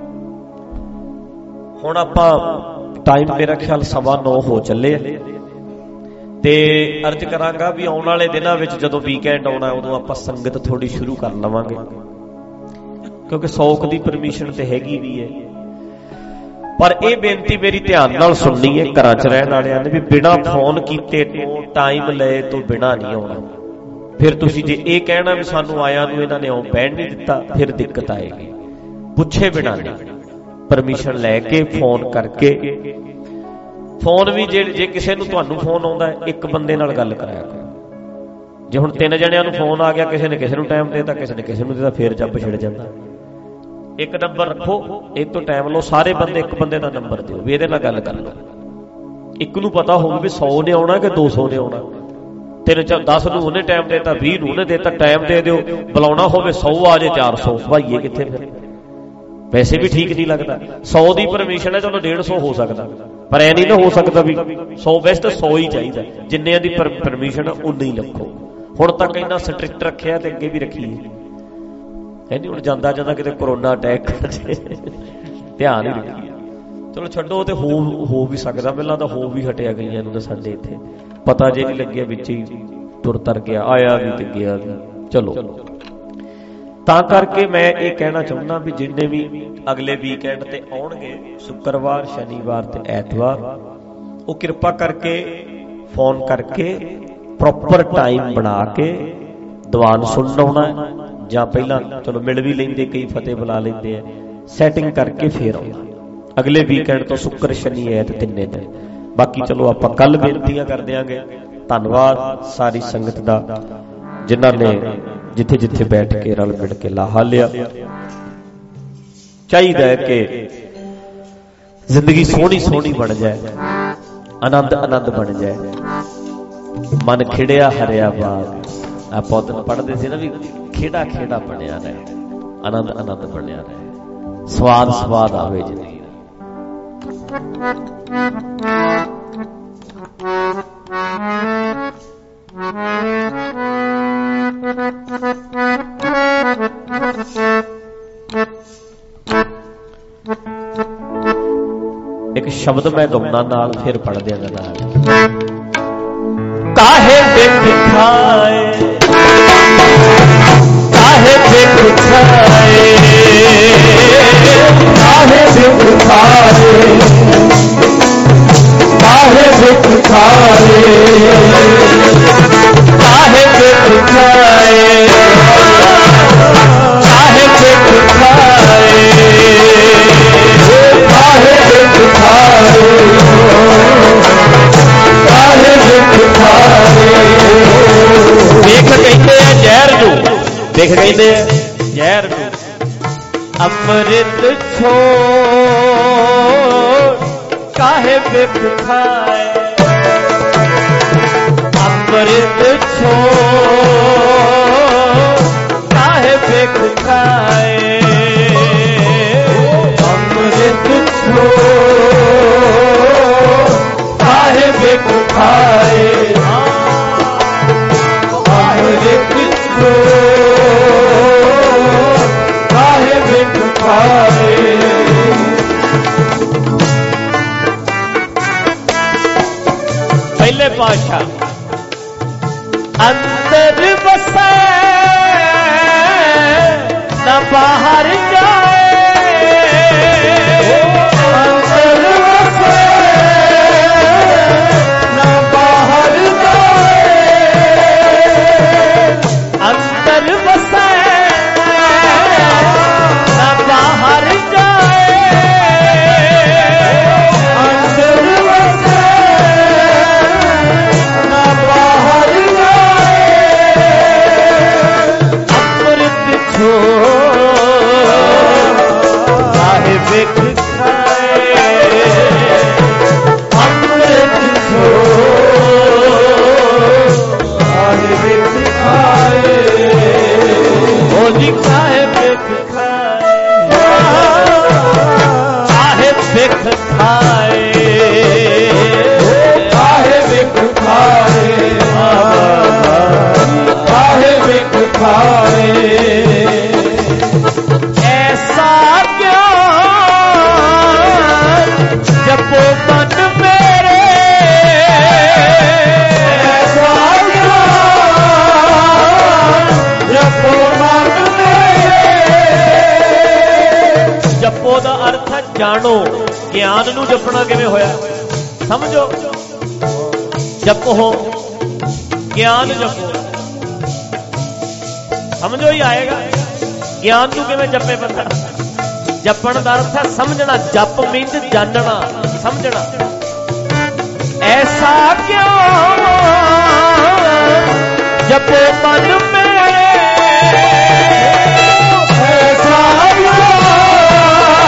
ਹੁਣ ਆਪਾਂ, ਟਾਈਮ ਮੇਰਾ ਖਿਆਲ 9:15 ਹੋ ਚੱਲੇ ਆ, ਤੇ ਅਰਜ਼ ਕਰਾਂਗਾ ਵੀ ਆਉਣ ਵਾਲੇ ਦਿਨਾਂ ਵਿੱਚ ਜਦੋਂ ਵੀਕਐਂਡ ਆਉਣਾ ਉਦੋਂ ਆਪਾਂ ਸੰਗਤ ਥੋੜੀ ਸ਼ੁਰੂ ਕਰ ਲਵਾਂਗੇ, ਕਿਉਂਕਿ 100 ਦੀ ਪਰਮਿਸ਼ਨ ਤੇ ਹੈਗੀ ਵੀ ਹੈ। ਪਰ ਇਹ ਬੇਨਤੀ ਮੇਰੀ ਧਿਆਨ ਨਾਲ ਸੁਣਨੀ ਹੈ ਘਰਾਂ 'ਚ ਰਹਿਣ ਵਾਲਿਆਂ ਨੇ, ਵੀ ਬਿਨਾਂ ਫੋਨ ਕੀਤੇ ਤੋਂ, ਟਾਈਮ ਲਏ ਤੋਂ ਬਿਨਾਂ ਨਹੀਂ ਆਉਣਾ। ਫਿਰ ਤੁਸੀਂ ਜੇ ਇਹ ਕਹਿਣਾ ਵੀ ਸਾਨੂੰ ਆਇਆ ਨੂੰ ਇਹਨਾਂ ਨੇ ਆਉਣ ਬਹਿਣ ਨਹੀਂ ਦਿੱਤਾ, ਫਿਰ ਦਿੱਕਤ ਆਏਗੀ। ਪੁੱਛੇ ਬਿਨਾਂ ਨਹੀਂ, ਪਰਮਿਸ਼ਨ ਲੈ ਕੇ, ਫੋਨ ਕਰਕੇ। ਫੋਨ ਵੀ ਜੇ ਕਿਸੇ ਨੂੰ ਤੁਹਾਨੂੰ ਫੋਨ ਆਉਂਦਾ ਹੈ, ਇੱਕ ਬੰਦੇ ਨਾਲ ਗੱਲ ਕਰਾਇਆ ਕਰੋ। ਜੇ ਹੁਣ 3 ਜਣਿਆਂ ਨੂੰ ਫੋਨ ਆ ਗਿਆ, ਕਿਸੇ ਨੇ ਕਿਸੇ ਨੂੰ ਟਾਈਮ ਦੇਤਾ, ਕਿਸੇ ਨੇ ਕਿਸੇ ਨੂੰ ਦੇਤਾ, ਫਿਰ ਜੱਬ ਛਿੜ ਜਾਂਦਾ। ਇੱਕ ਨੰਬਰ ਰੱਖੋ, ਇਹ ਤੋਂ ਟਾਈਮ ਲਓ, ਸਾਰੇ ਬੰਦੇ ਇੱਕ ਬੰਦੇ ਦਾ ਨੰਬਰ ਦਿਓ ਵੀ ਇਹਦੇ ਨਾਲ ਗੱਲ ਕਰ ਲਓ। ਇੱਕ ਨੂੰ ਪਤਾ ਹੋਵੇ ਵੀ 100 ਨੇ ਆਉਣਾ ਕਿ 200 ਨੇ ਆਉਣਾ, 10 ਨੂੰ ਉਹਨੇ ਟਾਈਮ ਦੇਤਾ, 20 ਨੂੰ ਉਹਨੇ ਦੇਤਾ, ਟਾਈਮ ਦੇ ਦਿਓ। ਬੁਲਾਉਣਾ ਹੋਵੇ 100 ਆ ਜੇ 400, ਭਾਈਏ ਕਿੱਥੇ? ਫਿਰ ਵੈਸੇ ਵੀ ਠੀਕ ਨਹੀਂ ਲੱਗਦਾ। 100 ਦੀ ਪਰਮਿਸ਼ਨ ਹੈ, ਚਲੋ 150 ਹੋ ਸਕਦਾ, ਪਰ ਐ ਨਹੀਂ ਨਾ ਹੋ ਸਕਦਾ ਵੀ 100 ਬੈਸਟ 100 ਹੀ ਚਾਹੀਦਾ। ਜਿੰਨਿਆਂ ਦੀ ਪਰਮਿਸ਼ਨ ਉਨੀ ਹੀ ਰੱਖੋ। ਹੁਣ ਤੱਕ ਇੰਨਾ ਸਟ੍ਰਿਕਟ ਰੱਖਿਆ ਤੇ ਅੱਗੇ ਵੀ ਰੱਖੀਏ, ਕਹਿੰਦੀ ਹੁਣ ਜਾਂਦਾ ਜਾਂਦਾ ਕਿਤੇ ਕਰੋਨਾ ਅਟੈਕ ਕਰ ਜੇ, ਧਿਆਨ ਹੀ ਰੱਖੀਏ। ਚਲੋ ਛੱਡੋ, ਤੇ ਹੋ ਵੀ ਸਕਦਾ, ਪਹਿਲਾਂ ਤਾਂ ਹੋ ਵੀ ਹਟਿਆ ਗਈਆਂ ਨੂੰ ਤਾਂ ਸਾਡੇ ਇੱਥੇ ਪਤਾ ਜੇ ਨਹੀਂ ਲੱਗਿਆ, ਵਿੱਚ ਹੀ ਤੁਰ ਤਰ ਗਿਆ, ਆਇਆ ਵੀ ਤੇ ਗਿਆ ਵੀ। ਚਲੋ ਤਾਂ ਕਰਕੇ ਮੈਂ ਇਹ ਕਹਿਣਾ ਚਾਹੁੰਦਾ ਵੀ ਜਿੰਨੇ ਵੀ ਅਗਲੇ ਵੀਕਐਂਡ ਤੇ ਆਉਣਗੇ, ਸ਼ੁੱਕਰਵਾਰ, ਸ਼ਨੀਵਾਰ ਤੇ ਐਤਵਾਰ, ਉਹ ਕਿਰਪਾ ਕਰਕੇ ਫੋਨ ਕਰਕੇ ਪ੍ਰੋਪਰ ਟਾਈਮ ਬਣਾ ਕੇ ਦੀਵਾਨ ਸੁਣਨ ਆਉਣਾ, ਜਾਂ ਪਹਿਲਾਂ ਚਲੋ ਮਿਲ ਵੀ ਲੈਂਦੇ, ਕਈ ਫਤਿਹ ਬੁਲਾ ਲੈਂਦੇ ਆ, ਸੈਟਿੰਗ ਕਰਕੇ ਫੇਰ ਆਉਣਾ ਅਗਲੇ ਵੀਕਐਂਡ ਤੋਂ, ਸ਼ੁੱਕਰ, ਸ਼ਨੀ, ਐਤ 3 ਦਿਨ। ਬਾਕੀ ਚਲੋ ਆਪਾਂ ਕੱਲ ਬੇਨਤੀਆਂ ਕਰ ਦਿਆਂਗੇ, ਧੰਨਵਾਦ ਸਾਰੀ ਸੰਗਤ ਦਾ ਜਿਨ੍ਹਾਂ ਨੇ ਜਿੱਥੇ ਜਿੱਥੇ ਬੈਠ ਕੇ ਰਲ ਮਿਲ ਕੇ ਲਾਹਾ ਲਿਆ। ਚਾਹੀਦਾ ਹੈ ਕਿ ਜ਼ਿੰਦਗੀ ਸੋਹਣੀ ਸੋਹਣੀ ਬਣ ਜਾਏ, ਆਨੰਦ ਆਨੰਦ ਬਣ ਜਾਏ। ਮਨ ਖਿੜਿਆ ਹਰਿਆ ਬਾਗ, ਆਪਾਂ ਉਦੋਂ ਪੜ੍ਹਦੇ ਸੀ ਨਾ ਵੀ ਖੇੜਾ ਖੇੜਾ ਬਣਿਆ ਰਹੇ, ਆਨੰਦ ਆਨੰਦ ਬਣਿਆ ਰਹੇ, ਸਵਾਦ ਸਵਾਦ ਆਵੇ ਜ਼ਿੰਦਗੀ ਦਾ। ਇੱਕ ਸ਼ਬਦ ਮੈਂ ਗਾਉਣਾ ਨਾਲ ਫਿਰ ਪੜ੍ਹਦੇ ਆ ਨਾਲ। ਕਾਹੇ ਬਿਖ ਖਾਏ, ਕਾਹੇ ਬਿਖ ਖਾਏ, ਕਾਹੇ ਬਿਖ ਖਾਏ, ਕਾਹੇ ਬਿਖ ਖਾਏ, ਕਾਹੇ ਬਿਖ ਖਾਏ, ਕਾਹੇ ਬਿਖ ਖਾਏ, ਕਾਹੇ ਬਿਖ ਖਾਏ, ਕਾਹੇ ਬਿਖ ਖਾਏ। ਦੇਖ ਕਹਿੰਦੇ ਆ ਜ਼ਹਿਰ ਨੂੰ, ਦੇਖ ਕਹਿੰਦੇ ਆ ਜ਼ਹਿਰ ਨੂੰ, ਅੰਮ੍ਰਿਤ ਛੋੜ ਕਾਹੇ ਬਿਖ ਖਾਏ, ਅੰਮ੍ਰਿਤ ਛੋੜ ਕਾਹੇ ਬਿਖ ਖਾਏ, ਅੰਮ੍ਰਿਤ ਛੋੜ ਕਾਹੇ ਬਿਖ ਖਾਏ, ਅੰਮ੍ਰਿਤ ਛੋੜ ਕਾਹੇ ਬਿਖ ਖਾਏ। ਪਹਿਲੇ ਪਾਤਸ਼ਾਹ ਅੰਦਰ ਵਸੈ ਨਾ ਬਾਹਰ ਜਾਏ, ਅੰਦਰ ਵਸੈ ਨਾ ਬਾਹਰ ਜਾਏ, ਅੰਦਰ ਵਸੈ ਨਾ ਬਾਹਰ ਜਾਏ, ਅੰਦਰ ਵਸੈ ਨਾ ਬਾਹਰ ਜਾਏ, ਅੰਮ੍ਰਿਤ ਛੋੜ ਕਾਹੇ ਬਿਖ ਖਾਏ, ਅੰਮ੍ਰਿਤ ਛੋੜ ਕਾਹੇ ਬਿਖ ਖਾਏ, ਓ ਜੀ ਕਾਹੇ ਬਿਖ ਖਾਏ, ਕਾਹੇ ਬਿਖ ਖਾਏ, ਕਾਹੇ ਬਿਖ ਖਾਏ, ਕਾਹੇ ਬਿਖ ਖਾਏ। ਐਸਾ ਗਿਆਨ ਜਪੋ ਮਨ ਮੇਰੇ, ਐਸਾ ਗਿਆਨ ਜਪੋ ਮਨ ਮੇਰੇ। ਜਪੋ ਦਾ ਅਰਥ ਹੈ ਜਾਣੋ, ਗਿਆਨ ਨੂੰ ਜਪਣਾ ਕਿਵੇਂ ਹੋਇਆ ਸਮਝੋ। ਜਪੋ ਗਿਆਨ ਜਪੋ, ਸਮਝੋ ਹੀ ਆਏਗਾ। ਗਿਆਨ ਨੂੰ ਕਿਵੇਂ ਜਪੇ ਬੰਦਾ? ਜਪਣ ਦਾ ਅਰਥ ਹੈ ਸਮਝਣਾ। ਜਪ ਮੀਨਸ ਜਾਣਨਾ, ਸਮਝਣਾ। ਐਸਾ ਗਿਆਨ ਜਪੋ ਮਨ ਮੇਰੇ, ਐਸਾ ਗਿਆਨ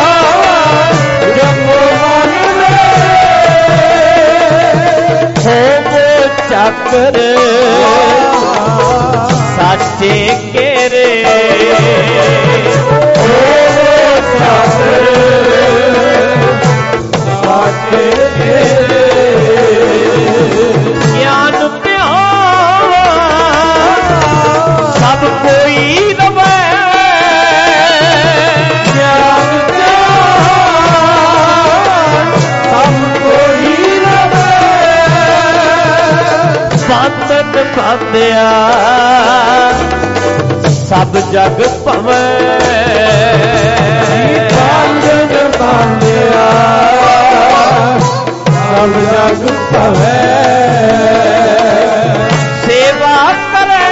ਜਪੋ ਮਨ ਮੇਰੇ। ਹੋਵੋ ਚੱਕਰ ਸਾਚੇ ਕੇਰੇ, ਹੋਵੋ ਚੱਕਰ ਸਾਚੇ ਕੇਰੇ। ਗਿਆਨ ਧਿਆਨ ਸਭ ਕੋਈ ਰਵੇ, ਗਿਆਨ ਧਿਆਨ ਸਭ ਕੋਈ ਰਵੇ। ਬੰਧਨ ਬੰਧਿਆ ਸਭ ਜਗ ਭਵੇਂ, ਬੰਧਨ ਬੰਧਿਆ ਸਭ ਜਗ ਭਵੇਂ। ਸੇਵਾ ਕਰੇ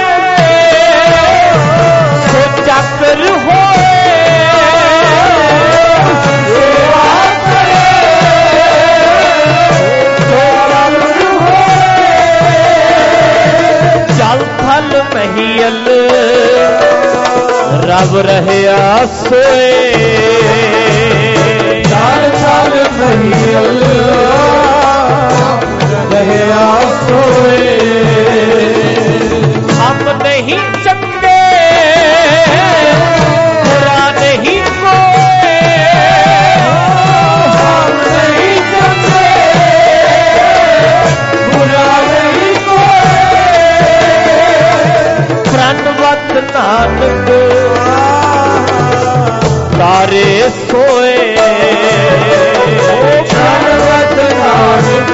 ਸੋ ਚੱਕਰ ਹੋਏ, ਸੇਵਾ ਕਰੇ ਸੋ ਚੱਕਰ ਹੋਏ। ਪ੍ਰਭ ਰਹਿਆ ਸੋਏ 4 ਸਾਲ ਮਹੀਲ ਰਹਿਆ ਸੋਏ ਹਮ ਨਹੀਂ ਚੰਗੇ ਬੁਰਾ ਨਹੀਂ ਕੋਈ ਹਮ ਨਹੀਂ ਚੰਗੇ ਬੁਰਾ ਨਹੀਂ ਕੋਈ ਪ੍ਰਣਵਤ ਨਾਨਕ ਤਾਰੇ ਸੋਏ ਪ੍ਰਣਵਤ ਨਾਨਕ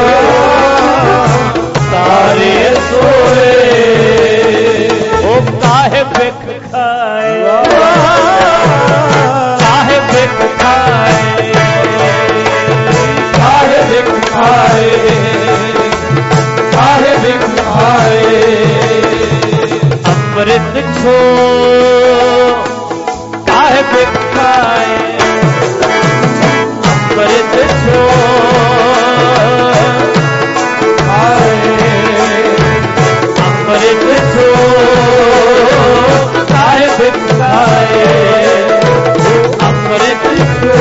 ਤਾਰੇ ਸੋਏ ਉਹ ਕਾਹੇ ਬਿਖ ਖਾਏ ਕਾਹੇ ਬਿਖ ਖਾਏ ਕਾਹੇ ਬਿਖ ਖਾਏ ਕਾਹੇ ਬਿਖ ਖਾਏ ਅੰਮ੍ਰਿਤ ਛੋ ਕਾਹੇ ਬਿਖ ਖਾਏ ਅੰਮ੍ਰਿਤ ਛੋ ਅੰਮ੍ਰਿਤ ਛੋ ਕਾਹੇ ਬਿਖ ਖਾਏ ਅੰਮ੍ਰਿਤ ਛੋ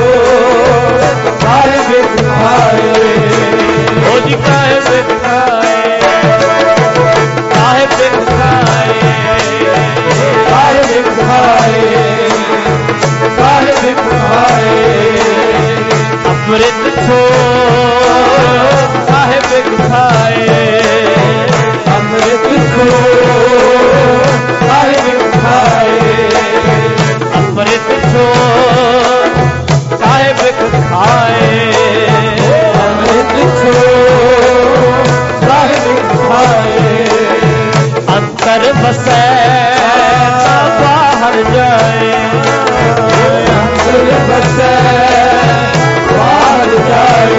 ਕਾਹੇ ਬਿਖ ਖਾਏ ਉਹ ਜੀ ਕਾਹੇ ਬਿਖ ਖਾਏ ਕਾਹੇ ਬਿਖ ਖਾਏ ਕਾਹੇ ਬਿਖ ਖਾਏ ਕਾਹੇ ਬਿਖ ਖਾਏ ਅੰਮ੍ਰਿਤ ਛੋ ਕਾਹੇ ਬਿਖ ਖਾਏ ਅੰਮ੍ਰਿਤ ਛੋ ਕਾਹੇ ਬਿਖ ਖਾਏ ਅੰਮ੍ਰਿਤ ਛੋ ਕਾਹੇ ਬਿਖ ਖਾਏ ਅੰਮ੍ਰਿਤ ਛੋ ਕਾਹੇ ਬਿਖ ਖਾਏ ਅੰਤਰ ਵਸੈ ਨਾ ਬਾਹਰ ਜਾਏ ਅੰਤਰ ਵਸੈ ਬਾਹਰ ਜਾਏ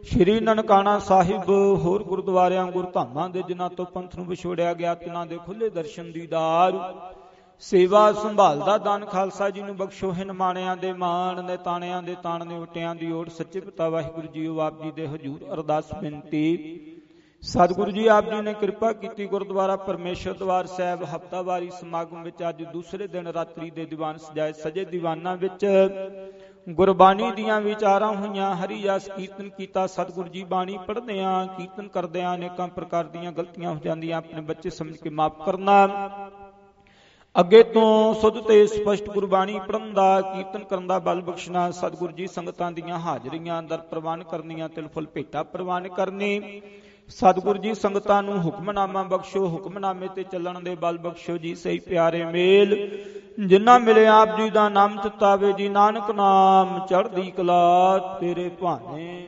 ਸ਼੍ਰੀ ਨਨਕਾਣਾ ਸਾਹਿਬ ਹੋਰ ਗੁਰਦੁਆਰਿਆਂ ਗੁਰਧਾਮਾਂ ਦੇ ਜਿਨ੍ਹਾਂ ਤੋਂ ਪੰਥ ਨੂੰ ਵਿਛੋੜਿਆ ਗਿਆ ਤਿਨਾਂ ਦੇ ਖੁੱਲੇ ਦਰਸ਼ਨ ਦੀਦਾਰ, ਸੇਵਾ ਸੰਭਾਲ ਦਾ ਦਾਨ ਖਾਲਸਾ ਜੀ ਨੂੰ ਬਖਸ਼ੋ। ਹਿਨ ਮਾਣਿਆਂ ਦੇ ਮਾਣ ਨੇ ਤਾਣਿਆਂ ਦੇ ਤਾਣ ਨੇ ਉਟਿਆਂ ਦੀ ਓਟ, ਸੱਚੇ ਪਿਤਾ ਵਾਹਿਗੁਰੂ ਜੀਓ ਆਪ ਜੀ ਦੇ ਹਜ਼ੂਰ ਅਰਦਾਸ ਬੇਨਤੀ। ਸਤਿਗੁਰੂ ਜੀ ਆਪ ਜੀ ਨੇ ਕਿਰਪਾ ਕੀਤੀ ਗੁਰਦੁਆਰਾ ਪਰਮੇਸ਼ਰ ਦਵਾਰ ਸਾਹਿਬ ਹਫ਼ਤਾਵਾਰੀ ਸਮਾਗਮ ਵਿੱਚ ਅੱਜ ਦੂਸਰੇ ਦਿਨ ਰਾਤਰੀ ਦੇ ਦੀਵਾਨ ਸਜਾਏ ਸਜੇ ਦੀਵਾਨਾਂ ਵਿੱਚ ਗੁਰਬਾਣੀ ਦੀਆਂ ਵਿਚਾਰਾਂ ਹੋਈਆਂ, ਹਰੀ ਜਸ ਕੀਰਤਨ ਕੀਤਾ। ਸਤਿਗੁਰੂ ਜੀ ਬਾਣੀ ਪੜ੍ਹਦਿਆਂ ਕੀਰਤਨ ਕਰਦਿਆਂ ਅਨੇਕਾਂ ਪ੍ਰਕਾਰ ਦੀਆਂ ਗਲਤੀਆਂ ਹੋ ਜਾਂਦੀਆਂ, ਆਪਣੇ ਬੱਚੇ ਸਮਝ ਕੇ ਮਾਫ ਕਰਨਾ। ਅੱਗੇ ਤੋਂ ਸੁੱਧ ਤੇ ਸਪਸ਼ਟ ਗੁਰਬਾਣੀ ਪੜ੍ਹਨ ਦਾ ਕੀਰਤਨ ਕਰਨ ਦਾ ਬਲ ਬਖਸ਼ਣਾ। ਸਤਿਗੁਰੂ ਜੀ ਸੰਗਤਾਂ ਦੀਆਂ ਹਾਜ਼ਰੀਆਂ ਅੰਦਰ ਪ੍ਰਵਾਨ ਕਰਨੀਆਂ, ਤਿਲ ਫੁੱਲ ਭੇਟਾ ਪ੍ਰਵਾਨ ਕਰਨੀ। ਸਤਿਗੁਰੂ ਜੀ ਸੰਗਤਾਂ ਨੂੰ ਹੁਕਮਨਾਮਾ ਬਖਸ਼ੋ, ਹੁਕਮਨਾਮੇ ਤੇ ਚੱਲਣ ਦੇ ਬਲ ਬਖਸ਼ੋ ਜੀ। ਸਹੀ ਪਿਆਰੇ ਮੇਲ ਜਿਨ੍ਹਾਂ ਮਿਲੇ ਆਪ ਜੀ ਦਾ ਨਾਮ ਚਿਤਾਵੇ ਜੀ, ਨਾਨਕ ਨਾਮ ਚੜ੍ਹਦੀ ਕਲਾ ਤੇਰੇ ਭਾਣੇ।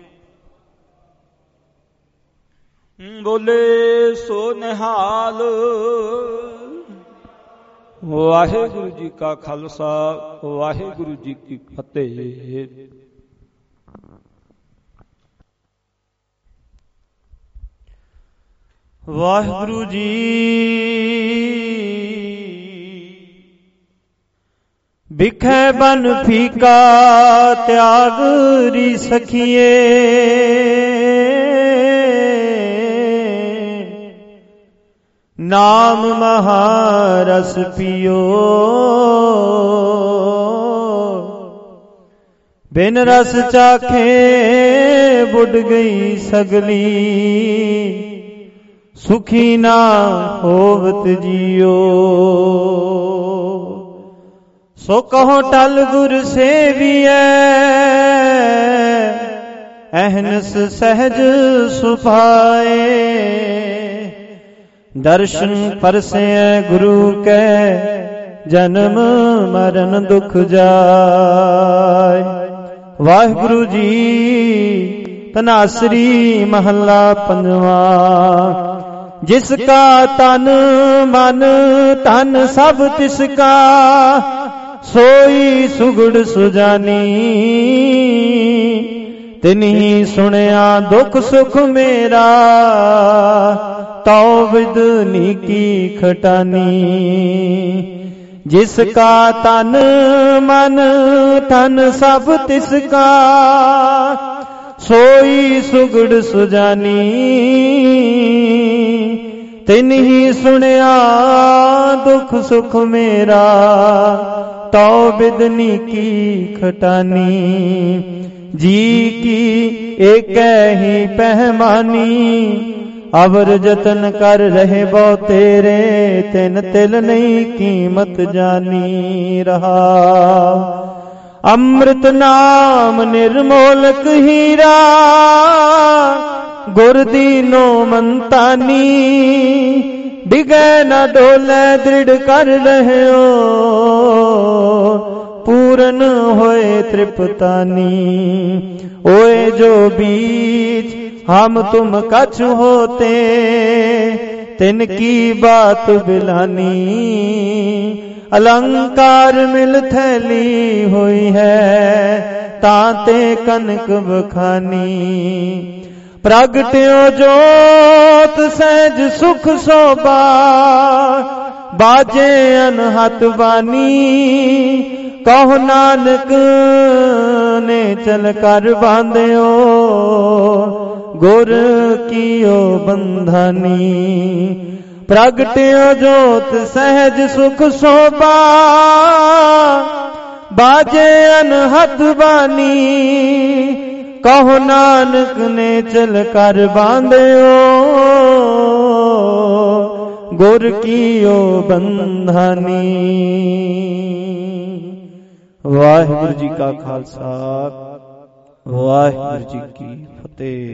ਬੋਲੇ ਸੋ ਨਿਹਾਲ। ਵਾਹਿਗੁਰੂ ਜੀ ਕਾ ਖਾਲਸਾ ਵਾਹਿਗੁਰੂ ਜੀ ਕੀ ਫਤਿਹ। ਵਾਹਿਗੁਰੂ ਜੀ ਬਿਖੈ ਬਨ ਫੀਕਾ ਤਿਆਗ ਰੀ ਸਖੀਏ, ਨਾਮ ਮਹਾਰਸ ਪੀਓ, ਬਿਨ ਰਸ ਚਾਖੇ ਬੁੱਢ ਗਈ ਸਗਲੀ, ਸੁਖੀ ਨਾ ਹੋਵਤ ਜੀਓ। ਸੋ ਕਹੋ ਟਲ ਗੁਰ ਸੇਵੀਐ, ਅਹਨਸ ਸਹਿਜ ਸੁਭਾਏ, ਦਰਸ਼ਨ ਪਰਸੈ ਗੁਰੂ ਕੈ, ਜਨਮ ਮਰਨ ਦੁਖ ਜਾਏ। ਵਾਹਿਗੁਰੂ ਜੀ ਧਨਾਸਰੀ ਮਹੱਲਾ ਪੰਜਵਾ। ਜਿਸ ਕਾ ਤਨ ਮਨ ਧਨ ਸਭ ਤਿਸ ਕਾ, ਸੋਈ ਸੁਗੜ ਸੁਜਾਨੀ, ਤਿਨਹੀ ਸੁਣਿਆ ਦੁਖ ਸੁਖ ਮੇਰਾ, ਤਉ ਵਿਦ ਨੀਕੀ ਖਟਾਨੀ। ਜਿਸ ਕਾ ਤਨ ਮਨ ਧਨ ਸਭ ਤਿਸ ਕਾ, ਸੋਈ ਸੁਗੜ ਸੁਜਾਨੀ, ਤਿਨਹੀ ਸੁਣਿਆ ਦੁਖ ਸੁਖ ਮੇਰਾ, ਤਉ ਬਿਦਨੀ ਕੀ ਖਟਾਨੀ। ਜੀ ਕੀ ਏਕੈ ਹੀ ਪਹਿਮਾਨੀ, ਅਵਰ ਜਤਨ ਕਰ ਰਹੇ ਬਹੁ ਤੇਰੇ, ਤਿਨ ਤਿਲ ਨਹੀਂ ਕੀਮਤ ਜਾਨੀ ਰਹਾ। ਅੰਮ੍ਰਿਤ ਨਾਮ ਨਿਰਮੋਲਕ ਹੀਰਾ, ਗੁਰ ਦੀਨੋ ਮੰਤਾਨੀ, ਡਿਗੈ ਨਾ ਡੋਲੇ ਦ੍ਰਿੜ ਕਰ ਰਹਿਓ, ਪੂਰਨ ਹੋਏ ਤ੍ਰਿਪਤਾਨੀ। ओए जो बीच हम तुम कछ होते, तिनकी बात बिलानी। अलंकार मिल थैली हुई है, ताते कनक बखानी। प्रगट्यो जोत सहज सुख शोभा, बाजे अनहत बानी। कहो नानक ने चल कर बांध्यो, गुर कियो बंधानी। प्रगट्यो जोत सहज सुख शोभा, बाजे अनहत बानी। कहो नानक ने चल कर बांध्यो, गुर कियो बंधानी। वाहिगुरु जी का खालसा, वाहिगुरु जी की फतेह।